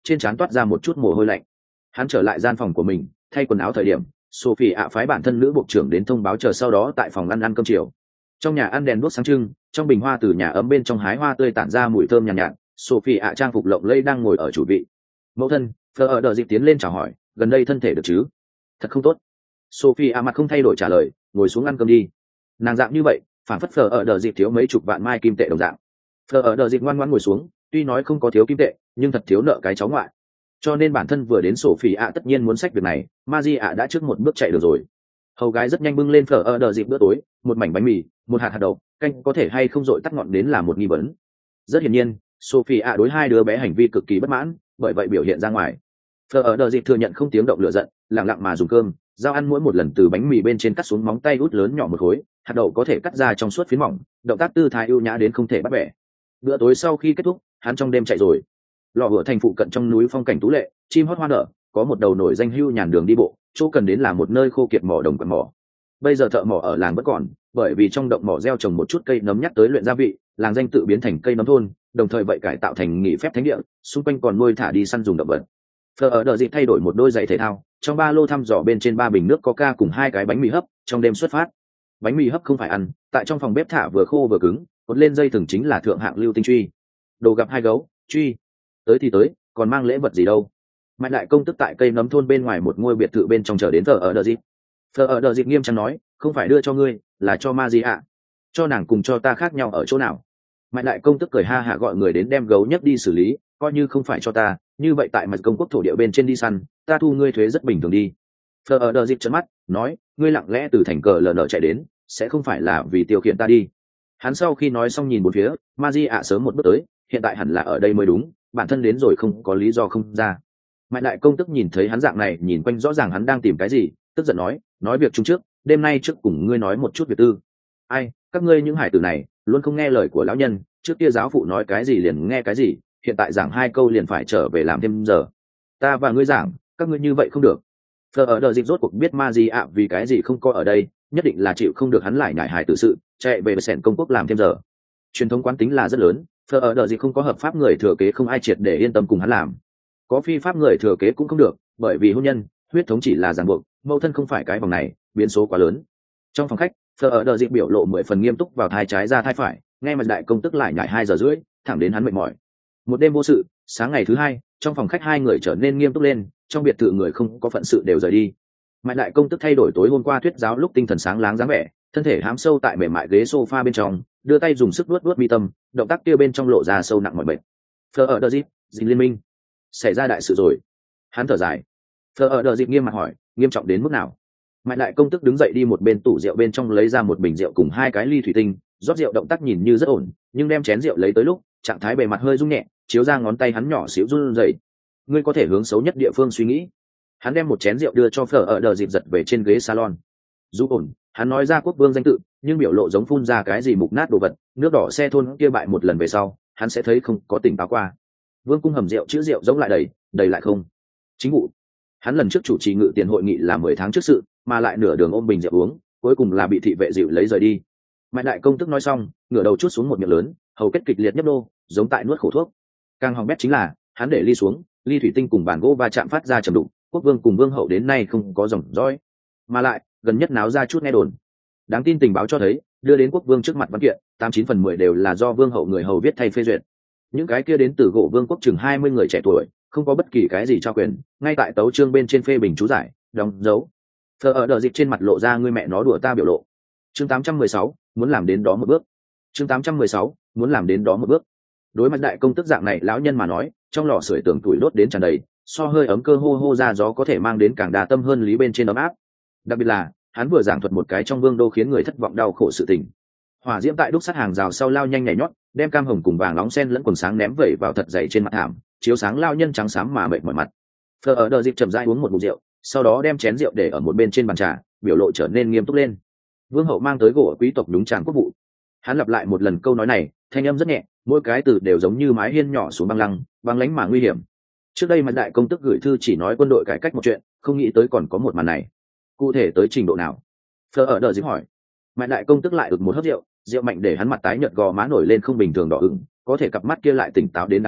trên trán toát ra một chút mồ hôi lạnh. Hắn trở lại gian phòng của mình, thay quần áo thời điểm Sophie ạ phái bản thân nữ bộ trưởng đến thông báo chờ sau đó tại phòng ăn cơm chiều. Trong nhà ăn đèn đuốc sáng trưng, trong bình hoa từ nhà ấm bên trong hái hoa tươi tản ra mùi thơm nhàn nhạt. Sophie ạ trang phục lộng lẫy đang ngồi ở chủ vị. Mẫu thân, Fleur ở đợi dịp tiến lên chào hỏi, gần đây thân thể được chứ? Thật không tốt. Sophie ạ mặt không thay đổi trả lời, ngồi xuống ăn cơm đi. Nàng dạng như vậy, phản phất Fleur ở đợi dịp thiếu mấy chục vạn mai kim tệ đồng dạng. Fleur ở đợi dịp ngoan ngoãn ngồi xuống, tuy nói không có thiếu kim tệ, nhưng thật thiếu nợ cái cháu ngoại. Cho nên bản thân vừa đến Sophie ạ tất nhiên muốn xách việc này, Magie ạ đã trước một bước chạy được rồi. Hầu gái rất nhanh bưng lên Fleur ở đợi dịp bữa tối, một mảnh bánh mì, một hạt đậu, canh có thể hay không dội tắt ngọn đến là một nghi vấn. Rất hiển nhiên, Sophie ạ đối hai đứa bé hành vi cực kỳ bất mãn, bởi vậy biểu hiện ra ngoài. Fleur ở đợi dịp thừa nhận không tiếng động lửa giận, lặng lặng mà dùng cơm, dao ăn mỗi một lần từ bánh mì bên trên cắt xuống móng tay út lớn nhỏ một khối, hạt đậu có thể cắt ra trong suốt phiến mỏng, động tác tư thái ưu nhã đến không thể bắt bẻ. Bữa tối sau khi kết thúc, hắn trong đêm chạy rồi. Lò hửa thành phụ cận trong núi phong cảnh tú lệ, chim hót hoa nở, có một đầu nổi danh hưu nhàn đường đi bộ, chỗ cần đến là một nơi khô kiệt mỏ đồng quặng mỏ. Bây giờ thợ mỏ ở làng vẫn còn, bởi vì trong động mỏ gieo trồng một chút cây nấm nhắc tới luyện gia vị, làng danh tự biến thành cây nấm thôn, đồng thời vậy cải tạo thành nghỉ phép thánh địa, xung quanh còn nuôi thả đi săn dùng động vật. Fleur ở đợi dịp thay đổi một đôi giày thể thao, trong ba lô thăm dò bên trên 3 bình nước coca cùng 2 cái bánh mì hấp, trong đêm xuất phát. Bánh mì hấp không phải ăn, tại trong phòng bếp thả vừa khô vừa cứng, cột lên dây thừng chính là thượng hạng lưu tinh truy. Đồ gặp hai gấu, truy. Tới thì tới, còn mang lễ vật gì đâu. Mạnh đại công tức tại cây nấm thôn bên ngoài một ngôi biệt thự bên trong chờ đến Fleur ở đợi dịp. Fleur ở đợi dịp nghiêm trang nói, không phải đưa cho ngươi, là cho Magie ạ. Cho nàng cùng cho ta khác nhau ở chỗ nào? Mạnh đại công tức cười ha hả gọi người đến đem gấu nhấc đi xử lý, coi như không phải cho ta, như vậy tại mặt công quốc thổ địa bên trên đi săn, ta thu ngươi thuế rất bình thường đi. Fleur ở đợi dịp trợn mắt, nói, ngươi lặng lẽ từ thành cờ lờ chạy đến, sẽ không phải là vì tiêu khiển ta đi. Hắn sau khi nói xong nhìn một phía, Magie ạ sớm một bước tới, hiện tại hẳn là ở đây mới đúng, bản thân đến rồi không có lý do không ra. Mạnh đại công tức nhìn thấy hắn dạng này, nhìn quanh rõ ràng hắn đang tìm cái gì, tức giận nói việc chung trước, đêm nay trước cùng ngươi nói một chút việc tư. Ai, các ngươi những hải tử này luôn không nghe lời của lão nhân, trước kia giáo phụ nói cái gì liền nghe cái gì, hiện tại giảng 2 câu liền phải trở về làm thêm giờ. Ta và ngươi giảng, các ngươi như vậy không được. Fleur ở đợi dịp rốt cuộc biết Magie ạ vì cái gì không có ở đây, nhất định là chịu không được hắn lại nhải hài tự sự, chạy về sẻn công quốc làm thêm giờ. Truyền thống quán tính là rất lớn, Fleur ở đợi dịp không có hợp pháp người thừa kế không ai triệt để yên tâm cùng hắn làm. Có phi pháp người thừa kế cũng không được, bởi vì hôn nhân, huyết thống chỉ là ràng buộc, mẫu thân không phải cái vòng này, biến số quá lớn. Trong phòng khách, Fleur ở đợi dịp biểu lộ 10 phần nghiêm túc vào thai trái ra thai phải, nghe mặt đại công tức lại nhải 2 giờ rưỡi, thẳng đến hắn mệt mỏi. Một đêm vô sự, sáng ngày thứ 2, trong phòng khách 2 người trở nên nghiêm túc lên, trong biệt thự người không có phận sự đều rời đi. Mạnh đại công tức thay đổi tối hôm qua thuyết giáo lúc tinh thần sáng láng dáng vẻ, thân thể hám sâu tại mềm mại ghế sofa bên trong, đưa tay dùng sức vuốt mi tâm, động tác kia bên trong lộ ra sâu nặng mỏi mệt. Fleur ở đợi dịp, Dinh Liên Minh, xảy ra đại sự rồi. Hắn thở dài. Fleur ở đợi dịp nghiêm mặt hỏi, nghiêm trọng đến mức nào? Mạnh đại công tức đứng dậy đi một bên tủ rượu bên trong lấy ra một bình rượu cùng 2 cái ly thủy tinh, rót rượu động tác nhìn như rất ổn, nhưng đem chén rượu lấy tới lúc, trạng thái bề mặt hơi rung nhẹ, chiếu ra ngón tay hắn nhỏ xíu run rẩy. Ngươi có thể hướng xấu nhất địa phương suy nghĩ. Hắn đem một chén rượu đưa cho Fleur ở đợi dịp giật về trên ghế salon. Dù ổn, hắn nói ra quốc vương danh tự, nhưng biểu lộ giống phun ra cái gì mục nát đồ vật, nước đỏ xe thôn kia bại một lần về sau, hắn sẽ thấy không có tỉnh táo qua. Vương cung hầm rượu chữ rượu giống lại đầy lại không. Chính vụ. Hắn lần trước chủ trì ngự tiền hội nghị là 10 tháng trước sự, mà lại nửa đường ôm bình rượu uống, cuối cùng là bị thị vệ dịu lấy rời đi. Mạnh đại công tức nói xong, ngửa đầu chút xuống một miệng lớn, hầu kết kịch liệt nhấp đô, giống tại nuốt khổ thuốc. Càng hỏng bét chính là, hắn để ly xuống, ly thủy tinh cùng bàn gỗ va chạm phát ra trầm đục, quốc vương cùng vương hậu đến nay không có dòng dõi, mà lại gần nhất náo ra chút nghe đồn. Đáng tin tình báo cho thấy, đưa đến quốc vương trước mặt văn kiện, 89 phần 10 đều là do vương hậu người hầu viết thay phê duyệt. Những cái kia đến từ gỗ vương quốc chừng 20 người trẻ tuổi, không có bất kỳ cái gì trao quyền, ngay tại tấu chương bên trên phê bình chú giải, đóng dấu. Fleur ở đợi dịp trên mặt lộ ra ngươi mẹ nó đùa ta biểu lộ. Chương 816, muốn làm đến đó một bước. Chương 816, muốn làm đến đó một bước. Đối mặt đại công tức dạng này lão nhân mà nói, trong lò sưởi tường tuổi đốt đến tràn đầy, so hơi ấm cơ hô hô ra gió có thể mang đến càng đa tâm hơn lý bên trên ấm áp. Đặc biệt là, hắn vừa giảng thuật một cái trong vương đô khiến người thất vọng đau khổ sự tình. Hỏa diễm tại đúc sắt hàng rào sau lao nhanh nhảy nhót, đem cam hồng cùng vàng nóng sen lẫn quần sáng ném vẩy vào thật dày trên mặt thảm, chiếu sáng lao nhân trắng xám mà mệt mỏi mặt. Fleur ở đợi dịp chậm rãi uống một ngụm rượu, sau đó đem chén rượu để ở một bên trên bàn trà, biểu lộ trở nên nghiêm túc lên. Vương hậu mang tới gỗ quý tộc đúng tràng quốc vụ. Hắn lặp lại một lần câu nói này, thanh âm rất nhẹ, mỗi cái từ đều giống như mái hiên nhỏ xuống băng lánh mà nguy hiểm. Trước đây mặt đại công tức gửi thư chỉ nói quân đội cải cách một chuyện, không nghĩ tới còn có một màn này. Cụ thể tới trình độ nào? Fleur ở đợi dịp hỏi. Mạnh đại công tức lại ực một hớp rượu, rượu mạnh để hắn mặt tái nhợt gò má nổi lên không bình thường đỏ ửng, có thể cặp mắt kia lại tỉnh táo đến đáng sợ,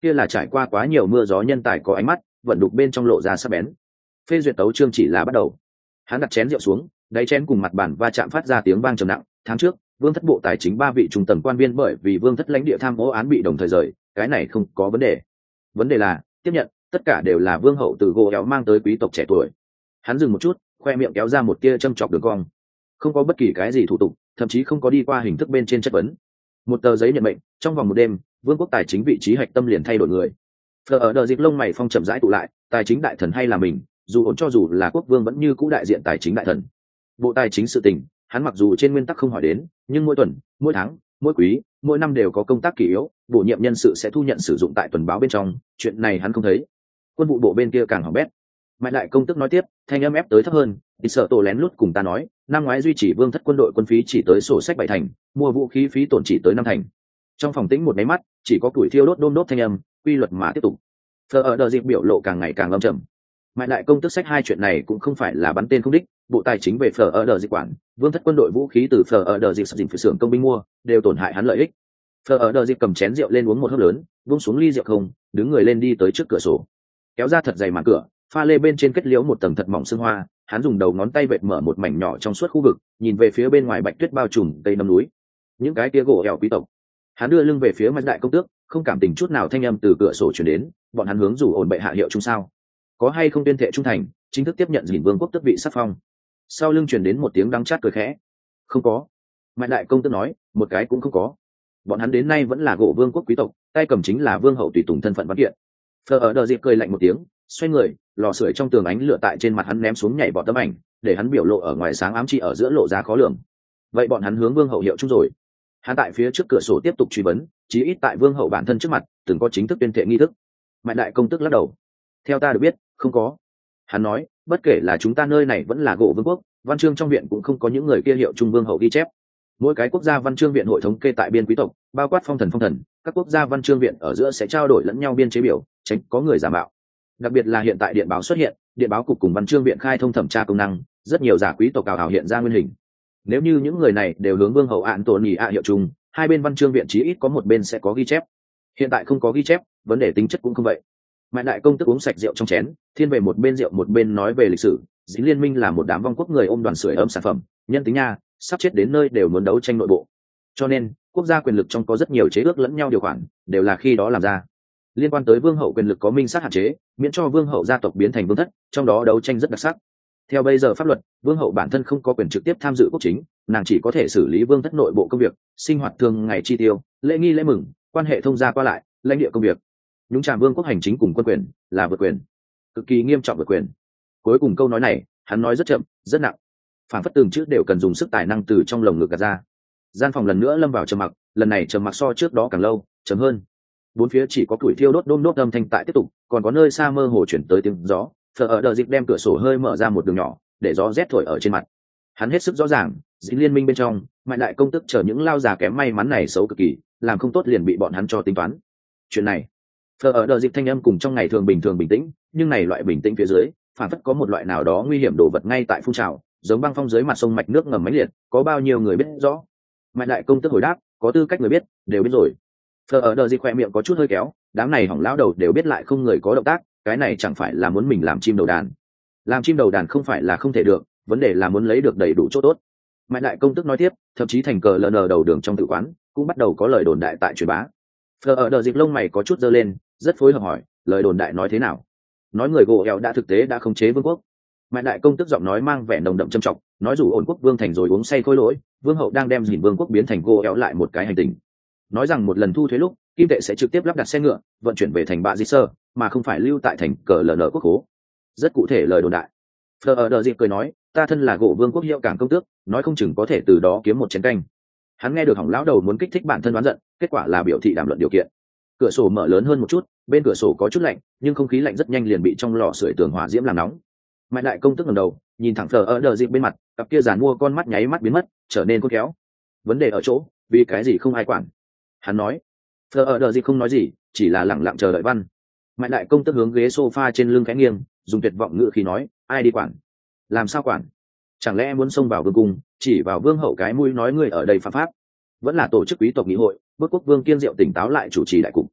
kia là trải qua quá nhiều mưa gió nhân tài có ánh mắt, vận đục bên trong lộ ra sắc bén. Phê duyệt tấu chương chỉ là bắt đầu. Hắn đặt chén rượu xuống, đáy chén cùng mặt bàn va chạm phát ra tiếng vang trầm nặng. Tháng trước, Vương thất bộ tài chính 3 vị trung tầng quan viên bởi vì Vương thất lãnh địa tham ô án bị đồng thời rời, cái này không có vấn đề. Vấn đề là, tiếp nhận, tất cả đều là Vương hậu từ gỗ éo mang tới quý tộc trẻ tuổi. Hắn dừng một chút, khoe miệng kéo ra một tia châm chọc đường cong. Không có bất kỳ cái gì thủ tục, thậm chí không có đi qua hình thức bên trên chất vấn. Một tờ giấy nhận mệnh, trong vòng một đêm, Vương quốc tài chính vị trí hạch tâm liền thay đổi người. Phờ ở đợt dịp lông mày phong chậm rãi tụ lại, tài chính đại thần hay là mình, dù ổn cho dù là quốc vương vẫn như cũ đại diện tài chính đại thần. Bộ tài chính sự tình, hắn mặc dù trên nguyên tắc không hỏi đến, nhưng mỗi tuần, mỗi tháng, mỗi quý, mỗi năm đều có công tác kỷ yếu, bổ nhiệm nhân sự sẽ thu nhận sử dụng tại tuần báo bên trong, chuyện này hắn không thấy. Quân vụ bộ bên kia càng hỏng bét. Mạnh đại công tức nói tiếp, thanh âm ép tới thấp hơn, thì sợ tổ lén lút cùng ta nói, năm ngoái duy trì Vương thất quân đội quân phí chỉ tới sổ sách 7 thành, mua vũ khí phí tổn chỉ tới 5 thành. Trong phòng tĩnh một máy mắt, chỉ có củi thiêu đốt đôm đốt thanh âm, quy luật mà tiếp tục. Phờ ở đợt dịp biểu lộ càng ngày càng âm trầm. Mạnh đại công tức sách hai chuyện này cũng không phải là bắn tên không đích, bộ tài chính về phờ ở đợt dịp quản, Vương thất quân đội vũ khí từ phờ ở đợt dịp dình phải xưởng công binh mua, đều tổn hại hắn lợi ích. Phờ ở đợt dịp cầm chén rượu lên uống một hớp lớn, buông xuống ly rượu không, đứng người lên đi tới trước cửa sổ, kéo ra thật dày màn cửa, pha lê bên trên kết liễu một tầng thật mỏng sương hoa. Hắn dùng đầu ngón tay vệt mở một mảnh nhỏ trong suốt khu vực, nhìn về phía bên ngoài bạch tuyết bao trùm cây nấm núi, những cái kia gỗ ẻo quý tộc. Hắn đưa lưng về phía Mạnh đại công tước, không cảm tình chút nào thanh âm từ cửa sổ truyền đến, bọn hắn hướng rủ ổn bệ hạ hiệu chung sao? Có hay không tuyên thệ trung thành, chính thức tiếp nhận Dĩnh Vương quốc tước vị sắc phong? Sau lưng truyền đến một tiếng đắng chát cười khẽ. Không có. Mạnh đại công tước nói, một cái cũng không có. Bọn hắn đến nay vẫn là gỗ vương quốc quý tộc, tay cầm chính là vương hậu tùy tùng thân phận văn kiện. Phờ ở đờ dịp cười lạnh một tiếng, xoay người, lò sưởi trong tường ánh lửa tại trên mặt hắn ném xuống nhảy bọt tấm ảnh, để hắn biểu lộ ở ngoài sáng ám chỉ ở giữa lộ ra khó lường. Vậy bọn hắn hướng vương hậu hiệu chung rồi? Hắn tại phía trước cửa sổ tiếp tục truy vấn, chí ít tại vương hậu bản thân trước mặt từng có chính thức tuyên thệ nghi thức. Mạnh đại công tức lắc đầu, theo ta được biết không có. Hắn nói, bất kể là chúng ta nơi này vẫn là gỗ vương quốc, văn chương trong viện cũng không có những người kia hiệu chung vương hậu ghi chép. Mỗi cái quốc gia văn chương viện hội thống kê tại biên quý tộc, bao quát phong thần, các quốc gia văn chương viện ở giữa sẽ trao đổi lẫn nhau biên chế biểu, tránh có người giả mạo. Đặc biệt là hiện tại điện báo xuất hiện, điện báo cục cùng văn chương viện khai thông thẩm tra công năng, rất nhiều giả quý tộc ảo hiện ra nguyên hình. Nếu như những người này đều hướng vương hậu ạn tổn nhì ạ hiệu chung, hai bên văn chương viện chí ít có một bên sẽ có ghi chép. Hiện tại không có ghi chép, vấn đề tính chất cũng không vậy. Mạnh đại công tức uống sạch rượu trong chén, thiên về một bên rượu một bên nói về lịch sử. Dính liên minh là một đám vong quốc người ôm đoàn sưởi ấm sản phẩm, nhân tính nha, sắp chết đến nơi đều muốn đấu tranh nội bộ. Cho nên quốc gia quyền lực trong có rất nhiều chế ước lẫn nhau điều khoản, đều là khi đó làm ra. Liên quan tới vương hậu quyền lực có minh sát hạn chế, miễn cho vương hậu gia tộc biến thành vương thất, trong đó đấu tranh rất đặc sắc. Theo bây giờ pháp luật, vương hậu bản thân không có quyền trực tiếp tham dự quốc chính, nàng chỉ có thể xử lý vương thất nội bộ công việc, sinh hoạt thường ngày chi tiêu, lễ nghi lễ mừng, quan hệ thông gia qua lại, lãnh địa công việc. Nhúng chàm vương quốc hành chính cùng quân quyền là vượt quyền, cực kỳ nghiêm trọng vượt quyền. Cuối cùng câu nói này hắn nói rất chậm, rất nặng, phản phất từng chữ đều cần dùng sức tài năng từ trong lồng ngực gạt ra. Gian phòng lần nữa lâm vào trầm mặc, lần này trầm mặc so trước đó càng lâu, chấm hơn. Bốn phía chỉ có củi thiêu đốt đôm đốt âm thanh tại tiếp tục, còn có nơi xa mơ hồ chuyển tới tiếng gió. Phờ ở đờ dịp đem cửa sổ hơi mở ra một đường nhỏ, để gió rét thổi ở trên mặt. Hắn hết sức rõ ràng, Dính liên minh bên trong, Mạnh đại công tức chờ những lao già kém may mắn này xấu cực kỳ, làm không tốt liền bị bọn hắn cho tính toán. Chuyện này, Phờ ở đờ dịp thanh âm cùng trong ngày thường bình tĩnh, nhưng này loại bình tĩnh phía dưới, phản phất có một loại nào đó nguy hiểm đổ vật ngay tại phun trào, giống băng phong dưới mặt sông mạch nước ngầm mãnh liệt, có bao nhiêu người biết rõ? Mạnh đại công tức hồi đáp, có tư cách người biết, đều biết rồi. Phờ ở đờ dịp khoe miệng có chút hơi kéo, đám này hỏng lão đầu đều biết lại không người có động tác, cái này chẳng phải là muốn mình làm chim đầu đàn. Làm chim đầu đàn không phải là không thể được, vấn đề là muốn lấy được đầy đủ chỗ tốt. Mạnh đại công tức nói tiếp, thậm chí thành cờ ln đầu đường trong tự quán cũng bắt đầu có lời đồn đại tại truyền bá. Phờ ở đờ dịp lông mày có chút dơ lên, rất phối hợp hỏi, lời đồn đại nói thế nào? Nói người gỗ eo đã thực tế đã khống chế vương quốc. Mạnh đại công tức giọng nói mang vẻ nồng đậm trầm trọng, nói dù ổn quốc vương thành rồi uống say khôi lỗi, vương hậu đang đem Dĩnh vương quốc biến thành gỗ eo lại một cái hành tinh. Nói rằng một lần thu thuế lúc, kim tệ sẽ trực tiếp lắp đặt xe ngựa vận chuyển về thành bạ di sơ, mà không phải lưu tại thành cờ ln quốc khố. Rất cụ thể lời đồn đại. Phờ ở đờ dịp cười nói, ta thân là gỗ vương quốc hiệu cảng công tước, nói không chừng có thể từ đó kiếm một chén canh. Hắn nghe được hỏng lão đầu muốn kích thích bản thân đoán giận, kết quả là biểu thị đàm luận điều kiện. Cửa sổ mở lớn hơn một chút, bên cửa sổ có chút lạnh, nhưng không khí lạnh rất nhanh liền bị trong lò sưởi tường hỏa diễm làm nóng. Mạnh đại công tức ngẩng đầu, nhìn thẳng Phờ ở đờ dịp bên mặt, cặp kia giàn mua con mắt nháy mắt biến mất, trở nên khôn khéo. Vấn đề ở chỗ, vì cái gì không ai quản? Hắn nói. Phờ ở đờ dịp không nói gì, chỉ là lẳng lặng chờ đợi văn. Mạnh đại công tức hướng ghế sofa trên lưng khẽ nghiêng, dùng tuyệt vọng ngữ khí nói, ai đi quản? Làm sao quản? Chẳng lẽ muốn xông vào vương cung, chỉ vào vương hậu cái mũi nói người ở đây phạm pháp? Vẫn là tổ chức quý tộc nghị hội, bức quốc vương kiên diệu tỉnh táo lại chủ trì đại cục.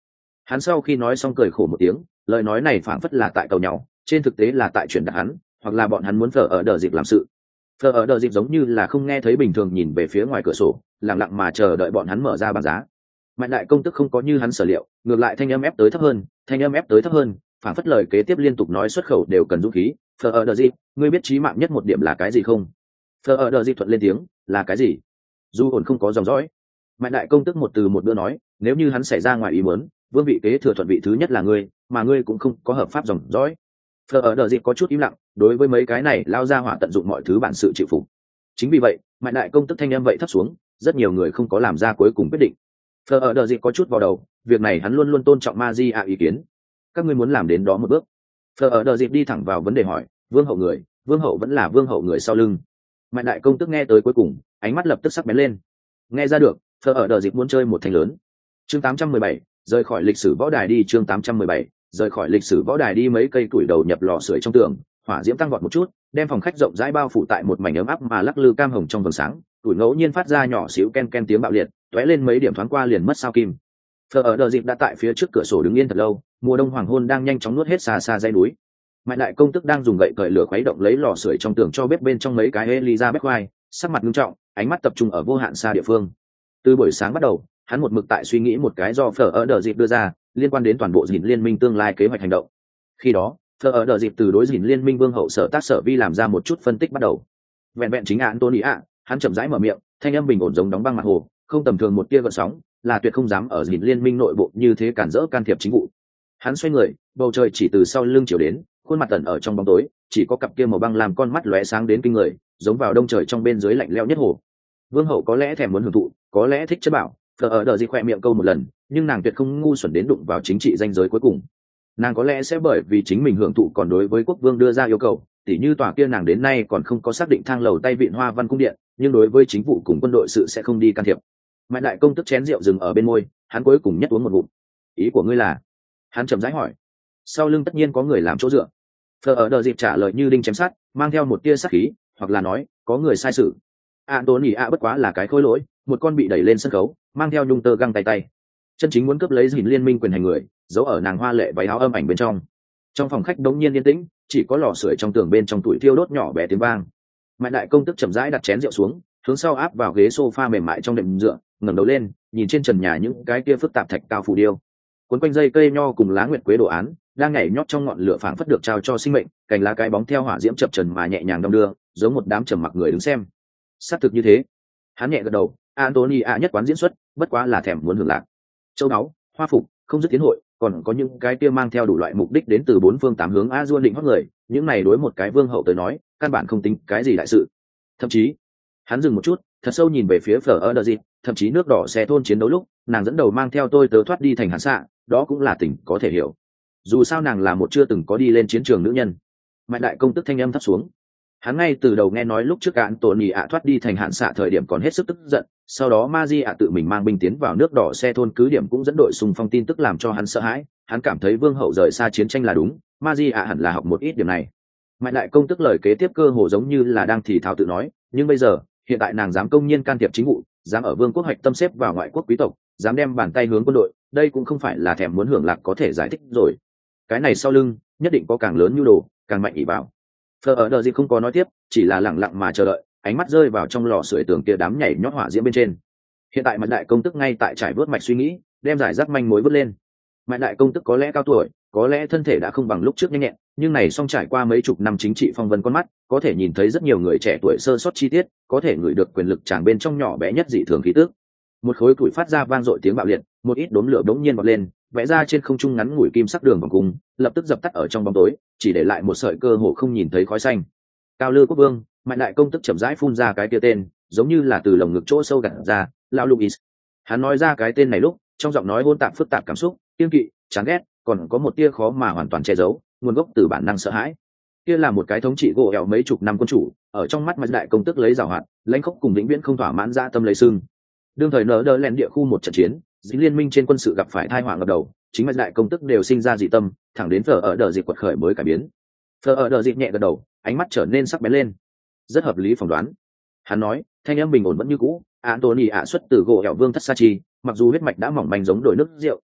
Hắn sau khi nói xong cười khổ một tiếng, lời nói này phảng phất là tại cầu nhau, trên thực tế là tại truyền đạt hắn, hoặc là bọn hắn muốn phở ở đờ dịp làm sự. Phở ở đờ dịp giống như là không nghe thấy bình thường, nhìn về phía ngoài cửa sổ, lặng lặng mà chờ đợi bọn hắn mở ra bảng giá. Mạnh đại công tức không có như hắn sở liệu, ngược lại thanh âm ép tới thấp hơn, thanh âm ép tới thấp hơn, phảng phất lời kế tiếp liên tục nói xuất khẩu đều cần dũng khí. Phở ở đờ dịp, ngươi biết chí mạng nhất một điểm là cái gì không? Phở ở đờ dịp thuận lên tiếng, là cái gì? Du ổn không có dòng dõi. Mạnh đại công tức một từ một bữa nói, nếu như hắn xảy ra ngoài ý muốn, vương vị kế thừa thuận vị thứ nhất là ngươi, mà ngươi cũng không có hợp pháp dòng dõi. Phở ở đờ dịp có chút im lặng, đối với mấy cái này lao ra hỏa tận dụng mọi thứ bản sự chịu phục. Chính vì vậy, mạnh đại công tức thanh em vậy thấp xuống, rất nhiều người không có làm ra cuối cùng quyết định. Phở ở đờ dịp có chút vào đầu, việc này hắn luôn luôn tôn trọng Magia ý kiến. Các ngươi muốn làm đến đó một bước. Phở ở đờ dịp đi thẳng vào vấn đề hỏi, vương hậu người, vương hậu vẫn là vương hậu người sau lưng. Mạnh đại công tức nghe tới cuối cùng, ánh mắt lập tức sắc bén lên. Nghe ra được, Phở ở đờ dịp muốn chơi một thành lớn. Chương 817, rời khỏi lịch sử võ đài đi. Chương 817, rời khỏi lịch sử võ đài đi. Mấy cây củi đầu nhập lò sưởi trong tường, hỏa diễm tăng vọt một chút, đem phòng khách rộng rãi bao phủ tại một mảnh ấm áp mà lắc lư cam hồng trong vầng sáng. Củi ngẫu nhiên phát ra nhỏ xíu ken ken tiếng bạo liệt, tóe lên mấy điểm thoáng qua liền mất sao kim. Phở ở đờ dịp đã tại phía trước cửa sổ đứng yên thật lâu, mùa đông hoàng hôn đang nhanh chóng nuốt hết xa xa dãy núi. Mạnh đại công tức đang dùng gậy cởi lửa khuấy động lấy lò sưởi trong tường cho bếp bên trong mấy cái Elizabeth khoai, sắc mặt nghiêm trọng, ánh mắt tập trung ở vô hạn xa địa phương. Từ buổi sáng bắt đầu, hắn một mực tại suy nghĩ một cái do Phở ở đờ dịp đưa ra, liên quan đến toàn bộ Dìn liên minh tương lai kế hoạch hành động. Khi đó, Phở ở đờ dịp từ đối Dìn liên minh vương hậu sở tác sở vi làm ra một chút phân tích bắt đầu. Vẹn vẹn chính Anthony ạ, hắn chậm rãi mở miệng, thanh âm bình ổn giống đóng băng mặt hồ, không tầm thường một tia gợn sóng, là tuyệt không dám ở Dìn liên minh nội bộ như thế cản rỡ can thiệp chính vụ. Hắn xoay người, bầu trời chỉ từ sau lưng chiếu đến, khuôn mặt tẩn ở trong bóng tối, chỉ có cặp kia màu băng làm con mắt lóe sáng đến kinh người, giống vào đông trời trong bên dưới lạnh lẽo nhất hồ. Vương hậu có lẽ thèm muốn hưởng thụ, có lẽ thích chất bảo. Phở ở đờ gì khoe miệng câu một lần, nhưng nàng tuyệt không ngu xuẩn đến đụng vào chính trị danh giới cuối cùng. Nàng có lẽ sẽ bởi vì chính mình hưởng thụ còn đối với quốc vương đưa ra yêu cầu, tỉ như tòa kia nàng đến nay còn không có xác định thang lầu tay vịn hoa văn cung điện, nhưng đối với chính vụ cùng quân đội sự sẽ không đi can thiệp. Mạnh đại công tức chén rượu dừng ở bên môi, hắn cuối cùng nhất uống một ngụm. Ý của ngươi là? Hắn chậm rãi hỏi. Sau lưng tất nhiên có người làm chỗ dựa. Phở ở đờ dịp trả lời như đinh chém sắt, mang theo một tia sắc khí, hoặc là nói có người sai sự. Anthony ạ bất quá là cái khối lỗi, một con bị đẩy lên sân khấu, mang theo nhung tơ găng tay. Chân chính muốn cướp lấy Dìn liên minh quyền hành người, giấu ở nàng hoa lệ váy áo âm ảnh bên trong. Trong phòng khách đống nhiên yên tĩnh, chỉ có lò sưởi trong tường bên trong tuổi thiêu đốt nhỏ bé tiếng vang. Mạnh đại công tức chậm rãi đặt chén rượu xuống, hướng sau áp vào ghế sofa mềm mại trong đệm dựa, ngẩng đầu lên, nhìn trên trần nhà những cái kia phức tạp thạch cao phù điêu. Cuốn quanh dây cây nho cùng lá nguyệt quế đồ án, đang nhảy nhót trong ngọn lửa phảng phất được trao cho sinh mệnh, cành lá cái bóng theo hỏa diễm chập chờn mà nhẹ nhàng đong đưa, giống một đám trầm mặc người đứng xem. Xác thực như thế. Hắn nhẹ gật đầu, Anthony ạ nhất quán diễn xuất, bất quá là thèm muốn hưởng lạc. Châu báu, hoa phục, không dứt tiến hội, còn có những cái kia mang theo đủ loại mục đích đến từ bốn phương tám hướng A-dua định hót người, những này đối một cái vương hậu tới nói, căn bản không tính cái gì đại sự. Thậm chí, hắn dừng một chút, thật sâu nhìn về phía Phở ở đờ dịp, thậm chí nước đỏ xe thôn chiến đấu lúc, nàng dẫn đầu mang theo tôi tớ thoát đi thành hàn xạ, đó cũng là tình có thể hiểu. Dù sao nàng là một chưa từng có đi lên chiến trường nữ nhân. Mạnh đại công tức thanh âm thấp xuống. Hắn ngay từ đầu nghe nói lúc trước cả Anthony ạ thoát đi thành hạn xạ thời điểm còn hết sức tức giận, sau đó Maji ạ tự mình mang binh tiến vào nước đỏ xe thôn cứ điểm cũng dẫn đội xung phong tin tức làm cho hắn sợ hãi, hắn cảm thấy vương hậu rời xa chiến tranh là đúng, Maji ạ hẳn là học một ít điểm này. Mạnh đại công tức lời kế tiếp cơ hồ giống như là đang thì thào tự nói, nhưng bây giờ, hiện tại nàng dám công nhiên can thiệp chính vụ, dám ở vương quốc hoạch tâm xếp vào ngoại quốc quý tộc, dám đem bàn tay hướng quân đội, đây cũng không phải là thèm muốn hưởng lạc có thể giải thích rồi. Cái này sau lưng, nhất định có càng lớn nhu đồ, càng mạnh ỷ bảo. Phở ở đờ gì không có nói tiếp, chỉ là lặng lặng mà chờ đợi, ánh mắt rơi vào trong lò sưởi tường kia đám nhảy nhót hỏa diễm bên trên. Hiện tại Mạnh đại công tức ngay tại trải vớt mạch suy nghĩ, đem giải rác manh mối vớt lên. Mạnh đại công tức có lẽ cao tuổi, có lẽ thân thể đã không bằng lúc trước nhanh nhẹn, nhưng này song trải qua mấy chục năm chính trị phong vân con mắt, có thể nhìn thấy rất nhiều người trẻ tuổi sơ sót chi tiết, có thể ngửi được quyền lực tràn bên trong nhỏ bé nhất dị thường khí tức. Một khối củi phát ra vang dội tiếng bạo liệt, một ít đốm lửa đống nhiên bật lên, vẽ ra trên không trung ngắn ngủi kim sắc đường vòng cung, lập tức dập tắt ở trong bóng tối, chỉ để lại một sợi cơ hồ không nhìn thấy khói xanh. Cao Lư Quốc Vương, Mạnh đại công tức chậm rãi phun ra cái kia tên, giống như là từ lồng ngực chỗ sâu gặt ra, lão Luis. Hắn nói ra cái tên này lúc, trong giọng nói hỗn tạp phức tạp cảm xúc, kiêng kỵ, chán ghét, còn có một tia khó mà hoàn toàn che giấu, nguồn gốc từ bản năng sợ hãi. Kia là một cái thống trị gỗ ẻo mấy chục năm quân chủ, ở trong mắt Mạnh đại công tức lấy giàu hoạt, lãnh khốc cùng vĩnh viễn không thỏa mãn dã tâm lấy sưng. Đương thời nở đỡ lẹn địa khu một trận chiến, dính liên minh trên quân sự gặp phải tai họa ngập đầu, chính Mạnh đại công tức đều sinh ra dị tâm, thẳng đến Phở ở đờ dịp quật khởi mới cải biến. Phở ở đờ dịp nhẹ gật đầu, ánh mắt trở nên sắc bén lên. Rất hợp lý phỏng đoán. Hắn nói, thanh âm bình ổn vẫn như cũ, Anthony ạ xuất từ gỗ ẻo vương thất sa chi, mặc dù huyết mạch đã mỏng manh giống đổi nước rượu,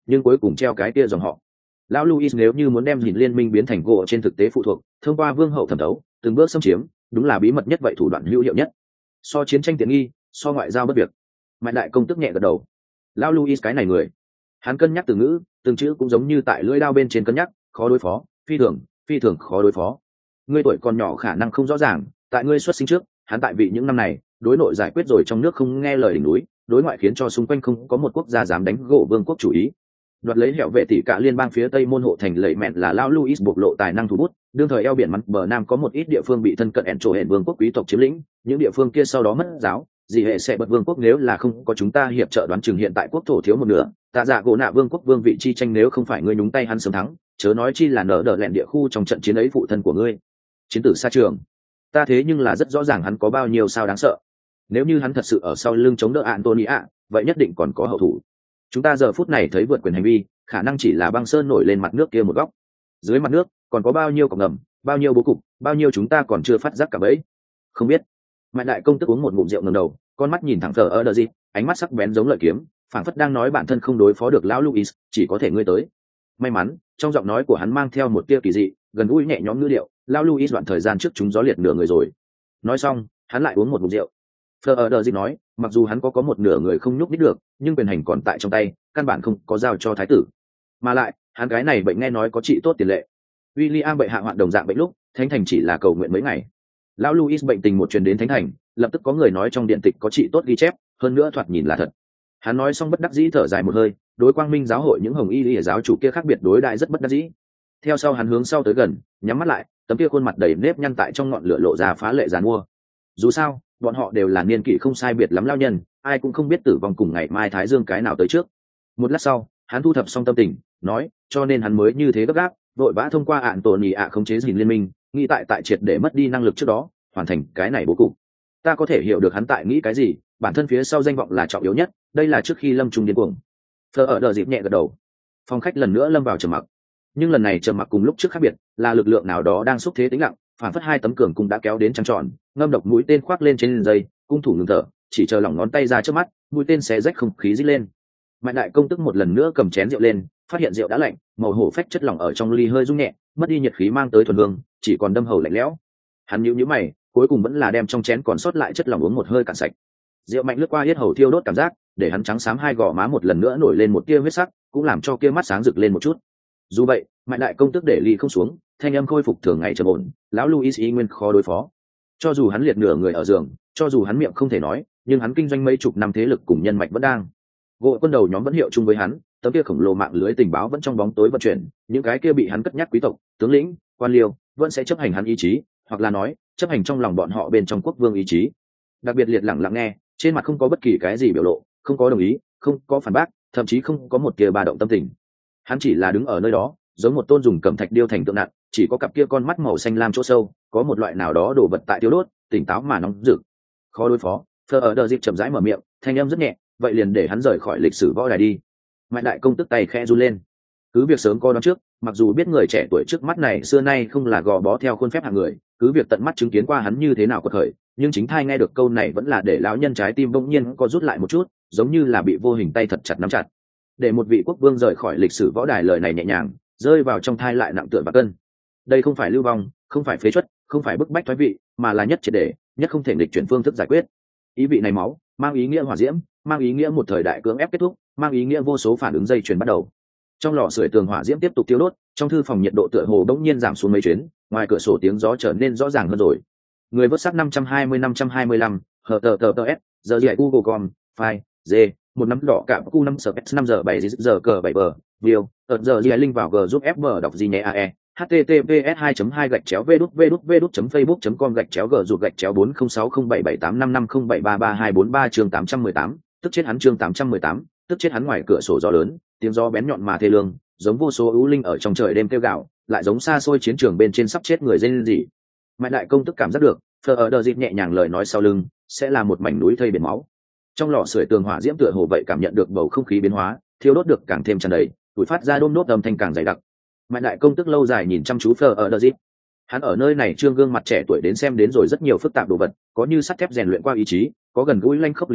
nhưng cuối cùng treo cái kia dòng họ. Lão Louis nếu như muốn đem Dìn liên minh biến thành gỗ trên thực tế phụ thuộc, thông qua vương hậu thẩm thấu, từng bước xâm chiếm, đúng là bí mật nhất vậy thủ đoạn hữu hiệu nhất. So chiến tranh tiện nghi, so ngoại giao bất việc. Mạnh đại công tức nhẹ gật đầu. Lão Louis cái này người, hắn cân nhắc từ ngữ, từng chữ cũng giống như tại lưỡi dao bên trên cân nhắc, khó đối phó, phi thường khó đối phó. Ngươi tuổi còn nhỏ khả năng không rõ ràng, tại ngươi xuất sinh trước, hắn tại vị những năm này, đối nội giải quyết rồi trong nước không nghe lời đỉnh núi, đối ngoại khiến cho xung quanh không có một quốc gia dám đánh gỗ vương quốc chủ ý. Đoạt lấy hẻo vệ tỷ cả liên bang phía tây môn hộ thành lệ mẹn là Lão Louis bộc lộ tài năng thủ bút, đương thời eo biển mặt bờ nam có một ít địa phương bị thân cận ẻn trổ hẹn vương quốc quý tộc chiếm lĩnh, những địa phương kia sau đó mất giáo, gì hệ sẽ bật vương quốc nếu là không có chúng ta hiệp trợ đoán chừng hiện tại quốc thổ thiếu một nửa, tạ dạ gỗ nạ vương quốc vương vị chi tranh nếu không phải ngươi nhúng tay hắn sớm thắng, chớ nói chi là nở đỡ lẹn địa khu trong trận chiến ấy phụ thân của ngươi. Chiến tử xa trường, ta thế nhưng là rất rõ ràng hắn có bao nhiêu sao đáng sợ. Nếu như hắn thật sự ở sau lưng chống đỡ Antonia, vậy nhất định còn có hậu thủ. Chúng ta giờ phút này thấy vượt quyền hành vi, khả năng chỉ là băng sơn nổi lên mặt nước kia một góc. Dưới mặt nước còn có bao nhiêu cọc ngầm, bao nhiêu bố cục, bao nhiêu chúng ta còn chưa phát giác cả bấy. Không biết. Mạnh đại công tức uống một ngụm rượu ngẩng đầu, con mắt nhìn thẳng thờ ở đờ gì, ánh mắt sắc bén giống lợi kiếm, phảng phất đang nói bản thân không đối phó được lão Louis, chỉ có thể ngươi tới. May mắn, trong giọng nói của hắn mang theo một tia kỳ dị, gần gũi nhẹ nhõm ngữ điệu, lão Louis đoạn thời gian trước chúng gió liệt nửa người rồi. Nói xong, hắn lại uống một ngụm rượu. Thờ ở đờ gì nói, mặc dù hắn có một nửa người không nhúc nhích được, nhưng quyền hành còn tại trong tay, căn bản không có giao cho thái tử. Mà lại, hắn cái này bệnh nghe nói có trị tốt tiền lệ. William bệnh hạ hoạn đồng dạng bệnh lúc, thánh thành chỉ là cầu nguyện mấy ngày. Lão Louis bệnh tình một truyền đến thánh thành, lập tức có người nói trong điện tịch có trị tốt ghi chép, hơn nữa thoạt nhìn là thật. Hắn nói xong bất đắc dĩ thở dài một hơi, đối Quang Minh giáo hội những hồng y giáo chủ kia khác biệt đối đại rất bất đắc dĩ. Theo sau hắn hướng sau tới gần, nhắm mắt lại, tấm kia khuôn mặt đầy nếp nhăn tại trong ngọn lửa lộ ra phá lệ giàn mua. Dù sao, bọn họ đều là niên kỷ không sai biệt lắm lao nhân, ai cũng không biết tử vong cùng ngày mai thái dương cái nào tới trước. Một lát sau, hắn thu thập xong tâm tình, nói, cho nên hắn mới như thế gấp gáp, vội vã thông qua Antonia khống chế Dìn liên minh, nghĩ tại triệt để mất đi năng lực trước đó, hoàn thành cái này bố cục. Ta có thể hiểu được hắn tại nghĩ cái gì, bản thân phía sau danh vọng là trọng yếu nhất, đây là trước khi lâm trung điên cuồng. Thờ ở đờ dịp nhẹ gật đầu. Phòng khách lần nữa lâm vào trầm mặc, nhưng lần này trầm mặc cùng lúc trước khác biệt, là lực lượng nào đó đang xúc thế tĩnh lặng, phản phất hai tấm cường cung đã kéo đến trăng tròn, ngâm độc mũi tên khoác lên trên dây, cung thủ ngừng thở, chỉ chờ lỏng ngón tay ra trước mắt, mũi tên xé rách không khí rít lên. Mạnh đại công tức một lần nữa cầm chén rượu lên, phát hiện rượu đã lạnh, màu hổ phách chất lỏng ở trong ly hơi rung nhẹ, mất đi nhiệt khí mang tới thuần hương, chỉ còn đâm hầu lạnh lẽo. Hắn nhíu mày, cuối cùng vẫn là đem trong chén còn sót lại chất lỏng uống một hơi cạn sạch. Rượu mạnh lướt qua yết hầu thiêu đốt cảm giác, để hắn trắng xám hai gò má một lần nữa nổi lên một tia huyết sắc, cũng làm cho kia mắt sáng rực lên một chút. Dù vậy, Mạnh đại công tức để ly không xuống, thanh âm khôi phục thường ngày trầm ổn, lão Louis y nguyên khó đối phó. Cho dù hắn liệt nửa người ở giường, cho dù hắn miệng không thể nói, nhưng hắn kinh doanh mấy chục năm thế lực cùng nhân mạch vẫn đang. Gỗ quân đầu nhóm vẫn hiệu chung với hắn, tấm kia khổng lồ mạng lưới tình báo vẫn trong bóng tối vận chuyển, những cái kia bị hắn cất nhắc quý tộc, tướng lĩnh, quan liêu, vẫn sẽ chấp hành hắn ý chí, hoặc là nói, chấp hành trong lòng bọn họ bên trong quốc vương ý chí. Đặc biệt liệt lặng lặng nghe, trên mặt không có bất kỳ cái gì biểu lộ, không có đồng ý, không có phản bác, thậm chí không có một tia ba động tâm tình. Hắn chỉ là đứng ở nơi đó, giống một tôn dùng cẩm thạch điêu thành tượng nặng, chỉ có cặp kia con mắt màu xanh lam chỗ sâu, có một loại nào đó đổ vật tại tiêu đốt, tỉnh táo mà nóng rực. Khó đối phó. Thờ ở đờ dịp chậm rãi mở miệng, thanh âm rất nhẹ, vậy liền để hắn rời khỏi lịch sử võ đài đi. Mạnh đại công tức tay khẽ run lên. Cứ việc sớm coi đoán trước, mặc dù biết người trẻ tuổi trước mắt này xưa nay không là gò bó theo khuôn phép hạng người, cứ việc tận mắt chứng kiến qua hắn như thế nào quật khởi, nhưng chính thai nghe được câu này vẫn là để lão nhân trái tim bỗng nhiên co rút lại một chút, giống như là bị vô hình tay thật chặt nắm chặt. Để một vị quốc vương rời khỏi lịch sử võ đài, lời này nhẹ nhàng, rơi vào trong thai lại nặng tựa và cân. Đây không phải lưu vong, không phải phế truất, không phải bức bách thoái vị, mà là nhất triệt để, nhất không thể nghịch chuyển phương thức giải quyết. Ý vị này máu, mang ý nghĩa hỏa diễm, mang ý nghĩa một thời đại cưỡng ép kết thúc, mang ý nghĩa vô số phản ứng dây chuyền bắt đầu. Trong lò sưởi tường hỏa diễm tiếp tục tiêu đốt, trong thư phòng nhiệt độ tựa hồ bỗng nhiên giảm xuống mấy chuyến, ngoài cửa sổ tiếng gió trở nên rõ ràng hơn rồi. Người vớt xác 525, HTTPS, giờ dạy Google.com, file, D, một nắm đỏ cạm cu 5 giờ 7 giờ cờ 7 bờ, điều, giờ dạy link vào G giúp FB đọc gì nhé AE. https 2 gạch chéo vđvđvđ.facebook com gạch chéo g rụt gạch chéo 4060778550733243 chương 818, tức chết hắn chương 818, tức chết hắn. Ngoài cửa sổ gió lớn, tiếng gió bén nhọn mà thê lương, giống vô số ưu linh ở trong trời đêm kêu gào, lại giống xa xôi chiến trường bên trên sắp chết người rên rỉ. Mạnh đại công tức cảm giác được, Thờ ở đờ dịp nhẹ nhàng lời nói sau lưng, sẽ là một mảnh núi thây biển máu. Trong lò sưởi tường hỏa diễm tựa hồ vậy cảm nhận được bầu không khí biến hóa, thiêu đốt được càng thêm tràn đầy, tuổi phát ra đôm đốt âm thanh càng dày đặc. Mạnh đại công tức lâu dài nhìn chăm chú Thờ ở đờ dịp. Hắn ở nơi này trương gương mặt trẻ tuổi đến xem đến rồi rất nhiều phức tạp đồ vật, có như sắt thép rèn luyện qua ý chí, có gần gũi lanh khốc lý tính,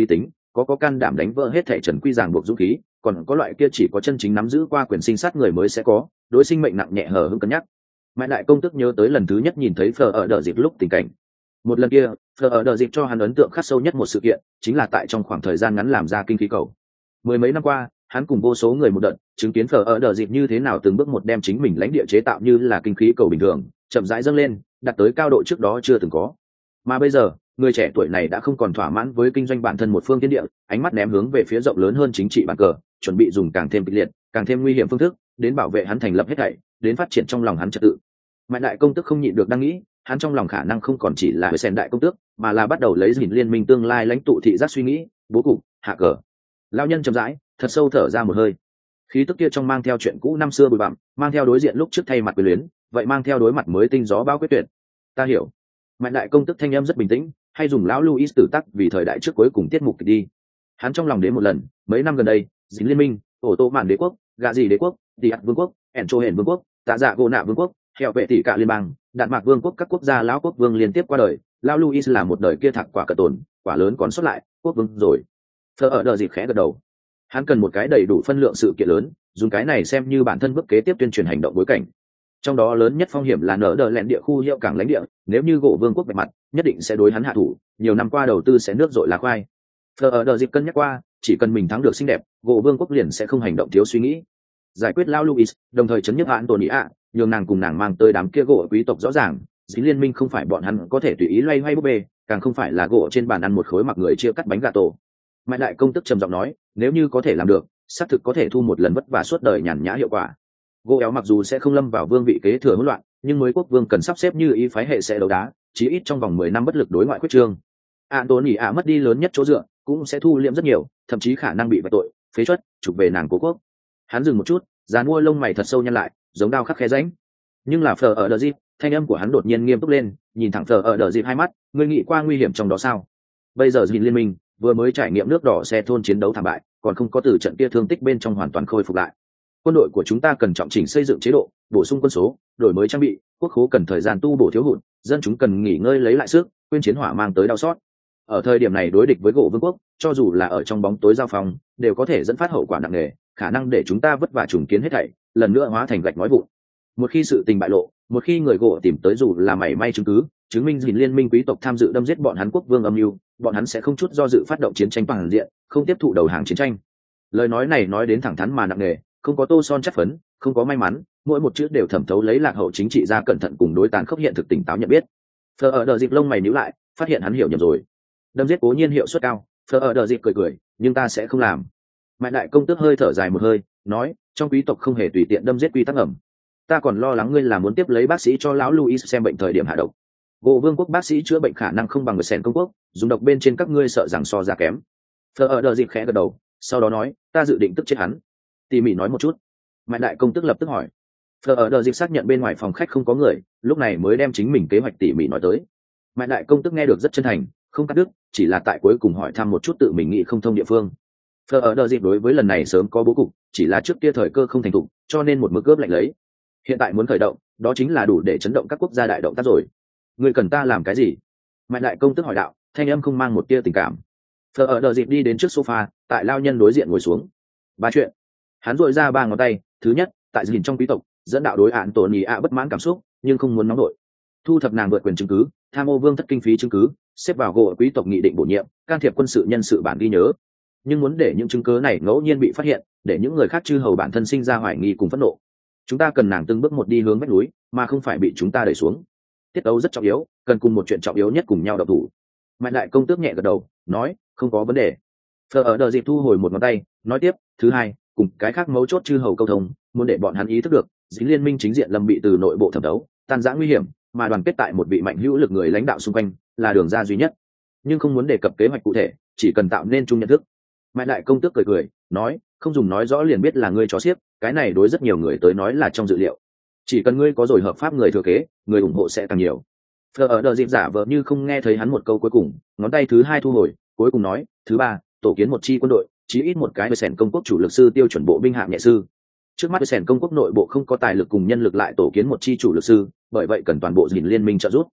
có can đảm đánh vỡ hết thể trần quy ràng buộc dũng khí, còn có loại kia chỉ có chân chính nắm giữ qua quyền sinh sát người mới sẽ có, đối sinh mệnh nặng nhẹ hờ hững cân nhắc. Mãi lại công tức nhớ tới lần thứ nhất nhìn thấy Fleur ở đợt dịp lúc tình cảnh. Một lần kia, Fleur ở đợt dịp cho hắn ấn tượng khắc sâu nhất một sự kiện, chính là tại trong khoảng thời gian ngắn làm ra kinh khí cầu. Mười mấy năm qua, hắn cùng vô số người một đợt chứng kiến Fleur ở đợt dịp như thế nào từng bước một đem chính mình lãnh địa chế tạo như là kinh khí cầu bình thường, chậm rãi dâng lên, đạt tới cao độ trước đó chưa từng có. Mà bây giờ, người trẻ tuổi này đã không còn thỏa mãn với kinh doanh bản thân một phương thiên địa, ánh mắt ném hướng về phía rộng lớn hơn chính trị bàn cờ, chuẩn bị dùng càng thêm kịch liệt, càng thêm nguy hiểm phương thức đến bảo vệ hắn thành lập hết thảy, đến phát triển trong lòng hắn trật tự. Mạnh đại công tước không nhịn được đang nghĩ, hắn trong lòng khả năng không còn chỉ là sen đại công tước, mà là bắt đầu lấy gìn liên minh tương lai lãnh tụ thị giác suy nghĩ, bố cục, hạ cờ. Lão nhân chậm rãi, thật sâu thở ra một hơi. Khí tức kia trong mang theo chuyện cũ năm xưa bụi bặm, mang theo đối diện lúc trước thay mặt quyền luyến, vậy mang theo đối mặt mới tinh gió bão quyết tuyệt. Ta hiểu. Mạnh đại công tước thanh âm rất bình tĩnh, hay dùng lão Louis tử tắc vì thời đại trước cuối cùng tiết mục kịch đi. Hắn trong lòng đến một lần, mấy năm gần đây, dính liên minh, ổ tô mạn đế quốc, gạ gì đế quốc, tỷ ạt vương quốc, ẻn trô hển vương quốc, tạ dạ gỗ nạ vương quốc, hẹo vệ tỷ cả liên bang, đạn mạc vương quốc, các quốc gia lão quốc vương liên tiếp qua đời. Lão Louis là một đời kia thạc quả cờ tồn, quả lớn còn xuất lại, quốc vương rồi. Thơ ở đợi dịp khẽ gật đầu. Hắn cần một cái đầy đủ phân lượng sự kiện lớn, dùng cái này xem như bản thân bước kế tiếp tuyên truyền hành động bối cảnh. Trong đó lớn nhất phong hiểm là nở đờ lẹn địa khu hiệu cảng lãnh địa, nếu như gỗ vương quốc bạch mặt, nhất định sẽ đối hắn hạ thủ, nhiều năm qua đầu tư sẽ nước dội lá khoai. Thờ ở đợt dịp cân nhắc qua, chỉ cần mình thắng được xinh đẹp, gỗ vương quốc liền sẽ không hành động thiếu suy nghĩ. Giải quyết Lao Louis, đồng thời chấn nhức hạn tổn ý ạ, nhường nàng cùng nàng mang tới đám kia gỗ quý tộc rõ ràng, dính liên minh không phải bọn hắn có thể tùy ý loay hoay búp bê, càng không phải là gỗ trên bàn ăn một khối mặc người chia cắt bánh gà tổ. Mạnh đại công tức trầm giọng nói, nếu như có thể làm được, xác thực có thể thu một lần vất vả suốt đời nhàn nhã hiệu quả. Gỗ éo mặc dù sẽ không lâm vào vương vị kế thừa hỗn loạn, nhưng mới quốc vương cần sắp xếp như ý phái hệ sẽ đấu đá, chí ít trong vòng 10 năm bất lực đối ngoại quyết trương. Antony ạ mất đi lớn nhất chỗ dựa, cũng sẽ thu liệm rất nhiều, thậm chí khả năng bị vạch tội, phế truất, trục về nàng cố quốc. Hắn dừng một chút, dàn mua lông mày thật sâu nhăn lại, giống đao khắc khe rãnh. Nhưng là Fleur ở đợt dịp, thanh âm của hắn đột nhiên nghiêm túc lên, nhìn thẳng Fleur ở đợt dịp hai mắt, ngươi nghĩ qua nguy hiểm trong đó sao? Bây giờ Dìn liên minh vừa mới trải nghiệm nước đỏ xe thôn chiến đấu thảm bại, còn không có từ trận kia thương tích bên trong hoàn toàn khôi phục lại. Quân đội của chúng ta cần trọng chỉnh xây dựng chế độ, bổ sung quân số, đổi mới trang bị, quốc khố cần thời gian tu bổ thiếu hụt, dân chúng cần nghỉ ngơi lấy lại sức, quên chiến hỏa mang tới đau xót. Ở thời điểm này đối địch với gỗ vương quốc, cho dù là ở trong bóng tối giao phòng, đều có thể dẫn phát hậu quả nặng nề, khả năng để chúng ta vất vả trùng kiến hết thảy, lần nữa hóa thành gạch nói vụn. Một khi sự tình bại lộ, một khi người gỗ tìm tới dù là mảy may chứng cứ, chứng minh Dìn liên minh quý tộc tham dự đâm giết bọn hắn quốc vương âm mưu, bọn hắn sẽ không chút do dự phát động chiến tranh toàn diện, không tiếp thụ đầu hàng chiến tranh. Lời nói này nói đến thẳng thắn mà nặng nề, không có tô son chất phấn, không có may mắn, mỗi một chữ đều thẩm thấu lấy lạc hậu chính trị ra cẩn thận cùng đối tàn khốc hiện thực tỉnh táo nhận biết. Phờ ở đợt dịp lông mày nhíu lại, phát hiện hắn hiểu nhầm rồi. Đâm giết cố nhiên hiệu suất cao, Phờ ở đợt dịp cười cười, nhưng ta sẽ không làm. Mạnh đại công tước hơi thở dài một hơi, nói, trong quý tộc không hề tùy tiện đâm giết quy tắc ẩm. Ta còn lo lắng ngươi là muốn tiếp lấy bác sĩ cho lão Louis xem bệnh thời điểm hạ độc. Gỗ vương quốc bác sĩ chữa bệnh khả năng không bằng người sèn công quốc, dùng độc bên trên các ngươi sợ rằng so ra kém. Phờ ở đợt dịp khẽ gật đầu, sau đó nói, ta dự định tức chết hắn. Tỉ mỉ nói một chút. Mạnh đại công tức lập tức hỏi. Phờ ở đợt dịp xác nhận bên ngoài phòng khách không có người, lúc này mới đem chính mình kế hoạch tỉ mỉ nói tới. Mạnh đại công tức nghe được rất chân thành, không cắt đứt, chỉ là tại cuối cùng hỏi thăm một chút tự mình nghĩ không thông địa phương. Phờ ở đợt dịp đối với lần này sớm có bố cục, chỉ là trước kia thời cơ không thành thục, cho nên một mực cướp lạnh lấy. Hiện tại muốn khởi động, đó chính là đủ để chấn động các quốc gia đại động tác rồi. Người cần ta làm cái gì? Mạnh đại công tức hỏi đạo, thanh âm không mang một tia tình cảm. Phờ ở đợt dịp đi đến trước sofa, tại lao nhân đối diện ngồi xuống. Ba chuyện. Hắn dội ra ba ngón tay. Thứ nhất, tại Dìn trong quý tộc, dẫn đạo đối án tổn ý ạ bất mãn cảm xúc, nhưng không muốn nóng nổi. Thu thập nàng vượt quyền chứng cứ, tham ô vương thất kinh phí chứng cứ, xếp vào gỗ quý tộc nghị định bổ nhiệm, can thiệp quân sự nhân sự bản ghi nhớ. Nhưng muốn để những chứng cứ này ngẫu nhiên bị phát hiện, để những người khác chư hầu bản thân sinh ra hoài nghi cùng phẫn nộ. Chúng ta cần nàng từng bước một đi hướng vách núi, mà không phải bị chúng ta đẩy xuống. Tiết tấu rất trọng yếu, cần cùng một chuyện trọng yếu nhất cùng nhau độc thủ. Mạnh đại công tước nhẹ gật đầu, nói, không có vấn đề. Phờ ở đợt dịp thu hồi một ngón tay, nói tiếp, thứ hai, cùng cái khác mấu chốt chư hầu câu thông, muốn để bọn hắn ý thức được, dính liên minh chính diện lâm bị từ nội bộ thẩm đấu, tan rã nguy hiểm, mà đoàn kết tại một vị mạnh hữu lực người lãnh đạo xung quanh, là đường ra duy nhất. Nhưng không muốn đề cập kế hoạch cụ thể, chỉ cần tạo nên chung nhận thức. Mạnh đại công tước cười cười, nói, không dùng nói rõ liền biết là ngươi chó xiếc, cái này đối rất nhiều người tới nói là trong dự liệu. Chỉ cần ngươi có rồi hợp pháp người thừa kế, người ủng hộ sẽ càng nhiều. Phờ ở đợt dịp giả vờ như không nghe thấy hắn một câu cuối cùng, ngón tay thứ hai thu hồi, cuối cùng nói, thứ ba, tổ kiến một chi quân đội, chí ít một cái với sẻn công quốc chủ lực sư tiêu chuẩn bộ binh hạng nhẹ sư. Trước mắt với sẻn công quốc nội bộ không có tài lực cùng nhân lực lại tổ kiến một chi chủ lực sư, bởi vậy cần toàn bộ Dìn liên minh trợ giúp.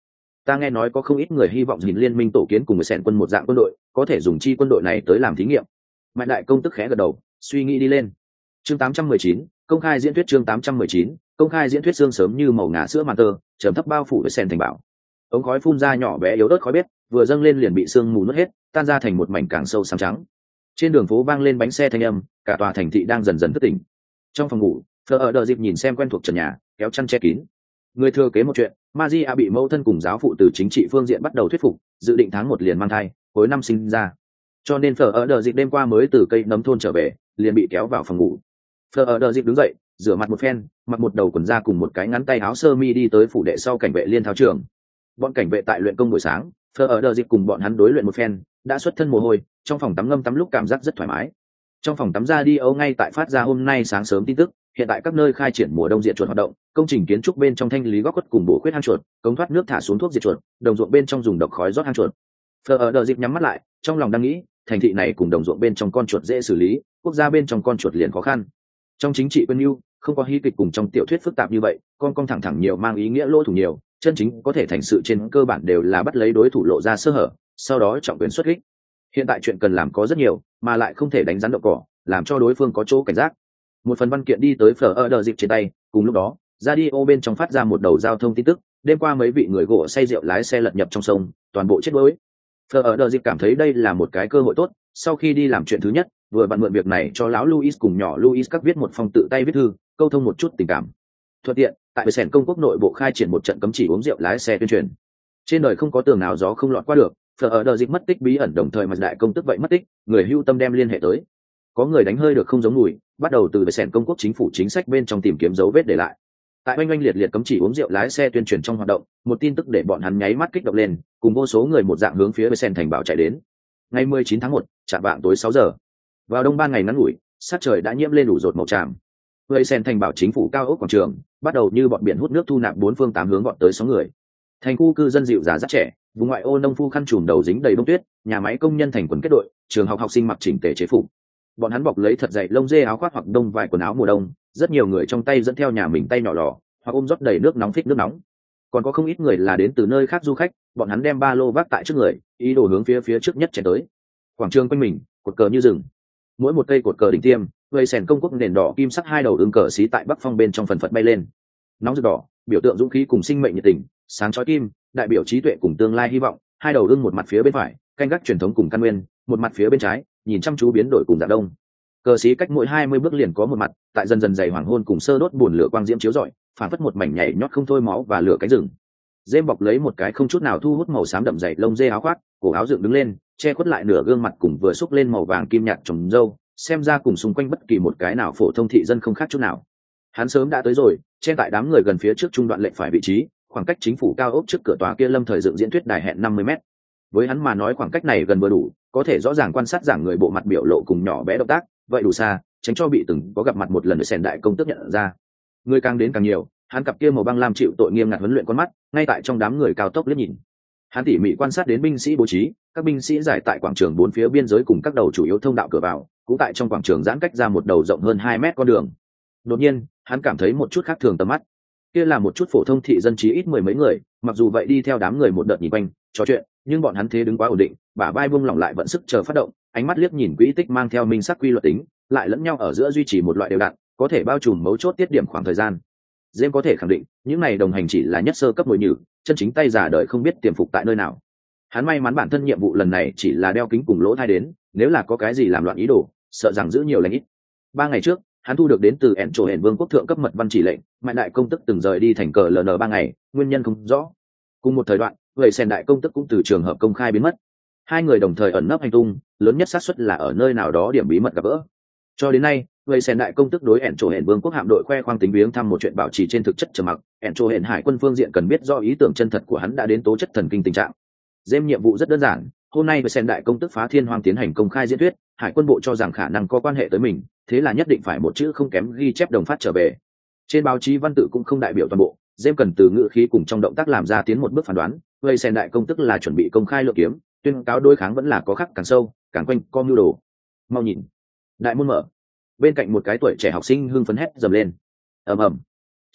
ta nghe nói có không ít người hy vọng nhìn liên minh tổ kiến cùng người sẻn quân một dạng quân đội, có thể dùng chi quân đội này tới làm thí nghiệm. Mạnh đại công tức khẽ gật đầu, suy nghĩ đi lên. Chương 819, công khai diễn thuyết. Chương 819, công khai diễn thuyết. Sương sớm như màu ngà sữa màn tơ, trầm thấp bao phủ với sẻn thành bảo. Ống khói phun ra nhỏ bé yếu ớt khói bếp, vừa dâng lên liền bị sương mù nuốt hết, tan ra thành một mảnh càng sâu xám trắng. Trên đường phố vang lên bánh xe thanh âm, cả tòa thành thị đang dần dần thức tỉnh. Trong phòng ngủ, Fleur ở đờ dịp nhìn xem quen thuộc trần nhà, kéo chăn che kín. Người thừa kế một chuyện, Maria bị mẫu thân cùng giáo phụ từ chính trị phương diện bắt đầu thuyết phục, dự định tháng 1 liền mang thai, cuối năm sinh ra. Cho nên Fleur ở đờ dịp đêm qua mới từ cây nấm thôn trở về, liền bị kéo vào phòng ngủ. Fleur ở đờ dịp đứng dậy, rửa mặt một phen, mặc một đầu quần da cùng một cái ngắn tay áo sơ mi đi tới phủ đệ sau cảnh vệ liên thao trường. Bọn cảnh vệ tại luyện công buổi sáng, Fleur ở đờ dịp cùng bọn hắn đối luyện một phen, đã xuất thân mồ hôi, trong phòng tắm ngâm tắm lúc cảm giác rất thoải mái. Trong phòng tắm ra đi âu ngay tại phát ra hôm nay sáng sớm tin tức, hiện tại các nơi khai triển mùa đông diệt chuột hoạt động, công trình kiến trúc bên trong thanh lý góc khuất cùng bổ khuyết hang chuột, cống thoát nước thả xuống thuốc diệt chuột, đồng ruộng bên trong dùng độc khói rót hang chuột. Fleur ở đờ dịp nhắm mắt lại, trong lòng đang nghĩ, thành thị này cùng đồng ruộng bên trong con chuột dễ xử lý, quốc gia bên trong con chuột liền khó khăn. Trong chính trị quân ưu, không có hí kịch cùng trong tiểu thuyết phức tạp như vậy, con thẳng thẳng nhiều mang ý nghĩa lỗ thủ nhiều, chân chính có thể thành sự trên cơ bản đều là bắt lấy đối thủ lộ ra sơ hở, sau đó trọng quyền xuất kích. Hiện tại chuyện cần làm có rất nhiều, mà lại không thể đánh rắn đậu cỏ, làm cho đối phương có chỗ cảnh giác. Một phần văn kiện đi tới Fleur ở đờ dịp trên tay, cùng lúc đó, radio bên trong phát ra một đầu giao thông tin tức, đêm qua mấy vị người gỗ say rượu lái xe lật nhập trong sông, toàn bộ chết đuối. Fleur ở đờ dịp cảm thấy đây là một cái cơ hội tốt, sau khi đi làm chuyện thứ nhất, vừa bạn mượn việc này cho lão Louis cùng nhỏ Louis các viết một phong tự tay viết thư, câu thông một chút tình cảm. Thuận tiện, tại bờ sẻn công quốc nội bộ khai triển một trận cấm chỉ uống rượu lái xe tuyên truyền. Trên đời không có tường nào gió không lọt qua được, Fleur ở đờ dịp mất tích bí ẩn đồng thời mà đại công tức vậy mất tích, người hưu tâm đem liên hệ tới. Có người đánh hơi được không giống mùi, bắt đầu từ bờ sẻn công quốc chính phủ chính sách bên trong tìm kiếm dấu vết để lại. Tại oanh oanh liệt liệt cấm chỉ uống rượu lái xe tuyên truyền trong hoạt động, một tin tức để bọn hắn nháy mắt kích động lên, cùng vô số người một dạng hướng phía bờ sẻn thành bảo chạy đến. Ngày 19 tháng 1, chạm vạng tối 6 giờ. Vào đông ban ngày ngắn ngủi, sát trời đã nhiễm lên đủ rột màu tràm. Bờ sẻn thành bảo chính phủ cao ốc quảng trường, bắt đầu như bọn biển hút nước thu nạp bốn phương tám hướng bọn tới 6 người. Thành khu cư dân dịu dàng rất trẻ, vùng ngoại ô nông phu khăn trùm đầu dính đầy bông tuyết, nhà máy công nhân thành quần kết đội, trường học học sinh mặc chỉnh tề chế phục. Bọn hắn bọc lấy thật dày lông dê áo khoác hoặc đông vài quần áo mùa đông, rất nhiều người trong tay dẫn theo nhà mình tay nhỏ lò, hoặc ôm rót đầy nước nóng phích nước nóng. Còn có không ít người là đến từ nơi khác du khách, bọn hắn đem ba lô vác tại trước người, ý đồ hướng phía trước nhất chạy tới. Quảng trường quanh mình, cột cờ như rừng. Mỗi một cây cột cờ đỉnh tiêm, gây sèn công quốc nền đỏ kim sắc hai đầu ưng cờ xí tại bắc phong bên trong phần phật bay lên. Nóng rực đỏ, biểu tượng dũng khí cùng sinh mệnh nhiệt tình, sáng chói kim, đại biểu trí tuệ cùng tương lai hy vọng. Hai đầu ưng một mặt phía bên phải, canh gác truyền thống cùng căn nguyên, một mặt phía bên trái, nhìn chăm chú biến đổi cùng dạng đông. Cờ xí cách mỗi 20 bước liền có một mặt, tại dần dần dày hoàng hôn cùng sơ đốt buồn lửa quang diễm chiếu rọi, phản phất một mảnh nhảy nhót không thôi máu và lửa cánh rừng. Dêm bọc lấy một cái không chút nào thu hút màu xám đậm dày lông dê áo khoác, cổ áo dựng đứng lên, che khuất lại nửa gương mặt cùng vừa xúc lên màu vàng kim nhạt trồng râu, xem ra cùng xung quanh bất kỳ một cái nào phổ thông thị dân không khác chút nào. Hắn sớm đã tới rồi, che tại đám người gần phía trước trung đoạn lệnh phải vị trí, khoảng cách chính phủ cao ốc trước cửa tòa kia lâm thời dựng diễn thuyết đài hẹn 50 mét. Với hắn mà nói khoảng cách này gần vừa đủ, có thể rõ ràng quan sát giảng người bộ mặt biểu lộ cùng nhỏ bé động tác, vậy đủ xa, tránh cho bị từng có gặp mặt một lần để sèn đại công tức nhận ra. Người càng đến càng nhiều, hắn cặp kia màu băng lam chịu tội nghiêm ngặt huấn luyện con mắt, ngay tại trong đám người cao tốc liếc nhìn. Hắn tỉ mỉ quan sát đến binh sĩ bố trí, các binh sĩ giải tại quảng trường bốn phía biên giới cùng các đầu chủ yếu thông đạo cửa vào, cũng tại trong quảng trường giãn cách ra một đầu rộng hơn 2 mét con đường. Đột nhiên, hắn cảm thấy một chút khác thường tầm mắt. Kia là một chút phổ thông thị dân trí ít mười mấy người, mặc dù vậy đi theo đám người một đợt nhìn quanh, trò chuyện, nhưng bọn hắn thế đứng quá ổn định, bả vai buông lỏng lại vận sức chờ phát động, ánh mắt liếc nhìn quỹ tích mang theo minh sắc quy luật tính, lại lẫn nhau ở giữa duy trì một loại đều đặn, có thể bao trùm mấu chốt tiết điểm khoảng thời gian. James có thể khẳng định, những này đồng hành chỉ là nhất sơ cấp mồi nhử, chân chính tay giả đời không biết tiềm phục tại nơi nào. Hắn may mắn bản thân nhiệm vụ lần này chỉ là đeo kính cùng lỗ thai đến, nếu là có cái gì làm loạn ý đồ, sợ rằng giữ nhiều lành ít. 3 ngày trước, hắn thu được đến từ ẻn trổ hển vương quốc thượng cấp mật văn chỉ lệnh, mạnh đại công tức từng rời đi thành cờ LN 3 ngày, nguyên nhân không rõ. Cùng một thời đoạn, vậy sen đại công tức cũng từ trường hợp công khai biến mất. Hai người đồng thời ẩn nấp hành tung, lớn nhất xác suất là ở nơi nào đó điểm bí mật gặp gỡ. Cho đến nay, vậy sen đại công tức đối ẻn trổ hển vương quốc hạm đội khoe khoang tính viếng thăm một chuyện bảo trì trên thực chất trầm mặc. Ẻn trổ hển hải quân phương diện cần biết do ý tưởng chân thật của hắn đã đến tố chất thần kinh tình trạng. Dêm nhiệm vụ rất đơn giản, hôm nay với sen đại công tức phá thiên hoang tiến hành công khai diễn thuyết, hải quân bộ cho rằng khả năng có quan hệ tới mình, thế là nhất định phải một chữ không kém ghi chép đồng phát trở về. Trên báo chí văn tự cũng không đại biểu toàn bộ, Dêm cần từ ngữ khí cùng trong động tác làm ra tiến một bước phán đoán, vậy sen đại công tức là chuẩn bị công khai lựa kiếm, tuyên cáo đối kháng vẫn là có khắc càng sâu, càng quanh co mưu đồ. Mau nhìn, đại môn mở. Bên cạnh một cái tuổi trẻ học sinh hưng phấn hét dầm lên. Ầm ầm.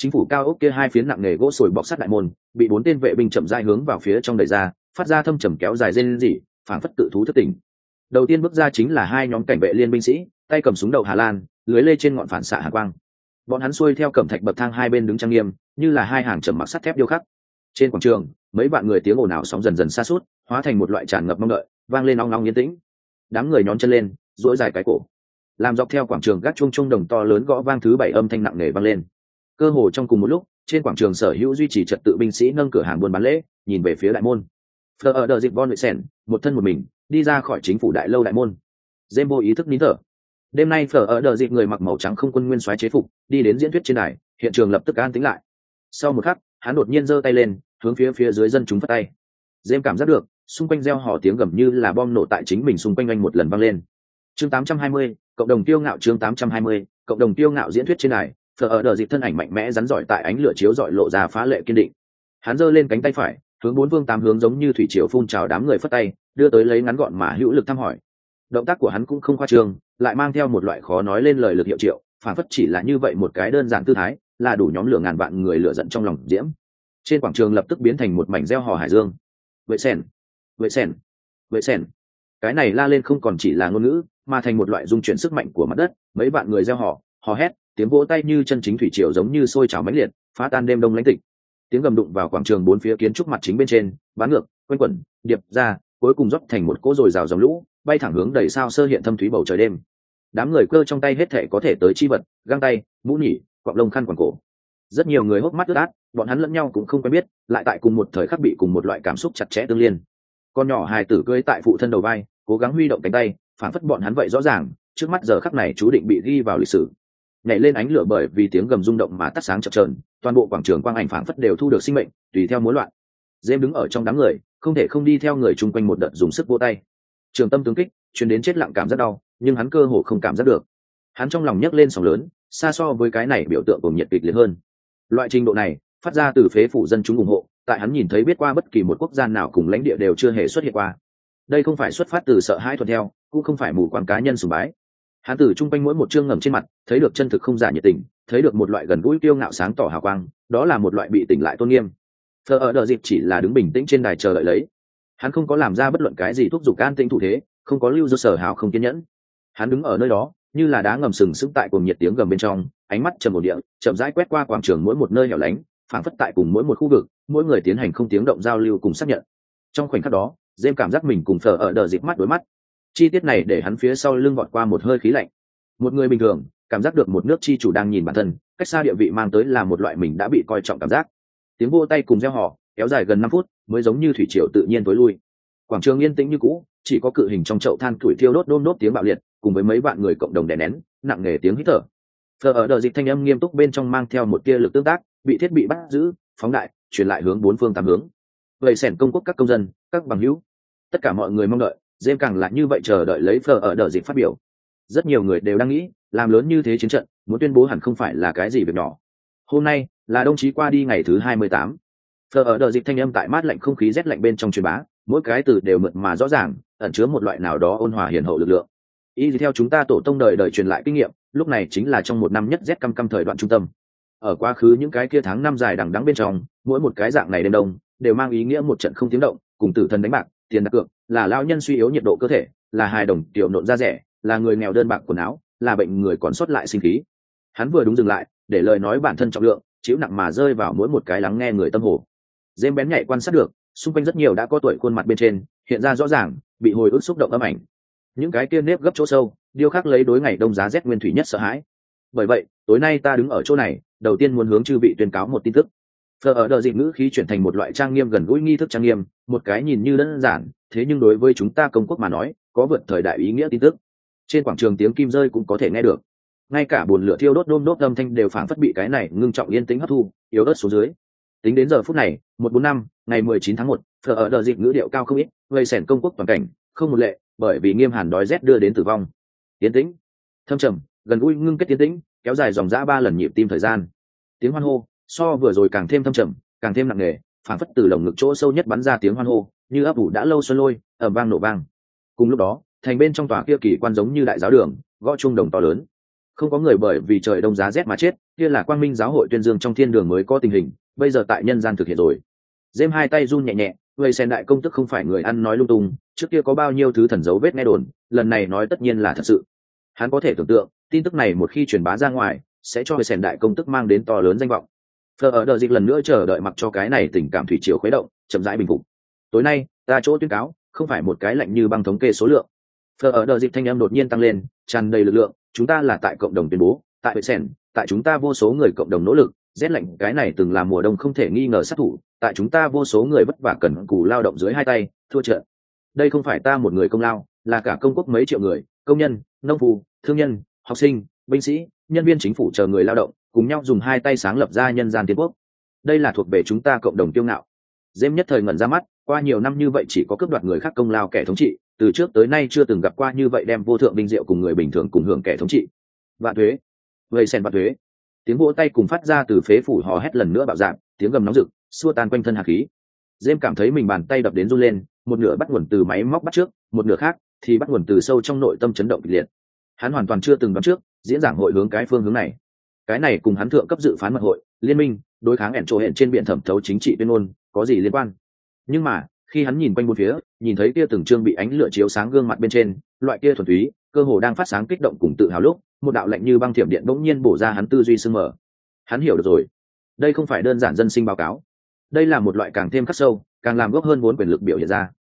Chính phủ cao ốc kia hai phiến nặng nề gỗ sồi bọc sắt đại môn bị 4 tên vệ binh chậm rãi hướng vào phía trong đẩy ra, phát ra thâm trầm kéo dài rên rỉ, phảng phất tự thú thất tỉnh. Đầu tiên bước ra chính là hai nhóm cảnh vệ liên binh sĩ, tay cầm súng đầu Hà Lan, lưới lê trên ngọn phản xạ hàn quang. Bọn hắn xuôi theo cẩm thạch bậc thang hai bên đứng trang nghiêm, như là hai hàng trầm mặc sắt thép điêu khắc. Trên quảng trường, mấy vạn người tiếng ồn ào sóng dần dần xa suốt, hóa thành một loại tràn ngập mong đợi, vang lên ong ong yên tĩnh. Đám người nhón chân lên, duỗi dài cái cổ, làm dọc theo quảng trường gác chuông chuông đồng to lớn gõ vang thứ 7 âm thanh nặng nề vang lên. Cơ hồ trong cùng một lúc, trên quảng trường sở hữu duy trì trật tự binh sĩ nâng cửa hàng buôn bán lễ, nhìn về phía đại môn. Fleur ở đờ dịp von Luyện, một thân một mình, đi ra khỏi chính phủ đại lâu đại môn. Zembo ý thức nín thở. Đêm nay Fleur ở đờ dịp người mặc màu trắng không quân nguyên soái chế phục, đi đến diễn thuyết trên đài, hiện trường lập tức an tĩnh lại. Sau một khắc, hắn đột nhiên giơ tay lên, hướng phía dưới dân chúng phất tay. Jem cảm giác được, xung quanh reo hò tiếng gầm như là bom nổ tại chính mình xung quanh anh một lần vang lên. Chương 820, cộng đồng tiêu ngạo chương 820, cộng đồng tiêu ngạo diễn thuyết trên đài, Fleur ở đờ dịp thân ảnh mạnh mẽ rắn giỏi tại ánh lửa chiếu rọi lộ ra phá lệ kiên định. Hắn giơ lên cánh tay phải, hướng bốn phương tám hướng giống như thủy triều phun trào đám người phất tay, đưa tới lấy ngắn gọn mà hữu lực thăm hỏi. Động tác của hắn cũng không khoa trương, lại mang theo một loại khó nói lên lời lực hiệu triệu, phản phất chỉ là như vậy một cái đơn giản tư thái, là đủ nhóm lửa ngàn vạn người lửa giận trong lòng diễm. Trên quảng trường lập tức biến thành một mảnh reo hò hải dương. Vậy sen, vậy sen, vậy sen. Cái này la lên không còn chỉ là ngôn ngữ, mà thành một loại dung chuyển sức mạnh của mặt đất, mấy vạn người reo hò hét, tiếng vỗ tay như chân chính thủy triều giống như sôi trào mãnh liệt, phá tan đêm đông lãnh tịch. Tiếng gầm đụng vào quảng trường bốn phía kiến trúc mặt chính bên trên, bán ngược, quanh quẩn, điệp ra, cuối cùng rót thành một cỗ dồi dào dòng lũ, bay thẳng hướng đầy sao sơ hiện thâm thúy bầu trời đêm. Đám người cơ trong tay hết thể có thể tới chi vật, găng tay, mũ nhỉ, quặng lông khăn quàng cổ. Rất nhiều người hốc mắt ướt át, bọn hắn lẫn nhau cũng không quen biết, lại tại cùng một thời khắc bị cùng một loại cảm xúc chặt chẽ tương liên. Con nhỏ hài tử cưỡi tại phụ thân đầu vai, cố gắng huy động cánh tay, phản phất bọn hắn vậy rõ ràng, trước mắt giờ khắc này chú định bị ghi vào lịch sử. Nhảy lên ánh lửa bởi vì tiếng gầm rung động mà tắt sáng chập chờn, toàn bộ quảng trường quang ảnh phảng phất đều thu được sinh mệnh, tùy theo múa loạn. Dêm đứng ở trong đám người, không thể không đi theo người chung quanh một đợt dùng sức vỗ tay. Trường tâm tướng kích, truyền đến chết lặng cảm giác đau, nhưng hắn cơ hồ không cảm giác được. Hắn trong lòng nhấc lên sóng lớn, xa so với cái này biểu tượng của nhiệt kịch liệt hơn. Loại trình độ này, phát ra từ phế phủ dân chúng ủng hộ, tại hắn nhìn thấy biết qua bất kỳ một quốc gia nào cùng lãnh địa đều chưa hề xuất hiện qua. Đây không phải xuất phát từ sợ hãi thuận theo, cũng không phải mù quáng cá nhân sùng bái. Hắn từ chung quanh mỗi một chương ngầm trên mặt, thấy được chân thực không giả nhiệt tình, thấy được một loại gần gũi kiêu ngạo sáng tỏ hào quang, đó là một loại bị tỉnh lại tôn nghiêm. Fleur ở đờ dịp chỉ là đứng bình tĩnh trên đài chờ đợi lấy. Hắn không có làm ra bất luận cái gì thúc giục an tĩnh thủ thế, không có lưu do sở hào không kiên nhẫn. Hắn đứng ở nơi đó, như là đá ngầm sừng sững tại cùng nhiệt tiếng gầm bên trong, ánh mắt trầm ổn địa, chậm rãi quét qua quảng trường mỗi một nơi hẻo lánh, phảng phất tại cùng mỗi một khu vực, mỗi người tiến hành không tiếng động giao lưu cùng xác nhận. Trong khoảnh khắc đó, James cảm giác mình cùng Fleur ở đờ dịp mắt đối mắt. Chi tiết này để hắn phía sau lưng vọt qua một hơi khí lạnh. Một người bình thường cảm giác được một nước chi chủ đang nhìn bản thân, cách xa địa vị mang tới là một loại mình đã bị coi trọng cảm giác. Tiếng vô tay cùng reo hò kéo dài gần 5 phút mới giống như thủy triều tự nhiên tối lui. Quảng trường yên tĩnh như cũ, chỉ có cự hình trong chậu than củi thiêu đốt đôm đốt tiếng bạo liệt, cùng với mấy vạn người cộng đồng đè nén nặng nề tiếng hít thở. Fleur ở đờ dịp thanh âm nghiêm túc bên trong mang theo một tia lực tương tác, bị thiết bị bắt giữ, phóng đại, truyền lại hướng bốn phương tám hướng. Vậy sẻn công quốc các công dân, các bằng hữu, tất cả mọi người mong đợi, James càng là như vậy chờ đợi lấy Fleur ở đờ dịp phát biểu. Rất nhiều người đều đang nghĩ, làm lớn như thế chiến trận, muốn tuyên bố hẳn không phải là cái gì việc nhỏ. Hôm nay là đồng chí qua đi ngày thứ 28. Fleur ở đờ dịp thanh âm tại mát lạnh không khí rét lạnh bên trong truyền bá, mỗi cái từ đều mượt mà rõ ràng, ẩn chứa một loại nào đó ôn hòa hiền hậu lực lượng. Y theo chúng ta tổ tông đời đời truyền lại kinh nghiệm, lúc này chính là trong một năm nhất rét căm căm thời đoạn trung tâm. Ở quá khứ những cái kia tháng năm dài đằng đẵng bên trong, mỗi một cái dạng này đêm đông đều mang ý nghĩa một trận không tiếng động, cùng tử thần đánh bạc, tiền đặt cược, là lão nhân suy yếu nhiệt độ cơ thể, là hài đồng tiểu nộn da rẻ, là người nghèo đơn bạc quần áo, là bệnh người còn sót lại sinh khí. Hắn vừa đúng dừng lại, để lời nói bản thân trọng lượng chịu nặng mà rơi vào mỗi một cái lắng nghe người tâm hồ. Dêm bén nhạy quan sát được, xung quanh rất nhiều đã có tuổi khuôn mặt bên trên hiện ra rõ ràng bị hồi ức xúc động âm ảnh. Những cái kia nếp gấp chỗ sâu, điêu khắc lấy đối ngày đông giá rét nguyên thủy nhất sợ hãi. Bởi vậy, tối nay ta đứng ở chỗ này, đầu tiên muốn hướng chư vị tuyên cáo một tin tức. Fleur ở đờ dịp ngữ khí chuyển thành một loại trang nghiêm gần gũi nghi thức trang nghiêm, một cái nhìn như đơn giản, thế nhưng đối với chúng ta công quốc mà nói, có vượt thời đại ý nghĩa tin tức. Trên quảng trường tiếng kim rơi cũng có thể nghe được, ngay cả bồn lửa thiêu đốt đôm đốt âm thanh đều phảng phất bị cái này ngưng trọng yên tĩnh hấp thu, yếu ớt xuống dưới. Tính đến giờ phút này, 145, ngày 19 tháng 1, Fleur ở đờ dịp ngữ điệu cao không ít, gây sẻn công quốc toàn cảnh, không một lệ, bởi vì nghiêm hàn đói rét đưa đến tử vong. Yên tĩnh, thâm trầm, gần gũi ngưng kết tiến tĩnh, kéo dài dòng dã 3 lần nhịp tim thời gian. Tiếng hoan hô so vừa rồi càng thêm thâm trầm, càng thêm nặng nề, phảng phất từ lồng ngực chỗ sâu nhất bắn ra tiếng hoan hô, như ấp ủ đã lâu xuân lôi, ầm vang nổ vang. Cùng lúc đó, thành bên trong tòa kia kỳ quan giống như đại giáo đường, gõ chuông đồng to lớn. Không có người bởi vì trời đông giá rét mà chết, kia là quang minh giáo hội tuyên dương trong thiên đường mới có tình hình, bây giờ tại nhân gian thực hiện rồi. Dêm hai tay run nhẹ nhẹ, vậy sen đại công tức không phải người ăn nói lung tung, trước kia có bao nhiêu thứ thần dấu vết nghe đồn, lần này nói tất nhiên là thật sự. Hắn có thể tưởng tượng, tin tức này một khi truyền bá ra ngoài, sẽ cho vậy sen đại công tức mang đến to lớn danh vọng. Phờ ở đợi dịch lần nữa chờ đợi mặc cho cái này tình cảm thủy triều khuấy động, chậm rãi bình phục. Tối nay, ta chỗ tuyên cáo, không phải một cái lạnh như băng thống kê số lượng. Phờ ở đợi dịch thanh âm đột nhiên tăng lên, tràn đầy lực lượng, chúng ta là tại cộng đồng tuyên bố, tại vậy sen, tại chúng ta vô số người cộng đồng nỗ lực, rét lạnh cái này từng là mùa đông không thể nghi ngờ sát thủ, tại chúng ta vô số người vất vả cần cù lao động dưới hai tay thua trận. Đây không phải ta một người công lao, là cả công quốc mấy triệu người, công nhân, nông phu, thương nhân, học sinh, binh sĩ, nhân viên chính phủ chờ người lao động cùng nhau dùng hai tay sáng lập ra nhân gian tiến quốc. Đây là thuộc về chúng ta cộng đồng kiêu ngạo. Dêm nhất thời ngẩn ra mắt, qua nhiều năm như vậy chỉ có cướp đoạt người khác công lao kẻ thống trị, từ trước tới nay chưa từng gặp qua như vậy đem vô thượng vinh diệu cùng người bình thường cùng hưởng kẻ thống trị. Vạn thuế, vậy sen vạn thuế. Tiếng vỗ tay cùng phát ra từ phế phủ hò hét lần nữa bạo dạn, tiếng gầm nóng rực xua tan quanh thân hạt khí. Dêm cảm thấy mình bàn tay đập đến run lên, một nửa bắt nguồn từ máy móc bắt trước, một nửa khác thì bắt nguồn từ sâu trong nội tâm chấn động kịch liệt. Hắn hoàn toàn chưa từng đoán trước diễn giảng hội hướng cái phương hướng này. Cái này cùng hắn thượng cấp dự phán mật hội liên minh đối kháng ẻn trổ hẹn trên biển thẩm thấu chính trị tuyên ngôn có gì liên quan. Nhưng mà khi hắn nhìn quanh bốn phía, nhìn thấy kia từng trương bị ánh lửa chiếu sáng gương mặt bên trên, loại kia thuần túy cơ hồ đang phát sáng kích động cùng tự hào lúc, một đạo lạnh như băng thiểm điện bỗng nhiên bổ ra hắn tư duy sương mờ. Hắn hiểu được rồi, đây không phải đơn giản dân sinh báo cáo, đây là một loại càng thêm khắc sâu, càng làm gốc hơn vốn quyền lực biểu hiện ra.